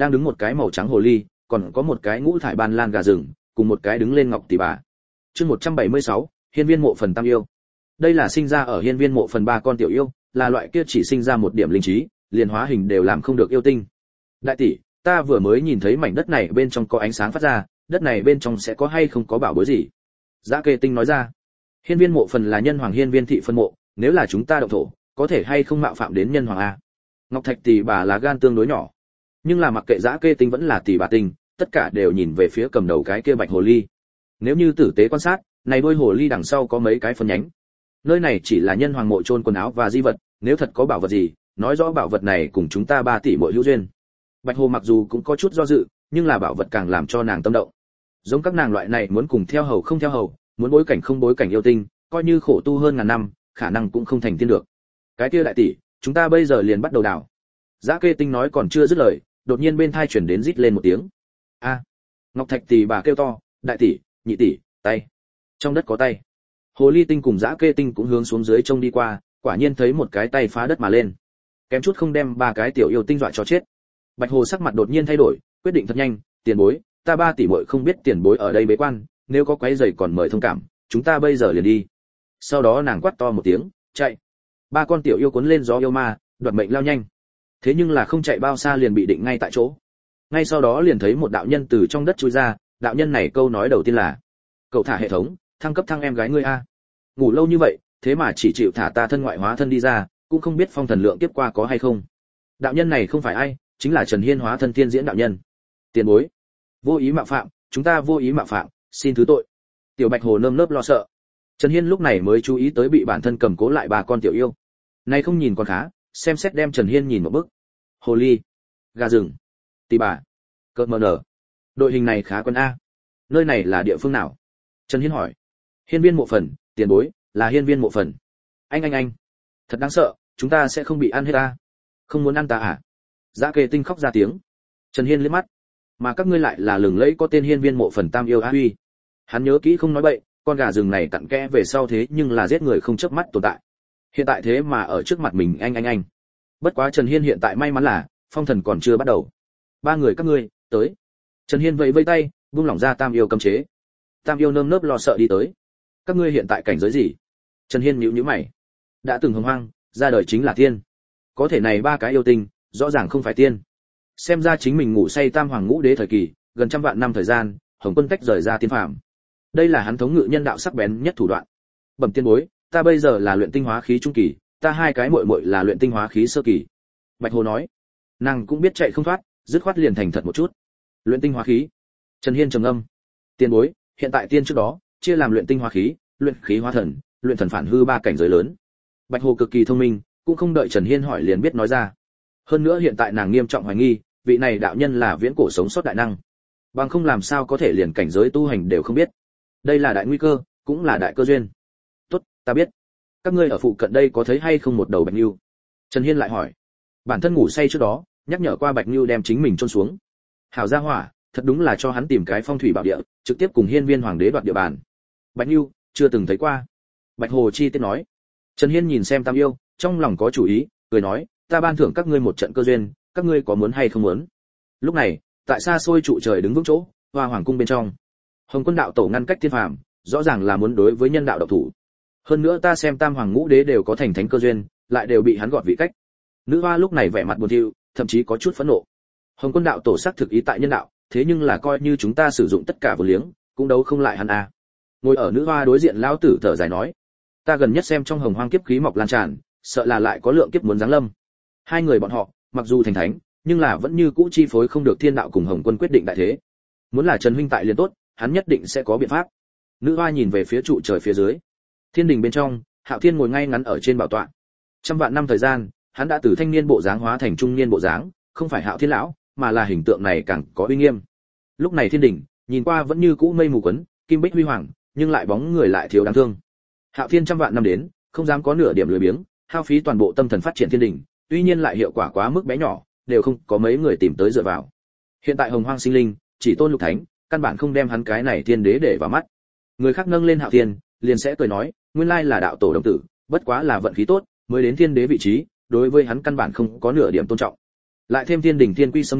đang đứng một cái màu trắng hồ ly, còn có một cái ngũ thải ban lan gà rừng, cùng một cái đứng lên ngọc tỷ bà. Chương một trăm bảy mươi sáu, hiên viên mộ phần tam yêu. Đây là sinh ra ở hiên viên mộ phần ba con tiểu yêu, là loại kia chỉ sinh ra một điểm linh trí, liền hóa hình đều làm không được yêu tinh. Đại tỷ, ta vừa mới nhìn thấy mảnh đất này bên trong có ánh sáng phát ra, đất này bên trong sẽ có hay không có bảo bối gì? Dã Kê Tinh nói ra. Hiên viên mộ phần là nhân hoàng hiên viên thị phân mộ, nếu là chúng ta động thổ, có thể hay không mạo phạm đến nhân hoàng a? Ngọc Thạch tỷ bà là gan tương đối nhỏ, nhưng là mặc kệ Dã Kê Tinh vẫn là tỷ bà tinh, tất cả đều nhìn về phía cầm đầu cái kia bạch hồ ly. Nếu như tử tế quan sát, này đôi hồ ly đằng sau có mấy cái phân nhánh. Nơi này chỉ là nhân hoàng mộ chôn quần áo và di vật, nếu thật có bảo vật gì, nói rõ bảo vật này cùng chúng ta ba tỷ muội hữu duyên. Bạch hồ mặc dù cũng có chút do dự, nhưng là bảo vật càng làm cho nàng tâm động. Giống các nàng loại này muốn cùng theo hầu không theo hầu, muốn bối cảnh không bối cảnh yêu tinh, coi như khổ tu hơn ngàn năm, khả năng cũng không thành tiên được. Cái kia đại tỷ, chúng ta bây giờ liền bắt đầu đào. Dã Kê Tinh nói còn chưa dứt lời, đột nhiên bên tai truyền đến rít lên một tiếng. A! Ngọc Thạch tỷ bà kêu to, đại tỷ, nhị tỷ, tay. Trong đất có tay. Hồ ly tinh cùng Dã Kê Tinh cũng hướng xuống dưới trông đi qua, quả nhiên thấy một cái tay phá đất mà lên. Kém chút không đem ba cái tiểu yêu tinh dọa cho chết. Bạch hồ sắc mặt đột nhiên thay đổi, quyết định thật nhanh, tiền bối, ta ba tỷ muội không biết tiền bối ở đây bế quan, nếu có quấy rầy còn mời thông cảm, chúng ta bây giờ liền đi. Sau đó nàng quát to một tiếng, chạy. Ba con tiểu yêu cuốn lên gió yêu ma, đoạt mệnh lao nhanh. Thế nhưng là không chạy bao xa liền bị định ngay tại chỗ. Ngay sau đó liền thấy một đạo nhân từ trong đất chui ra, đạo nhân này câu nói đầu tiên là: "Cậu thả hệ thống, thăng cấp thăng em gái ngươi a." Ngủ lâu như vậy, thế mà chỉ chịu thả ta thân ngoại hóa thân đi ra, cũng không biết phong thần lượng tiếp qua có hay không. Đạo nhân này không phải ai, chính là Trần Hiên hóa thân thiên diễn đạo nhân. Tiền bối, vô ý mạo phạm, chúng ta vô ý mạo phạm, xin thứ tội. Tiểu Bạch hồ nơm nớp lo sợ. Trần Hiên lúc này mới chú ý tới bị bản thân cầm cố lại ba con tiểu yêu. Này không nhìn còn khá, xem xét đem Trần Hiên nhìn một bức. Hồ ly, gà rừng, tì bà, cợt mờ nở. Đội hình này khá quân a. Nơi này là địa phương nào? Trần Hiên hỏi. Hiên viên mộ phần, tiền bối, là hiên viên mộ phần. Anh anh anh, thật đáng sợ, chúng ta sẽ không bị ăn hết ta. Không muốn ăn ta à? Dã Kê Tinh khóc ra tiếng. Trần Hiên liếc mắt, mà các ngươi lại là lừng lẫy có tên hiên viên mộ phần tam yêu á huy. Hắn nhớ kỹ không nói bậy, con gà rừng này tặng kẽ về sau thế nhưng là giết người không chớp mắt tồn tại. Hiện tại thế mà ở trước mặt mình anh anh anh. Bất quá Trần Hiên hiện tại may mắn là phong thần còn chưa bắt đầu. Ba người các ngươi, tới. Trần Hiên vẫy vẫy tay, buông lỏng ra tam yêu cấm chế. Tam yêu nơm nớp lo sợ đi tới. Các ngươi hiện tại cảnh giới gì? Trần Hiên nhíu nhíu mày. Đã từng hồng hoang, ra đời chính là tiên. Có thể này ba cái yêu tinh, rõ ràng không phải tiên. Xem ra chính mình ngủ say tam hoàng ngũ đế thời kỳ, gần trăm vạn năm thời gian, Hồng Quân tách rời ra tiên phàm. Đây là hắn thống ngự nhân đạo sắc bén nhất thủ đoạn. Bẩm tiên bối, ta bây giờ là luyện tinh hóa khí trung kỳ, ta hai cái muội muội là luyện tinh hóa khí sơ kỳ. Bạch Hồ nói. Nàng cũng biết chạy không thoát, dứt khoát liền thành thật một chút. Luyện tinh hóa khí. Trần Hiên trầm ngâm. Tiên bối, hiện tại tiên trước đó, chia làm luyện tinh hóa khí, luyện khí hóa thần, luyện thần phản hư ba cảnh giới lớn. Bạch Hồ cực kỳ thông minh, cũng không đợi Trần Hiên hỏi liền biết nói ra. Hơn nữa hiện tại nàng nghiêm trọng hoài nghi, vị này đạo nhân là viễn cổ sống sót đại năng. Bằng không làm sao có thể liền cảnh giới tu hành đều không biết. Đây là đại nguy cơ, cũng là đại cơ duyên. Tốt, ta biết. Các ngươi ở phụ cận đây có thấy hay không một đầu bạch nưu? Trần Hiên lại hỏi. Bản thân ngủ say trước đó, nhắc nhở qua bạch nưu đem chính mình chôn xuống. Hảo gia hỏa, thật đúng là cho hắn tìm cái phong thủy bảo địa, trực tiếp cùng hiên viên hoàng đế đoạt địa bàn. Bạch nưu, chưa từng thấy qua. Bạch Hồ chi tiết nói. Trần Hiên nhìn xem Tam yêu, trong lòng có chủ ý, cười nói, ta ban thưởng các ngươi một trận cơ duyên, các ngươi có muốn hay không muốn? Lúc này, tại xa xôi trụ trời đứng vững chỗ, Hoa Hoàng cung bên trong, Hồng Quân đạo tổ ngăn cách thiên phàm, rõ ràng là muốn đối với nhân đạo độc thủ. Hơn nữa ta xem Tam Hoàng Ngũ Đế đều có thành thánh cơ duyên, lại đều bị hắn gọt vị cách. Nữ hoa lúc này vẻ mặt buồn thiu, thậm chí có chút phẫn nộ. Hồng Quân đạo tổ xác thực ý tại nhân đạo, thế nhưng là coi như chúng ta sử dụng tất cả vô liếng, cũng đấu không lại hắn a. À. Ngồi ở nữ hoa đối diện lão tử thở dài nói, ta gần nhất xem trong hồng hoang kiếp khí mọc lan tràn, sợ là lại có lượng kiếp muốn giáng lâm. Hai người bọn họ, mặc dù thành thánh, nhưng là vẫn như cũ chi phối không được thiên đạo cùng Hồng Quân quyết định đại thế. Muốn là Trần huynh tại liền tốt, hắn nhất định sẽ có biện pháp. Nữ hoa nhìn về phía trụ trời phía dưới. Thiên đình bên trong, Hạo Thiên ngồi ngay ngắn ở trên bảo tọa. Trăm vạn năm thời gian, hắn đã từ thanh niên bộ dáng hóa thành trung niên bộ dáng, không phải Hạo Thiên lão, mà là hình tượng này càng có uy nghiêm. Lúc này thiên đình, nhìn qua vẫn như cũ mây mù quấn, kim bích huy hoàng, nhưng lại bóng người lại thiếu đáng thương. Hạo Thiên trăm vạn năm đến, không dám có nửa điểm lười biếng, hao phí toàn bộ tâm thần phát triển thiên đình, tuy nhiên lại hiệu quả quá mức bé nhỏ, đều không có mấy người tìm tới dựa vào. Hiện tại hồng hoang sinh linh, chỉ tôn lục thánh, căn bản không đem hắn cái này thiên đế để vào mắt. Người khác nâng lên Hạo Thiên, liền sẽ cười nói, nguyên lai là đạo tổ đồng tử, bất quá là vận khí tốt, mới đến thiên đế vị trí, đối với hắn căn bản không có nửa điểm tôn trọng. Lại thêm thiên đình thiên quy sâm nghiêm,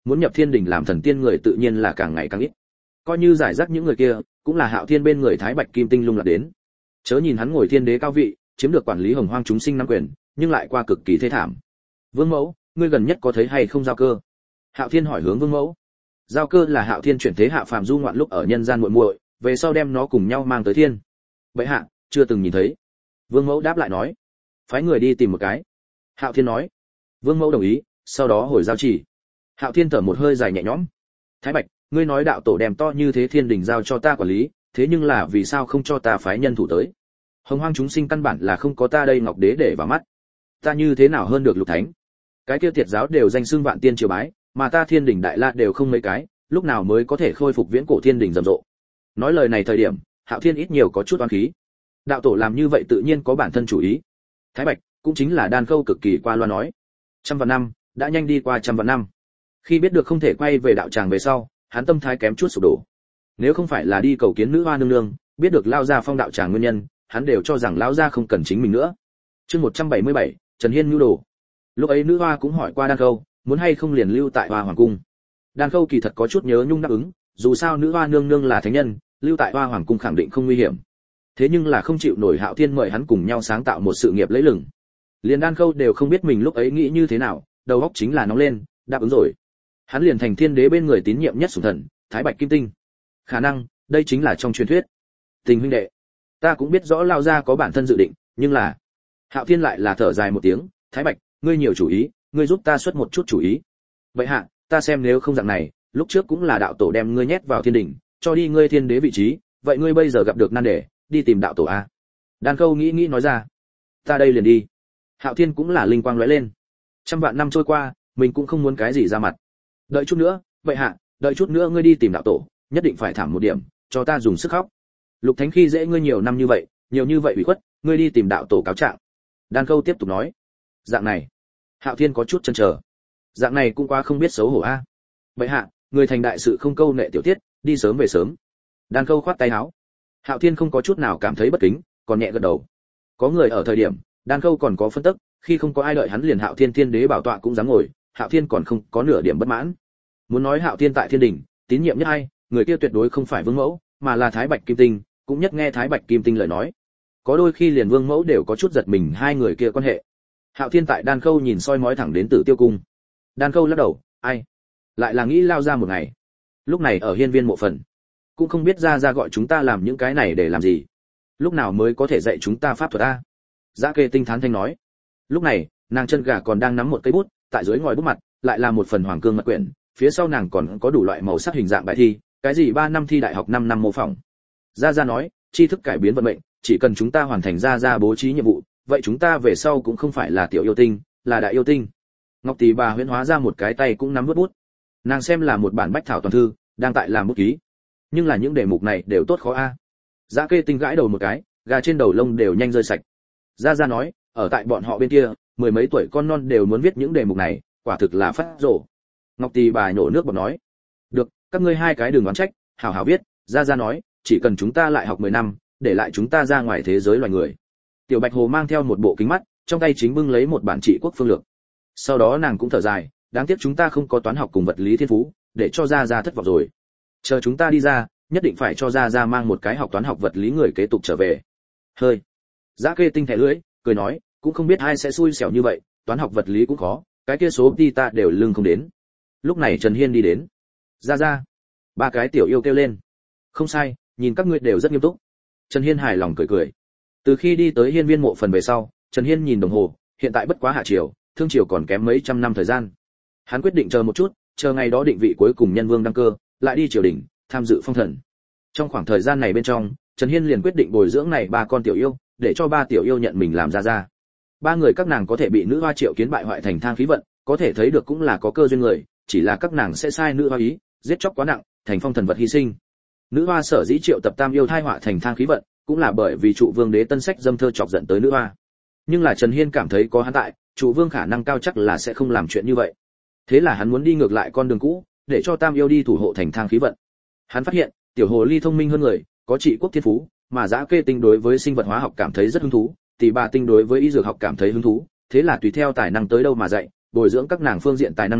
muốn nhập thiên đình làm thần tiên người tự nhiên là càng ngày càng ít. Coi như giải rác những người kia, cũng là Hạo Thiên bên người Thái Bạch Kim Tinh lung lạc đến. Chớ nhìn hắn ngồi thiên đế cao vị, chiếm được quản lý hồng hoang chúng sinh nắm quyền, nhưng lại qua cực kỳ thê thảm. Vương Mẫu, ngươi gần nhất có thấy hay không Giao Cơ? Hạo Thiên hỏi hướng Vương Mẫu. Giao Cơ là Hạo Thiên chuyển thế hạ phàm du ngoạn lúc ở nhân gian muội muội, về sau đem nó cùng nhau mang tới thiên. Bệ hạ, chưa từng nhìn thấy. Vương Mẫu đáp lại nói, phái người đi tìm một cái. Hạo Thiên nói. Vương Mẫu đồng ý, sau đó hồi giao chỉ. Hạo Thiên thở một hơi dài nhẹ nhõm. Thái Bạch, ngươi nói đạo tổ đem to như thế thiên đình giao cho ta quản lý, thế nhưng là vì sao không cho ta phái nhân thủ tới? Hồng hoang chúng sinh căn bản là không có ta đây Ngọc Đế để vào mắt. Ta như thế nào hơn được Lục Thánh? Cái kia tiệt giáo đều danh xưng vạn tiên triều bái, mà ta thiên đình đại la đều không mấy cái, lúc nào mới có thể khôi phục viễn cổ thiên đình rầm rộ? Nói lời này thời điểm, Hạo Thiên ít nhiều có chút oán khí. Đạo tổ làm như vậy tự nhiên có bản thân chủ ý. Thái Bạch cũng chính là Đan Khâu cực kỳ qua loa nói. Trăm vạn năm, đã nhanh đi qua trăm vạn năm. Khi biết được không thể quay về đạo tràng về sau, hắn tâm thái kém chút sụp đổ. Nếu không phải là đi cầu kiến nữ hoa nương nương, biết được lao ra phong đạo tràng nguyên nhân, hắn đều cho rằng lão gia không cần chính mình nữa. Chương một trăm bảy mươi bảy, Trần Hiên nhu đồ. Lúc ấy nữ hoa cũng hỏi qua Đan Khâu, muốn hay không liền lưu tại Hoa Hoàng cung. Đan Khâu kỳ thật có chút nhớ nhung đáp ứng, dù sao nữ hoa nương nương là thánh nhân, lưu tại Hoa Hoàng cung khẳng định không nguy hiểm. Thế nhưng là không chịu nổi Hạo Thiên mời hắn cùng nhau sáng tạo một sự nghiệp lẫy lừng. Liền Đan Khâu đều không biết mình lúc ấy nghĩ như thế nào, đầu óc chính là nóng lên, đáp ứng rồi. Hắn liền thành thiên đế bên người tín nhiệm nhất sủng thần, Thái Bạch Kim Tinh. Khả năng, đây chính là trong truyền thuyết. Tình huynh đệ, ta cũng biết rõ lao gia có bản thân dự định, nhưng là Hạo Thiên lại là thở dài một tiếng, Thái Bạch, ngươi nhiều chủ ý, ngươi giúp ta xuất một chút chủ ý. Vậy hạ, ta xem nếu không dạng này, lúc trước cũng là đạo tổ đem ngươi nhét vào thiên đình, cho đi ngươi thiên đế vị trí, vậy ngươi bây giờ gặp được nan đề, đi tìm đạo tổ a. Đan Khâu nghĩ nghĩ nói ra, ta đây liền đi. Hạo Thiên cũng là linh quang lóe lên. Trăm vạn năm trôi qua, mình cũng không muốn cái gì ra mặt. Đợi chút nữa, vậy hạ, đợi chút nữa ngươi đi tìm đạo tổ, nhất định phải thảm một điểm, cho ta dùng sức khóc. Lục Thánh khi dễ ngươi nhiều năm như vậy, nhiều như vậy ủy khuất, ngươi đi tìm đạo tổ cáo trạng. Đan Khâu tiếp tục nói, dạng này. Hạo Thiên có chút chần chờ. Dạng này cũng quá không biết xấu hổ a. Vậy hạ, người thành đại sự không câu nệ tiểu tiết, đi sớm về sớm. Đan Khâu khoát tay áo. Hạo Thiên không có chút nào cảm thấy bất kính, còn nhẹ gật đầu. Có người ở thời điểm, Đan Khâu còn có phân tức, khi không có ai đợi hắn liền Hạo Thiên thiên đế bảo tọa cũng dám ngồi, Hạo Thiên còn không có nửa điểm bất mãn. Muốn nói Hạo Thiên tại thiên đình, tín nhiệm nhất ai, người kia tuyệt đối không phải Vương Mẫu, mà là Thái Bạch Kim Tinh, cũng nhất nghe Thái Bạch Kim Tinh lời nói. Có đôi khi liền Vương Mẫu đều có chút giật mình hai người kia quan hệ. Hạo Thiên tại Đan Khâu nhìn soi mói thẳng đến Tử Tiêu cung. Đan Khâu lắc đầu, ai? Lại là nghĩ lao ra một ngày. Lúc này ở hiên viên mộ phần, cũng không biết ra ra gọi chúng ta làm những cái này để làm gì. Lúc nào mới có thể dạy chúng ta pháp thuật a? Dã Kê Tinh thán thanh nói. Lúc này, nàng chân gà còn đang nắm một cây bút, tại dưới ngòi bút mặt, lại là một phần hoàng cương mật quyển, phía sau nàng còn có đủ loại màu sắc hình dạng bài thi, cái gì ba năm thi đại học năm năm mô phỏng. Gia Gia nói, tri thức cải biến vận mệnh, chỉ cần chúng ta hoàn thành Gia Gia bố trí nhiệm vụ, vậy chúng ta về sau cũng không phải là tiểu yêu tinh, là đại yêu tinh. Ngọc Tỷ bà huyễn hóa ra một cái tay cũng nắm vút bút. Nàng xem là một bản bách thảo toàn thư, đang tại làm bút ký. Nhưng là những đề mục này đều tốt khó a. Dã Kê Tinh gãi đầu một cái, gà trên đầu lông đều nhanh rơi sạch. Gia Gia nói, ở tại bọn họ bên kia, mười mấy tuổi con non đều muốn viết những đề mục này, quả thực là phát rồ. Ngọc Tỷ bà nhổ nước bọt nói, được, các ngươi hai cái đừng oán trách, hảo hảo viết. Gia Gia nói, chỉ cần chúng ta lại học mười năm, để lại chúng ta ra ngoài thế giới loài người. Tiểu Bạch Hồ mang theo một bộ kính mắt, trong tay chính bưng lấy một bản trị quốc phương lược. Sau đó nàng cũng thở dài, đáng tiếc chúng ta không có toán học cùng vật lý thiên phú, để cho Gia Gia thất vọng rồi. Chờ chúng ta đi ra, nhất định phải cho Gia Gia mang một cái học toán học vật lý người kế tục trở về. Hơi. Dã Kê Tinh thẻ lưỡi, cười nói, cũng không biết ai sẽ xui xẻo như vậy, toán học vật lý cũng khó, cái kia số đi ta đều lưng không đến. Lúc này Trần Hiên đi đến. Gia Gia. Ba cái tiểu yêu kêu lên. Không sai, nhìn các ngươi đều rất nghiêm túc. Trần Hiên hài lòng cười cười. Từ khi đi tới hiên viên mộ phần về sau, Trần Hiên nhìn đồng hồ, hiện tại bất quá hạ triều, thương triều còn kém mấy trăm năm thời gian. Hắn quyết định chờ một chút, chờ ngày đó định vị cuối cùng nhân vương đăng cơ, lại đi triều đình, tham dự phong thần. Trong khoảng thời gian này bên trong, Trần Hiên liền quyết định bồi dưỡng này ba con tiểu yêu, để cho ba tiểu yêu nhận mình làm Gia Gia. Ba người các nàng có thể bị nữ hoa Triệu Kiến bại hoại thành thang khí vận, có thể thấy được cũng là có cơ duyên người, chỉ là các nàng sẽ sai nữ hoa ý, giết chóc quá nặng, thành phong thần vật hy sinh. Nữ hoa sở dĩ triệu tập tam yêu thai họa thành thang khí vận, cũng là bởi vì trụ vương đế tân sách dâm thơ chọc giận tới nữ hoa. Nhưng là Trần Hiên cảm thấy có hắn tại, trụ vương khả năng cao chắc là sẽ không làm chuyện như vậy. Thế là hắn muốn đi ngược lại con đường cũ, để cho tam yêu đi thủ hộ thành thang khí vận. Hắn phát hiện, tiểu hồ ly thông minh hơn người, có trị quốc thiên phú, mà Dã Kê Tinh đối với sinh vật hóa học cảm thấy rất hứng thú, Tỷ Bà Tinh đối với y dược học cảm thấy hứng thú, thế là tùy theo tài năng tới đâu mà dạy, bồi dưỡng các nàng phương diện tài năng này,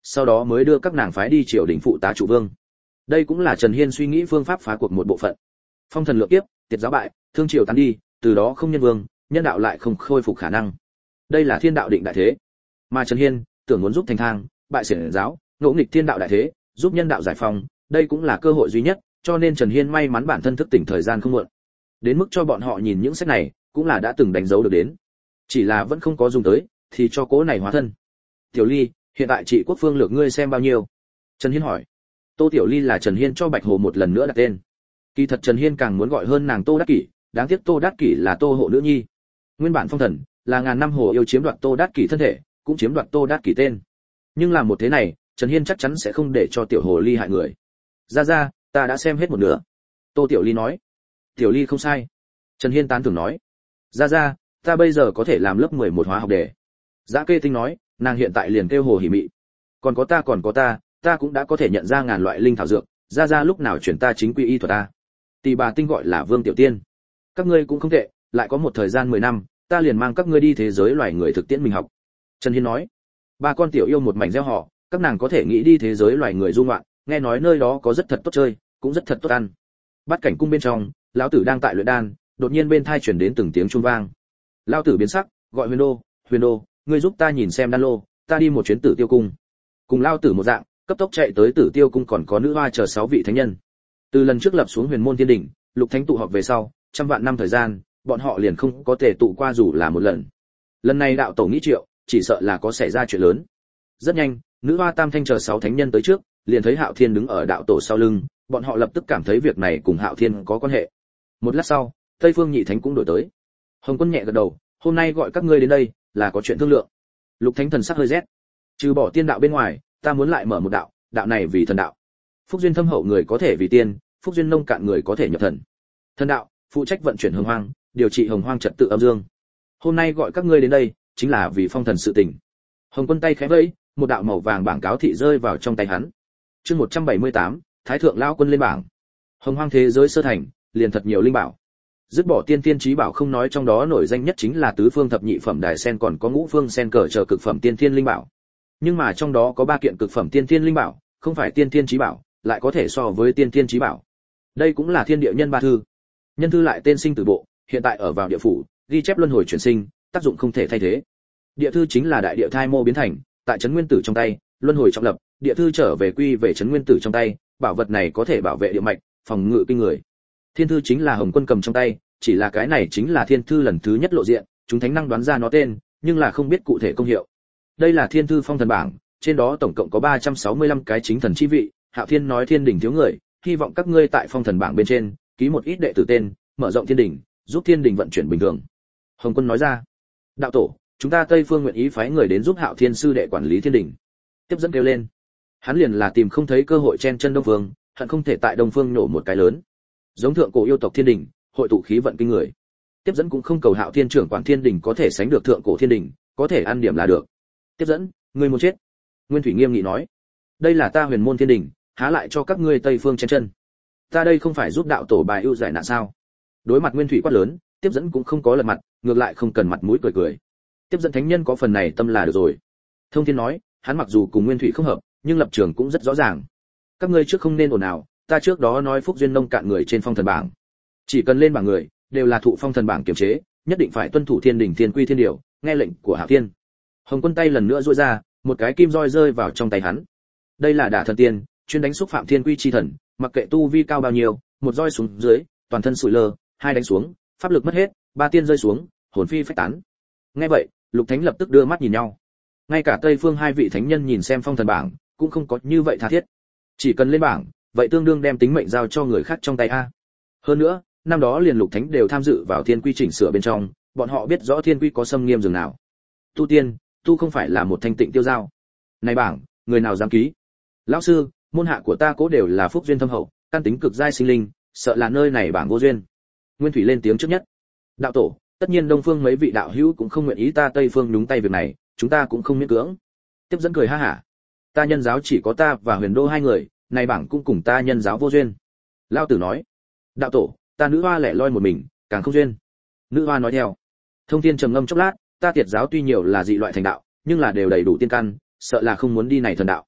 sau đó mới đưa các nàng phái đi triều đình phụ tá chủ vương. Đây cũng là Trần Hiên suy nghĩ phương pháp phá cuộc một bộ phận. Phong thần lượng kiếp, tiệt giáo bại, thương triều tán đi, từ đó không nhân vương, nhân đạo lại không khôi phục khả năng. Đây là thiên đạo định đại thế. Mà Trần Hiên tưởng muốn giúp thành thang, bại xiển giáo, ngỗ nghịch thiên đạo đại thế, giúp nhân đạo giải phóng, đây cũng là cơ hội duy nhất, cho nên Trần Hiên may mắn bản thân thức tỉnh thời gian không muộn. Đến mức cho bọn họ nhìn những sách này, cũng là đã từng đánh dấu được đến. Chỉ là vẫn không có dùng tới, thì cho cố này hóa thân. Tiểu Ly, hiện tại trị quốc phương lược ngươi xem bao nhiêu? Trần Hiên hỏi. Tô Tiểu Ly là Trần Hiên cho Bạch Hồ một lần nữa đặt tên. Kỳ thật Trần Hiên càng muốn gọi hơn nàng Tô Đát Kỷ, đáng tiếc Tô Đát Kỷ là Tô hộ nữ nhi. Nguyên bản phong thần là ngàn năm hồ yêu chiếm đoạt Tô Đát Kỷ thân thể, cũng chiếm đoạt Tô Đát Kỷ tên. Nhưng làm một thế này, Trần Hiên chắc chắn sẽ không để cho Tiểu Hồ Ly hại người. Ra ra, ta đã xem hết một nửa. Tô Tiểu Ly nói. Tiểu Ly không sai. Trần Hiên tán thưởng nói. Ra ra, ta bây giờ có thể làm lớp mười một hóa học đề. Dã Kê Tinh nói, nàng hiện tại liền kêu Hồ Hỉ Mị. Còn có ta còn có ta, ta cũng đã có thể nhận ra ngàn loại linh thảo dược, ra ra lúc nào chuyển ta chính quy y thuật ta. Tỷ bà Tinh gọi là Vương Tiểu Tiên. Các ngươi cũng không tệ, lại có một thời gian mười năm, ta liền mang các ngươi đi thế giới loài người thực tiễn mình học. Trần Hiên nói. Ba con tiểu yêu một mảnh gieo họ, các nàng có thể nghĩ đi thế giới loài người du ngoạn, nghe nói nơi đó có rất thật tốt chơi, cũng rất thật tốt ăn. Bát cảnh cung bên trong, lão tử đang tại luyện đan, đột nhiên bên tai truyền đến từng tiếng chuông vang. Lão tử biến sắc, gọi Huyền Đô, Huyền Đô, ngươi giúp ta nhìn xem đan lô, ta đi một chuyến Tử Tiêu cung. Cùng lão tử một dạng, cấp tốc chạy tới Tử Tiêu cung còn có nữ hoa chờ sáu vị thánh nhân. Từ lần trước lập xuống Huyền môn thiên đỉnh, lục thánh tụ họp về sau, trăm vạn năm thời gian, bọn họ liền không có thể tụ qua dù là một lần. Lần này đạo tổ nghĩ triệu, chỉ sợ là có xảy ra chuyện lớn. Rất nhanh, nữ hoa tam thanh chờ sáu thánh nhân tới trước, liền thấy Hạo Thiên đứng ở đạo tổ sau lưng, bọn họ lập tức cảm thấy việc này cùng Hạo Thiên có quan hệ. Một lát sau, Tây Phương Nhị Thánh cũng đổi tới. Hồng Quân nhẹ gật đầu, hôm nay gọi các ngươi đến đây, là có chuyện thương lượng. Lục Thánh thần sắc hơi rét. Trừ bỏ tiên đạo bên ngoài, ta muốn lại mở một đạo, đạo này vì thần đạo. Phúc duyên thâm hậu người có thể vì tiên, phúc duyên nông cạn người có thể nhập thần. Thần đạo, phụ trách vận chuyển hồng hoang, điều trị hồng hoang trật tự âm dương. Hôm nay gọi các ngươi đến đây, chính là vì phong thần sự tình. Hồng Quân tay khẽ vẫy, một đạo màu vàng bảng cáo thị rơi vào trong tay hắn. Chương một trăm bảy mươi tám, Thái thượng lão quân lên bảng. Hồng hoang thế giới sơ thành, liền thật nhiều linh bảo. Dứt bỏ tiên tiên chí bảo không nói, trong đó nổi danh nhất chính là tứ phương thập nhị phẩm đài sen, còn có ngũ phương sen cờ chờ cực phẩm tiên tiên linh bảo. Nhưng mà trong đó có ba kiện cực phẩm tiên tiên linh bảo, không phải tiên tiên chí bảo, lại có thể so với tiên tiên chí bảo. Đây cũng là thiên địa nhân ba thư. Nhân thư lại tên sinh tử bộ, hiện tại ở vào địa phủ, ghi chép luân hồi chuyển sinh, tác dụng không thể thay thế. Địa thư chính là đại địa thai mô biến thành, tại trấn nguyên tử trong tay, luân hồi trọng lập, địa thư trở về quy về trấn nguyên tử trong tay, bảo vật này có thể bảo vệ địa mạch, phòng ngự kinh người. Thiên thư chính là Hồng Quân cầm trong tay, chỉ là cái này chính là thiên thư lần thứ nhất lộ diện, chúng thánh năng đoán ra nó tên, nhưng là không biết cụ thể công hiệu. Đây là thiên thư phong thần bảng, trên đó tổng cộng có ba trăm sáu mươi lăm cái chính thần chi vị, Hạo Thiên nói thiên đỉnh thiếu người, hy vọng các ngươi tại phong thần bảng bên trên ký một ít đệ tử tên, mở rộng thiên đỉnh, giúp thiên đỉnh vận chuyển bình thường. Hồng Quân nói ra. Đạo tổ, chúng ta Tây Phương nguyện ý phái người đến giúp Hạo Thiên sư đệ quản lý thiên đỉnh. Tiếp dẫn kêu lên. Hắn liền là tìm không thấy cơ hội chen chân Đông Phương, hận không thể tại Đông Phương nổ một cái lớn. Giống thượng cổ yêu tộc thiên đỉnh, hội tụ khí vận kinh người. Tiếp dẫn cũng không cầu Hạo Thiên trưởng quản thiên đỉnh có thể sánh được thượng cổ thiên đỉnh, có thể ăn điểm là được. Tiếp dẫn, ngươi muốn chết. Nguyên Thủy nghiêm nghị nói. Đây là ta huyền môn thiên đỉnh, há lại cho các ngươi Tây Phương chen chân. Ta đây không phải giúp đạo tổ bài ưu giải nạn sao? Đối mặt Nguyên Thủy quát lớn, Tiếp dẫn cũng không có lật mặt, ngược lại không cần mặt mũi cười cười. Tiếp dẫn thánh nhân có phần này tâm là được rồi. Thông Thiên nói, hắn mặc dù cùng Nguyên Thủy không hợp, nhưng lập trường cũng rất rõ ràng. Các ngươi trước không nên ồn ào, ta trước đó nói phúc duyên nông cạn người trên phong thần bảng, chỉ cần lên bảng người đều là thụ phong thần bảng kiểm chế, nhất định phải tuân thủ thiên đình thiên quy thiên điều, nghe lệnh của Hạo Thiên. Hồng Quân tay lần nữa duỗi ra, một cái kim roi rơi vào trong tay hắn. Đây là Đả Thần Tiên, chuyên đánh xúc phạm thiên quy chi thần, mặc kệ tu vi cao bao nhiêu, một roi xuống dưới, toàn thân sủi lơ, hai đánh xuống, pháp lực mất hết, ba tiên rơi xuống, hồn phi phách tán. Nghe vậy, Lục Thánh lập tức đưa mắt nhìn nhau. Ngay cả Tây Phương hai vị thánh nhân nhìn xem phong thần bảng, cũng không có như vậy tha thiết. Chỉ cần lên bảng, vậy tương đương đem tính mệnh giao cho người khác trong tay a. Hơn nữa, năm đó liền Lục Thánh đều tham dự vào thiên quy chỉnh sửa bên trong, bọn họ biết rõ thiên quy có xâm nghiêm dường nào. Tu tiên, tu không phải là một thanh tịnh tiêu giao. Này bảng, người nào dám ký? Lão sư, môn hạ của ta cố đều là phúc duyên thâm hậu, căn tính cực giai sinh linh, sợ là nơi này bảng vô duyên. Nguyên Thủy lên tiếng trước nhất. Đạo tổ, tất nhiên Đông Phương mấy vị đạo hữu cũng không nguyện ý ta Tây Phương nhúng tay việc này, chúng ta cũng không miễn cưỡng. Tiếp dẫn cười ha hả. Ta nhân giáo chỉ có ta và Huyền Đô hai người, này bảng cũng cùng ta nhân giáo vô duyên. Lão tử nói. Đạo tổ, ta nữ hoa lẻ loi một mình, càng không duyên. Nữ hoa nói theo. Thông Thiên trầm ngâm chốc lát, ta Tiệt giáo tuy nhiều là dị loại thành đạo, nhưng là đều đầy đủ tiên căn, sợ là không muốn đi này thần đạo.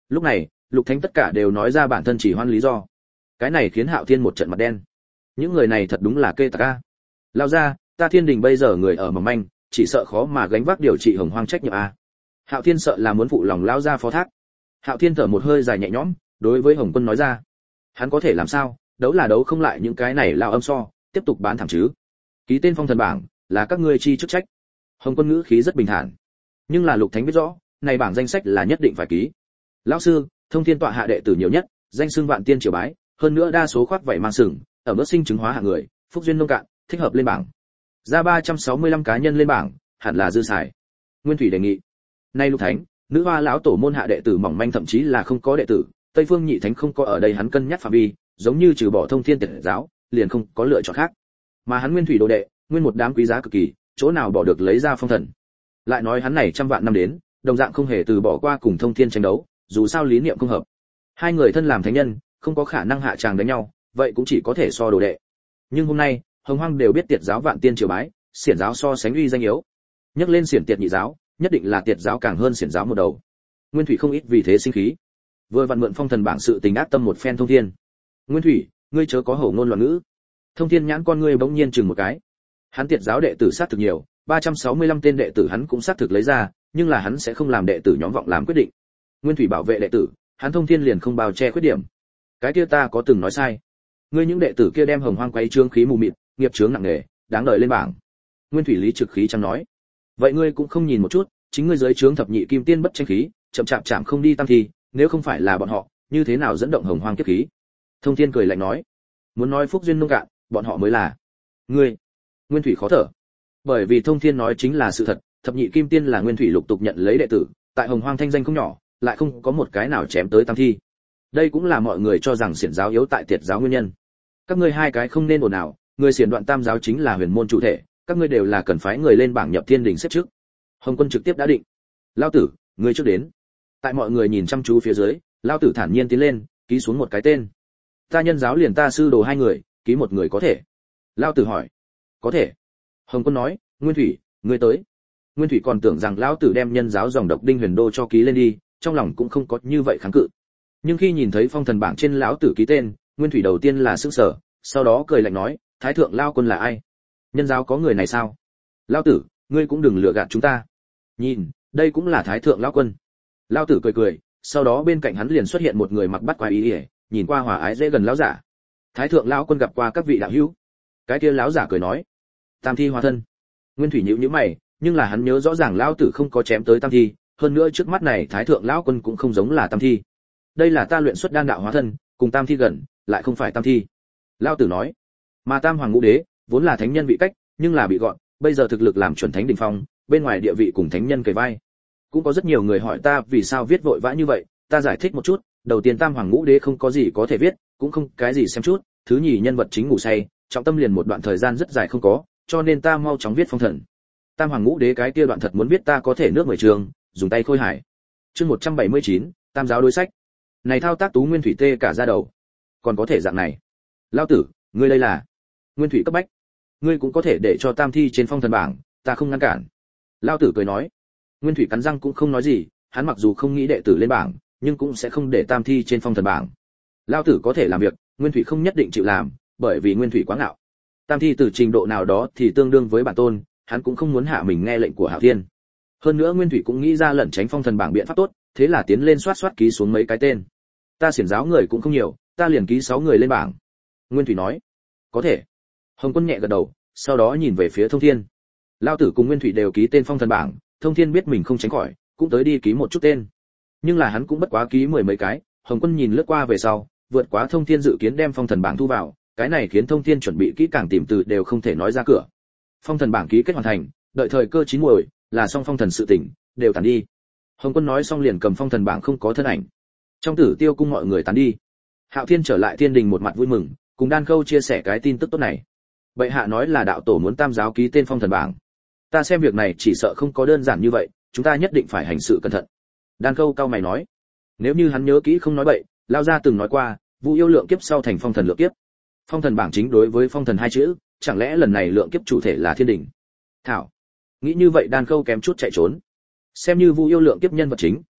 Lúc này, Lục Thánh tất cả đều nói ra bản thân chỉ hoan lý do. Cái này khiến Hạo Thiên một trận mặt đen. Những người này thật đúng là kê tặc a. Lao ra, ta Thiên Đình bây giờ người ở mỏng manh, chỉ sợ khó mà gánh vác điều trị Hồng Hoang trách nhiệm a. Hạo Thiên sợ là muốn phụ lòng lao ra phó thác. Hạo Thiên thở một hơi dài nhẹ nhõm, đối với Hồng Quân nói ra. Hắn có thể làm sao, đấu là đấu không lại những cái này lao âm so, tiếp tục bán thẳng chứ. Ký tên phong thần bảng, là các ngươi chi chức trách. Hồng Quân ngữ khí rất bình thản. Nhưng là Lục Thánh biết rõ, này bảng danh sách là nhất định phải ký. Lão sư, Thông Thiên tọa hạ đệ tử nhiều nhất, danh xưng vạn tiên triều bái, hơn nữa đa số khoác vảy mang sừng, ở mức sinh chứng hóa hạng người, phúc duyên nông cạn, thích hợp lên bảng. Ra ba trăm sáu mươi lăm cá nhân lên bảng, hẳn là dư xài. Nguyên Thủy đề nghị. Nay Lục Thánh, nữ hoa lão tổ môn hạ đệ tử mỏng manh thậm chí là không có đệ tử, Tây Phương Nhị Thánh không có ở đây hắn cân nhắc phạm vi, giống như trừ bỏ Thông Thiên Tiệt giáo, liền không có lựa chọn khác. Mà hắn Nguyên Thủy đồ đệ, nguyên một đám quý giá cực kỳ, chỗ nào bỏ được lấy ra phong thần. Lại nói hắn này trăm vạn năm đến, đồng dạng không hề từ bỏ qua cùng Thông Thiên tranh đấu, dù sao lý niệm không hợp. Hai người thân làm thánh nhân, không có khả năng hạ tràng đánh nhau, vậy cũng chỉ có thể so đồ đệ. Nhưng hôm nay, Hồng Hoang đều biết Tiệt giáo vạn tiên triều bái, xiển giáo so sánh uy danh yếu. Nhắc lên xiển Tiệt nhị giáo, nhất định là Tiệt giáo càng hơn xiển giáo một đầu. Nguyên Thủy không ít vì thế sinh khí. Vừa vặn mượn phong thần bảng sự tình ác tâm một phen Thông Thiên. Nguyên Thủy, ngươi chớ có hổ ngôn loạn ngữ. Thông Thiên nhãn con ngươi bỗng nhiên chừng một cái. Hắn Tiệt giáo đệ tử sát thực nhiều, ba trăm sáu mươi lăm tên đệ tử hắn cũng sát thực lấy ra, nhưng là hắn sẽ không làm đệ tử nhóm vọng làm quyết định. Nguyên Thủy bảo vệ đệ tử, hắn Thông Thiên liền không bao che khuyết điểm. Cái kia ta có từng nói sai. Ngươi những đệ tử kia đem Hồng Hoang quấy trương khí mù mịt, nghiệp chướng nặng nề, đáng đợi lên bảng. Nguyên Thủy lý trực khí chẳng nói. Vậy ngươi cũng không nhìn một chút, chính ngươi dưới trướng thập nhị kim tiên bất tranh khí, chậm chạp chạm không đi tăng thì, nếu không phải là bọn họ, như thế nào dẫn động Hồng Hoang kiếp khí? Thông Thiên cười lạnh nói, muốn nói phúc duyên nông cạn, bọn họ mới là. Ngươi. Nguyên Thủy khó thở. Bởi vì Thông Thiên nói chính là sự thật, thập nhị kim tiên là Nguyên Thủy lục tục nhận lấy đệ tử, tại Hồng Hoang thanh danh không nhỏ, lại không có một cái nào chém tới tăng thi. Đây cũng là mọi người cho rằng xiển giáo yếu tại Tiệt giáo nguyên nhân. Các ngươi hai cái không nên ồn ào, người xiển đoạn tam giáo chính là huyền môn chủ thể, các ngươi đều là cần phái người lên bảng nhập Thiên Đình xếp trước. Hồng Quân trực tiếp đã định. Lão tử, ngươi trước đến. Tại mọi người nhìn chăm chú phía dưới, lão tử thản nhiên tiến lên, ký xuống một cái tên. Ta nhân giáo liền ta sư đồ hai người, ký một người có thể. Lão tử hỏi. Có thể. Hồng Quân nói, Nguyên Thủy, ngươi tới. Nguyên Thủy còn tưởng rằng lão tử đem nhân giáo dòng độc đinh huyền đô cho ký lên đi, trong lòng cũng không có như vậy kháng cự. Nhưng khi nhìn thấy phong thần bảng trên lão tử ký tên, Nguyên Thủy đầu tiên là sửng sở, sau đó cười lạnh nói, Thái thượng lao quân là ai? Nhân giáo có người này sao? Lão tử, ngươi cũng đừng lừa gạt chúng ta. Nhìn, đây cũng là Thái thượng lão quân. Lão tử cười cười, sau đó bên cạnh hắn liền xuất hiện một người mặc bát quái y, nhìn qua hòa ái dễ gần lão giả. Thái thượng lão quân gặp qua các vị đạo hữu. Cái kia lão giả cười nói, Tam thi hóa thân. Nguyên Thủy nhíu nhíu mày, nhưng là hắn nhớ rõ ràng lão tử không có chém tới tam thi, hơn nữa trước mắt này Thái thượng lão quân cũng không giống là tam thi. Đây là ta luyện xuất đan đạo hóa thân, cùng tam thi gần, lại không phải tam thi. Lão tử nói, mà Tam Hoàng Ngũ Đế vốn là thánh nhân vị cách, nhưng là bị gọn, bây giờ thực lực làm chuẩn thánh đỉnh phong, bên ngoài địa vị cùng thánh nhân kề vai. Cũng có rất nhiều người hỏi ta vì sao viết vội vã như vậy, ta giải thích một chút, đầu tiên Tam Hoàng Ngũ Đế không có gì có thể viết, cũng không cái gì xem chút, thứ nhì nhân vật chính ngủ say, trọng tâm liền một đoạn thời gian rất dài không có, cho nên ta mau chóng viết phong thần. Tam Hoàng Ngũ Đế cái kia đoạn thật muốn viết ta có thể nước mười trường, dùng tay khôi hải. Chương một trăm bảy mươi chín, Tam giáo đối sách. Này thao tác Tú Nguyên Thủy tê cả da đầu. Còn có thể dạng này. Lão tử, ngươi đây là? Nguyên Thủy cấp bách. Ngươi cũng có thể để cho tam thi trên phong thần bảng, ta không ngăn cản. Lão tử cười nói. Nguyên Thủy cắn răng cũng không nói gì, hắn mặc dù không nghĩ đệ tử lên bảng, nhưng cũng sẽ không để tam thi trên phong thần bảng. Lão tử có thể làm việc, Nguyên Thủy không nhất định chịu làm, bởi vì Nguyên Thủy quá ngạo. Tam thi từ trình độ nào đó thì tương đương với bản tôn, hắn cũng không muốn hạ mình nghe lệnh của Hạo Thiên. Hơn nữa Nguyên Thủy cũng nghĩ ra lẩn tránh phong thần bảng biện pháp tốt, thế là tiến lên soát soát ký xuống mấy cái tên. Ta xiển giáo người cũng không nhiều, ta liền ký sáu người lên bảng. Nguyên Thủy nói, có thể. Hồng Quân nhẹ gật đầu, sau đó nhìn về phía Thông Thiên. Lão tử cùng Nguyên Thủy đều ký tên phong thần bảng, Thông Thiên biết mình không tránh khỏi, cũng tới đi ký một chút tên. Nhưng là hắn cũng bất quá ký mười mấy cái, Hồng Quân nhìn lướt qua về sau, vượt quá Thông Thiên dự kiến đem phong thần bảng thu vào, cái này khiến Thông Thiên chuẩn bị kỹ càng tìm từ đều không thể nói ra cửa. Phong thần bảng ký kết hoàn thành, đợi thời cơ chín muồi, là xong phong thần sự tình, đều tản đi. Hồng Quân nói xong liền cầm phong thần bảng không có thân ảnh. Trong Tử Tiêu cung mọi người tán đi. Hạo Thiên trở lại Thiên Đình một mặt vui mừng, cùng Đan Khâu chia sẻ cái tin tức tốt này. Bệ hạ nói là đạo tổ muốn tam giáo ký tên phong thần bảng. Ta xem việc này chỉ sợ không có đơn giản như vậy, chúng ta nhất định phải hành sự cẩn thận. Đan Khâu cao mày nói, nếu như hắn nhớ kỹ không nói bậy, Lao gia từng nói qua, Vu yêu lượng kiếp sau thành phong thần lượng kiếp. Phong thần bảng chính đối với phong thần hai chữ, chẳng lẽ lần này lượng kiếp chủ thể là Thiên Đình? Thảo, nghĩ như vậy Đan Khâu kém chút chạy trốn. Xem như Vu yêu lượng kiếp nhân vật chính,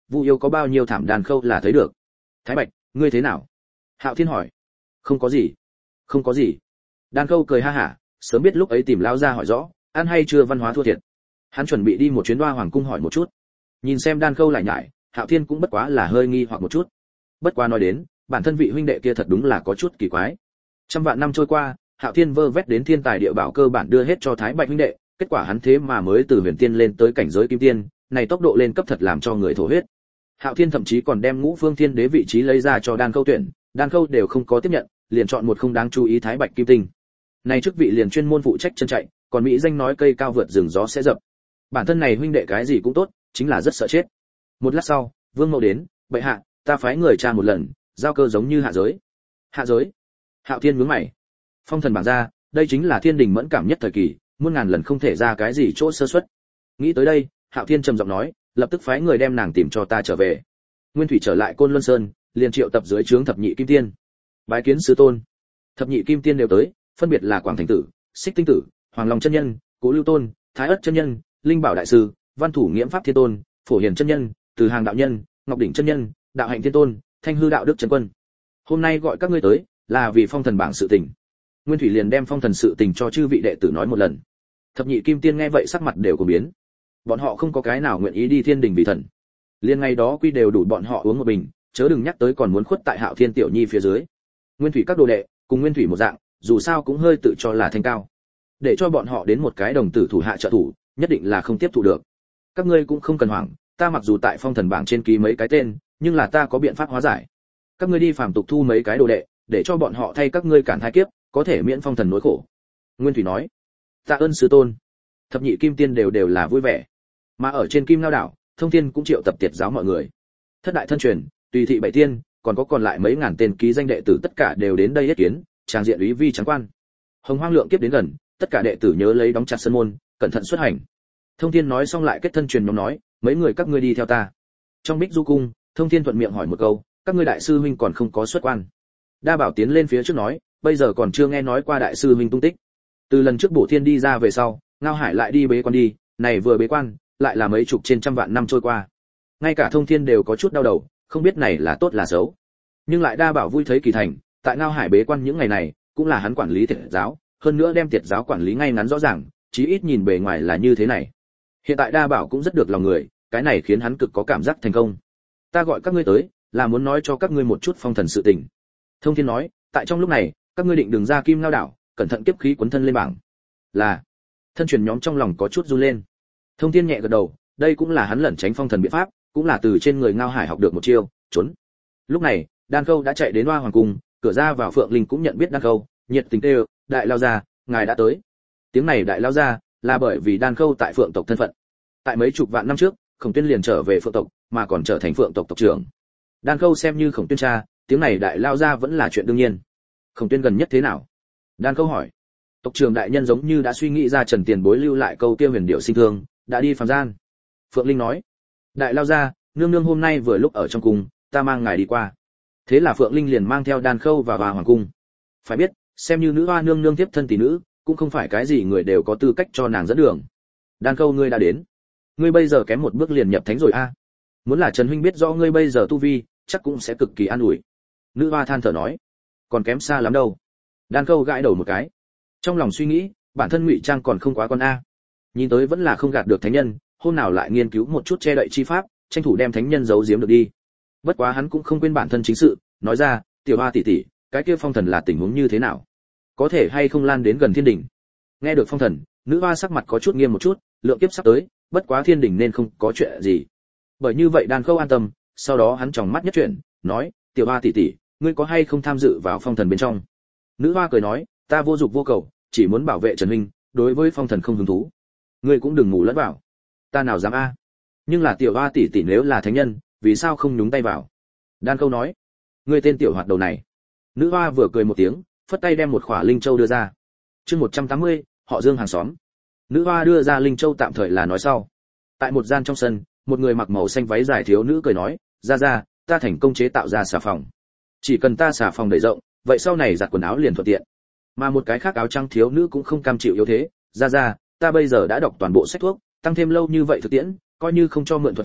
Vu Yêu có bao nhiêu thảm đàn khâu là thấy được. Thái Bạch, ngươi thế nào? Hạo Thiên hỏi. Không có gì, không có gì. Đàn khâu cười ha hả, sớm biết lúc ấy tìm lão gia hỏi rõ, ăn hay chưa văn hóa thua thiệt. Hắn chuẩn bị đi một chuyến Đoa Hoàng cung hỏi một chút. Nhìn xem đàn khâu lại nhải, Hạo Thiên cũng bất quá là hơi nghi hoặc một chút. Bất quá nói đến, bản thân vị huynh đệ kia thật đúng là có chút kỳ quái. Trăm vạn năm trôi qua, Hạo Thiên vơ vét đến thiên tài địa bảo cơ bản đưa hết cho Thái Bạch huynh đệ, kết quả hắn thế mà mới từ huyền tiên lên tới cảnh giới kim tiên, này tốc độ lên cấp thật làm cho người thổ huyết. Hạo Thiên thậm chí còn đem Ngũ Phương Thiên Đế vị trí lấy ra cho Đan Khâu tuyển, Đan Khâu đều không có tiếp nhận, liền chọn một không đáng chú ý Thái Bạch Kim Tinh. Này chức vị liền chuyên môn phụ trách chân chạy, còn mỹ danh nói cây cao vượt rừng gió sẽ dập. Bản thân này huynh đệ cái gì cũng tốt, chính là rất sợ chết. Một lát sau, Vương Mậu đến, "Bệ hạ, ta phái người tra một lần, giao cơ giống như hạ giới." Hạ giới? Hạo Thiên nhướng mày. Phong thần bảng ra, đây chính là thiên đình mẫn cảm nhất thời kỳ, muôn ngàn lần không thể ra cái gì chỗ sơ suất. Nghĩ tới đây, Hạo Thiên trầm giọng nói, lập tức phái người đem nàng tìm cho ta trở về. Nguyên Thủy trở lại Côn Luân Sơn, liền triệu tập dưới trướng thập nhị kim tiên. Bái kiến sư tôn. Thập nhị kim tiên đều tới, phân biệt là Quảng Thành Tử, Xích Tinh Tử, Hoàng Long chân nhân, Cố Lưu Tôn, Thái Ất chân nhân, Linh Bảo đại sư, Văn Thủ Nghiễm Pháp Thiên Tôn, Phổ Hiền chân nhân, Từ Hàng đạo nhân, Ngọc Đỉnh chân nhân, Đạo Hạnh Thiên Tôn, Thanh Hư đạo đức chân quân. Hôm nay gọi các ngươi tới, là vì phong thần bảng sự tình. Nguyên Thủy liền đem phong thần sự tình cho chư vị đệ tử nói một lần. Thập nhị kim tiên nghe vậy sắc mặt đều có biến. Bọn họ không có cái nào nguyện ý đi thiên đình vì thần. Liên ngày đó quy đều đủ bọn họ uống một bình, chớ đừng nhắc tới còn muốn khuất tại Hạo Thiên tiểu nhi phía dưới. Nguyên Thủy các đồ đệ, cùng Nguyên Thủy một dạng, dù sao cũng hơi tự cho là thanh cao. Để cho bọn họ đến một cái đồng tử thủ hạ trợ thủ, nhất định là không tiếp thu được. Các ngươi cũng không cần hoảng, ta mặc dù tại phong thần bảng trên ký mấy cái tên, nhưng là ta có biện pháp hóa giải. Các ngươi đi phàm tục thu mấy cái đồ đệ, để cho bọn họ thay các ngươi cản thai kiếp, có thể miễn phong thần nỗi khổ. Nguyên Thủy nói. Tạ ơn sư tôn. Thập nhị kim tiên đều đều là vui vẻ. Mà ở trên Kim Ngao đảo, Thông Thiên cũng triệu tập tiệt giáo mọi người. Thất đại thân truyền, tùy thị bảy tiên, còn có còn lại mấy ngàn tên ký danh đệ tử tất cả đều đến đây yết kiến, trang diện úy vi trắng quan. Hồng Hoang lượng kiếp đến gần, tất cả đệ tử nhớ lấy đóng chặt sân môn, cẩn thận xuất hành. Thông Thiên nói xong lại kết thân truyền nhóm nói, mấy người các ngươi đi theo ta. Trong Bích Du cung, Thông Thiên thuận miệng hỏi một câu, các ngươi đại sư huynh còn không có xuất quan. Đa Bảo tiến lên phía trước nói, bây giờ còn chưa nghe nói qua đại sư huynh tung tích. Từ lần trước Bổ Thiên đi ra về sau, Ngao Hải lại đi bế quan đi, này vừa bế quan, lại là mấy chục trên trăm vạn năm trôi qua. Ngay cả Thông Thiên đều có chút đau đầu, không biết này là tốt là xấu. Nhưng lại Đa Bảo vui thấy kỳ thành, tại Ngao Hải bế quan những ngày này, cũng là hắn quản lý tiệt giáo, hơn nữa đem tiệt giáo quản lý ngay ngắn rõ ràng, chí ít nhìn bề ngoài là như thế này. Hiện tại Đa Bảo cũng rất được lòng người, cái này khiến hắn cực có cảm giác thành công. Ta gọi các ngươi tới, là muốn nói cho các ngươi một chút phong thần sự tình. Thông Thiên nói, tại trong lúc này, các ngươi định đừng ra Kim Ngao đảo, cẩn thận kiếp khí cuốn thân lên bảng. Là. Thân truyền nhóm trong lòng có chút run lên. Thông Thiên nhẹ gật đầu, đây cũng là hắn lẩn tránh phong thần biện pháp, cũng là từ trên người Ngao Hải học được một chiêu, trốn. Lúc này, Đan Khâu đã chạy đến Hoa Hoàng cung, cửa ra vào Phượng Linh cũng nhận biết Đan Khâu, nhiệt tình kêu, đại lao gia, ngài đã tới. Tiếng này đại lao gia là bởi vì Đan Khâu tại Phượng tộc thân phận. Tại mấy chục vạn năm trước, Khổng Tuyên liền trở về Phượng tộc, mà còn trở thành Phượng tộc tộc trưởng. Đan Khâu xem như Khổng Tuyên cha, tiếng này đại lao gia vẫn là chuyện đương nhiên. Khổng Tuyên gần nhất thế nào? Đan Khâu hỏi. Tộc trưởng đại nhân giống như đã suy nghĩ ra Trần Tiền Bối lưu lại câu kia huyền điệu sinh thương, đã đi phàm gian. Phượng Linh nói. Đại lao gia, nương nương hôm nay vừa lúc ở trong cung, ta mang ngài đi qua. Thế là Phượng Linh liền mang theo Đan Khâu và vào hoàng cung. Phải biết, xem như nữ hoa nương nương tiếp thân tỷ nữ, cũng không phải cái gì người đều có tư cách cho nàng dẫn đường. Đan Khâu ngươi đã đến. Ngươi bây giờ kém một bước liền nhập thánh rồi a. Muốn là Trần huynh biết rõ ngươi bây giờ tu vi, chắc cũng sẽ cực kỳ an ủi. Nữ hoa than thở nói. Còn kém xa lắm đâu. Đan Khâu gãi đầu một cái. Trong lòng suy nghĩ, bản thân ngụy trang còn không quá con a. Nhìn tới vẫn là không gạt được thánh nhân, hôm nào lại nghiên cứu một chút che đậy chi pháp, tranh thủ đem thánh nhân giấu giếm được đi. Bất quá hắn cũng không quên bản thân chính sự, nói ra, tiểu hoa tỷ tỷ, cái kia phong thần là tình huống như thế nào? Có thể hay không lan đến gần thiên đỉnh? Nghe được phong thần, nữ hoa sắc mặt có chút nghiêm một chút, lượng kiếp sắp tới, bất quá thiên đỉnh nên không có chuyện gì. Bởi như vậy Đan Khâu an tâm, sau đó hắn tròng mắt nhất chuyển, nói, tiểu hoa tỷ tỷ, ngươi có hay không tham dự vào phong thần bên trong? Nữ hoa cười nói, ta vô dục vô cầu, chỉ muốn bảo vệ Trần huynh, đối với phong thần không hứng thú. Ngươi cũng đừng ngủ lẫn vào. Ta nào dám a? Nhưng là tiểu hoa tỷ tỷ nếu là thánh nhân, vì sao không nhúng tay vào? Đan Khâu nói, ngươi tên tiểu hoạt đầu này. Nữ hoa vừa cười một tiếng, phất tay đem một khỏa linh châu đưa ra. Chương một trăm tám mươi, họ Dương hàng xóm. Nữ hoa đưa ra linh châu tạm thời là nói sau. Tại một gian trong sân, một người mặc màu xanh váy dài thiếu nữ cười nói, ra ra, ta thành công chế tạo ra xà phòng. Chỉ cần ta xà phòng đẩy rộng, vậy sau này giặt quần áo liền thuận tiện. Mà một cái khác áo trắng thiếu nữ cũng không cam chịu yếu thế, ra ra, ta bây giờ đã đọc toàn bộ sách thuốc, tăng thêm lâu như vậy thực tiễn, coi như không cho mượn thuật pháp,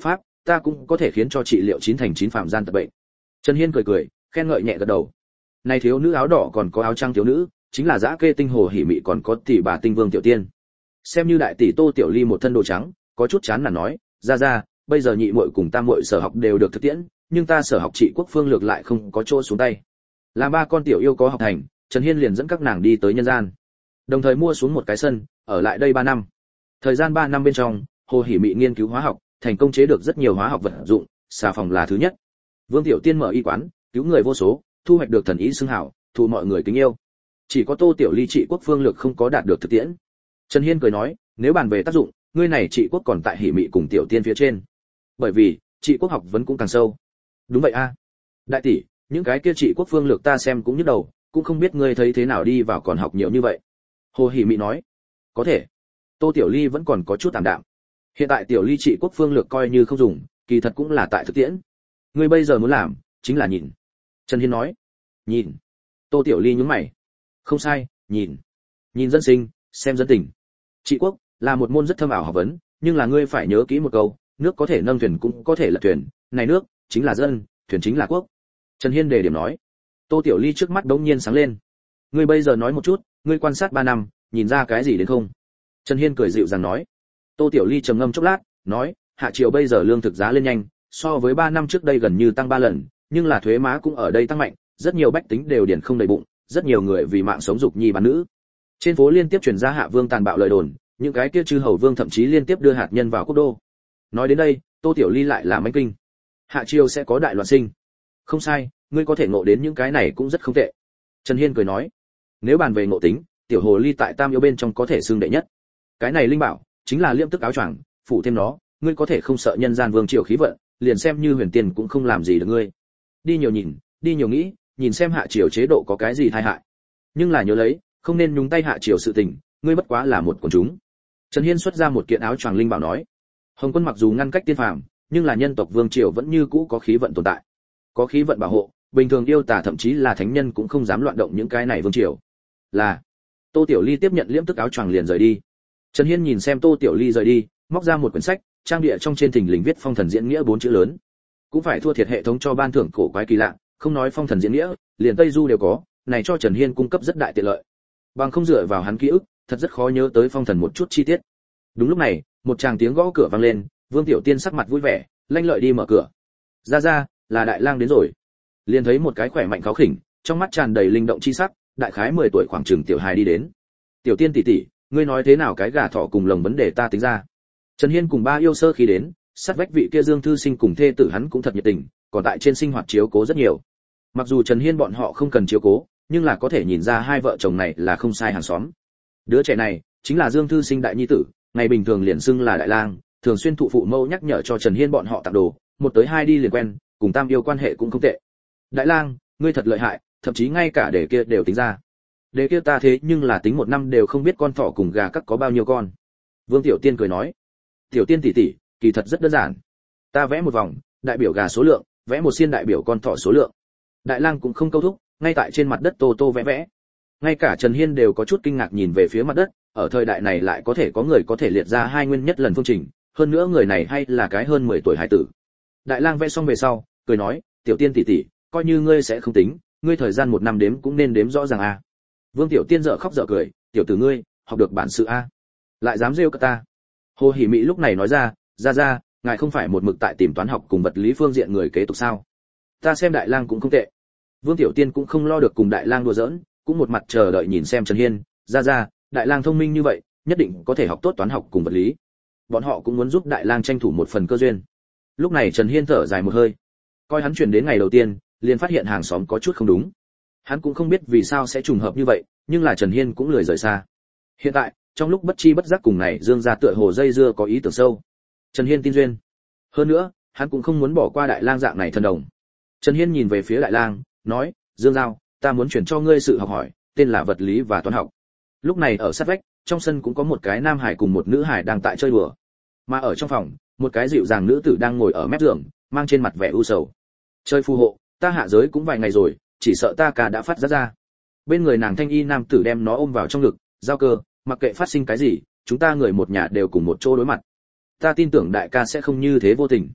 ta cũng có thể khiến cho trị liệu chín thành chín phạm gian tật bệnh. Trần Hiên cười cười, khen ngợi nhẹ gật đầu. Này thiếu nữ áo đỏ còn có áo trắng thiếu nữ, chính là Dã Kê Tinh Hồ Hỉ Mị còn có tỷ bà Tinh Vương Tiểu Tiên. Xem như đại tỷ Tô Tiểu Ly một thân đồ trắng, có chút chán nản nói, ra ra, bây giờ nhị muội cùng tam muội sở học đều được thực tiễn, nhưng ta sở học trị quốc phương lược lại không có chỗ xuống tay. Làm ba con tiểu yêu có học thành, Trần Hiên liền dẫn các nàng đi tới nhân gian, đồng thời mua xuống một cái sân, ở lại đây ba năm. Thời gian ba năm bên trong, Hồ Hỉ Mị nghiên cứu hóa học, thành công chế được rất nhiều hóa học vật dụng, xà phòng là thứ nhất. Vương Tiểu Tiên mở y quán, cứu người vô số, thu hoạch được thần ý xưng hảo, thụ mọi người kính yêu. Chỉ có Tô Tiểu Ly trị quốc phương lược không có đạt được thực tiễn. Trần Hiên cười nói, nếu bàn về tác dụng, ngươi này trị quốc còn tại Hỉ Mị cùng Tiểu Tiên phía trên. Bởi vì, trị quốc học vấn cũng càng sâu. Đúng vậy a. Đại tỷ, những cái kia trị quốc phương lược ta xem cũng nhức đầu, cũng không biết ngươi thấy thế nào đi vào còn học nhiều như vậy. Hồ Hỉ Mị nói, có thể. Tô Tiểu Ly vẫn còn có chút tạm đạm. Hiện tại Tiểu Ly trị quốc phương lược coi như không dùng, kỳ thật cũng là tại thực tiễn. Ngươi bây giờ muốn làm, chính là nhìn. Trần Hiên nói, nhìn. Tô Tiểu Ly nhướng mày. Không sai, nhìn. Nhìn dân sinh, xem dân tình. Trị quốc là một môn rất thâm ảo học vấn, nhưng là ngươi phải nhớ kỹ một câu, nước có thể nâng thuyền cũng có thể lật thuyền, này nước chính là dân, thuyền chính là quốc. Trần Hiên đề điểm nói. Tô Tiểu Ly trước mắt đống nhiên sáng lên. Ngươi bây giờ nói một chút, ngươi quan sát ba năm, nhìn ra cái gì đến không? Trần Hiên cười dịu dàng nói. Tô Tiểu Ly trầm ngâm chốc lát, nói, hạ triều bây giờ lương thực giá lên nhanh, so với ba năm trước đây gần như tăng ba lần, nhưng là thuế má cũng ở đây tăng mạnh, rất nhiều bách tính đều điển không đầy bụng, rất nhiều người vì mạng sống dục nhi bán nữ. Trên phố liên tiếp truyền ra hạ vương tàn bạo lời đồn, những cái kia chư hầu vương thậm chí liên tiếp đưa hạt nhân vào quốc đô. Nói đến đây, Tô Tiểu Ly lại là manh kinh. Hạ triều sẽ có đại loạn sinh. Không sai, ngươi có thể ngộ đến những cái này cũng rất không tệ. Trần Hiên cười nói, nếu bàn về ngộ tính, tiểu hồ ly tại tam yêu bên trong có thể xưng đệ nhất. Cái này linh bảo chính là liêm tức áo choàng, phụ thêm nó, ngươi có thể không sợ nhân gian vương triều khí vận, liền xem như huyền tiền cũng không làm gì được ngươi. Đi nhiều nhìn, đi nhiều nghĩ, nhìn xem hạ triều chế độ có cái gì tai hại. Nhưng là nhớ lấy, không nên nhúng tay hạ triều sự tình, ngươi bất quá là một quần chúng. Trần Hiên xuất ra một kiện áo choàng linh bảo nói, Hồng Quân mặc dù ngăn cách tiên phàm, nhưng là nhân tộc vương triều vẫn như cũ có khí vận tồn tại. Có khí vận bảo hộ, bình thường yêu tà thậm chí là thánh nhân cũng không dám loạn động những cái này vương triều. Là. Tô Tiểu Ly tiếp nhận liễm tức áo choàng liền rời đi. Trần Hiên nhìn xem Tô Tiểu Ly rời đi, móc ra một quyển sách, trang địa trong trên thình lình viết phong thần diễn nghĩa bốn chữ lớn. Cũng phải thua thiệt hệ thống cho ban thưởng cổ quái kỳ lạ, không nói phong thần diễn nghĩa, liền Tây Du đều có, này cho Trần Hiên cung cấp rất đại tiện lợi. Bằng không dựa vào hắn ký ức, thật rất khó nhớ tới phong thần một chút chi tiết. Đúng lúc này, một tràng tiếng gõ cửa vang lên, Vương Tiểu Tiên sắc mặt vui vẻ, lanh lợi đi mở cửa. Ra ra, là Đại Lang đến rồi. Liền thấy một cái khỏe mạnh kháo khỉnh, trong mắt tràn đầy linh động chi sắc, đại khái mười tuổi khoảng chừng tiểu hài đi đến. Tiểu Tiên tỷ tỷ, ngươi nói thế nào cái gà thọ cùng lồng vấn đề ta tính ra. Trần Hiên cùng ba yêu sơ khi đến, sát vách vị kia Dương thư sinh cùng thê tử hắn cũng thật nhiệt tình, còn tại trên sinh hoạt chiếu cố rất nhiều. Mặc dù Trần Hiên bọn họ không cần chiếu cố, nhưng là có thể nhìn ra hai vợ chồng này là không sai hàng xóm. Đứa trẻ này chính là Dương thư sinh đại nhi tử, ngày bình thường liền xưng là Đại Lang, thường xuyên thụ phụ mẫu nhắc nhở cho Trần Hiên bọn họ tặng đồ, một tới hai đi liền quen, cùng tam yêu quan hệ cũng không tệ. Đại Lang, ngươi thật lợi hại, thậm chí ngay cả đề kia đều tính ra. Đề kia ta thế nhưng là tính một năm đều không biết con thỏ cùng gà cắt có bao nhiêu con. Vương Tiểu Tiên cười nói, Tiểu Tiên tỷ tỷ, kỳ thật rất đơn giản. Ta vẽ một vòng, đại biểu gà số lượng, vẽ một xiên đại biểu con thỏ số lượng. Đại Lang cũng không câu thúc, ngay tại trên mặt đất tô tô vẽ vẽ. Ngay cả Trần Hiên đều có chút kinh ngạc nhìn về phía mặt đất, ở thời đại này lại có thể có người có thể liệt ra hai nguyên nhất lần phương trình, hơn nữa người này hay là cái hơn mười tuổi hải tử. Đại Lang vẽ xong về sau, cười nói, Tiểu Tiên tỷ tỷ, coi như ngươi sẽ không tính, ngươi thời gian một năm đếm cũng nên đếm rõ ràng a. À. Vương Tiểu Tiên dở khóc dở cười, tiểu tử ngươi, học được bản sự a, à. Lại dám rêu cả ta. Hồ Hỉ Mị lúc này nói ra, ra ra, ngài không phải một mực tại tìm toán học cùng vật lý phương diện người kế tục sao? Ta xem Đại Lang cũng không tệ. Vương Tiểu Tiên cũng không lo được cùng Đại Lang đùa giỡn, cũng một mặt chờ đợi nhìn xem Trần Hiên, ra ra, Đại Lang thông minh như vậy, nhất định có thể học tốt toán học cùng vật lý. Bọn họ cũng muốn giúp Đại Lang tranh thủ một phần cơ duyên. Lúc này Trần Hiên thở dài một hơi, coi hắn chuyển đến ngày đầu tiên, liền phát hiện hàng xóm có chút không đúng. Hắn cũng không biết vì sao sẽ trùng hợp như vậy, nhưng là Trần Hiên cũng lười rời xa. Hiện tại, trong lúc bất chi bất giác cùng này Dương gia tựa hồ dây dưa có ý tưởng sâu. Trần Hiên tin duyên. Hơn nữa, hắn cũng không muốn bỏ qua Đại Lang dạng này thân đồng. Trần Hiên nhìn về phía Đại Lang, nói, Dương Giao, ta muốn chuyển cho ngươi sự học hỏi, tên là vật lý và toán học. Lúc này ở sát vách, trong sân cũng có một cái nam hải cùng một nữ hải đang tại chơi đùa. Mà ở trong phòng, một cái dịu dàng nữ tử đang ngồi ở mép giường, mang trên mặt vẻ u sầu. Chơi phù hộ, ta hạ giới cũng vài ngày rồi, chỉ sợ ta cả đã phát ra ra. Bên người nàng thanh y nam tử đem nó ôm vào trong ngực, giao cơ, mặc kệ phát sinh cái gì, chúng ta người một nhà đều cùng một chỗ đối mặt. Ta tin tưởng đại ca sẽ không như thế vô tình.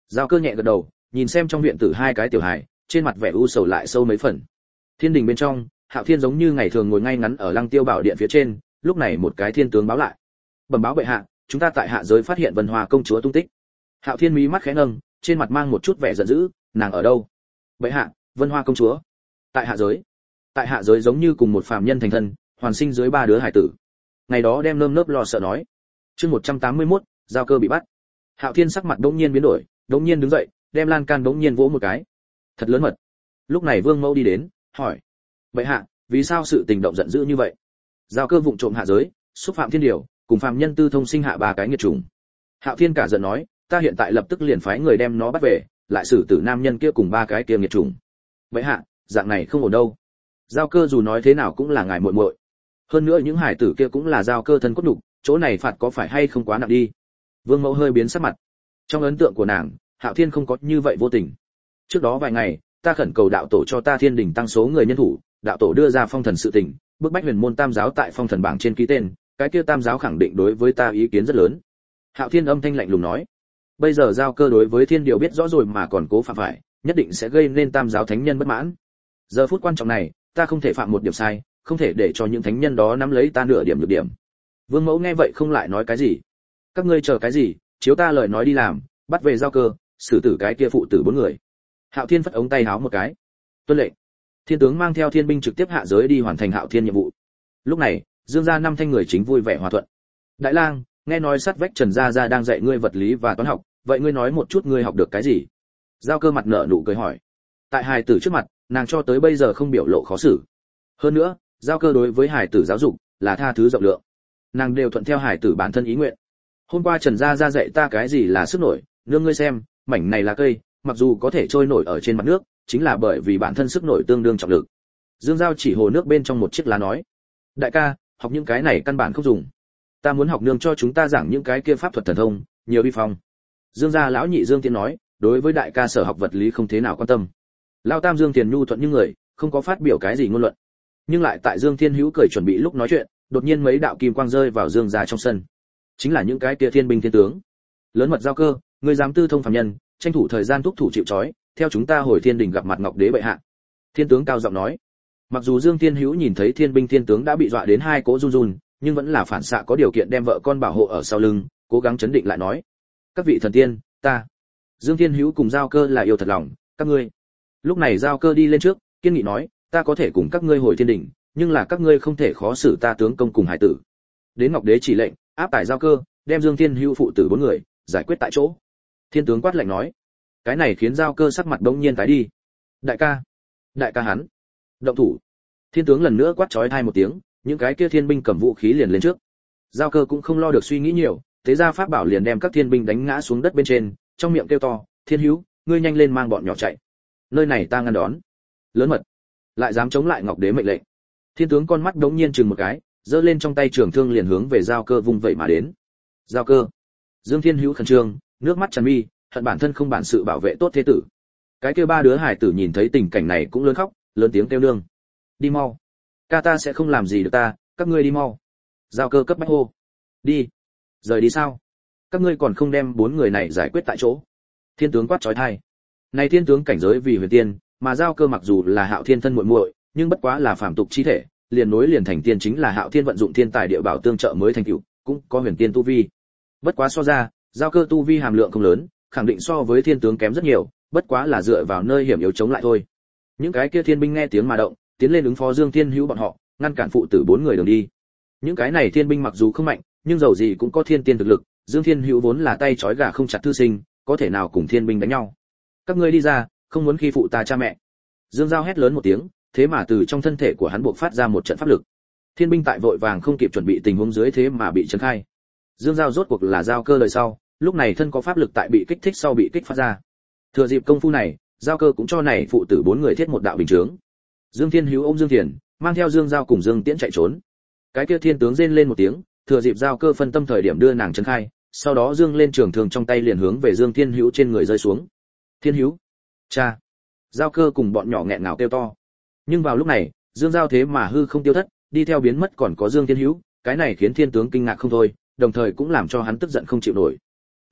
Giao Cơ nhẹ gật đầu, nhìn xem trong viện tử hai cái tiểu hài, trên mặt vẻ u sầu lại sâu mấy phần. Thiên đình bên trong, Hạo Thiên giống như ngày thường ngồi ngay ngắn ở Lăng Tiêu Bảo điện phía trên, lúc này một cái thiên tướng báo lại. Bẩm báo bệ hạ, chúng ta tại hạ giới phát hiện Vân Hoa công chúa tung tích. Hạo Thiên mí mắt khẽ nâng, trên mặt mang một chút vẻ giận dữ, nàng ở đâu? Bệ hạ, Vân Hoa công chúa tại hạ giới. Tại hạ giới giống như cùng một phàm nhân thành thân, hoàn sinh dưới ba đứa hải tử. Ngày đó đem nơm nớp lo sợ nói. Chương một trăm tám mươi mốt, Giao Cơ bị bắt. Hạo Thiên sắc mặt đống nhiên biến đổi, đống nhiên đứng dậy, đem lan can đống nhiên vỗ một cái. Thật lớn mật. Lúc này Vương Mẫu đi đến, hỏi: "Bệ hạ, vì sao sự tình động giận dữ như vậy?" Giao Cơ vụng trộm hạ giới, xúc phạm thiên điều, cùng phàm nhân tư thông sinh hạ ba cái nghiệt chủng. Hạo Thiên cả giận nói: "Ta hiện tại lập tức liền phái người đem nó bắt về, lại xử tử nam nhân kia cùng ba cái kia nghiệt chủng." Bệ hạ, dạng này không ổn đâu. Giao Cơ dù nói thế nào cũng là ngài muội muội. Hơn nữa những hải tử kia cũng là Giao Cơ thân cốt nhục, chỗ này phạt có phải hay không quá nặng đi? Vương Mẫu hơi biến sắc mặt. Trong ấn tượng của nàng, Hạo Thiên không có như vậy vô tình. Trước đó vài ngày, ta khẩn cầu đạo tổ cho ta Thiên đình tăng số người nhân thủ, đạo tổ đưa ra phong thần sự tình, bức bách huyền môn tam giáo tại phong thần bảng trên ký tên, cái kia tam giáo khẳng định đối với ta ý kiến rất lớn. Hạo Thiên âm thanh lạnh lùng nói: "Bây giờ Giao Cơ đối với thiên điều biết rõ rồi mà còn cố phạm phải, nhất định sẽ gây nên tam giáo thánh nhân bất mãn. Giờ phút quan trọng này, ta không thể phạm một điểm sai, không thể để cho những thánh nhân đó nắm lấy ta nửa điểm nhược điểm." Vương Mẫu nghe vậy không lại nói cái gì. "Các ngươi chờ cái gì, chiếu ta lời nói đi làm, bắt về Giao Cơ, xử tử cái kia phụ tử bốn người." Hạo Thiên phất ống tay háo một cái. "Tuân lệnh." Thiên tướng mang theo thiên binh trực tiếp hạ giới đi hoàn thành Hạo Thiên nhiệm vụ. Lúc này, Dương gia năm thanh người chính vui vẻ hòa thuận. "Đại lang, nghe nói sát vách Trần gia gia đang dạy ngươi vật lý và toán học, vậy ngươi nói một chút ngươi học được cái gì?" Giao Cơ mặt nở nụ cười hỏi. Tại hài tử trước mặt, nàng cho tới bây giờ không biểu lộ khó xử. Hơn nữa, Giao Cơ đối với hài tử giáo dục là tha thứ rộng lượng. Nàng đều thuận theo hài tử bản thân ý nguyện. Hôm qua Trần gia gia dạy ta cái gì là sức nổi, nương ngươi xem, mảnh này là cây, mặc dù có thể trôi nổi ở trên mặt nước, chính là bởi vì bản thân sức nổi tương đương trọng lực. Dương Giao chỉ hồ nước bên trong một chiếc lá nói: "Đại ca, học những cái này căn bản không dùng. Ta muốn học nương cho chúng ta giảng những cái kia pháp thuật thần thông, nhiều uy phong." Dương gia lão nhị Dương Tiên nói, đối với đại ca sở học vật lý không thế nào quan tâm. Lão tam Dương Tiền nhu thuận như người, không có phát biểu cái gì ngôn luận. Nhưng lại tại Dương Thiên Hữu cười chuẩn bị lúc nói chuyện, đột nhiên mấy đạo kim quang rơi vào Dương gia trong sân. Chính là những cái kia thiên binh thiên tướng. Lớn mật Giao Cơ, ngươi dám tư thông phàm nhân, tranh thủ thời gian thúc thủ chịu trói, theo chúng ta hồi thiên đình gặp mặt Ngọc Đế bệ hạ. Thiên tướng cao giọng nói. Mặc dù Dương Thiên Hữu nhìn thấy thiên binh thiên tướng đã bị dọa đến hai cỗ run run, nhưng vẫn là phản xạ có điều kiện đem vợ con bảo hộ ở sau lưng, cố gắng chấn định lại nói: "Các vị thần tiên, ta." Dương Thiên Hữu cùng Giao Cơ là yêu thật lòng, các ngươi. Lúc này Giao Cơ đi lên trước, kiên nghị nói: "Ta có thể cùng các ngươi hồi thiên đình, nhưng là các ngươi không thể khó xử ta tướng công cùng hải tử." Đến Ngọc Đế chỉ lệnh, áp tải Giao Cơ, đem Dương Thiên Hữu phụ tử bốn người giải quyết tại chỗ. Thiên tướng quát lệnh nói. Cái này khiến Giao Cơ sắc mặt đông nhiên tái đi. "Đại ca, đại ca hắn, động thủ!" Thiên tướng lần nữa quát chói tai một tiếng, những cái kia thiên binh cầm vũ khí liền lên trước. Giao Cơ cũng không lo được suy nghĩ nhiều, thế ra pháp bảo liền đem các thiên binh đánh ngã xuống đất bên trên, trong miệng kêu to: "Thiên Hữu, ngươi nhanh lên mang bọn nhỏ chạy, nơi này ta ngăn đón." Lớn mật, lại dám chống lại Ngọc Đế mệnh lệnh. Thiên tướng con mắt đống nhiên chừng một cái, giơ lên trong tay trường thương liền hướng về Giao Cơ vung vậy mà đến. "Giao Cơ!" Dương Thiên Hữu khẩn trương, nước mắt tràn mi, hận bản thân không bản sự bảo vệ tốt thế tử. Cái kia ba đứa hải tử nhìn thấy tình cảnh này cũng lớn khóc, lớn tiếng kêu nương. "Đi mau, ca ta sẽ không làm gì được ta, các ngươi đi mau." Giao Cơ cấp bách hô. "Đi." "Rời đi sao? Các ngươi còn không đem bốn người này giải quyết tại chỗ?" Thiên tướng quát chói tai. Này thiên tướng cảnh giới vì huyền tiên, mà Giao Cơ mặc dù là Hạo Thiên thân muội muội, nhưng bất quá là phàm tục chi thể, liền nối liền thành tiên chính là Hạo Thiên vận dụng thiên tài địa bảo tương trợ mới thành tựu, cũng có huyền tiên tu vi. Bất quá so ra, Giao Cơ tu vi hàm lượng không lớn, khẳng định so với thiên tướng kém rất nhiều, bất quá là dựa vào nơi hiểm yếu chống lại thôi. Những cái kia thiên binh nghe tiếng mà động, tiến lên ứng phó Dương Thiên Hữu bọn họ, ngăn cản phụ tử bốn người đường đi. Những cái này thiên binh mặc dù không mạnh, nhưng dầu gì cũng có thiên tiên thực lực, Dương Thiên Hữu vốn là tay trói gà không chặt thư sinh, có thể nào cùng thiên binh đánh nhau. "Các ngươi đi ra, không muốn khi phụ ta cha mẹ." Dương Giao hét lớn một tiếng, thế mà từ trong thân thể của hắn bộc phát ra một trận pháp lực. Thiên binh tại vội vàng không kịp chuẩn bị tình huống dưới thế mà bị chấn khai. Dương Giao rốt cuộc là Giao Cơ lời sau, lúc này thân có pháp lực tại bị kích thích sau bị kích phát ra. Thừa dịp công phu này, Giao Cơ cũng cho này phụ tử bốn người thiết một đạo bình chướng. Dương Thiên Hữu ôm Dương Thiền, mang theo Dương Giao cùng Dương Tiễn chạy trốn. Cái kia thiên tướng rên lên một tiếng, thừa dịp Giao Cơ phân tâm thời điểm đưa nàng chấn khai, sau đó Dương lên trường thường trong tay liền hướng về Dương Thiên Hữu trên người rơi xuống. "Thiên Hữu, cha!" Giao Cơ cùng bọn nhỏ nghẹn ngào kêu to. Nhưng vào lúc này, Dương Giao thế mà hư không tiêu thất, đi theo biến mất còn có Dương Thiên Hữu, cái này khiến thiên tướng kinh ngạc không thôi, đồng thời cũng làm cho hắn tức giận không chịu nổi.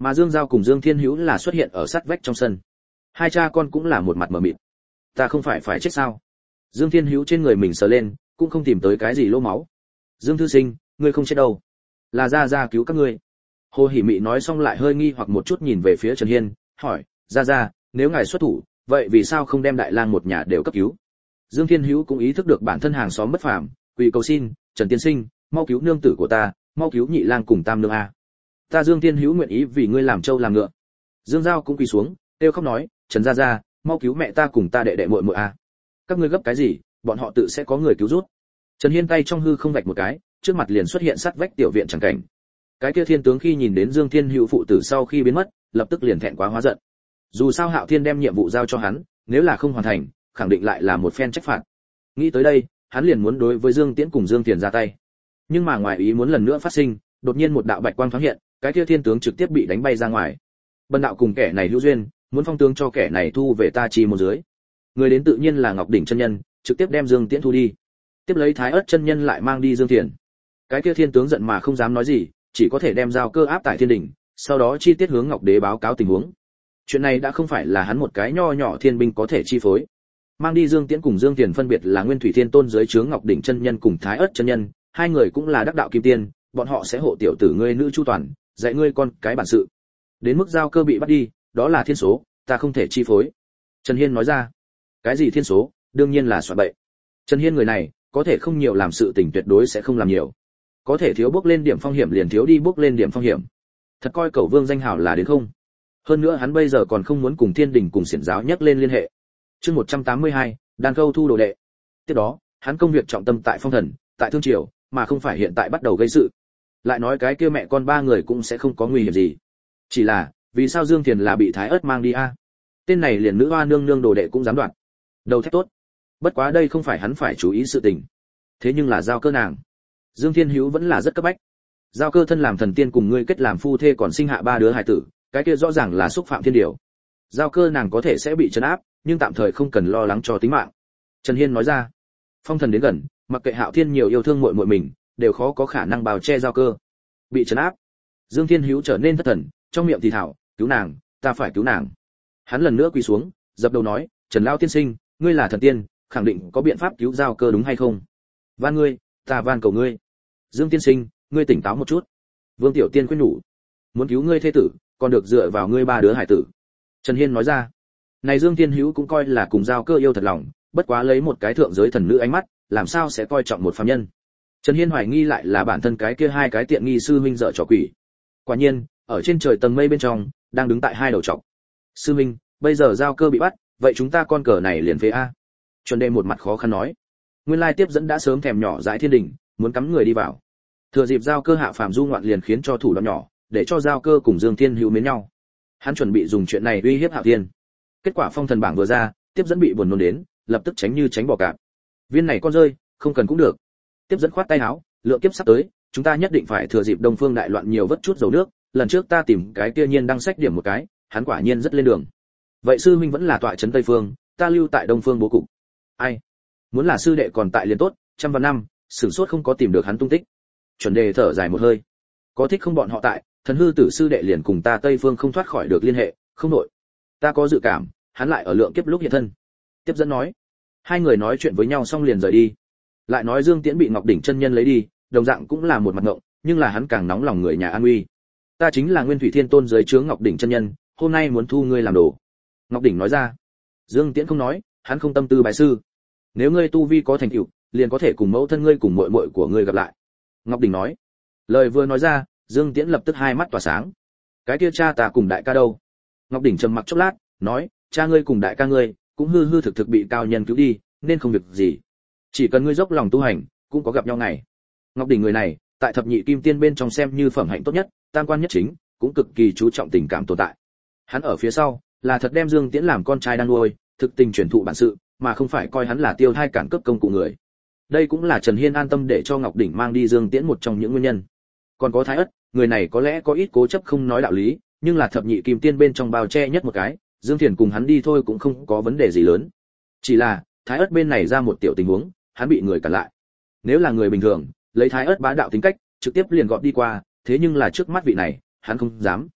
Mà Dương Giao cùng Dương Thiên Hữu là xuất hiện ở sát vách trong sân. Hai cha con cũng là một mặt mờ mịt. Ta không phải phải chết sao? Dương Thiên Hữu trên người mình sờ lên, cũng không tìm tới cái gì lỗ máu. Dương thư sinh, ngươi không chết đâu, là gia gia cứu các ngươi. Hồ Hỉ Mị nói xong lại hơi nghi hoặc một chút nhìn về phía Trần Hiên, hỏi, gia gia, nếu ngài xuất thủ, vậy vì sao không đem Đại Lang một nhà đều cấp cứu? Dương Thiên Hữu cũng ý thức được bản thân hàng xóm bất phàm, quỳ cầu xin, Trần tiên sinh, mau cứu nương tử của ta, mau cứu Nhị Lang cùng Tam nương a. Ta Dương Thiên Hữu nguyện ý vì ngươi làm trâu làm ngựa. Dương Giao cũng quỳ xuống, kêu khóc nói, Trần gia gia, mau cứu mẹ ta cùng ta đệ đệ muội muội a. Các ngươi gấp cái gì, bọn họ tự sẽ có người cứu giúp. Trần Hiên tay trong hư không vạch một cái, trước mặt liền xuất hiện sát vách tiểu viện chẳng cảnh. Cái kia thiên tướng khi nhìn đến Dương Thiên Hữu phụ tử sau khi biến mất, lập tức liền thẹn quá hóa giận. Dù sao Hạo Thiên đem nhiệm vụ giao cho hắn, nếu là không hoàn thành, khẳng định lại là một phen trách phạt. Nghĩ tới đây, hắn liền muốn đối với Dương Tiễn cùng Dương Tiền ra tay. Nhưng mà ngoài ý muốn lần nữa phát sinh, đột nhiên một đạo bạch quang thoáng hiện, cái kia thiên tướng trực tiếp bị đánh bay ra ngoài. Bần đạo cùng kẻ này hữu duyên, muốn phong tướng cho kẻ này thu về ta chi một dưới. Người đến tự nhiên là Ngọc Đỉnh chân nhân, trực tiếp đem Dương Tiễn thu đi. Tiếp lấy Thái Ức chân nhân lại mang đi Dương Tiền. Cái kia thiên tướng giận mà không dám nói gì, chỉ có thể đem giao cơ áp tại thiên đỉnh, sau đó chi tiết hướng Ngọc Đế báo cáo tình huống. Chuyện này đã không phải là hắn một cái nho nhỏ thiên binh có thể chi phối. Mang đi Dương Tiễn cùng Dương Tiền phân biệt là Nguyên Thủy Thiên Tôn dưới trướng Ngọc Đỉnh chân nhân cùng Thái Ức chân nhân, hai người cũng là đắc đạo kim tiên, bọn họ sẽ hộ tiểu tử ngươi nữ chu toàn, dạy ngươi con cái bản sự. Đến mức giao cơ bị bắt đi, đó là thiên số, ta không thể chi phối. Trần Hiên nói ra. Cái gì thiên số, đương nhiên là soạn bậy. Trần Hiên người này, có thể không nhiều làm sự tình tuyệt đối sẽ không làm nhiều. Có thể thiếu bước lên điểm phong hiểm liền thiếu đi bước lên điểm phong hiểm. Thật coi Cẩu Vương danh hào là đến không? Hơn nữa hắn bây giờ còn không muốn cùng Thiên Đình cùng Xiển giáo nhắc lên liên hệ. Chương một trăm tám mươi hai, Đan Câu thu đồ đệ. Tiếp đó, hắn công việc trọng tâm tại Phong Thần, tại Thương Triều, mà không phải hiện tại bắt đầu gây sự. Lại nói cái kia mẹ con ba người cũng sẽ không có nguy hiểm gì. Chỉ là, vì sao Dương Thiền là bị Thái Ức mang đi a? Tên này liền nữ hoa nương nương đồ đệ cũng dám đoạt. Đầu thét tốt. Bất quá đây không phải hắn phải chú ý sự tình. Thế nhưng là giao cơ nàng. Dương Thiên Hữu vẫn là rất cấp bách. Giao cơ thân làm thần tiên cùng ngươi kết làm phu thê còn sinh hạ ba đứa hài tử, cái kia rõ ràng là xúc phạm thiên điều. Giao cơ nàng có thể sẽ bị trấn áp, nhưng tạm thời không cần lo lắng cho tính mạng. Trần Hiên nói ra. Phong Thần đến gần, mặc kệ Hạo Thiên nhiều yêu thương muội muội mình, đều khó có khả năng bào che giao cơ. Bị trấn áp. Dương Thiên Hữu trở nên thất thần, trong miệng thì thào, cứu nàng, ta phải cứu nàng. Hắn lần nữa quỳ xuống, dập đầu nói, Trần lão tiên sinh, ngươi là thần tiên, khẳng định có biện pháp cứu giao cơ đúng hay không? Van ngươi, ta van cầu ngươi. Dương tiên sinh, ngươi tỉnh táo một chút. Vương Tiểu Tiên khuyên nhủ, muốn cứu ngươi thê tử, còn được dựa vào ngươi ba đứa hải tử. Trần Hiên nói ra. Này Dương Tiên Hữu cũng coi là cùng giao cơ yêu thật lòng, bất quá lấy một cái thượng giới thần nữ ánh mắt, làm sao sẽ coi trọng một phàm nhân. Trần Hiên hoài nghi lại là bản thân cái kia hai cái tiện nghi sư huynh dở trò quỷ. Quả nhiên, ở trên trời tầng mây bên trong, đang đứng tại hai đầu trọc. Sư huynh, bây giờ giao cơ bị bắt, vậy chúng ta con cờ này liền phế a. Chuẩn Đề một mặt khó khăn nói. Nguyên lai tiếp dẫn đã sớm thèm nhỏ dãi thiên đình, muốn cắm người đi vào. Thừa dịp giao cơ hạ phàm du ngoạn liền khiến cho thủ đoạn nhỏ, để cho giao cơ cùng Dương Thiên Hữu mến nhau. Hắn chuẩn bị dùng chuyện này uy hiếp Hạo Thiên. Kết quả Phong Thần bảng vừa ra, tiếp dẫn bị buồn nôn đến, lập tức tránh như tránh bò cạp. Viên này con rơi, không cần cũng được. Tiếp dẫn khoát tay áo, lượng kiếp sắp tới, chúng ta nhất định phải thừa dịp Đông Phương đại loạn nhiều vất chút dầu nước, lần trước ta tìm cái kia nhiên đăng sách điểm một cái, hắn quả nhiên rất lên đường. Vậy sư huynh vẫn là tọa trấn Tây Phương, ta lưu tại Đông Phương bố cục. Ai? Muốn là sư đệ còn tại liền tốt, trăm vạn năm, sửng sốt không có tìm được hắn tung tích. Chuẩn Đề thở dài một hơi. Có thích không bọn họ tại, thần hư tử sư đệ liền cùng ta Tây Phương không thoát khỏi được liên hệ, không nội. Ta có dự cảm, hắn lại ở lượng kiếp lúc hiện thân. Tiếp dẫn nói. Hai người nói chuyện với nhau xong liền rời đi. Lại nói Dương Tiễn bị Ngọc Đỉnh chân nhân lấy đi, đồng dạng cũng là một mặt ngộng, nhưng là hắn càng nóng lòng người nhà an nguy. Ta chính là Nguyên Thủy Thiên Tôn dưới trướng Ngọc Đỉnh chân nhân, hôm nay muốn thu ngươi làm đồ. Ngọc Đỉnh nói ra. Dương Tiễn không nói, hắn không tâm tư bái sư. Nếu ngươi tu vi có thành tựu, liền có thể cùng mẫu thân ngươi cùng muội muội của ngươi gặp lại. Ngọc Đỉnh nói. Lời vừa nói ra, Dương Tiễn lập tức hai mắt tỏa sáng. Cái kia cha ta cùng đại ca đâu? Ngọc Đỉnh trầm mặc chốc lát, nói, cha ngươi cùng đại ca ngươi cũng hư hư thực thực bị cao nhân cứu đi, nên không việc gì. Chỉ cần ngươi dốc lòng tu hành, cũng có gặp nhau ngày. Ngọc Đỉnh người này, tại thập nhị kim tiên bên trong xem như phẩm hạnh tốt nhất, tam quan nhất chính, cũng cực kỳ chú trọng tình cảm tồn tại. Hắn ở phía sau, là thật đem Dương Tiễn làm con trai đang nuôi, thực tình truyền thụ bản sự, mà không phải coi hắn là tiêu thai cản cấp công cụ người. Đây cũng là Trần Hiên an tâm để cho Ngọc Đỉnh mang đi Dương Tiễn một trong những nguyên nhân. Còn có Thái Ức, người này có lẽ có ít cố chấp không nói đạo lý, nhưng là thập nhị kim tiên bên trong bao che nhất một cái, Dương Thiền cùng hắn đi thôi cũng không có vấn đề gì lớn. Chỉ là, Thái Ức bên này ra một tiểu tình huống, hắn bị người cản lại. Nếu là người bình thường, lấy Thái Ức bá đạo tính cách, trực tiếp liền gọt đi qua, thế nhưng là trước mắt vị này, hắn không dám.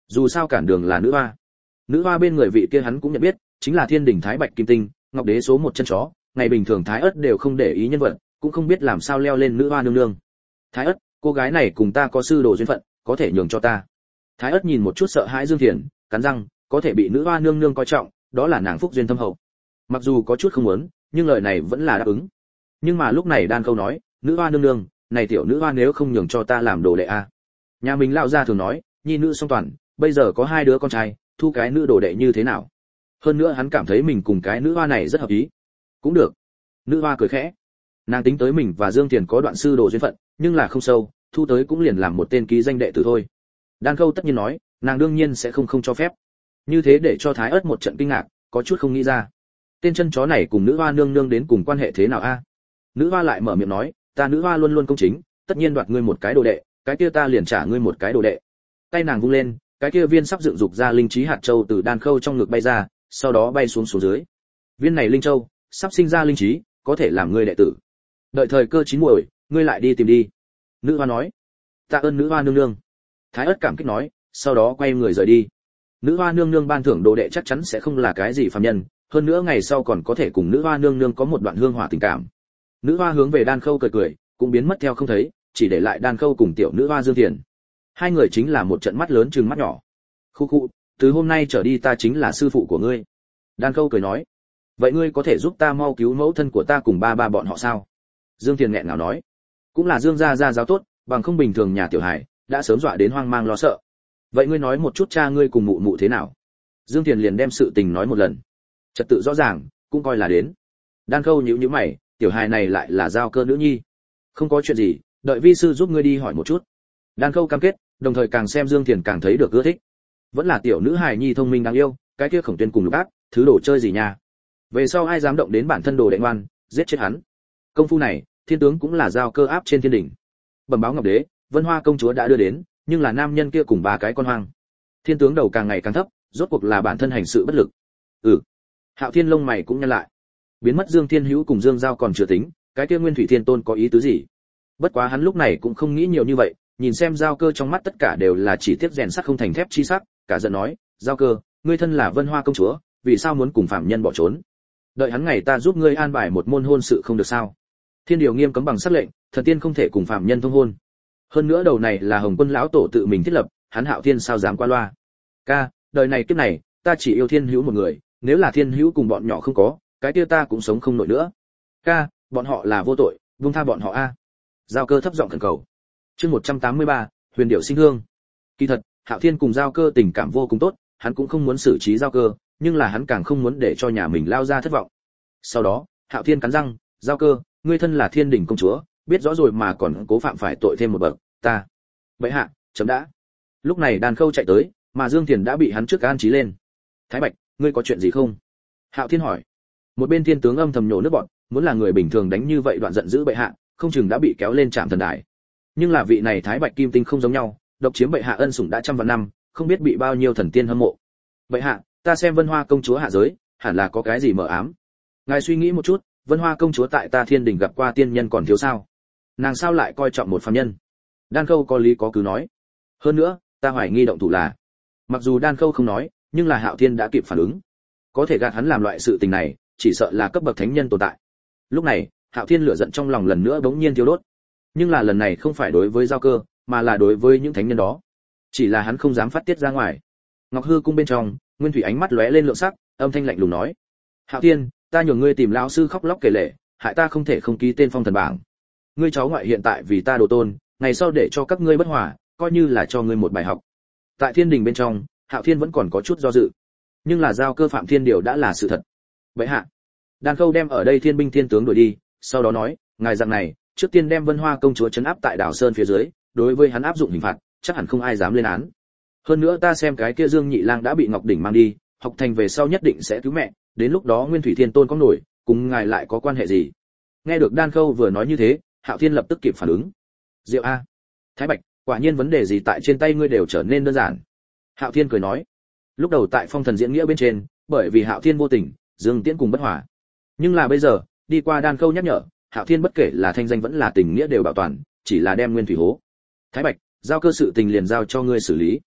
Dù sao cản đường là nữ hoa. Nữ hoa bên người vị kia hắn cũng nhận biết, chính là Thiên Đình Thái Bạch Kim Tinh, Ngọc Đế số một chân chó, ngày bình thường Thái Ất đều không để ý nhân vật, cũng không biết làm sao leo lên nữ hoa nương nương. Thái Ất, cô gái này cùng ta có sư đồ duyên phận, có thể nhường cho ta. Thái Ất nhìn một chút sợ hãi Dương Thiền, cắn răng, có thể bị nữ hoa nương nương coi trọng, đó là nàng phúc duyên thâm hậu. Mặc dù có chút không muốn, nhưng lời này vẫn là đáp ứng. Nhưng mà lúc này Đan Khâu nói, nữ hoa nương nương, này tiểu nữ hoa nếu không nhường cho ta làm đồ đệ a. Nhà mình lão gia thường nói, nhi nữ song toàn, bây giờ có hai đứa con trai, thu cái nữ đồ đệ như thế nào? Hơn nữa hắn cảm thấy mình cùng cái nữ hoa này rất hợp ý. Cũng được. Nữ hoa cười khẽ. Nàng tính tới mình và Dương Thiền có đoạn sư đồ duyên phận, nhưng là không sâu, thu tới cũng liền làm một tên ký danh đệ tử thôi. Đan Khâu tất nhiên nói, nàng đương nhiên sẽ không không cho phép. Như thế để cho Thái Ất một trận kinh ngạc, có chút không nghĩ ra. Tên chân chó này cùng nữ hoa nương nương đến cùng quan hệ thế nào a? Nữ hoa lại mở miệng nói, ta nữ hoa luôn luôn công chính, tất nhiên đoạt ngươi một cái đồ đệ, cái kia ta liền trả ngươi một cái đồ đệ. Tay nàng vung lên, cái kia viên sắp dựng dục ra linh trí hạt châu từ Đan Khâu trong ngực bay ra, sau đó bay xuống xuống dưới. Viên này linh châu sắp sinh ra linh trí, có thể làm ngươi đệ tử. Đợi thời cơ chín muồi, ngươi lại đi tìm đi. Nữ hoa nói. Tạ ơn nữ hoa nương nương. Thái Ất cảm kích nói, sau đó quay người rời đi. Nữ hoa nương nương ban thưởng đồ đệ chắc chắn sẽ không là cái gì phàm nhân, hơn nữa ngày sau còn có thể cùng nữ hoa nương nương có một đoạn hương hỏa tình cảm. Nữ hoa hướng về Đan Khâu cười cười, cũng biến mất theo không thấy, chỉ để lại Đan Khâu cùng tiểu nữ hoa Dương Thiền. Hai người chính là một trận mắt lớn trừng mắt nhỏ. Khu khu, từ hôm nay trở đi ta chính là sư phụ của ngươi. Đan Khâu cười nói, vậy ngươi có thể giúp ta mau cứu mẫu thân của ta cùng ba ba bọn họ sao? Dương Thiền nghẹn ngào nói, cũng là Dương gia gia giáo tốt, bằng không bình thường nhà tiểu hải đã sớm dọa đến hoang mang lo sợ. Vậy ngươi nói một chút cha ngươi cùng mụ mụ thế nào? Dương Thiền liền đem sự tình nói một lần. Trật tự rõ ràng, cũng coi là đến. Đan Khâu nhíu nhíu mày, tiểu hài này lại là giao cơ nữ nhi. Không có chuyện gì, đợi vi sư giúp ngươi đi hỏi một chút. Đan Khâu cam kết, đồng thời càng xem Dương Thiền càng thấy được ưa thích. Vẫn là tiểu nữ hài nhi thông minh đáng yêu, cái kia Khổng Tuyên cùng Lục Ác, thứ đồ chơi gì nha. Về sau ai dám động đến bản thân đồ đệ ngoan, giết chết hắn. Công phu này, thiên tướng cũng là giao cơ áp trên thiên đỉnh. Bẩm báo Ngọc Đế, Vân Hoa công chúa đã đưa đến, nhưng là nam nhân kia cùng ba cái con hoang. Thiên tướng đầu càng ngày càng thấp, rốt cuộc là bản thân hành sự bất lực. Ừ. Hạo Thiên lông mày cũng nhăn lại. Biến mất Dương Thiên Hữu cùng Dương Giao còn chưa tính, cái kia Nguyên Thủy Thiên Tôn có ý tứ gì? Bất quá hắn lúc này cũng không nghĩ nhiều như vậy, nhìn xem Giao Cơ trong mắt tất cả đều là chỉ tiếc rèn sắt không thành thép chi sắc, cả giận nói, Giao Cơ, ngươi thân là Vân Hoa công chúa, vì sao muốn cùng phạm nhân bỏ trốn? Đợi hắn ngày ta giúp ngươi an bài một môn hôn sự không được sao? Thiên điều nghiêm cấm bằng sắc lệnh, thần tiên không thể cùng phạm nhân thông hôn. Hơn nữa đầu này là Hồng Quân lão tổ tự mình thiết lập, hắn Hạo Thiên sao dám qua loa? Ca, đời này kiếp này, ta chỉ yêu Thiên Hữu một người, nếu là Thiên Hữu cùng bọn nhỏ không có, cái kia ta cũng sống không nổi nữa. Ca, bọn họ là vô tội, buông tha bọn họ a. Giao Cơ thấp giọng khẩn cầu. Chương một trăm tám mươi ba, Huyền Điểu sinh hương. Kỳ thật, Hạo Thiên cùng Giao Cơ tình cảm vô cùng tốt, hắn cũng không muốn xử trí Giao Cơ, nhưng là hắn càng không muốn để cho nhà mình lao ra thất vọng. Sau đó, Hạo Thiên cắn răng, Giao Cơ, ngươi thân là Thiên Đình công chúa, biết rõ rồi mà còn cố phạm phải tội thêm một bậc, ta. Vậy hạ, chấm đã. Lúc này Đan Khâu chạy tới, mà Dương Thiền đã bị hắn trước an trí lên. Thái Bạch, ngươi có chuyện gì không? Hạo Thiên hỏi. Một bên thiên tướng âm thầm nhổ nước bọt, muốn là người bình thường đánh như vậy đoạn giận dữ bệ hạ, không chừng đã bị kéo lên trạm thần đài. Nhưng là vị này Thái Bạch Kim Tinh không giống nhau, độc chiếm bệ hạ ân sủng đã trăm vạn năm, không biết bị bao nhiêu thần tiên hâm mộ. Bệ hạ, ta xem Vân Hoa công chúa hạ giới, hẳn là có cái gì mờ ám. Ngài suy nghĩ một chút, Vân Hoa công chúa tại ta Thiên Đình gặp qua tiên nhân còn thiếu sao? Nàng sao lại coi trọng một phàm nhân? Đan Khâu có lý có cứ nói. Hơn nữa, ta hoài nghi động thủ là. Mặc dù Đan Khâu không nói, nhưng là Hạo Thiên đã kịp phản ứng. Có thể gạt hắn làm loại sự tình này, chỉ sợ là cấp bậc thánh nhân tồn tại. Lúc này, Hạo Thiên lửa giận trong lòng lần nữa bỗng nhiên thiêu đốt. Nhưng là lần này không phải đối với Giao Cơ, mà là đối với những thánh nhân đó. Chỉ là hắn không dám phát tiết ra ngoài. Ngọc Hư cung bên trong, Nguyên Thủy ánh mắt lóe lên lượng sắc, âm thanh lạnh lùng nói: "Hạo Thiên, ta nhường ngươi tìm lão sư khóc lóc kể lể, hại ta không thể không ký tên phong thần bảng. Ngươi cháu ngoại hiện tại vì ta đồ tôn, ngày sau để cho các ngươi bất hòa, coi như là cho ngươi một bài học." Tại Thiên Đình bên trong, Hạo Thiên vẫn còn có chút do dự. Nhưng là Giao Cơ phạm thiên điều đã là sự thật. Vậy hạ, Đan Khâu đem ở đây thiên binh thiên tướng đuổi đi, sau đó nói, ngài rằng này, trước tiên đem Vân Hoa công chúa trấn áp tại đảo Sơn phía dưới, đối với hắn áp dụng hình phạt, chắc hẳn không ai dám lên án. Hơn nữa ta xem cái kia Dương Nhị Lang đã bị Ngọc Đỉnh mang đi, học thành về sau nhất định sẽ cứu mẹ, đến lúc đó Nguyên Thủy Thiên Tôn có nổi, cùng ngài lại có quan hệ gì? Nghe được Đan Khâu vừa nói như thế, Hạo Thiên lập tức kịp phản ứng. Diệu a, Thái Bạch, quả nhiên vấn đề gì tại trên tay ngươi đều trở nên đơn giản. Hạo Thiên cười nói, lúc đầu tại Phong Thần diễn nghĩa bên trên, bởi vì Hạo Thiên vô tình, Dương Tiễn cùng bất hòa. Nhưng là bây giờ, đi qua Đan Khâu nhắc nhở, Hạo Thiên bất kể là thanh danh vẫn là tình nghĩa đều bảo toàn, chỉ là đem Nguyên Thủy hố. Thái Bạch, giao cơ sự tình liền giao cho ngươi xử lý.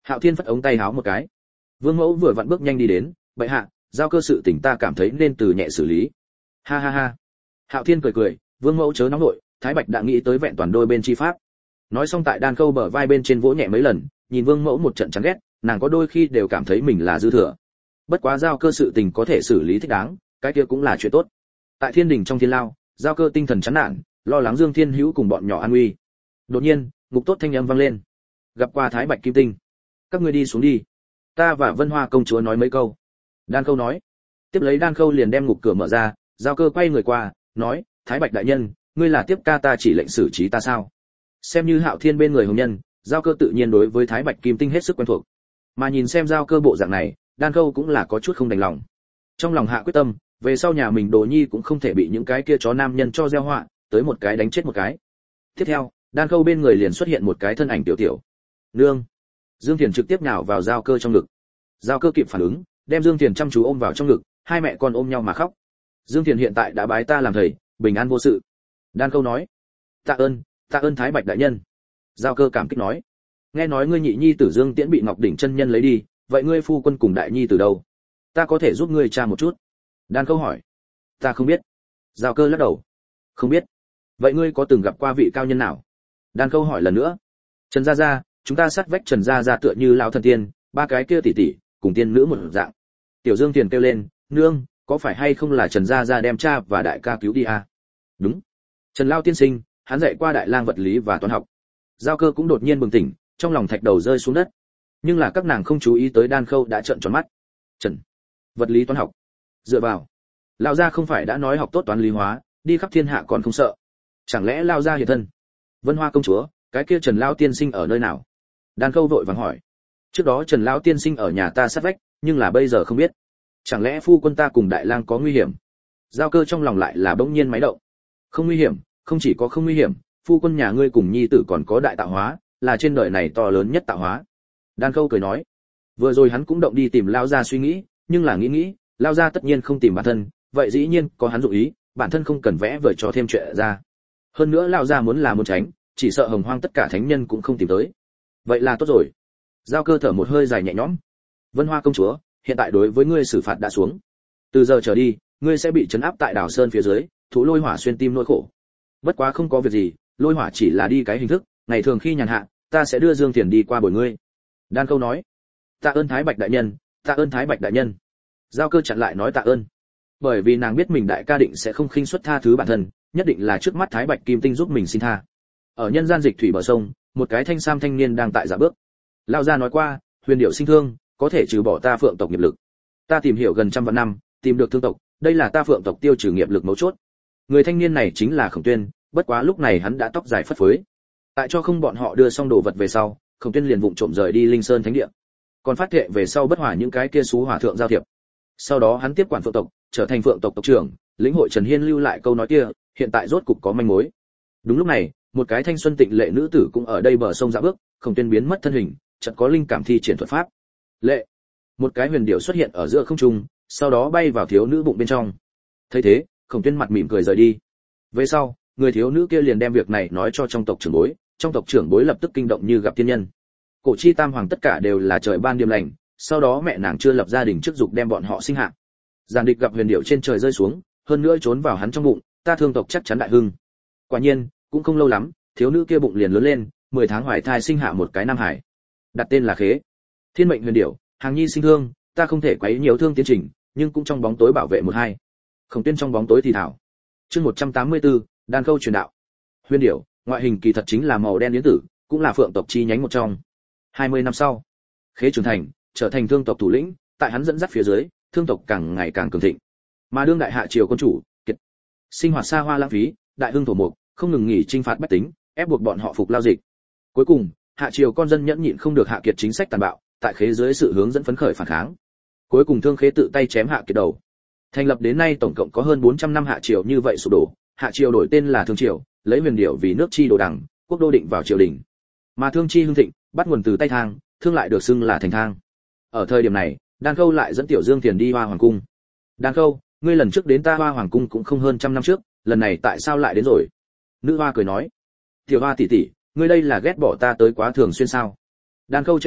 Hạo Thiên phất ống tay háo một cái. Vương Mẫu vừa vặn bước nhanh đi đến, bệ hạ, giao cơ sự tình ta cảm thấy nên từ nhẹ xử lý. Ha ha ha. Hạo Thiên cười cười, Vương Mẫu chớ nóng nội, Thái Bạch đã nghĩ tới vẹn toàn đôi bên chi pháp. Nói xong tại đan khâu bờ vai bên trên vỗ nhẹ mấy lần, nhìn Vương Mẫu một trận chán ghét, nàng có đôi khi đều cảm thấy mình là dư thừa. Bất quá giao cơ sự tình có thể xử lý thích đáng, cái kia cũng là chuyện tốt. Tại Thiên Đình trong Thiên Lao, giao cơ tinh thần chán nản, lo lắng Dương Thiên Hữu cùng bọn nhỏ an nguy. Đột nhiên, ngục tốt thanh âm vang lên. Gặp qua Thái Bạch Kim Tinh. Các ngươi đi xuống đi. Ta và Vân Hoa công chúa nói mấy câu. Đan Khâu nói. Tiếp lấy Đan Khâu liền đem ngục cửa mở ra, giao cơ quay người qua, nói, Thái Bạch đại nhân, ngươi là tiếp ca ta chỉ lệnh xử trí ta sao? Xem như Hạo Thiên bên người hồng nhân, giao cơ tự nhiên đối với Thái Bạch Kim Tinh hết sức quen thuộc. Mà nhìn xem giao cơ bộ dạng này, Đan Khâu cũng là có chút không đành lòng. Trong lòng hạ quyết tâm, về sau nhà mình Đồ Nhi cũng không thể bị những cái kia chó nam nhân cho gieo họa, tới một cái đánh chết một cái. Tiếp theo, Đan Khâu bên người liền xuất hiện một cái thân ảnh tiểu tiểu. Nương. Dương Thiền trực tiếp nhào vào giao cơ trong ngực. Giao cơ kịp phản ứng, đem Dương Thiền chăm chú ôm vào trong ngực, hai mẹ con ôm nhau mà khóc. Dương Thiền hiện tại đã bái ta làm thầy, bình an vô sự. Đan Khâu nói. Tạ ơn, tạ ơn Thái Bạch đại nhân. Giao cơ cảm kích nói. Nghe nói ngươi nhị nhi tử Dương Tiễn bị Ngọc đỉnh chân nhân lấy đi, vậy ngươi phu quân cùng đại nhi từ đâu? Ta có thể giúp ngươi tra một chút. Đan Khâu hỏi. Ta không biết. Giao cơ lắc đầu. Không biết. Vậy ngươi có từng gặp qua vị cao nhân nào? Đan Khâu hỏi lần nữa. Trần gia gia, chúng ta sát vách Trần gia gia tựa như lão thần tiên, ba cái kia tỷ tỷ, cùng tiên nữ một dạng. Tiểu Dương Tiền kêu lên, nương, có phải hay không là Trần gia gia đem cha và đại ca cứu đi à? Đúng. Trần lão tiên sinh, hắn dạy qua đại lang vật lý và toán học. Giao cơ cũng đột nhiên bừng tỉnh, trong lòng thạch đầu rơi xuống đất. Nhưng là các nàng không chú ý tới Đan Khâu đã trợn tròn mắt. Trần, vật lý toán học. Dựa vào, lão gia không phải đã nói học tốt toán lý hóa, đi khắp thiên hạ còn không sợ. Chẳng lẽ lão gia hiện thân? Vân Hoa công chúa, cái kia Trần lão tiên sinh ở nơi nào? Đan Khâu vội vàng hỏi. Trước đó Trần lão tiên sinh ở nhà ta sát vách, nhưng là bây giờ không biết. Chẳng lẽ phu quân ta cùng đại lang có nguy hiểm? Giao cơ trong lòng lại là bỗng nhiên máy động. Không nguy hiểm, không chỉ có không nguy hiểm, phu quân nhà ngươi cùng nhi tử còn có đại tạo hóa, là trên đời này to lớn nhất tạo hóa. Đan Khâu cười nói. Vừa rồi hắn cũng động đi tìm lão gia suy nghĩ, nhưng là nghĩ nghĩ, lão gia tất nhiên không tìm bản thân, vậy dĩ nhiên có hắn dụng ý, bản thân không cần vẽ vời cho thêm chuyện ra. Hơn nữa lão gia muốn là muốn tránh, chỉ sợ hồng hoang tất cả thánh nhân cũng không tìm tới. Vậy là tốt rồi. Giao cơ thở một hơi dài nhẹ nhõm. Vân Hoa công chúa, hiện tại đối với ngươi xử phạt đã xuống. Từ giờ trở đi, ngươi sẽ bị trấn áp tại đảo sơn phía dưới, thú lôi hỏa xuyên tim nỗi khổ. Bất quá không có việc gì, lôi hỏa chỉ là đi cái hình thức, ngày thường khi nhàn hạ, ta sẽ đưa Dương Tiền đi qua bồi ngươi. Đan Khâu nói. Tạ ơn Thái Bạch đại nhân, tạ ơn Thái Bạch đại nhân. Giao cơ chặn lại nói tạ ơn. Bởi vì nàng biết mình đại ca định sẽ không khinh suất tha thứ bản thân, nhất định là trước mắt Thái Bạch Kim Tinh giúp mình xin tha. Ở nhân gian dịch thủy bờ sông, một cái thanh sam thanh niên đang tại dạ bước. Lão gia nói qua, huyền điệu sinh thương, có thể trừ bỏ ta phượng tộc nghiệp lực. Ta tìm hiểu gần trăm vạn năm, tìm được thương tộc, đây là ta phượng tộc tiêu trừ nghiệp lực mấu chốt. Người thanh niên này chính là Khổng Tuyên, bất quá lúc này hắn đã tóc dài phất phới. Tại cho không bọn họ đưa xong đồ vật về sau, Khổng Tuyên liền vụng trộm rời đi Linh Sơn thánh địa. Còn phát thệ về sau bất hỏa những cái kia xú hỏa thượng giao thiệp. Sau đó hắn tiếp quản phượng tộc, trở thành phượng tộc tộc trưởng, lĩnh hội Trần Hiên lưu lại câu nói kia, hiện tại rốt cục có manh mối. Đúng lúc này, một cái thanh xuân tịnh lệ nữ tử cũng ở đây bờ sông dạo bước, Khổng Tuyên biến mất thân hình, chợt có linh cảm thi triển thuật pháp. Lệ, một cái huyền điểu xuất hiện ở giữa không trung, sau đó bay vào thiếu nữ bụng bên trong. Thấy thế, Khổng Tuyên mặt mỉm cười rời đi. Về sau, người thiếu nữ kia liền đem việc này nói cho trong tộc trưởng bối, trong tộc trưởng bối lập tức kinh động như gặp thiên nhân. Cổ chi tam hoàng tất cả đều là trời ban điềm lành, sau đó mẹ nàng chưa lập gia đình trước dục đem bọn họ sinh hạ. Giản Địch gặp huyền điểu trên trời rơi xuống, hơn nữa trốn vào hắn trong bụng, ta thương tộc chắc chắn đại hưng. Quả nhiên, cũng không lâu lắm, thiếu nữ kia bụng liền lớn lên, mười tháng hoài thai sinh hạ một cái nam hải. Đặt tên là Khế. Thiên mệnh huyền điểu, hàng nhi sinh thương, ta không thể quấy nhiều thương tiến trình, nhưng cũng trong bóng tối bảo vệ một hai. Khổng Tuyên trong bóng tối thì thảo. Chương một trăm tám mươi tư, Đan Khâu truyền đạo. Huyền điểu, ngoại hình kỳ thật chính là màu đen yến tử, cũng là phượng tộc chi nhánh một trong. hai mươi năm sau, Khế trưởng thành, trở thành thương tộc thủ lĩnh, tại hắn dẫn dắt phía dưới, thương tộc càng ngày càng cường thịnh. Mà đương đại hạ triều quân chủ, kiệt, sinh hoạt xa hoa lãng phí, đại hưng thổ mục, không ngừng nghỉ chinh phạt bách tính, ép buộc bọn họ phục lao dịch. Cuối cùng, hạ triều con dân nhẫn nhịn không được hạ kiệt chính sách tàn bạo, tại Khế dưới sự hướng dẫn phấn khởi phản kháng. Cuối cùng Thương Khế tự tay chém hạ kiệt đầu. Thành lập đến nay tổng cộng có hơn bốn trăm năm hạ triều như vậy sụp đổ, hạ triều đổi tên là Thương triều, lấy huyền điểu vì nước chi đồ đẳng, quốc đô định vào triều đình. Mà Thương chi hưng thịnh, bắt nguồn từ Tây Thang, thương lại được xưng là Thành Thang. Ở thời điểm này, Đan Khâu lại dẫn Tiểu Dương Tiền đi Hoa Hoàng cung. Đan Khâu, ngươi lần trước đến ta Hoa Hoàng cung cũng không hơn trăm năm trước, lần này tại sao lại đến rồi? Nữ hoa cười nói, Tiểu Hoa tỷ tỷ, ngươi đây là ghét bỏ ta tới quá thường xuyên sao? Đan Khâu trêu chọc,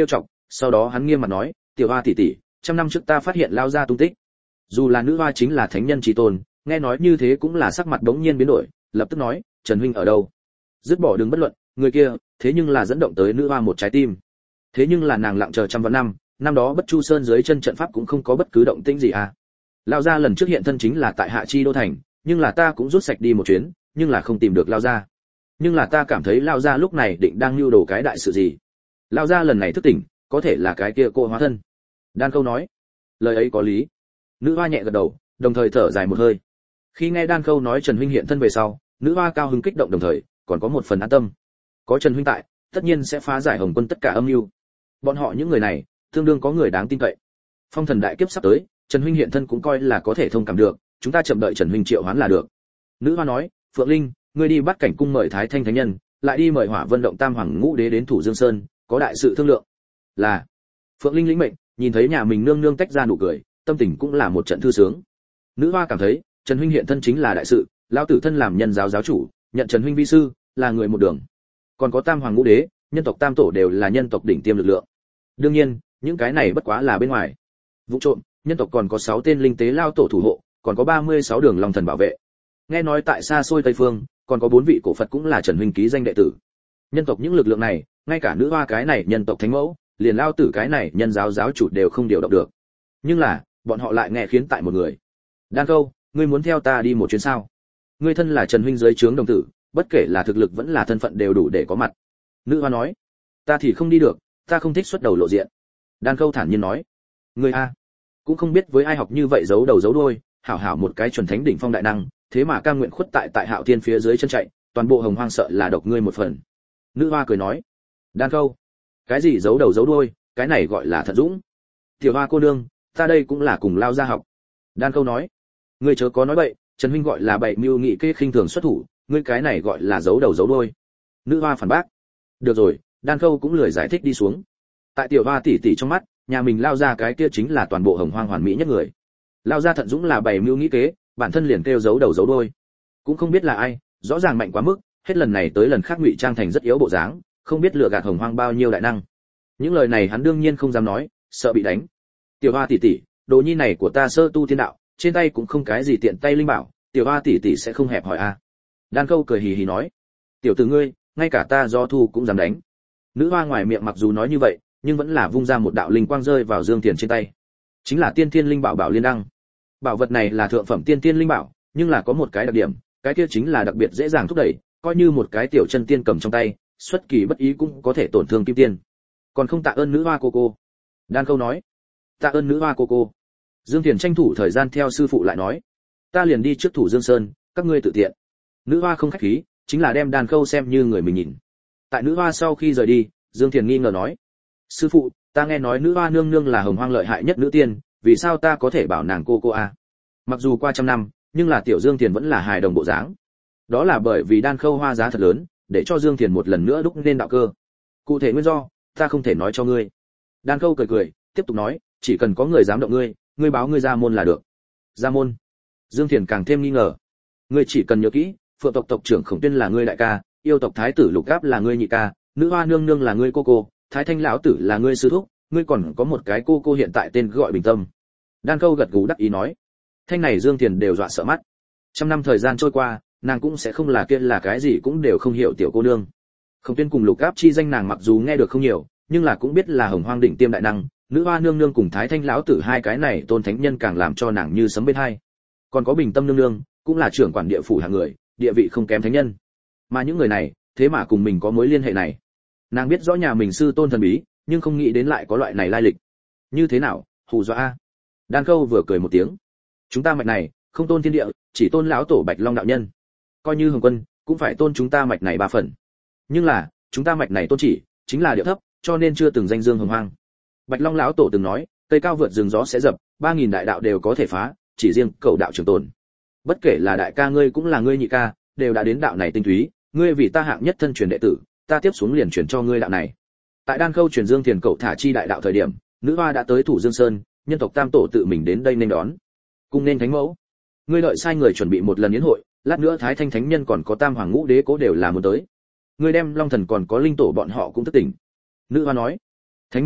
sau đó hắn nghiêm mặt nói, tiểu hoa tỷ tỷ, trăm năm trước ta phát hiện lao ra tung tích. Dù là nữ hoa chính là thánh nhân chí tôn, nghe nói như thế cũng là sắc mặt bỗng nhiên biến đổi, lập tức nói, Trần huynh ở đâu? Dứt bỏ đường bất luận, người kia, thế nhưng là dẫn động tới nữ hoa một trái tim. Thế nhưng là nàng lặng chờ trăm vạn năm, năm đó Bất Chu Sơn dưới chân trận pháp cũng không có bất cứ động tĩnh gì à? Lao gia lần trước hiện thân chính là tại Hạ Chi đô thành, nhưng là ta cũng rút sạch đi một chuyến, nhưng là không tìm được Lao gia. Nhưng là ta cảm thấy Lao gia lúc này định đang lưu đồ cái đại sự gì. Lao gia lần này thức tỉnh, có thể là cái kia cô hóa thân. Đan Khâu nói, lời ấy có lý. Nữ hoa nhẹ gật đầu, đồng thời thở dài một hơi. Khi nghe Đan Khâu nói Trần huynh hiện thân về sau, nữ hoa cao hứng kích động đồng thời, còn có một phần an tâm. Có Trần huynh tại, tất nhiên sẽ phá giải Hồng Quân tất cả âm mưu. Bọn họ những người này, tương đương có người đáng tin cậy. Phong thần đại kiếp sắp tới, Trần huynh hiện thân cũng coi là có thể thông cảm được, chúng ta chậm đợi Trần huynh triệu hoán là được. Nữ hoa nói, Phượng Linh, ngươi đi bắt cảnh cung mời Thái Thanh thánh nhân, lại đi mời Hỏa Vân động Tam Hoàng Ngũ Đế đến Thủ Dương Sơn, có đại sự thương lượng. Là. Phượng Linh lĩnh mệnh, nhìn thấy nhà mình nương nương tách ra nụ cười, tâm tình cũng là một trận thư sướng. Nữ hoa cảm thấy, Trần huynh hiện thân chính là đại sự, lão tử thân làm nhân giáo giáo chủ, nhận Trần huynh vi sư, là người một đường. Còn có Tam Hoàng Ngũ Đế, nhân tộc Tam Tổ đều là nhân tộc đỉnh tiêm lực lượng. Đương nhiên, những cái này bất quá là bên ngoài. Vụ trộm, nhân tộc còn có sáu tên linh tế lao tổ thủ hộ, còn có ba mươi sáu đường long thần bảo vệ. Nghe nói tại xa xôi Tây phương, còn có bốn vị cổ Phật cũng là Trần huynh ký danh đệ tử. Nhân tộc những lực lượng này, ngay cả nữ hoa cái này nhân tộc thánh mẫu, liền lao tử cái này nhân giáo giáo chủ đều không điều động được. Nhưng là, bọn họ lại nghe khiến tại một người. Đan Khâu, ngươi muốn theo ta đi một chuyến sao? Ngươi thân là Trần huynh dưới trướng đồng tử, bất kể là thực lực vẫn là thân phận đều đủ để có mặt. Nữ hoa nói, ta thì không đi được, ta không thích xuất đầu lộ diện. Đan Khâu thản nhiên nói, ngươi a, cũng không biết với ai học như vậy giấu đầu giấu đuôi, hảo hảo một cái chuẩn thánh đỉnh phong đại năng, thế mà cam nguyện khuất tại tại Hạo Thiên phía dưới chân chạy, toàn bộ Hồng Hoang sợ là độc ngươi một phần. Nữ hoa cười nói, Đan Khâu, cái gì giấu đầu giấu đuôi, cái này gọi là thật dũng. Tiểu hoa cô nương, ta đây cũng là cùng lao ra học. Đan Khâu nói, ngươi chớ có nói bậy, Trần huynh gọi là bậy mưu nghị kê khinh thường xuất thủ, ngươi cái này gọi là giấu đầu giấu đuôi. Nữ hoa phản bác. Được rồi, Đan Khâu cũng lười giải thích đi xuống. Tại tiểu hoa tỷ tỷ trong mắt, nhà mình lao ra cái kia chính là toàn bộ Hồng Hoang hoàn mỹ nhất người. Lao ra thận dũng là bày mưu nghĩ kế, bản thân liền kêu giấu đầu giấu đuôi. Cũng không biết là ai, rõ ràng mạnh quá mức, hết lần này tới lần khác ngụy trang thành rất yếu bộ dáng, không biết lừa gạt Hồng Hoang bao nhiêu đại năng. Những lời này hắn đương nhiên không dám nói, sợ bị đánh. Tiểu hoa tỷ tỷ, đồ nhi này của ta sơ tu thiên đạo, trên tay cũng không cái gì tiện tay linh bảo, tiểu hoa tỷ tỷ sẽ không hẹp hỏi a. À. Đan Khâu cười hì hì nói, tiểu tử ngươi, ngay cả ta do thu cũng dám đánh. Nữ hoa ngoài miệng mặc dù nói như vậy, nhưng vẫn là vung ra một đạo linh quang rơi vào Dương Tiền trên tay. Chính là Tiên Thiên Linh Bảo Bảo Liên Đăng. Bảo vật này là thượng phẩm tiên tiên linh bảo, nhưng là có một cái đặc điểm, cái kia chính là đặc biệt dễ dàng thúc đẩy, coi như một cái tiểu chân tiên cầm trong tay, xuất kỳ bất ý cũng có thể tổn thương kim tiên. Còn không tạ ơn nữ hoa cô cô. Đan Khâu nói, tạ ơn nữ hoa cô cô. Dương Tiền tranh thủ thời gian theo sư phụ lại nói, ta liền đi trước Thủ Dương Sơn, các ngươi tự tiện. Nữ hoa không khách khí, chính là đem Đan Khâu xem như người mình nhìn. Tại nữ hoa sau khi rời đi, Dương Tiền nghi ngờ nói, sư phụ, ta nghe nói nữ hoa nương nương là Hồng Hoang lợi hại nhất nữ tiên, vì sao ta có thể bảo nàng cô cô a? À? Mặc dù qua trăm năm, nhưng là tiểu Dương Tiền vẫn là hài đồng bộ dáng. Đó là bởi vì Đan Khâu hoa giá thật lớn, để cho Dương Tiền một lần nữa đúc lên đạo cơ. Cụ thể nguyên do, ta không thể nói cho ngươi. Đan Khâu cười cười, tiếp tục nói, chỉ cần có người dám động ngươi, ngươi báo ngươi ra môn là được. Ra môn? Dương Tiền càng thêm nghi ngờ. Ngươi chỉ cần nhớ kỹ, Phượng tộc tộc trưởng Khổng Tuyên là ngươi đại ca, yêu tộc thái tử Lục Gáp là ngươi nhị ca, nữ hoa nương nương là ngươi cô cô, Thái Thanh lão tử là ngươi sư thúc, ngươi còn có một cái cô cô hiện tại tên gọi Bình Tâm. Đan Khâu gật gù đắc ý nói. Thanh này Dương Tiền đều dọa sợ mắt. Trăm năm thời gian trôi qua, nàng cũng sẽ không là kia là cái gì cũng đều không hiểu tiểu cô nương. Khổng Tuyên cùng Lục Gáp chi danh nàng mặc dù nghe được không nhiều, nhưng là cũng biết là Hồng Hoang đỉnh tiêm đại năng, nữ hoa nương nương cùng Thái Thanh lão tử hai cái này tôn thánh nhân càng làm cho nàng như sấm bên hai. Còn có Bình Tâm nương nương, cũng là trưởng quản địa phủ hạng người, địa vị không kém thánh nhân. Mà những người này, thế mà cùng mình có mối liên hệ này. Nàng biết rõ nhà mình sư tôn thần bí, nhưng không nghĩ đến lại có loại này lai lịch. Như thế nào, hù dọa a? Đan Khâu vừa cười một tiếng. Chúng ta mạch này, không tôn thiên địa, chỉ tôn lão tổ Bạch Long đạo nhân. Coi như Hồng Quân, cũng phải tôn chúng ta mạch này ba phần. Nhưng là, chúng ta mạch này tôn chỉ, chính là địa thấp, cho nên chưa từng danh dương hồng hoang. Bạch Long lão tổ từng nói, cây cao vượt rừng gió sẽ dập, ba nghìn đại đạo đều có thể phá, chỉ riêng cầu đạo trường tồn. Bất kể là đại ca ngươi cũng là ngươi nhị ca, đều đã đến đạo này tinh túy, ngươi vì ta hạng nhất thân truyền đệ tử, ta tiếp xuống liền truyền cho ngươi đạo này. Tại Đan Khâu truyền Dương Tiền cậu thả chi đại đạo thời điểm, nữ hoa đã tới Thủ Dương Sơn, nhân tộc Tam tổ tự mình đến đây nên đón. Cung nên thánh mẫu. Ngươi đợi sai người chuẩn bị một lần yến hội, lát nữa Thái Thanh thánh nhân còn có Tam hoàng ngũ đế cố đều là muốn tới. Ngươi đem Long thần còn có linh tổ bọn họ cũng thức tỉnh. Nữ hoa nói. Thánh mẫu,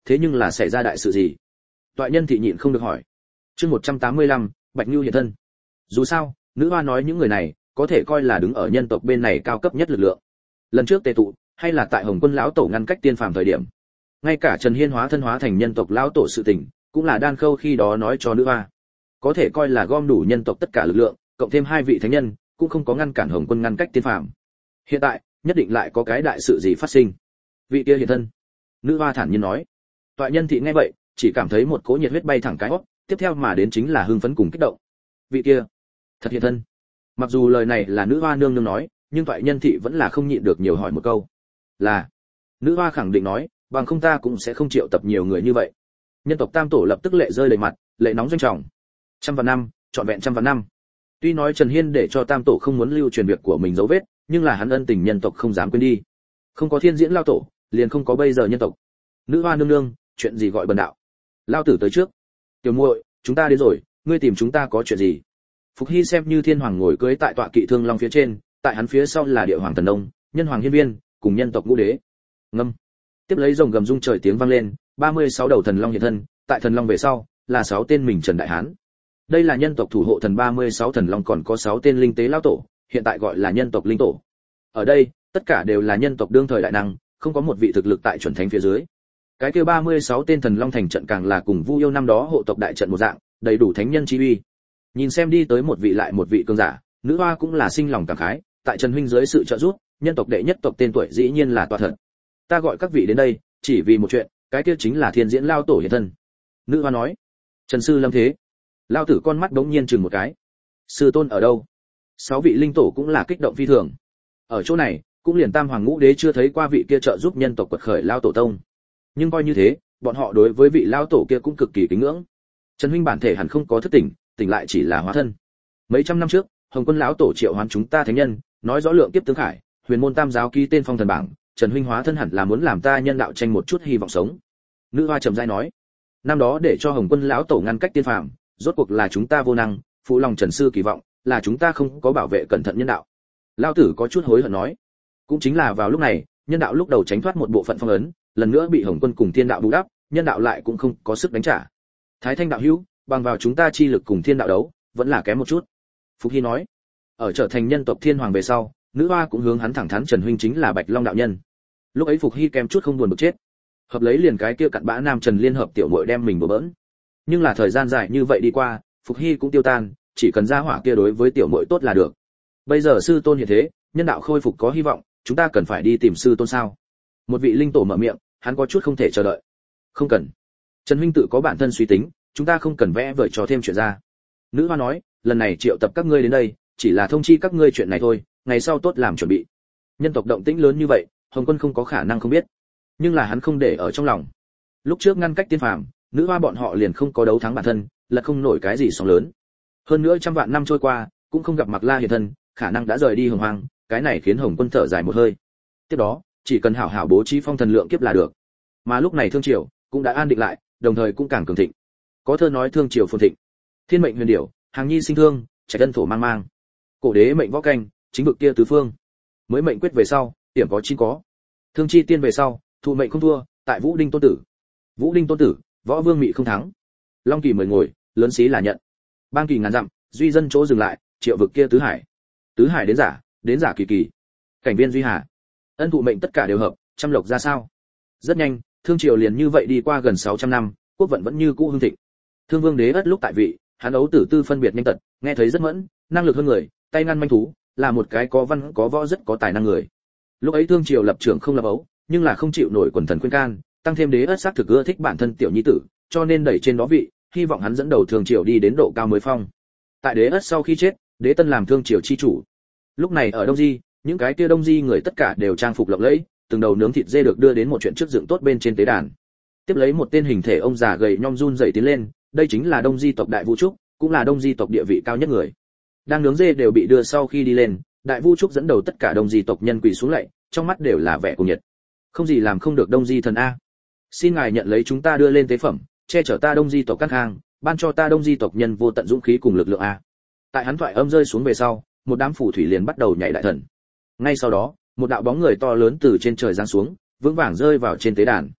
thế nhưng là xảy ra đại sự gì? Toại Nhân thị nhịn không được hỏi. Chương một trăm tám mươi lăm, Bạch Nưu hiện thân. Dù sao, nữ hoa nói những người này có thể coi là đứng ở nhân tộc bên này cao cấp nhất lực lượng. Lần trước tề tụ, hay là tại Hồng Quân lão tổ ngăn cách tiên phàm thời điểm. Ngay cả Trần Hiên hóa thân hóa thành nhân tộc lão tổ sự tình, cũng là Đan Khâu khi đó nói cho nữ hoa. Có thể coi là gom đủ nhân tộc tất cả lực lượng, cộng thêm hai vị thánh nhân, cũng không có ngăn cản Hồng Quân ngăn cách tiên phàm. Hiện tại, nhất định lại có cái đại sự gì phát sinh. Vị kia hiện thân. Nữ hoa thản nhiên nói. Toại Nhân thị nghe vậy, chỉ cảm thấy một cỗ nhiệt huyết bay thẳng cái hốc, tiếp theo mà đến chính là hưng phấn cùng kích động. Vị kia, thật hiện thân. Mặc dù lời này là nữ hoa nương nương nói, nhưng Toại Nhân thị vẫn là không nhịn được nhiều hỏi một câu. Là. Nữ hoa khẳng định nói, bằng không ta cũng sẽ không triệu tập nhiều người như vậy. Nhân tộc Tam tổ lập tức lệ rơi đầy mặt, lệ nóng doanh trọng. Trăm vạn năm, trọn vẹn trăm vạn năm. Tuy nói Trần Hiên để cho Tam tổ không muốn lưu truyền việc của mình dấu vết, nhưng là hắn ân tình nhân tộc không dám quên đi. Không có Thiên Diễn lao tổ, liền không có bây giờ nhân tộc. Nữ hoa nương nương, chuyện gì gọi bần đạo? Lao tử tới trước. Tiểu muội, chúng ta đến rồi, ngươi tìm chúng ta có chuyện gì? Phục Hy xem như thiên hoàng ngồi cưới tại tọa kỵ thương long phía trên, tại hắn phía sau là địa hoàng thần đông, nhân hoàng hiên viên, cùng nhân tộc ngũ đế. Ngâm. Tiếp lấy rồng gầm rung trời tiếng vang lên, ba mươi sáu đầu thần long hiện thân, tại thần long về sau là sáu tên mình Trần Đại Hán. Đây là nhân tộc thủ hộ thần ba mươi sáu thần long, còn có sáu tên linh tế lão tổ, hiện tại gọi là nhân tộc linh tổ. Ở đây, tất cả đều là nhân tộc đương thời đại năng, không có một vị thực lực tại chuẩn thánh phía dưới. Cái kia ba mươi sáu tên thần long thành trận càng là cùng Vu Yêu năm đó hộ tộc đại trận một dạng, đầy đủ thánh nhân chi uy. Nhìn xem đi tới một vị lại một vị cường giả, nữ hoa cũng là sinh lòng cảm khái, tại Trần huynh dưới sự trợ giúp, nhân tộc đệ nhất tộc tên tuổi dĩ nhiên là tọa thật. Ta gọi các vị đến đây, chỉ vì một chuyện, cái kia chính là Thiên Diễn lao tổ hiện thân. Nữ hoa nói. Trần sư lâm thế. Lao tử con mắt đống nhiên chừng một cái. Sư tôn ở đâu? Sáu vị linh tổ cũng là kích động phi thường. Ở chỗ này, cũng liền Tam hoàng ngũ đế chưa thấy qua vị kia trợ giúp nhân tộc quật khởi lao tổ tông. Nhưng coi như thế, bọn họ đối với vị lao tổ kia cũng cực kỳ kính ngưỡng. Trần huynh bản thể hẳn không có thức tỉnh, tỉnh lại chỉ là hóa thân. Mấy trăm năm trước, Hồng Quân lão tổ triệu hoán chúng ta thánh nhân, nói rõ lượng kiếp tương khải, huyền môn tam giáo ký tên phong thần bảng, Trần huynh hóa thân hẳn là muốn làm ta nhân đạo tranh một chút hy vọng sống. Nữ hoa trầm giai nói, năm đó để cho Hồng Quân lão tổ ngăn cách tiên phàm, rốt cuộc là chúng ta vô năng, phụ lòng Trần sư kỳ vọng, là chúng ta không có bảo vệ cẩn thận nhân đạo. Lão tử có chút hối hận nói, cũng chính là vào lúc này, nhân đạo lúc đầu tránh thoát một bộ phận phong ấn, lần nữa bị Hồng Quân cùng thiên đạo bù đắp, nhân đạo lại cũng không có sức đánh trả. Thái Thanh đạo hữu, bằng vào chúng ta chi lực cùng thiên đạo đấu, vẫn là kém một chút. Phục Hy nói, ở trở thành nhân tộc thiên hoàng về sau, nữ hoa cũng hướng hắn thẳng thắn Trần huynh chính là Bạch Long đạo nhân. Lúc ấy Phục Hy kém chút không buồn bực chết. Hợp lấy liền cái kia cặn bã nam Trần liên hợp tiểu muội đem mình bừa bỡn. Nhưng là thời gian dài như vậy đi qua, Phục Hy cũng tiêu tan, chỉ cần ra hỏa kia đối với tiểu muội tốt là được. Bây giờ sư tôn hiện thế, nhân đạo khôi phục có hy vọng, chúng ta cần phải đi tìm sư tôn sao? Một vị linh tổ mở miệng, hắn có chút không thể chờ đợi. Không cần. Trần huynh tự có bản thân suy tính, chúng ta không cần vẽ vời trò thêm chuyện ra. Nữ hoa nói, lần này triệu tập các ngươi đến đây, chỉ là thông chi các ngươi chuyện này thôi, ngày sau tốt làm chuẩn bị. Nhân tộc động tĩnh lớn như vậy, Hồng Quân không có khả năng không biết, nhưng là hắn không để ở trong lòng. Lúc trước ngăn cách tiên phàm, nữ hoa bọn họ liền không có đấu thắng bản thân, là không nổi cái gì sóng lớn. Hơn nữa trăm vạn năm trôi qua, cũng không gặp Mạc La hiện thân, khả năng đã rời đi hồng hoang, cái này khiến Hồng Quân thở dài một hơi. Tiếp đó, chỉ cần hảo hảo bố trí phong thần lượng kiếp là được. Mà lúc này thương triều cũng đã an định lại, đồng thời cũng càng cường thịnh. Có thơ nói thương triều phồn thịnh, thiên mệnh huyền điểu, hàng nhi sinh thương, trạch tân thổ mang mang. Cổ đế mệnh võ canh, chính vực kia tứ phương. Mới mệnh quyết về sau, tiểm có chín có. Thương chi tiên về sau, thụ mệnh không thua, tại Vũ Đinh tôn tử. Vũ Đinh tôn tử, võ vương mị không thắng. Long kỳ mời ngồi, lớn xí là nhận. Bang kỳ ngàn dặm, duy dân chỗ dừng lại, triệu vực kia tứ hải. Tứ hải đến giả, đến giả kỳ kỳ. Cảnh viên duy hà. Ân thụ mệnh tất cả đều hợp, trăm lộc ra sao? Rất nhanh, thương triều liền như vậy đi qua gần sáu trăm năm, quốc vận vẫn như cũ hưng thịnh. Thương Vương đế ất lúc tại vị, hắn ấu tử tư phân biệt nhanh tật, nghe thấy rất mẫn, năng lực hơn người, tay ngăn manh thú, là một cái có văn có võ rất có tài năng người. Lúc ấy thương triều lập trưởng không lập ấu, nhưng là không chịu nổi quần thần khuyên can, tăng thêm đế ất xác thực ưa thích bản thân tiểu nhi tử, cho nên đẩy trên đó vị, hy vọng hắn dẫn đầu thương triều đi đến độ cao mới phong. Tại đế ất sau khi chết, đế tân làm thương triều chi chủ. Lúc này ở Đông Di, những cái kia Đông Di người tất cả đều trang phục lộng lẫy, từng đầu nướng thịt dê được đưa đến một chuyện trước dựng tốt bên trên tế đàn. Tiếp lấy một tên hình thể ông già gầy nhom run rẩy tiến lên, đây chính là Đông Di tộc Đại Vu Trúc, cũng là Đông Di tộc địa vị cao nhất người. Đang nướng dê đều bị đưa sau khi đi lên, Đại Vu Trúc dẫn đầu tất cả Đông Di tộc nhân quỳ xuống lạy, trong mắt đều là vẻ cuồng nhiệt. Không gì làm không được Đông Di thần a. Xin ngài nhận lấy chúng ta đưa lên tế phẩm, che chở ta Đông Di tộc các khang, ban cho ta Đông Di tộc nhân vô tận dũng khí cùng lực lượng a. Tại hắn thoại âm rơi xuống về sau, một đám phù thủy liền bắt đầu nhảy đại thần. Ngay sau đó, một đạo bóng người to lớn từ trên trời giáng xuống, vững vàng rơi vào trên tế đàn.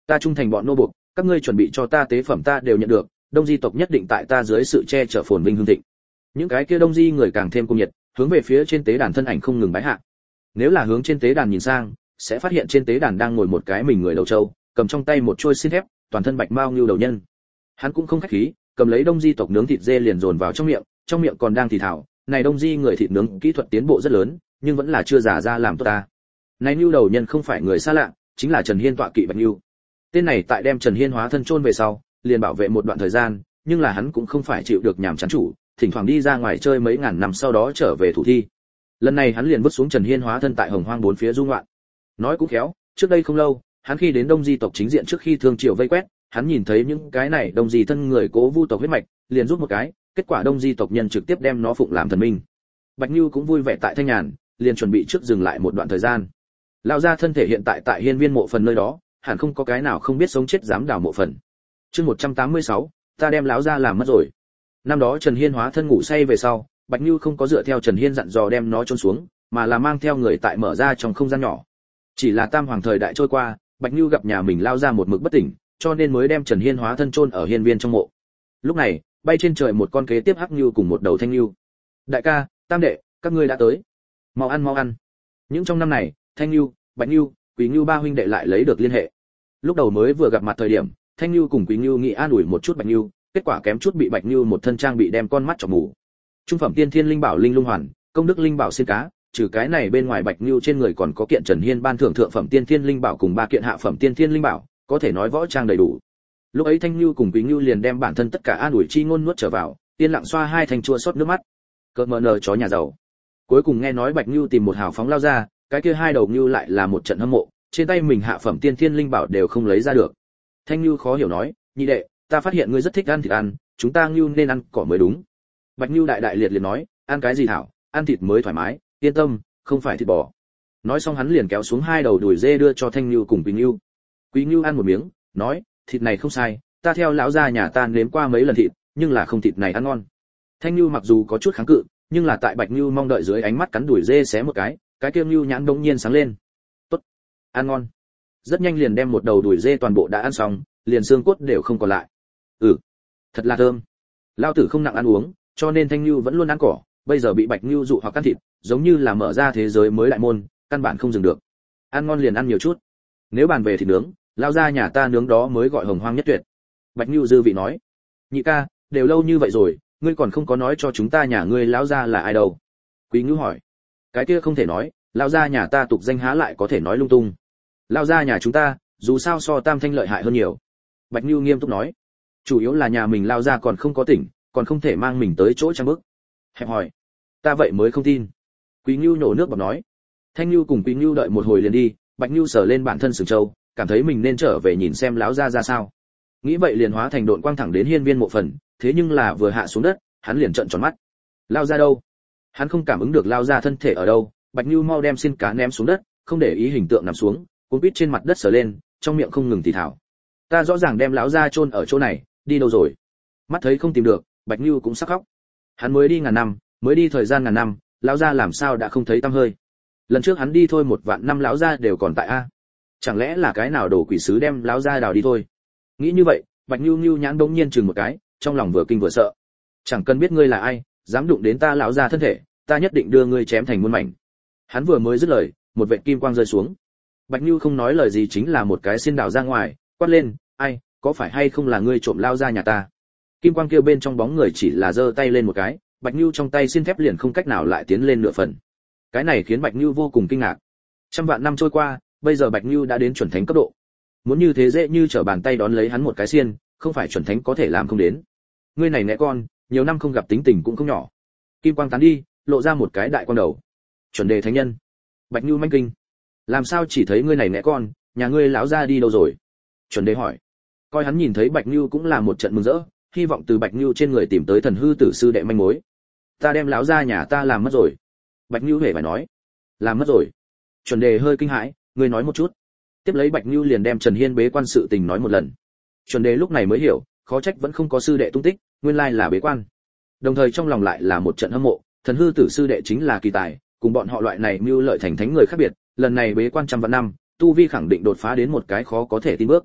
Ta trung thành bọn nô buộc, các ngươi chuẩn bị cho ta tế phẩm ta đều nhận được, Đông Di tộc nhất định tại ta dưới sự che chở phồn vinh hưng thịnh. Những cái kia Đông Di người càng thêm cung nhiệt, hướng về phía trên tế đàn thân ảnh không ngừng bái hạ. Nếu là hướng trên tế đàn nhìn sang, sẽ phát hiện trên tế đàn đang ngồi một cái mình người đầu trâu, cầm trong tay một chuôi xin thép, toàn thân bạch mao như đầu nhân. Hắn cũng không khách khí, cầm lấy Đông Di tộc nướng thịt dê liền dồn vào trong miệng, trong miệng còn đang thì thào, này Đông Di người thịt nướng kỹ thuật tiến bộ rất lớn, nhưng vẫn là chưa giả ra làm tốt ta. Này Nưu đầu nhân không phải người xa lạ, chính là Trần Hiên tọa kỵ Bạch Nưu. Tên này tại đem Trần Hiên hóa thân chôn về sau, liền bảo vệ một đoạn thời gian, nhưng là hắn cũng không phải chịu được nhàm chán chủ, thỉnh thoảng đi ra ngoài chơi mấy ngàn năm sau đó trở về thủ thi. Lần này hắn liền vứt xuống Trần Hiên hóa thân tại Hồng Hoang bốn phía du ngoạn. Nói cũng khéo, trước đây không lâu, hắn khi đến Đông Di tộc chính diện trước khi thương triều vây quét, hắn nhìn thấy những cái này Đông Di thân người cố vu tộc huyết mạch, liền rút một cái, kết quả Đông Di tộc nhân trực tiếp đem nó phụng làm thần minh. Bạch Nưu cũng vui vẻ tại thanh nhàn, liền chuẩn bị trước dừng lại một đoạn thời gian. Lão gia thân thể hiện tại tại hiên viên mộ phần nơi đó, hẳn không có cái nào không biết sống chết dám đào mộ phần. Chương một trăm tám mươi sáu, ta đem lão gia làm mất rồi. Năm đó Trần Hiên hóa thân ngủ say về sau, Bạch Nưu không có dựa theo Trần Hiên dặn dò đem nó chôn xuống, mà là mang theo người tại mở ra trong không gian nhỏ. Chỉ là tam hoàng thời đại trôi qua, Bạch Nưu gặp nhà mình lao ra một mực bất tỉnh, cho nên mới đem Trần Hiên hóa thân chôn ở hiên viên trong mộ. Lúc này, bay trên trời một con kế tiếp hắc nưu cùng một đầu thanh nưu. Đại ca, tam đệ, các ngươi đã tới. Mau ăn mau ăn. Những trong năm này, thanh nưu, Bạch Nưu, Quý Nưu ba huynh đệ lại lấy được liên hệ. Lúc đầu mới vừa gặp mặt thời điểm, thanh nưu cùng Quý Nưu nghĩ an ủi một chút Bạch Nưu, kết quả kém chút bị Bạch Nưu một thân trang bị đem con mắt chọc mù. Trung phẩm tiên thiên linh bảo linh lung hoàn, công đức linh bảo xiên cá, trừ cái này bên ngoài Bạch Nưu trên người còn có kiện Trần Hiên ban thưởng thượng phẩm tiên thiên linh bảo cùng ba kiện hạ phẩm tiên thiên linh bảo, có thể nói võ trang đầy đủ. Lúc ấy Thanh Nưu cùng Quý Nưu liền đem bản thân tất cả an ủi chi ngôn nuốt trở vào, yên lặng xoa hai thành chua xót nước mắt. Cơn mờ nờ chó nhà giàu. Cuối cùng nghe nói Bạch Nưu tìm một hào phóng lao ra, cái kia hai đầu Nưu lại là một trận hâm mộ, trên tay mình hạ phẩm tiên thiên linh bảo đều không lấy ra được. Thanh Nưu khó hiểu nói, nhị đệ, ta phát hiện ngươi rất thích ăn thịt ăn, chúng ta Nưu nên ăn cỏ mới đúng. Bạch Nưu đại đại liệt liệt nói, ăn cái gì thảo, ăn thịt mới thoải mái, yên tâm, không phải thịt bò. Nói xong hắn liền kéo xuống hai đầu đùi dê đưa cho Thanh Nưu cùng Quý Nưu. Quý Nưu ăn một miếng, nói, thịt này không sai, ta theo lão gia nhà ta nếm qua mấy lần thịt, nhưng là không thịt này ăn ngon. Thanh Nưu mặc dù có chút kháng cự, nhưng là tại Bạch Nưu mong đợi dưới ánh mắt cắn đùi dê xé một cái, cái kia Nưu nhãn đống nhiên sáng lên. Tốt, ăn ngon. Rất nhanh liền đem một đầu đùi dê toàn bộ đã ăn xong, liền xương cốt đều không còn lại. Ừ, thật là thơm. Lão tử không nặng ăn uống, cho nên Thanh Nưu vẫn luôn ăn cỏ, bây giờ bị Bạch Nưu dụ hoặc ăn thịt, giống như là mở ra thế giới mới đại môn, căn bản không dừng được. Ăn ngon liền ăn nhiều chút. Nếu bàn về thịt nướng, lão gia nhà ta nướng đó mới gọi hồng hoang nhất tuyệt. Bạch Nưu dư vị nói, nhị ca, đều lâu như vậy rồi, ngươi còn không có nói cho chúng ta nhà ngươi lão gia là ai đâu? Quý Ngưu hỏi, cái kia không thể nói, lão gia nhà ta tục danh há lại có thể nói lung tung. Lão gia nhà chúng ta, dù sao so Tam Thanh lợi hại hơn nhiều. Bạch Nưu nghiêm túc nói, chủ yếu là nhà mình lão gia còn không có tỉnh, còn không thể mang mình tới chỗ trang bức. Hẹp hỏi, ta vậy mới không tin. Quý Ngưu nhổ nước bọt nói, Thanh Nưu cùng Quý Ngưu đợi một hồi liền đi, Bạch Nưu sờ lên bản thân sừng trâu, cảm thấy mình nên trở về nhìn xem lão gia ra sao. Nghĩ vậy liền hóa thành độn quang thẳng đến hiên viên mộ phần, thế nhưng là vừa hạ xuống đất, hắn liền trợn tròn mắt. Lao ra đâu? Hắn không cảm ứng được lao ra thân thể ở đâu, Bạch Nưu mau đem xin cá ném xuống đất, không để ý hình tượng nằm xuống, cuốn quýt trên mặt đất sờ lên, trong miệng không ngừng thì thào. Ta rõ ràng đem lão gia chôn ở chỗ này, đi đâu rồi? Mắt thấy không tìm được, Bạch Nưu cũng sắp khóc. Hắn mới đi ngàn năm, mới đi thời gian ngàn năm, lão gia làm sao đã không thấy tăm hơi? Lần trước hắn đi thôi một vạn năm lão gia đều còn tại a. Chẳng lẽ là cái nào đồ quỷ sứ đem lão gia đào đi thôi? Nghĩ như vậy, Bạch Nưu Nưu nhãn bỗng nhiên chừng một cái, trong lòng vừa kinh vừa sợ. Chẳng cần biết ngươi là ai, dám đụng đến ta lão gia thân thể, ta nhất định đưa ngươi chém thành muôn mảnh. Hắn vừa mới dứt lời, một vệt kim quang rơi xuống. Bạch Nưu không nói lời gì chính là một cái xiên đảo ra ngoài, quát lên, ai, có phải hay không là ngươi trộm lao ra nhà ta? Kim quang kia bên trong bóng người chỉ là giơ tay lên một cái, Bạch Nưu trong tay xiên thép liền không cách nào lại tiến lên nửa phần. Cái này khiến Bạch Nưu vô cùng kinh ngạc. Trăm vạn năm trôi qua, bây giờ Bạch Nưu đã đến chuẩn thánh cấp độ. Muốn như thế dễ như trở bàn tay đón lấy hắn một cái xiên, không phải chuẩn thánh có thể làm không đến. Ngươi này nẽ con, nhiều năm không gặp tính tình cũng không nhỏ. Kim quang tán đi, lộ ra một cái đại quan đầu. Chuẩn đề thánh nhân. Bạch Nưu manh kinh. Làm sao chỉ thấy ngươi này nẽ con, nhà ngươi lão gia đi đâu rồi? Chuẩn đề hỏi. Coi hắn nhìn thấy Bạch Nưu cũng là một trận mừng rỡ, hy vọng từ Bạch Nưu trên người tìm tới thần hư tử sư đệ manh mối. Ta đem lão gia nhà ta làm mất rồi. Bạch Nưu hề phải nói. Làm mất rồi. Chuẩn đề hơi kinh hãi, ngươi nói một chút. Tiếp lấy Bạch Nưu liền đem Trần Hiên bế quan sự tình nói một lần. Chuẩn đề lúc này mới hiểu, khó trách vẫn không có sư đệ tung tích, nguyên lai là bế quan. Đồng thời trong lòng lại là một trận hâm mộ, thần hư tử sư đệ chính là kỳ tài, cùng bọn họ loại này mưu lợi thành thánh người khác biệt, lần này bế quan trăm vạn năm, tu vi khẳng định đột phá đến một cái khó có thể tin bước.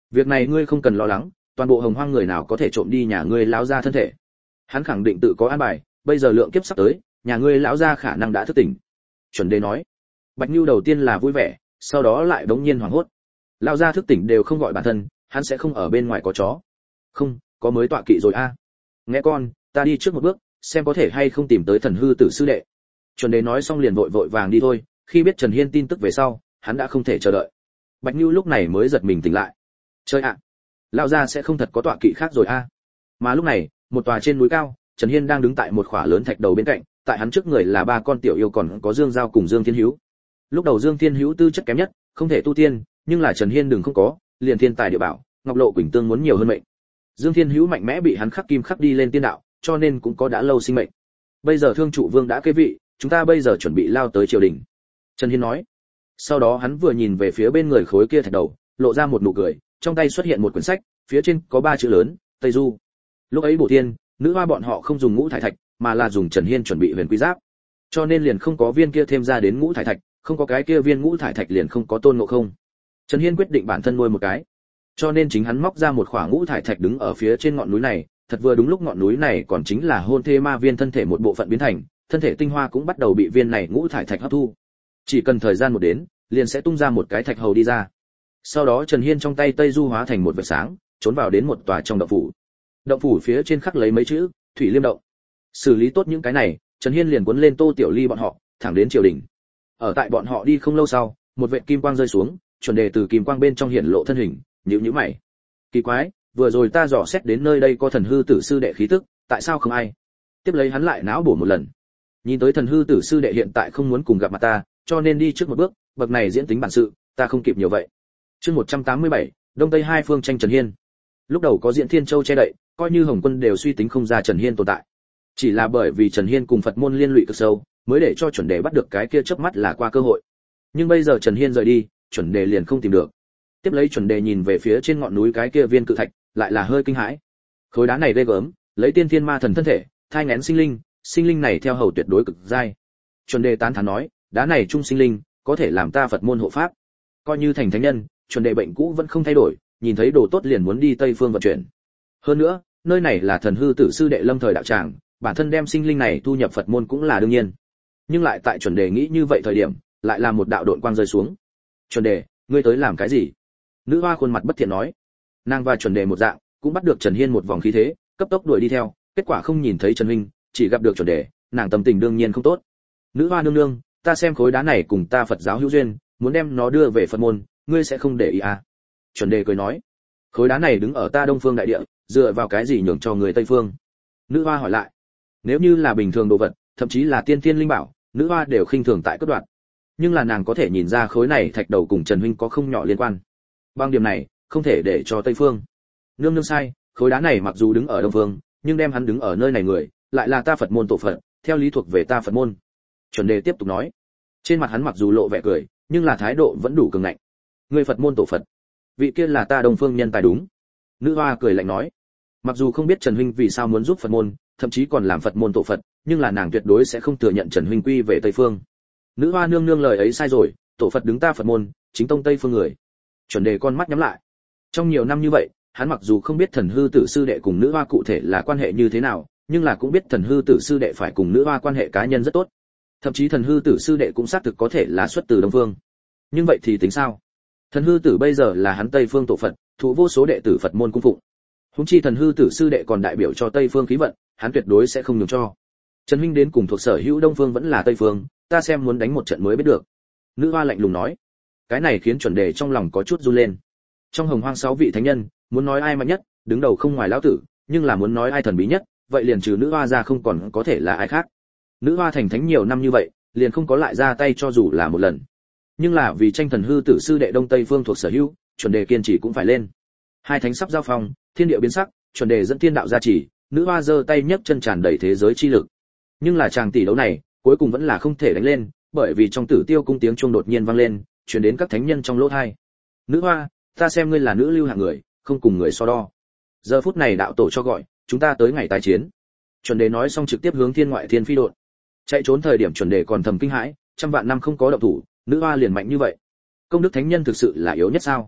Việc này ngươi không cần lo lắng, toàn bộ Hồng Hoang người nào có thể trộm đi nhà ngươi lão gia thân thể. Hắn khẳng định tự có an bài, bây giờ lượng kiếp sắp tới, nhà ngươi lão gia khả năng đã thức tỉnh. Chuẩn Đề nói. Bạch Nưu đầu tiên là vui vẻ, sau đó lại đống nhiên hoảng hốt. Lão gia thức tỉnh đều không gọi bản thân, hắn sẽ không ở bên ngoài có chó. Không, có mới tọa kỵ rồi a. À. Nghe con, ta đi trước một bước, xem có thể hay không tìm tới Thần hư tử sư đệ. Chuẩn Đề nói xong liền vội vội vàng đi thôi, khi biết Trần Hiên tin tức về sau, hắn đã không thể chờ đợi. Bạch Nưu lúc này mới giật mình tỉnh lại. Chơi ạ, à, lão gia sẽ không thật có tọa kỵ khác rồi a. À. Mà lúc này, một tòa trên núi cao, Trần Hiên đang đứng tại một khỏa lớn thạch đầu bên cạnh, tại hắn trước người là ba con tiểu yêu còn có Dương Giao cùng Dương Thiên Hữu. Lúc đầu Dương Thiên Hữu tư chất kém nhất, không thể tu tiên, nhưng là Trần Hiên đừng không có, liền thiên tài địa bảo, Ngọc Lộ Quỳnh Tương muốn nhiều hơn mệnh. Dương Thiên Hữu mạnh mẽ bị hắn khắc kim khắc đi lên tiên đạo, cho nên cũng có đã lâu sinh mệnh. Bây giờ Thương trụ vương đã kế vị, chúng ta bây giờ chuẩn bị lao tới triều đình. Trần Hiên nói. Sau đó hắn vừa nhìn về phía bên người khối kia thạch đầu, lộ ra một nụ cười, trong tay xuất hiện một quyển sách, phía trên có ba chữ lớn, Tây Du. Lúc ấy Bổ Thiên, nữ hoa bọn họ không dùng ngũ thải thạch, mà là dùng Trần Hiên chuẩn bị huyền quy giáp. Cho nên liền không có viên kia thêm ra đến ngũ thải thạch, không có cái kia viên ngũ thải thạch liền không có Tôn Ngộ Không. Trần Hiên quyết định bản thân nuôi một cái. Cho nên chính hắn móc ra một khỏa ngũ thải thạch đứng ở phía trên ngọn núi này, thật vừa đúng lúc ngọn núi này còn chính là hôn thê ma viên thân thể một bộ phận biến thành, thân thể tinh hoa cũng bắt đầu bị viên này ngũ thải thạch hấp thu. Chỉ cần thời gian một đến, liền sẽ tung ra một cái thạch hầu đi ra. Sau đó Trần Hiên trong tay Tây Du hóa thành một vệt sáng, trốn vào đến một tòa trong động phủ. Động phủ phía trên khắc lấy mấy chữ, Thủy Liêm động. Xử lý tốt những cái này, Trần Hiên liền cuốn lên Tô Tiểu Ly bọn họ, thẳng đến triều đình. Ở tại bọn họ đi không lâu sau, một vệt kim quang rơi xuống, Chuẩn Đề từ kim quang bên trong hiện lộ thân hình, nhíu nhíu mày. Kỳ quái, vừa rồi ta dò xét đến nơi đây có Thần hư tử sư đệ khí tức, tại sao không ai? Tiếp lấy hắn lại não bổ một lần. Nhìn tới Thần hư tử sư đệ hiện tại không muốn cùng gặp mặt ta, cho nên đi trước một bước, bậc này diễn tính bản sự, ta không kịp nhiều vậy. Chương một trăm tám mươi bảy, Đông Tây hai phương tranh Trần Hiên. Lúc đầu có Diễn Thiên Châu che đậy, coi như Hồng Quân đều suy tính không ra Trần Hiên tồn tại. Chỉ là bởi vì Trần Hiên cùng Phật môn liên lụy cực sâu, mới để cho Chuẩn Đề bắt được cái kia chớp mắt là qua cơ hội. Nhưng bây giờ Trần Hiên rời đi, Chuẩn Đề liền không tìm được. Tiếp lấy Chuẩn Đề nhìn về phía trên ngọn núi cái kia viên cự thạch, lại là hơi kinh hãi. Khối đá này ghê gớm, lấy tiên thiên ma thần thân thể, thai nghén sinh linh, sinh linh này theo hầu tuyệt đối cực giai. Chuẩn Đề tán thán nói, đá này trung sinh linh, có thể làm ta Phật môn hộ pháp. Coi như thành thánh nhân, Chuẩn Đề bệnh cũ vẫn không thay đổi, nhìn thấy đồ tốt liền muốn đi Tây phương vận chuyển. Hơn nữa, nơi này là Thần hư tử sư đệ lâm thời đạo tràng, bản thân đem sinh linh này thu nhập Phật môn cũng là đương nhiên. Nhưng lại tại Chuẩn Đề nghĩ như vậy thời điểm, lại là một đạo độn quang rơi xuống. Chuẩn Đề, ngươi tới làm cái gì? Nữ hoa khuôn mặt bất thiện nói. Nàng và Chuẩn Đề một dạng, cũng bắt được Trần Hiên một vòng khí thế, cấp tốc đuổi đi theo, kết quả không nhìn thấy Trần Minh, chỉ gặp được Chuẩn Đề, nàng tâm tình đương nhiên không tốt. Nữ hoa nương nương, ta xem khối đá này cùng ta Phật giáo hữu duyên, muốn đem nó đưa về Phật môn, ngươi sẽ không để ý à? Chuẩn Đề cười nói, khối đá này đứng ở ta Đông phương đại địa, dựa vào cái gì nhường cho người Tây phương? Nữ hoa hỏi lại. Nếu như là bình thường đồ vật, thậm chí là tiên tiên linh bảo, nữ hoa đều khinh thường tại cất đoạn. Nhưng là nàng có thể nhìn ra khối này thạch đầu cùng Trần huynh có không nhỏ liên quan. Bằng điểm này, không thể để cho Tây phương. Nương nương sai, khối đá này mặc dù đứng ở Đông phương, nhưng đem hắn đứng ở nơi này người, lại là ta Phật môn tổ Phật, theo lý thuộc về ta Phật môn. Chuẩn Đề tiếp tục nói. Trên mặt hắn mặc dù lộ vẻ cười, nhưng là thái độ vẫn đủ cường ngạnh. Người Phật môn tổ Phật, vị kia là ta Đông phương nhân tài đúng. Nữ hoa cười lạnh nói. Mặc dù không biết Trần huynh vì sao muốn giúp Phật môn, thậm chí còn làm Phật môn tổ Phật, nhưng là nàng tuyệt đối sẽ không thừa nhận Trần huynh quy về Tây phương. Nữ hoa nương nương lời ấy sai rồi, tổ Phật đứng ta Phật môn, chính tông Tây phương người. Chuẩn Đề con mắt nhắm lại. Trong nhiều năm như vậy, hắn mặc dù không biết Thần hư tử sư đệ cùng nữ hoa cụ thể là quan hệ như thế nào, nhưng là cũng biết Thần hư tử sư đệ phải cùng nữ hoa quan hệ cá nhân rất tốt. Thậm chí Thần hư tử sư đệ cũng xác thực có thể là xuất từ Đông phương. Nhưng vậy thì tính sao? Thần hư tử bây giờ là hắn Tây phương tổ Phật, thụ vô số đệ tử Phật môn cung phụng. Huống chi Thần hư tử sư đệ còn đại biểu cho Tây phương khí vận, hắn tuyệt đối sẽ không nhường cho. Trần huynh đến cùng thuộc sở hữu Đông phương vẫn là Tây phương, ta xem muốn đánh một trận mới biết được. Nữ hoa lạnh lùng nói. Cái này khiến Chuẩn Đề trong lòng có chút run lên. Trong Hồng Hoang sáu vị thánh nhân, muốn nói ai mạnh nhất, đứng đầu không ngoài lão tử, nhưng là muốn nói ai thần bí nhất, vậy liền trừ nữ hoa ra không còn có thể là ai khác. Nữ hoa thành thánh nhiều năm như vậy, liền không có lại ra tay cho dù là một lần. Nhưng là vì tranh Thần hư tử sư đệ Đông Tây phương thuộc sở hữu, Chuẩn Đề kiên trì cũng phải lên. Hai thánh sắp giao phong, thiên địa biến sắc, Chuẩn Đề dẫn thiên đạo gia trì, nữ hoa giơ tay nhấc chân tràn đầy thế giới chi lực. Nhưng là chàng tỷ đấu này, cuối cùng vẫn là không thể đánh lên, bởi vì trong Tử Tiêu cung tiếng chuông đột nhiên vang lên, truyền đến các thánh nhân trong lỗ tai. Nữ hoa, ta xem ngươi là nữ lưu hạng người, không cùng người so đo. Giờ phút này đạo tổ cho gọi, chúng ta tới ngày tái chiến. Chuẩn Đề nói xong trực tiếp hướng thiên ngoại thiên phi độn. Chạy trốn thời điểm Chuẩn Đề còn thầm kinh hãi, trăm vạn năm không có động thủ, nữ hoa liền mạnh như vậy. Công đức thánh nhân thực sự là yếu nhất sao?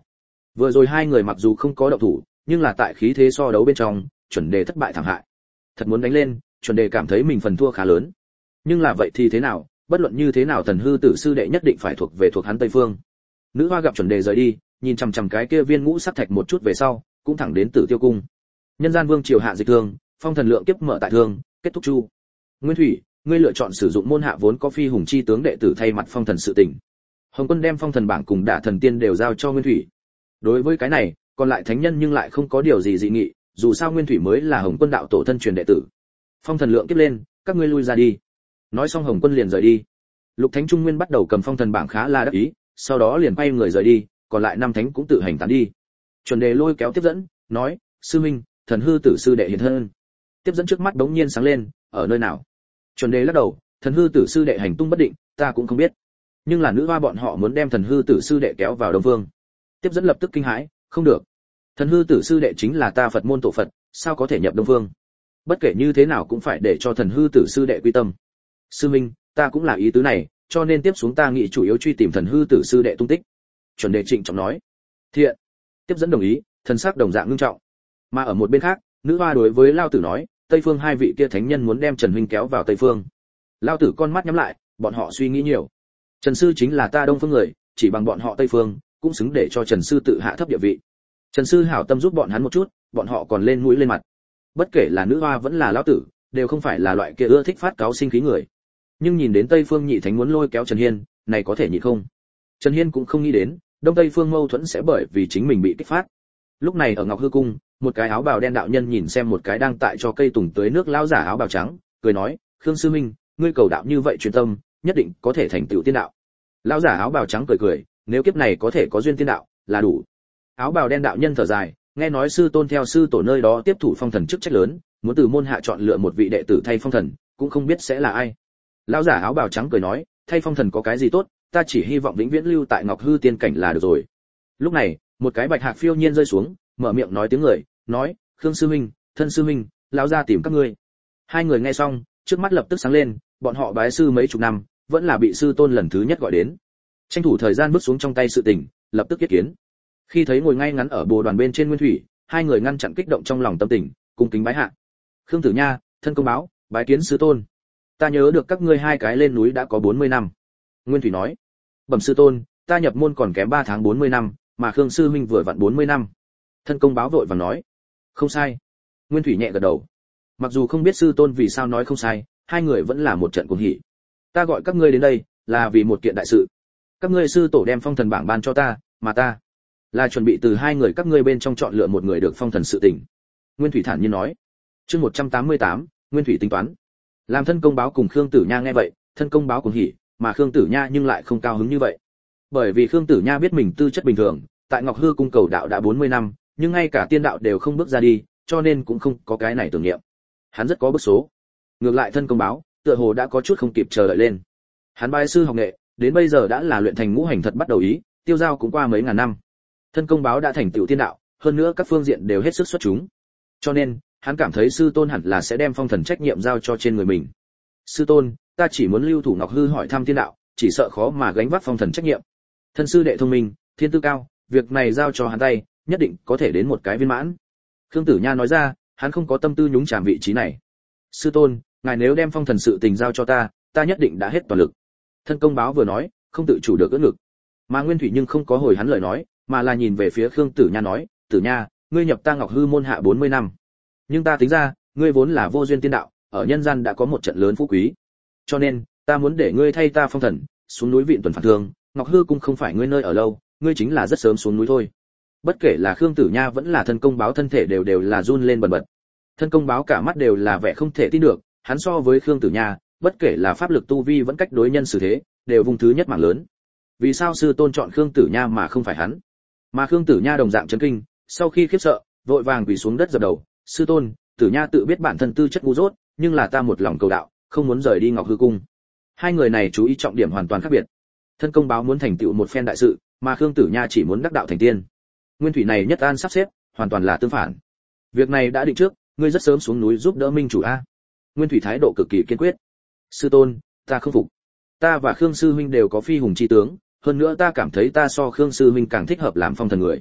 Vừa rồi hai người mặc dù không có động thủ, nhưng là tại khí thế so đấu bên trong, chuẩn đề thất bại thảm hại. Thật muốn đánh lên, chuẩn đề cảm thấy mình phần thua khá lớn. Nhưng là vậy thì thế nào, bất luận như thế nào Thần Hư Tử sư đệ nhất định phải thuộc về thuộc hắn Tây Phương. Nữ hoa gặp chuẩn đề rời đi, nhìn chằm chằm cái kia viên ngũ sắc thạch một chút về sau, cũng thẳng đến Tử Tiêu cung. Nhân gian vương triều hạ dịch thương, phong thần lượng kiếp mở tại thương, kết thúc chu. Nguyên Thủy, ngươi lựa chọn sử dụng môn hạ vốn có phi hùng chi tướng đệ tử thay mặt phong thần sự tình. Hồng Quân đem phong thần bảng cùng đả thần tiên đều giao cho Nguyên Thủy. Đối với cái này, còn lại thánh nhân nhưng lại không có điều gì dị nghị, dù sao Nguyên Thủy mới là Hồng Quân đạo tổ thân truyền đệ tử. Phong thần lượng kiếp lên, các ngươi lui ra đi. Nói xong Hồng Quân liền rời đi. Lục Thánh Trung Nguyên bắt đầu cầm phong thần bảng khá là đắc ý, sau đó liền quay người rời đi, còn lại năm thánh cũng tự hành tán đi. Chuẩn Đề lôi kéo tiếp dẫn, nói: "Sư minh, Thần Hư Tử sư đệ hiện thân." Tiếp dẫn trước mắt đống nhiên sáng lên, ở nơi nào? Chuẩn Đề lắc đầu, Thần Hư Tử sư đệ hành tung bất định, ta cũng không biết. Nhưng là nữ hoa bọn họ muốn đem Thần Hư Tử sư đệ kéo vào Đông Vương. Tiếp dẫn lập tức kinh hãi, không được. Thần Hư Tử sư đệ chính là ta Phật môn tổ Phật, sao có thể nhập Đông Vương? Bất kể như thế nào cũng phải để cho Thần Hư Tử sư đệ quy tâm. Sư minh, ta cũng là ý tứ này, cho nên tiếp xuống ta nghĩ chủ yếu truy tìm Thần Hư Tử sư đệ tung tích. Chuẩn Đề trịnh trọng nói. Thiện. Tiếp dẫn đồng ý, thần sắc đồng dạng ngưng trọng. Mà ở một bên khác, nữ hoa đối với Lao Tử nói, Tây Phương hai vị kia thánh nhân muốn đem Trần huynh kéo vào Tây Phương. Lao Tử con mắt nhắm lại, bọn họ suy nghĩ nhiều. Trần sư chính là ta Đông Phương người, chỉ bằng bọn họ Tây Phương, cũng xứng để cho Trần sư tự hạ thấp địa vị. Trần sư hảo tâm giúp bọn hắn một chút, bọn họ còn lên mũi lên mặt. Bất kể là nữ hoa vẫn là Lão Tử, đều không phải là loại kia ưa thích phát cáo sinh khí người. Nhưng nhìn đến Tây Phương nhị thánh muốn lôi kéo Trần Hiên, này có thể nhịn không? Trần Hiên cũng không nghĩ đến, Đông Tây Phương mâu thuẫn sẽ bởi vì chính mình bị kích phát. Lúc này ở Ngọc Hư cung, một cái áo bào đen đạo nhân nhìn xem một cái đang tại cho cây tùng tưới nước lão giả áo bào trắng, cười nói: "Khương sư minh, ngươi cầu đạo như vậy truyền tâm, nhất định có thể thành tựu tiên đạo." Lão giả áo bào trắng cười cười, nếu kiếp này có thể có duyên tiên đạo, là đủ. Áo bào đen đạo nhân thở dài, nghe nói sư tôn theo sư tổ nơi đó tiếp thủ phong thần chức trách lớn, muốn từ môn hạ chọn lựa một vị đệ tử thay phong thần, cũng không biết sẽ là ai. Lão giả áo bào trắng cười nói, thay phong thần có cái gì tốt, ta chỉ hy vọng vĩnh viễn lưu tại Ngọc Hư tiên cảnh là được rồi. Lúc này, một cái bạch hạc phiêu nhiên rơi xuống, mở miệng nói tiếng người, nói: "Khương sư huynh, thân sư huynh, lão gia tìm các ngươi." Hai người nghe xong, trước mắt lập tức sáng lên, bọn họ bái sư mấy chục năm, vẫn là bị sư tôn lần thứ nhất gọi đến. Tranh thủ thời gian bước xuống trong tay sự tình, lập tức kết kiến. Khi thấy ngồi ngay ngắn ở bồ đoàn bên trên Nguyên Thủy, hai người ngăn chặn kích động trong lòng tâm tình, cung kính bái hạ. Khương Tử Nha, thân công báo, bái kiến sư tôn. Ta nhớ được các ngươi hai cái lên núi đã có bốn mươi năm. Nguyên Thủy nói: "Bẩm sư tôn, ta nhập môn còn kém ba tháng bốn mươi năm, mà Khương sư huynh vừa vặn bốn mươi năm." Thân công báo vội vàng nói: "Không sai." Nguyên Thủy nhẹ gật đầu. Mặc dù không biết sư tôn vì sao nói không sai, hai người vẫn là một trận cuồng hỉ. "Ta gọi các ngươi đến đây, là vì một kiện đại sự. Các ngươi sư tổ đem phong thần bảng ban cho ta, mà ta là chuẩn bị từ hai người các ngươi bên trong chọn lựa một người được phong thần sự tình." Nguyên Thủy thản nhiên nói. Chương một trăm tám mươi tám, Nguyên Thủy tính toán. Làm thân công báo cùng Khương Tử Nha nghe vậy, thân công báo cuồng hỉ, mà Khương Tử Nha nhưng lại không cao hứng như vậy. Bởi vì Khương Tử Nha biết mình tư chất bình thường, tại Ngọc Hư cung cầu đạo đã bốn mươi năm, nhưng ngay cả tiên đạo đều không bước ra đi, cho nên cũng không có cái này tưởng niệm. Hắn rất có bức số. Ngược lại thân công báo, tựa hồ đã có chút không kịp chờ đợi lên. Hắn bái sư học nghệ, đến bây giờ đã là luyện thành ngũ hành thật bắt đầu ý, tiêu giao cũng qua mấy ngàn năm. Thân công báo đã thành tựu tiên đạo, hơn nữa các phương diện đều hết sức xuất chúng. Cho nên, hắn cảm thấy sư tôn hẳn là sẽ đem phong thần trách nhiệm giao cho trên người mình. "Sư tôn, ta chỉ muốn lưu thủ Ngọc Hư hỏi thăm tiên đạo, chỉ sợ khó mà gánh vác phong thần trách nhiệm. Thân sư đệ thông minh, thiên tư cao, việc này giao cho hắn tay, nhất định có thể đến một cái viên mãn." Khương Tử Nha nói ra, hắn không có tâm tư nhúng chàm vị trí này. "Sư tôn, ngài nếu đem phong thần sự tình giao cho ta, ta nhất định đã hết toàn lực." Thân công báo vừa nói, không tự chủ được ưỡn ngực. Mà Nguyên Thủy nhưng không có hồi hắn lời nói, mà là nhìn về phía Khương Tử Nha nói: "Tử Nha, ngươi nhập ta Ngọc Hư môn hạ bốn mươi năm, nhưng ta tính ra, ngươi vốn là vô duyên tiên đạo, ở nhân gian đã có một trận lớn phú quý. Cho nên, ta muốn để ngươi thay ta phong thần, xuống núi viện tuần phản thương, Ngọc Hư cung không phải ngươi nơi ở lâu, ngươi chính là rất sớm xuống núi thôi." Bất kể là Khương Tử Nha vẫn là thân công báo thân thể đều đều là run lên bần bật. Thân công báo cả mắt đều là vẻ không thể tin được, hắn so với Khương Tử Nha, bất kể là pháp lực tu vi vẫn cách đối nhân xử thế, đều vùng thứ nhất mảng lớn. Vì sao sư tôn chọn Khương Tử Nha mà không phải hắn? Mà Khương Tử Nha đồng dạng chấn kinh, sau khi khiếp sợ, vội vàng quỳ xuống đất dập đầu: "Sư tôn, Tử Nha tự biết bản thân tư chất ngu dốt, nhưng là ta một lòng cầu đạo, không muốn rời đi Ngọc Hư cung." Hai người này chú ý trọng điểm hoàn toàn khác biệt. Thân công báo muốn thành tựu một phen đại sự, mà Khương Tử Nha chỉ muốn đắc đạo thành tiên. Nguyên Thủy này nhất an sắp xếp, hoàn toàn là tương phản. Việc này đã định trước, ngươi rất sớm xuống núi giúp đỡ minh chủ a. Nguyên Thủy thái độ cực kỳ kiên quyết. "Sư tôn, ta không phục. Ta và Khương sư huynh đều có phi hùng chi tướng, hơn nữa ta cảm thấy ta so Khương sư huynh càng thích hợp làm phong thần người."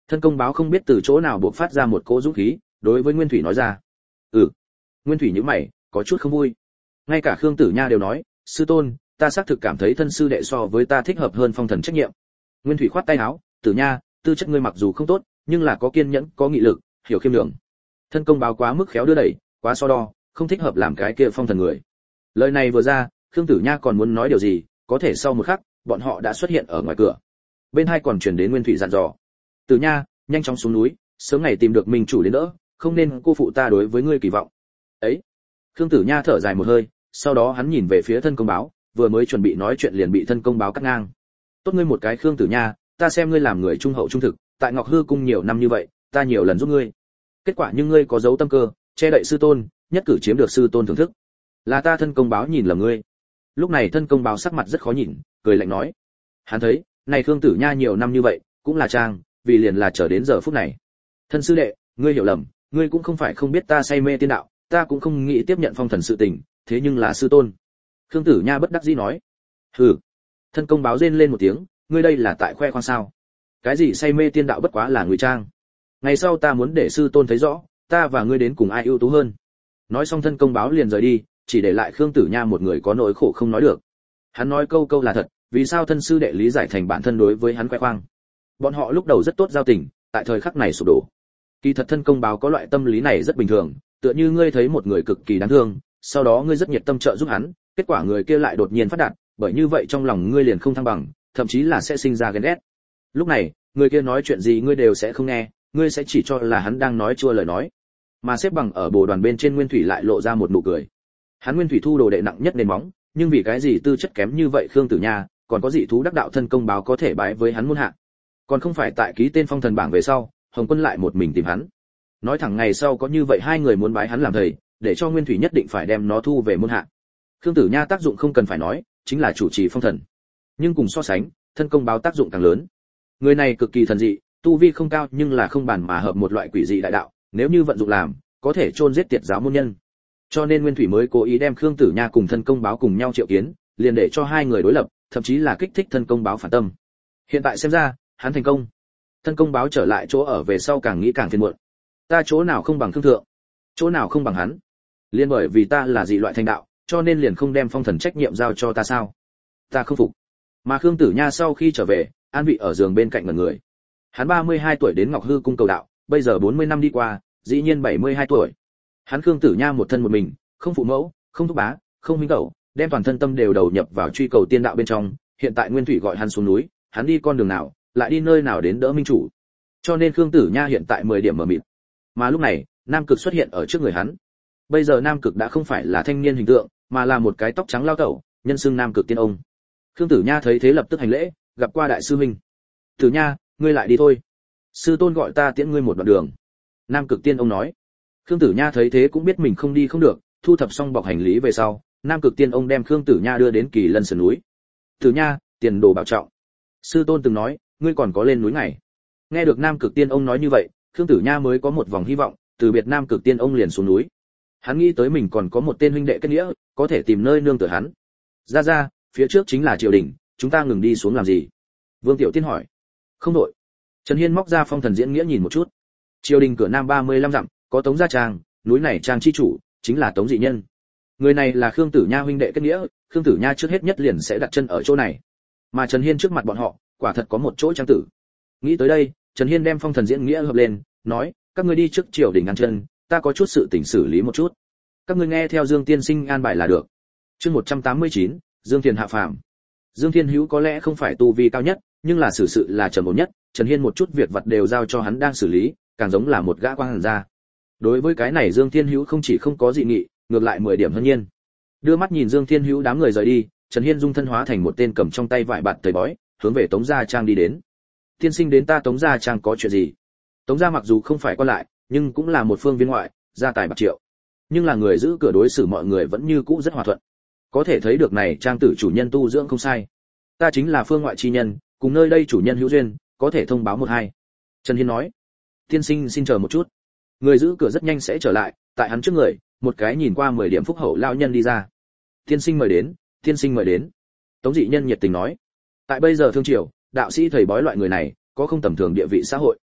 Thân công báo không biết từ chỗ nào bộc phát ra một cỗ dũng khí, đối với Nguyên Thủy nói ra. "Ừ." Nguyên Thủy nhíu mày, có chút không vui. Ngay cả Khương Tử Nha đều nói, "Sư tôn, ta xác thực cảm thấy thân sư đệ so với ta thích hợp hơn phong thần trách nhiệm." Nguyên Thủy khoát tay áo, "Tử Nha, tư chất ngươi mặc dù không tốt, nhưng là có kiên nhẫn, có nghị lực, hiểu khiêm nhường. Thân công báo quá mức khéo đưa đẩy, quá so đo, không thích hợp làm cái kia phong thần người." Lời này vừa ra, Khương Tử Nha còn muốn nói điều gì, có thể sau một khắc, bọn họ đã xuất hiện ở ngoài cửa. Bên hai còn truyền đến Nguyên Thủy dặn dò, "Tử Nha, nhanh chóng xuống núi, sớm ngày tìm được minh chủ đến đỡ, không nên cô phụ ta đối với ngươi kỳ vọng." Ấy. Khương Tử Nha thở dài một hơi, sau đó hắn nhìn về phía thân công báo, vừa mới chuẩn bị nói chuyện liền bị thân công báo cắt ngang. "Tốt ngươi một cái Khương Tử Nha, ta xem ngươi làm người trung hậu trung thực, tại Ngọc Hư cung nhiều năm như vậy, ta nhiều lần giúp ngươi. Kết quả nhưng ngươi có dấu tâm cơ, che đậy sư tôn, nhất cử chiếm được sư tôn thưởng thức. Là ta thân công báo nhìn lầm ngươi." Lúc này thân công báo sắc mặt rất khó nhìn, cười lạnh nói. Hắn thấy, này Khương Tử Nha nhiều năm như vậy, cũng là trang, vì liền là chờ đến giờ phút này. "Thân sư đệ, ngươi hiểu lầm, ngươi cũng không phải không biết ta say mê tiên đạo, ta cũng không nghĩ tiếp nhận phong thần sự tình, thế nhưng là sư tôn." Khương Tử Nha bất đắc dĩ nói. "Hừ." Thân công báo rên lên một tiếng, "Ngươi đây là tại khoe khoang sao? Cái gì say mê tiên đạo bất quá là ngụy trang. Ngày sau ta muốn để sư tôn thấy rõ, ta và ngươi đến cùng ai ưu tú hơn." Nói xong thân công báo liền rời đi, chỉ để lại Khương Tử Nha một người có nỗi khổ không nói được. Hắn nói câu câu là thật, vì sao thân sư đệ lý giải thành bản thân đối với hắn khoe khoang. Bọn họ lúc đầu rất tốt giao tình, tại thời khắc này sụp đổ. Kỳ thật thân công báo có loại tâm lý này rất bình thường, tựa như ngươi thấy một người cực kỳ đáng thương, sau đó ngươi rất nhiệt tâm trợ giúp hắn, kết quả người kia lại đột nhiên phát đạt, bởi như vậy trong lòng ngươi liền không thăng bằng, thậm chí là sẽ sinh ra ghen ghét. Lúc này, người kia nói chuyện gì ngươi đều sẽ không nghe, ngươi sẽ chỉ cho là hắn đang nói chua lời nói. Mà xếp bằng ở bồ đoàn bên trên Nguyên Thủy lại lộ ra một nụ cười. Hắn Nguyên Thủy thu đồ đệ nặng nhất nền móng, nhưng vì cái gì tư chất kém như vậy Khương Tử Nha, còn có dị thú đắc đạo thân công báo có thể bái với hắn môn hạ. Còn không phải tại ký tên phong thần bảng về sau, Hồng Quân lại một mình tìm hắn. Nói thẳng ngày sau có như vậy hai người muốn bái hắn làm thầy, để cho Nguyên Thủy nhất định phải đem nó thu về môn hạ. Khương Tử Nha tác dụng không cần phải nói, chính là chủ trì phong thần. Nhưng cùng so sánh, thân công báo tác dụng càng lớn. Người này cực kỳ thần dị, tu vi không cao nhưng là không bàn mà hợp một loại quỷ dị đại đạo, nếu như vận dụng làm, có thể chôn giết tiệt giáo môn nhân. Cho nên Nguyên Thủy mới cố ý đem Khương Tử Nha cùng thân công báo cùng nhau triệu kiến, liền để cho hai người đối lập, thậm chí là kích thích thân công báo phản tâm. Hiện tại xem ra, hắn thành công. Thân công báo trở lại chỗ ở về sau càng nghĩ càng phiền muộn. Ta chỗ nào không bằng Khương thượng, chỗ nào không bằng hắn. Liên bởi vì ta là dị loại thành đạo, cho nên liền không đem phong thần trách nhiệm giao cho ta sao? Ta không phục. Mà Khương Tử Nha sau khi trở về, an vị ở giường bên cạnh mọi người. Hắn ba mươi hai tuổi đến Ngọc Hư cung cầu đạo, bây giờ bốn mươi năm đi qua, dĩ nhiên bảy mươi hai tuổi. Hắn Khương Tử Nha một thân một mình, không phụ mẫu, không thúc bá, không huynh tẩu, đem toàn thân tâm đều đầu nhập vào truy cầu tiên đạo bên trong, hiện tại Nguyên Thủy gọi hắn xuống núi, hắn đi con đường nào, lại đi nơi nào đến đỡ minh chủ. Cho nên Khương Tử Nha hiện tại mười điểm mở mịt. Mà lúc này, Nam Cực xuất hiện ở trước người hắn. Bây giờ Nam Cực đã không phải là thanh niên hình tượng, mà là một cái tóc trắng lao cẩu, nhân xưng Nam Cực tiên ông. Khương Tử Nha thấy thế lập tức hành lễ, gặp qua đại sư huynh. Tử Nha, ngươi lại đi thôi. Sư tôn gọi ta tiễn ngươi một đoạn đường. Nam Cực tiên ông nói. Khương Tử Nha thấy thế cũng biết mình không đi không được, thu thập xong bọc hành lý về sau, Nam Cực tiên ông đem Khương Tử Nha đưa đến Kỳ Lân sườn núi. Tử Nha, tiền đồ bảo trọng. Sư tôn từng nói, ngươi còn có lên núi ngày. Nghe được Nam Cực tiên ông nói như vậy, Khương Tử Nha mới có một vòng hy vọng, từ biệt Nam Cực tiên ông liền xuống núi. Hắn nghĩ tới mình còn có một tên huynh đệ kết nghĩa, có thể tìm nơi nương tựa hắn. Ra ra, phía trước chính là triều đình, chúng ta ngừng đi xuống làm gì? Vương Tiểu Tiên hỏi. Không đội. Trần Hiên móc ra phong thần diễn nghĩa nhìn một chút. Triều đình cửa nam ba mươi lăm dặm, có Tống gia trang, núi này trang chi chủ chính là Tống dị nhân. Người này là Khương Tử Nha huynh đệ kết nghĩa, Khương Tử Nha trước hết nhất liền sẽ đặt chân ở chỗ này. Mà Trần Hiên trước mặt bọn họ, quả thật có một chỗ trang tử. Nghĩ tới đây, Trần Hiên đem phong thần diễn nghĩa hợp lên, nói, các ngươi đi trước triều đình ăn chân, ta có chút sự tình xử lý một chút. Các ngươi nghe theo Dương tiên sinh an bài là được. Chương một trăm tám mươi chín, Dương Thiên hạ phàm. Dương Thiên Hữu có lẽ không phải tu vi cao nhất, nhưng là xử sự là trầm ổn nhất, Trần Hiên một chút việc vật đều giao cho hắn đang xử lý, càng giống là một gã quan hàn gia. Đối với cái này Dương Thiên Hữu không chỉ không có dị nghị, ngược lại mười điểm hân nhiên. Đưa mắt nhìn Dương Thiên Hữu đám người rời đi, Trần Hiên dung thân hóa thành một tên cầm trong tay vải bạt tời bói, hướng về Tống gia trang đi đến. Tiên sinh đến ta Tống gia trang có chuyện gì? Tống gia mặc dù không phải quan lại, nhưng cũng là một phương viên ngoại, gia tài bạc triệu. Nhưng là người giữ cửa đối xử mọi người vẫn như cũ rất hòa thuận. Có thể thấy được này trang tử chủ nhân tu dưỡng không sai. Ta chính là phương ngoại chi nhân, cùng nơi đây chủ nhân hữu duyên, có thể thông báo một hai. Trần Hiên nói. Tiên sinh xin chờ một chút. Người giữ cửa rất nhanh sẽ trở lại, tại hắn trước người, một cái nhìn qua mười điểm phúc hậu lao nhân đi ra. Tiên sinh mời đến, tiên sinh mời đến. Tống dị nhân nhiệt tình nói. Tại bây giờ thương triều, đạo sĩ thầy bói loại người này, có không tầm thường địa vị xã hội.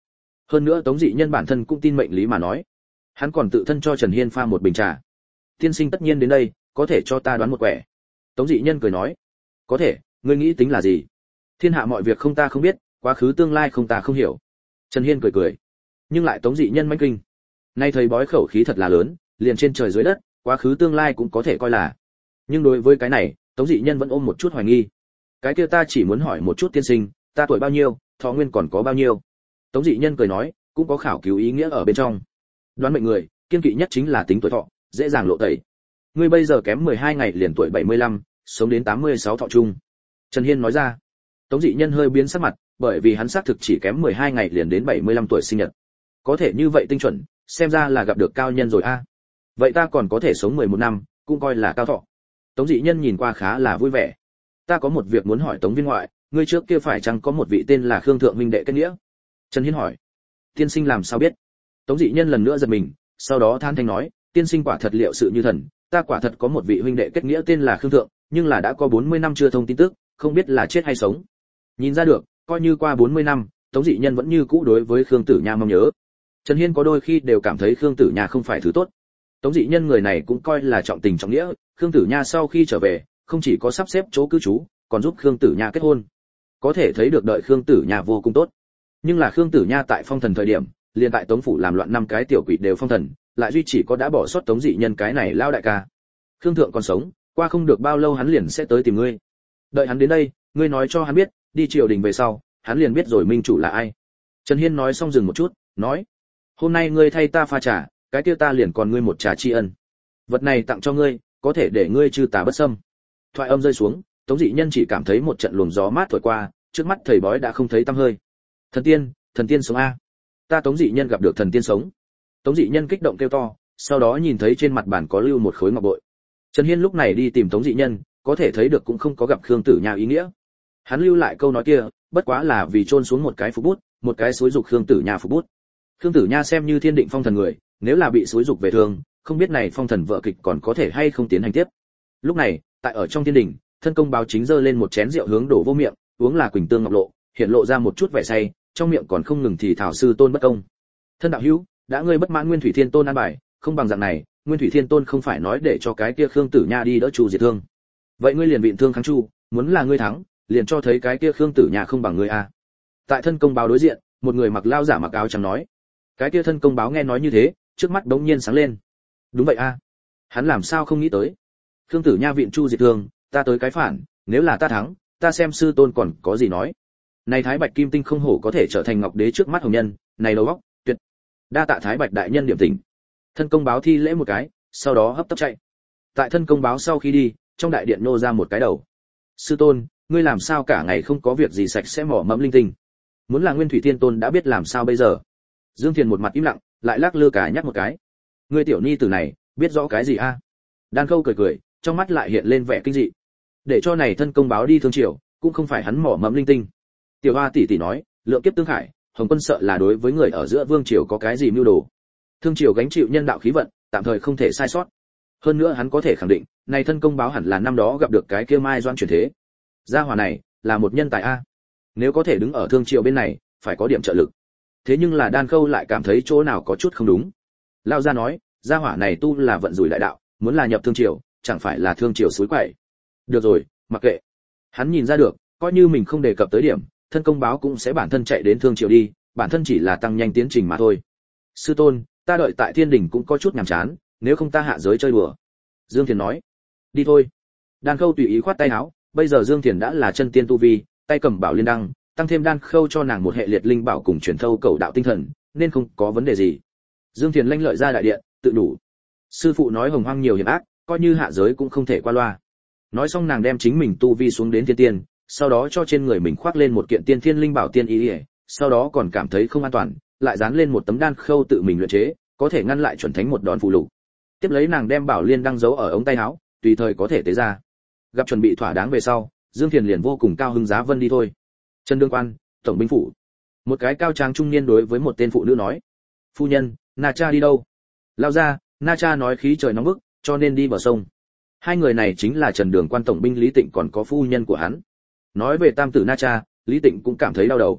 Hơn nữa Tống Dị Nhân bản thân cũng tin mệnh lý mà nói, hắn còn tự thân cho Trần Hiên pha một bình trà. Tiên sinh tất nhiên đến đây, có thể cho ta đoán một quẻ. Tống Dị Nhân cười nói, có thể, ngươi nghĩ tính là gì? Thiên hạ mọi việc không ta không biết, quá khứ tương lai không ta không hiểu. Trần Hiên cười cười, nhưng lại Tống Dị Nhân manh kinh. Nay thầy bói khẩu khí thật là lớn, liền trên trời dưới đất, quá khứ tương lai cũng có thể coi là. Nhưng đối với cái này, Tống Dị Nhân vẫn ôm một chút hoài nghi. Cái kia ta chỉ muốn hỏi một chút tiên sinh, ta tuổi bao nhiêu, thọ nguyên còn có bao nhiêu? Tống Dị Nhân cười nói, cũng có khảo cứu ý nghĩa ở bên trong. Đoán mệnh người, kiên kỵ nhất chính là tính tuổi thọ, dễ dàng lộ tẩy. Ngươi bây giờ kém mười hai ngày liền tuổi bảy mươi lăm, sống đến tám mươi sáu thọ chung. Trần Hiên nói ra. Tống Dị Nhân hơi biến sắc mặt, bởi vì hắn xác thực chỉ kém mười hai ngày liền đến bảy mươi lăm tuổi sinh nhật. Có thể như vậy tinh chuẩn, xem ra là gặp được cao nhân rồi a. Vậy ta còn có thể sống mười một năm, cũng coi là cao thọ. Tống Dị Nhân nhìn qua khá là vui vẻ. Ta có một việc muốn hỏi Tống viên ngoại, ngươi trước kia phải chăng có một vị tên là Khương Thượng Minh đệ kết nghĩa? Trần Hiên hỏi. Tiên sinh làm sao biết? Tống Dị Nhân lần nữa giật mình, sau đó than thanh nói, tiên sinh quả thật liệu sự như thần, ta quả thật có một vị huynh đệ kết nghĩa tên là Khương Thượng, nhưng là đã có bốn mươi năm chưa thông tin tức, không biết là chết hay sống. Nhìn ra được, coi như qua bốn mươi năm, Tống Dị Nhân vẫn như cũ đối với Khương Tử Nha mong nhớ. Trần Hiên có đôi khi đều cảm thấy Khương Tử Nha không phải thứ tốt. Tống Dị Nhân người này cũng coi là trọng tình trọng nghĩa, Khương Tử Nha sau khi trở về, không chỉ có sắp xếp chỗ cư trú, còn giúp Khương Tử Nha kết hôn. Có thể thấy được đợi Khương Tử Nha vô cùng tốt. Nhưng là Khương Tử Nha tại phong thần thời điểm, liền tại Tống phủ làm loạn năm cái tiểu quỷ đều phong thần, lại duy chỉ có đã bỏ sót Tống Dị Nhân cái này lao đại ca. Khương Thượng còn sống, qua không được bao lâu hắn liền sẽ tới tìm ngươi. Đợi hắn đến đây, ngươi nói cho hắn biết, đi triều đình về sau, hắn liền biết rồi minh chủ là ai. Trần Hiên nói xong dừng một chút, nói: "Hôm nay ngươi thay ta pha trà, cái kia ta liền còn ngươi một trà tri ân. Vật này tặng cho ngươi, có thể để ngươi trừ tà bất xâm." Thoại âm rơi xuống, Tống Dị Nhân chỉ cảm thấy một trận luồng gió mát thổi qua, trước mắt thầy bói đã không thấy tăm hơi. Thần tiên, thần tiên sống a! Ta Tống Dị Nhân gặp được thần tiên sống. Tống Dị Nhân kích động kêu to, sau đó nhìn thấy trên mặt bàn có lưu một khối ngọc bội. Trần Hiên lúc này đi tìm Tống Dị Nhân, có thể thấy được cũng không có gặp Khương Tử Nha ý nghĩa. Hắn lưu lại câu nói kia, bất quá là vì chôn xuống một cái phục bút, một cái xúi dục Khương Tử Nha phục bút. Khương Tử Nha xem như thiên định phong thần người, nếu là bị xúi dục về thường, không biết này phong thần vợ kịch còn có thể hay không tiến hành tiếp. Lúc này, tại ở trong thiên đình, thân công báo chính giơ lên một chén rượu hướng đổ vô miệng, uống là Quỳnh Tương Ngọc Lộ, hiện lộ ra một chút vẻ say, trong miệng còn không ngừng thì thảo sư tôn bất công. Thân đạo hữu, đã ngươi bất mãn Nguyên Thủy Thiên Tôn an bài, không bằng dạng này, Nguyên Thủy Thiên Tôn không phải nói để cho cái kia Khương Tử Nha đi đỡ Chu diệt thương. Vậy ngươi liền vịn thương kháng Chu, muốn là ngươi thắng, liền cho thấy cái kia Khương Tử Nha không bằng ngươi a. Tại thân công báo đối diện, một người mặc lao giả mặc áo trắng nói. Cái kia thân công báo nghe nói như thế, trước mắt đống nhiên sáng lên. Đúng vậy a. Hắn làm sao không nghĩ tới? Khương Tử Nha vịn Chu diệt thương, ta tới cái phản, nếu là ta thắng, ta xem sư tôn còn có gì nói. Này Thái Bạch Kim Tinh không hổ có thể trở thành ngọc đế trước mắt hồng nhân, này đầu óc, tuyệt. Đa tạ Thái Bạch đại nhân điểm tình. Thân công báo thi lễ một cái, sau đó hấp tấp chạy. Tại thân công báo sau khi đi, trong đại điện nô ra một cái đầu. Sư tôn, ngươi làm sao cả ngày không có việc gì sạch sẽ mỏ mẫm linh tinh? Muốn là Nguyên Thủy Thiên Tôn đã biết làm sao bây giờ? Dương Thiền một mặt im lặng, lại lắc lư cả nhắc một cái. Ngươi tiểu ni tử này, biết rõ cái gì a? Đan Khâu cười cười, trong mắt lại hiện lên vẻ kinh dị. Để cho này thân công báo đi thương triều, cũng không phải hắn mỏ mẫm linh tinh. Tiểu Hoa tỷ tỷ nói, lượng kiếp tương khải, Hồng Quân sợ là đối với người ở giữa vương triều có cái gì mưu đồ. Thương triều gánh chịu nhân đạo khí vận, tạm thời không thể sai sót. Hơn nữa hắn có thể khẳng định, này thân công báo hẳn là năm đó gặp được cái kia Mai Doan chuyển thế. Gia hỏa này là một nhân tài a. Nếu có thể đứng ở thương triều bên này, phải có điểm trợ lực. Thế nhưng là Đan Khâu lại cảm thấy chỗ nào có chút không đúng. Lao gia nói, gia hỏa này tu là vận rủi đại đạo, muốn là nhập thương triều, chẳng phải là thương triều suối quậy. Được rồi, mặc kệ. Hắn nhìn ra được, coi như mình không đề cập tới điểm, thân công báo cũng sẽ bản thân chạy đến thương triều đi, bản thân chỉ là tăng nhanh tiến trình mà thôi. Sư tôn, ta đợi tại thiên đình cũng có chút nhàm chán, nếu không ta hạ giới chơi đùa. Dương Thiền nói. Đi thôi. Đan Khâu tùy ý khoát tay áo, bây giờ Dương Thiền đã là chân tiên tu vi, tay cầm bảo liên đăng, tăng thêm Đan Khâu cho nàng một hệ liệt linh bảo cùng truyền thâu cầu đạo tinh thần, nên không có vấn đề gì. Dương Thiền lanh lợi ra đại điện, tự đủ. Sư phụ nói hồng hoang nhiều hiểm ác, coi như hạ giới cũng không thể qua loa. Nói xong nàng đem chính mình tu vi xuống đến thiên tiên, sau đó cho trên người mình khoác lên một kiện tiên thiên linh bảo tiên y, sau đó còn cảm thấy không an toàn, lại dán lên một tấm Đan Khâu tự mình luyện chế, có thể ngăn lại chuẩn thánh một đòn phù lục. Tiếp lấy nàng đem bảo liên đăng giấu ở ống tay áo, tùy thời có thể tế ra. Gặp chuẩn bị thỏa đáng về sau, Dương Thiền liền vô cùng cao hứng giá vân đi thôi. Trần Đương Quan, tổng binh phủ. Một cái cao tráng trung niên đối với một tên phụ nữ nói: "Phu nhân, Na Cha đi đâu?" Lao ra, Na Cha nói khí trời nóng bức, cho nên đi bờ sông. Hai người này chính là Trần Đường Quan tổng binh Lý Tịnh còn có phu nhân của hắn. Nói về tam tử Na Cha, Lý Tịnh cũng cảm thấy đau đầu.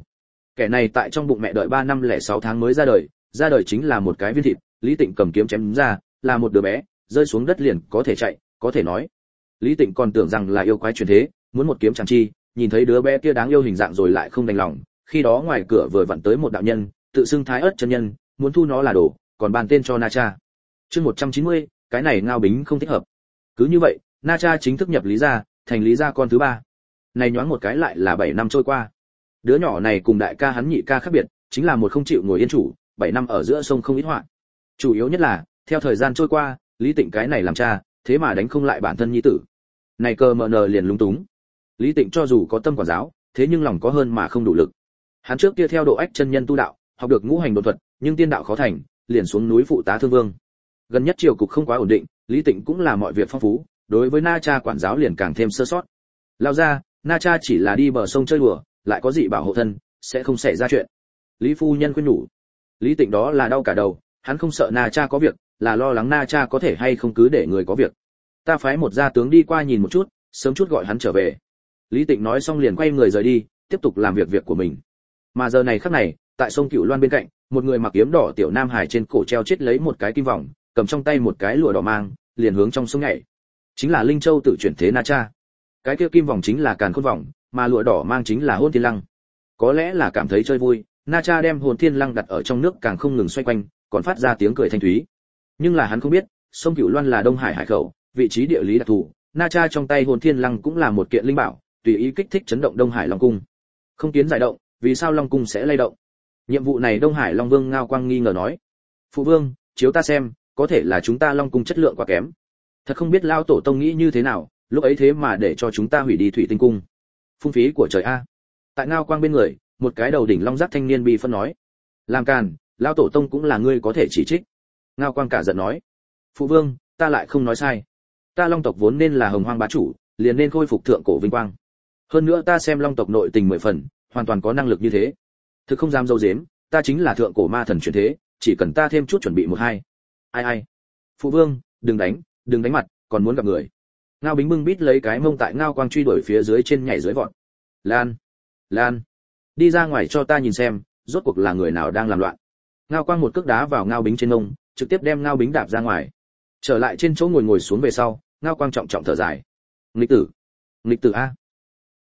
Kẻ này tại trong bụng mẹ đợi ba năm lẻ sáu tháng mới ra đời, ra đời chính là một cái viên thịt, Lý Tịnh cầm kiếm chém ra, là một đứa bé, rơi xuống đất liền có thể chạy, có thể nói. Lý Tịnh còn tưởng rằng là yêu quái truyền thế, muốn một kiếm chẳng chi, nhìn thấy đứa bé kia đáng yêu hình dạng rồi lại không đành lòng, khi đó ngoài cửa vừa vặn tới một đạo nhân, tự xưng Thái Ức chân nhân, muốn thu nó là đồ, còn bàn tên cho Na Cha. Chương một trăm chín mươi, cái này Ngao Bính không thích hợp. Cứ như vậy, Na Cha chính thức nhập Lý gia, thành Lý gia con thứ ba. Này nhoáng một cái lại là bảy năm trôi qua. Đứa nhỏ này cùng đại ca hắn nhị ca khác biệt, chính là một không chịu ngồi yên chủ, bảy năm ở giữa sông không ít họa. Chủ yếu nhất là, theo thời gian trôi qua, Lý Tịnh cái này làm cha, thế mà đánh không lại bản thân nhi tử. Này cơ mờ nờ liền lúng túng. Lý Tịnh cho dù có tâm quản giáo, thế nhưng lòng có hơn mà không đủ lực. Hắn trước kia theo Độ Ách chân nhân tu đạo, học được ngũ hành độn thuật, nhưng tiên đạo khó thành, liền xuống núi phụ tá thương vương. Gần nhất triều cục không quá ổn định, Lý Tịnh cũng là mọi việc phong phú, đối với Na Cha quản giáo liền càng thêm sơ sót. Lao ra, Na Cha chỉ là đi bờ sông chơi đùa, lại có gì bảo hộ thân, sẽ không xảy ra chuyện. Lý phu nhân khuyên nhủ. Lý Tịnh đó là đau cả đầu, hắn không sợ Na Cha có việc, là lo lắng Na Cha có thể hay không cứ để người có việc. Ta phái một gia tướng đi qua nhìn một chút, sớm chút gọi hắn trở về. Lý Tịnh nói xong liền quay người rời đi, tiếp tục làm việc việc của mình. Mà giờ này khắc này, tại sông Cửu Loan bên cạnh, một người mặc kiếm đỏ tiểu nam hải trên cổ treo chết lấy một cái kim vòng, cầm trong tay một cái lụa đỏ mang, liền hướng trong sông nhảy. Chính là Linh Châu tự chuyển thế Na Cha. Cái kia kim vòng chính là Càn Khôn vòng, mà lụa đỏ mang chính là Hôn Thiên Lăng. Có lẽ là cảm thấy chơi vui, Na Cha đem Hồn Thiên Lăng đặt ở trong nước càng không ngừng xoay quanh, còn phát ra tiếng cười thanh thúy. Nhưng là hắn không biết, sông Cửu Loan là Đông Hải hải khẩu, vị trí địa lý đặc thù, Na Cha trong tay Hồn Thiên Lăng cũng là một kiện linh bảo, tùy ý kích thích chấn động Đông Hải Long cung. Không kiến giải động, vì sao Long cung sẽ lay động? Nhiệm vụ này Đông Hải Long Vương Ngao Quang nghi ngờ nói: "Phụ vương, chiếu ta xem, có thể là chúng ta Long cung chất lượng quá kém. Thật không biết lao tổ tông nghĩ như thế nào, lúc ấy thế mà để cho chúng ta hủy đi Thủy Tinh cung. Phung phí của trời a." Tại Ngao Quang bên người, một cái đầu đỉnh long giác thanh niên bi phân nói: "Làm càn, lao tổ tông cũng là ngươi có thể chỉ trích." Ngao Quang cả giận nói: "Phụ vương, ta lại không nói sai. Ta Long tộc vốn nên là hồng hoang bá chủ, liền nên khôi phục thượng cổ vinh quang. Hơn nữa ta xem Long tộc nội tình mười phần, hoàn toàn có năng lực như thế. Thực không dám dâu dếm, ta chính là thượng cổ ma thần chuyển thế, chỉ cần ta thêm chút chuẩn bị một hai." Ai ai? Phụ vương, đừng đánh, đừng đánh mặt, còn muốn gặp người. Ngao Bính bưng bít lấy cái mông tại Ngao Quang truy đuổi phía dưới trên nhảy dưới vọt. Lan, Lan, đi ra ngoài cho ta nhìn xem, rốt cuộc là người nào đang làm loạn. Ngao Quang một cước đá vào Ngao Bính trên mông, trực tiếp đem Ngao Bính đạp ra ngoài. Trở lại trên chỗ ngồi ngồi xuống về sau, Ngao Quang trọng trọng thở dài. Nghịch tử, nghịch tử a.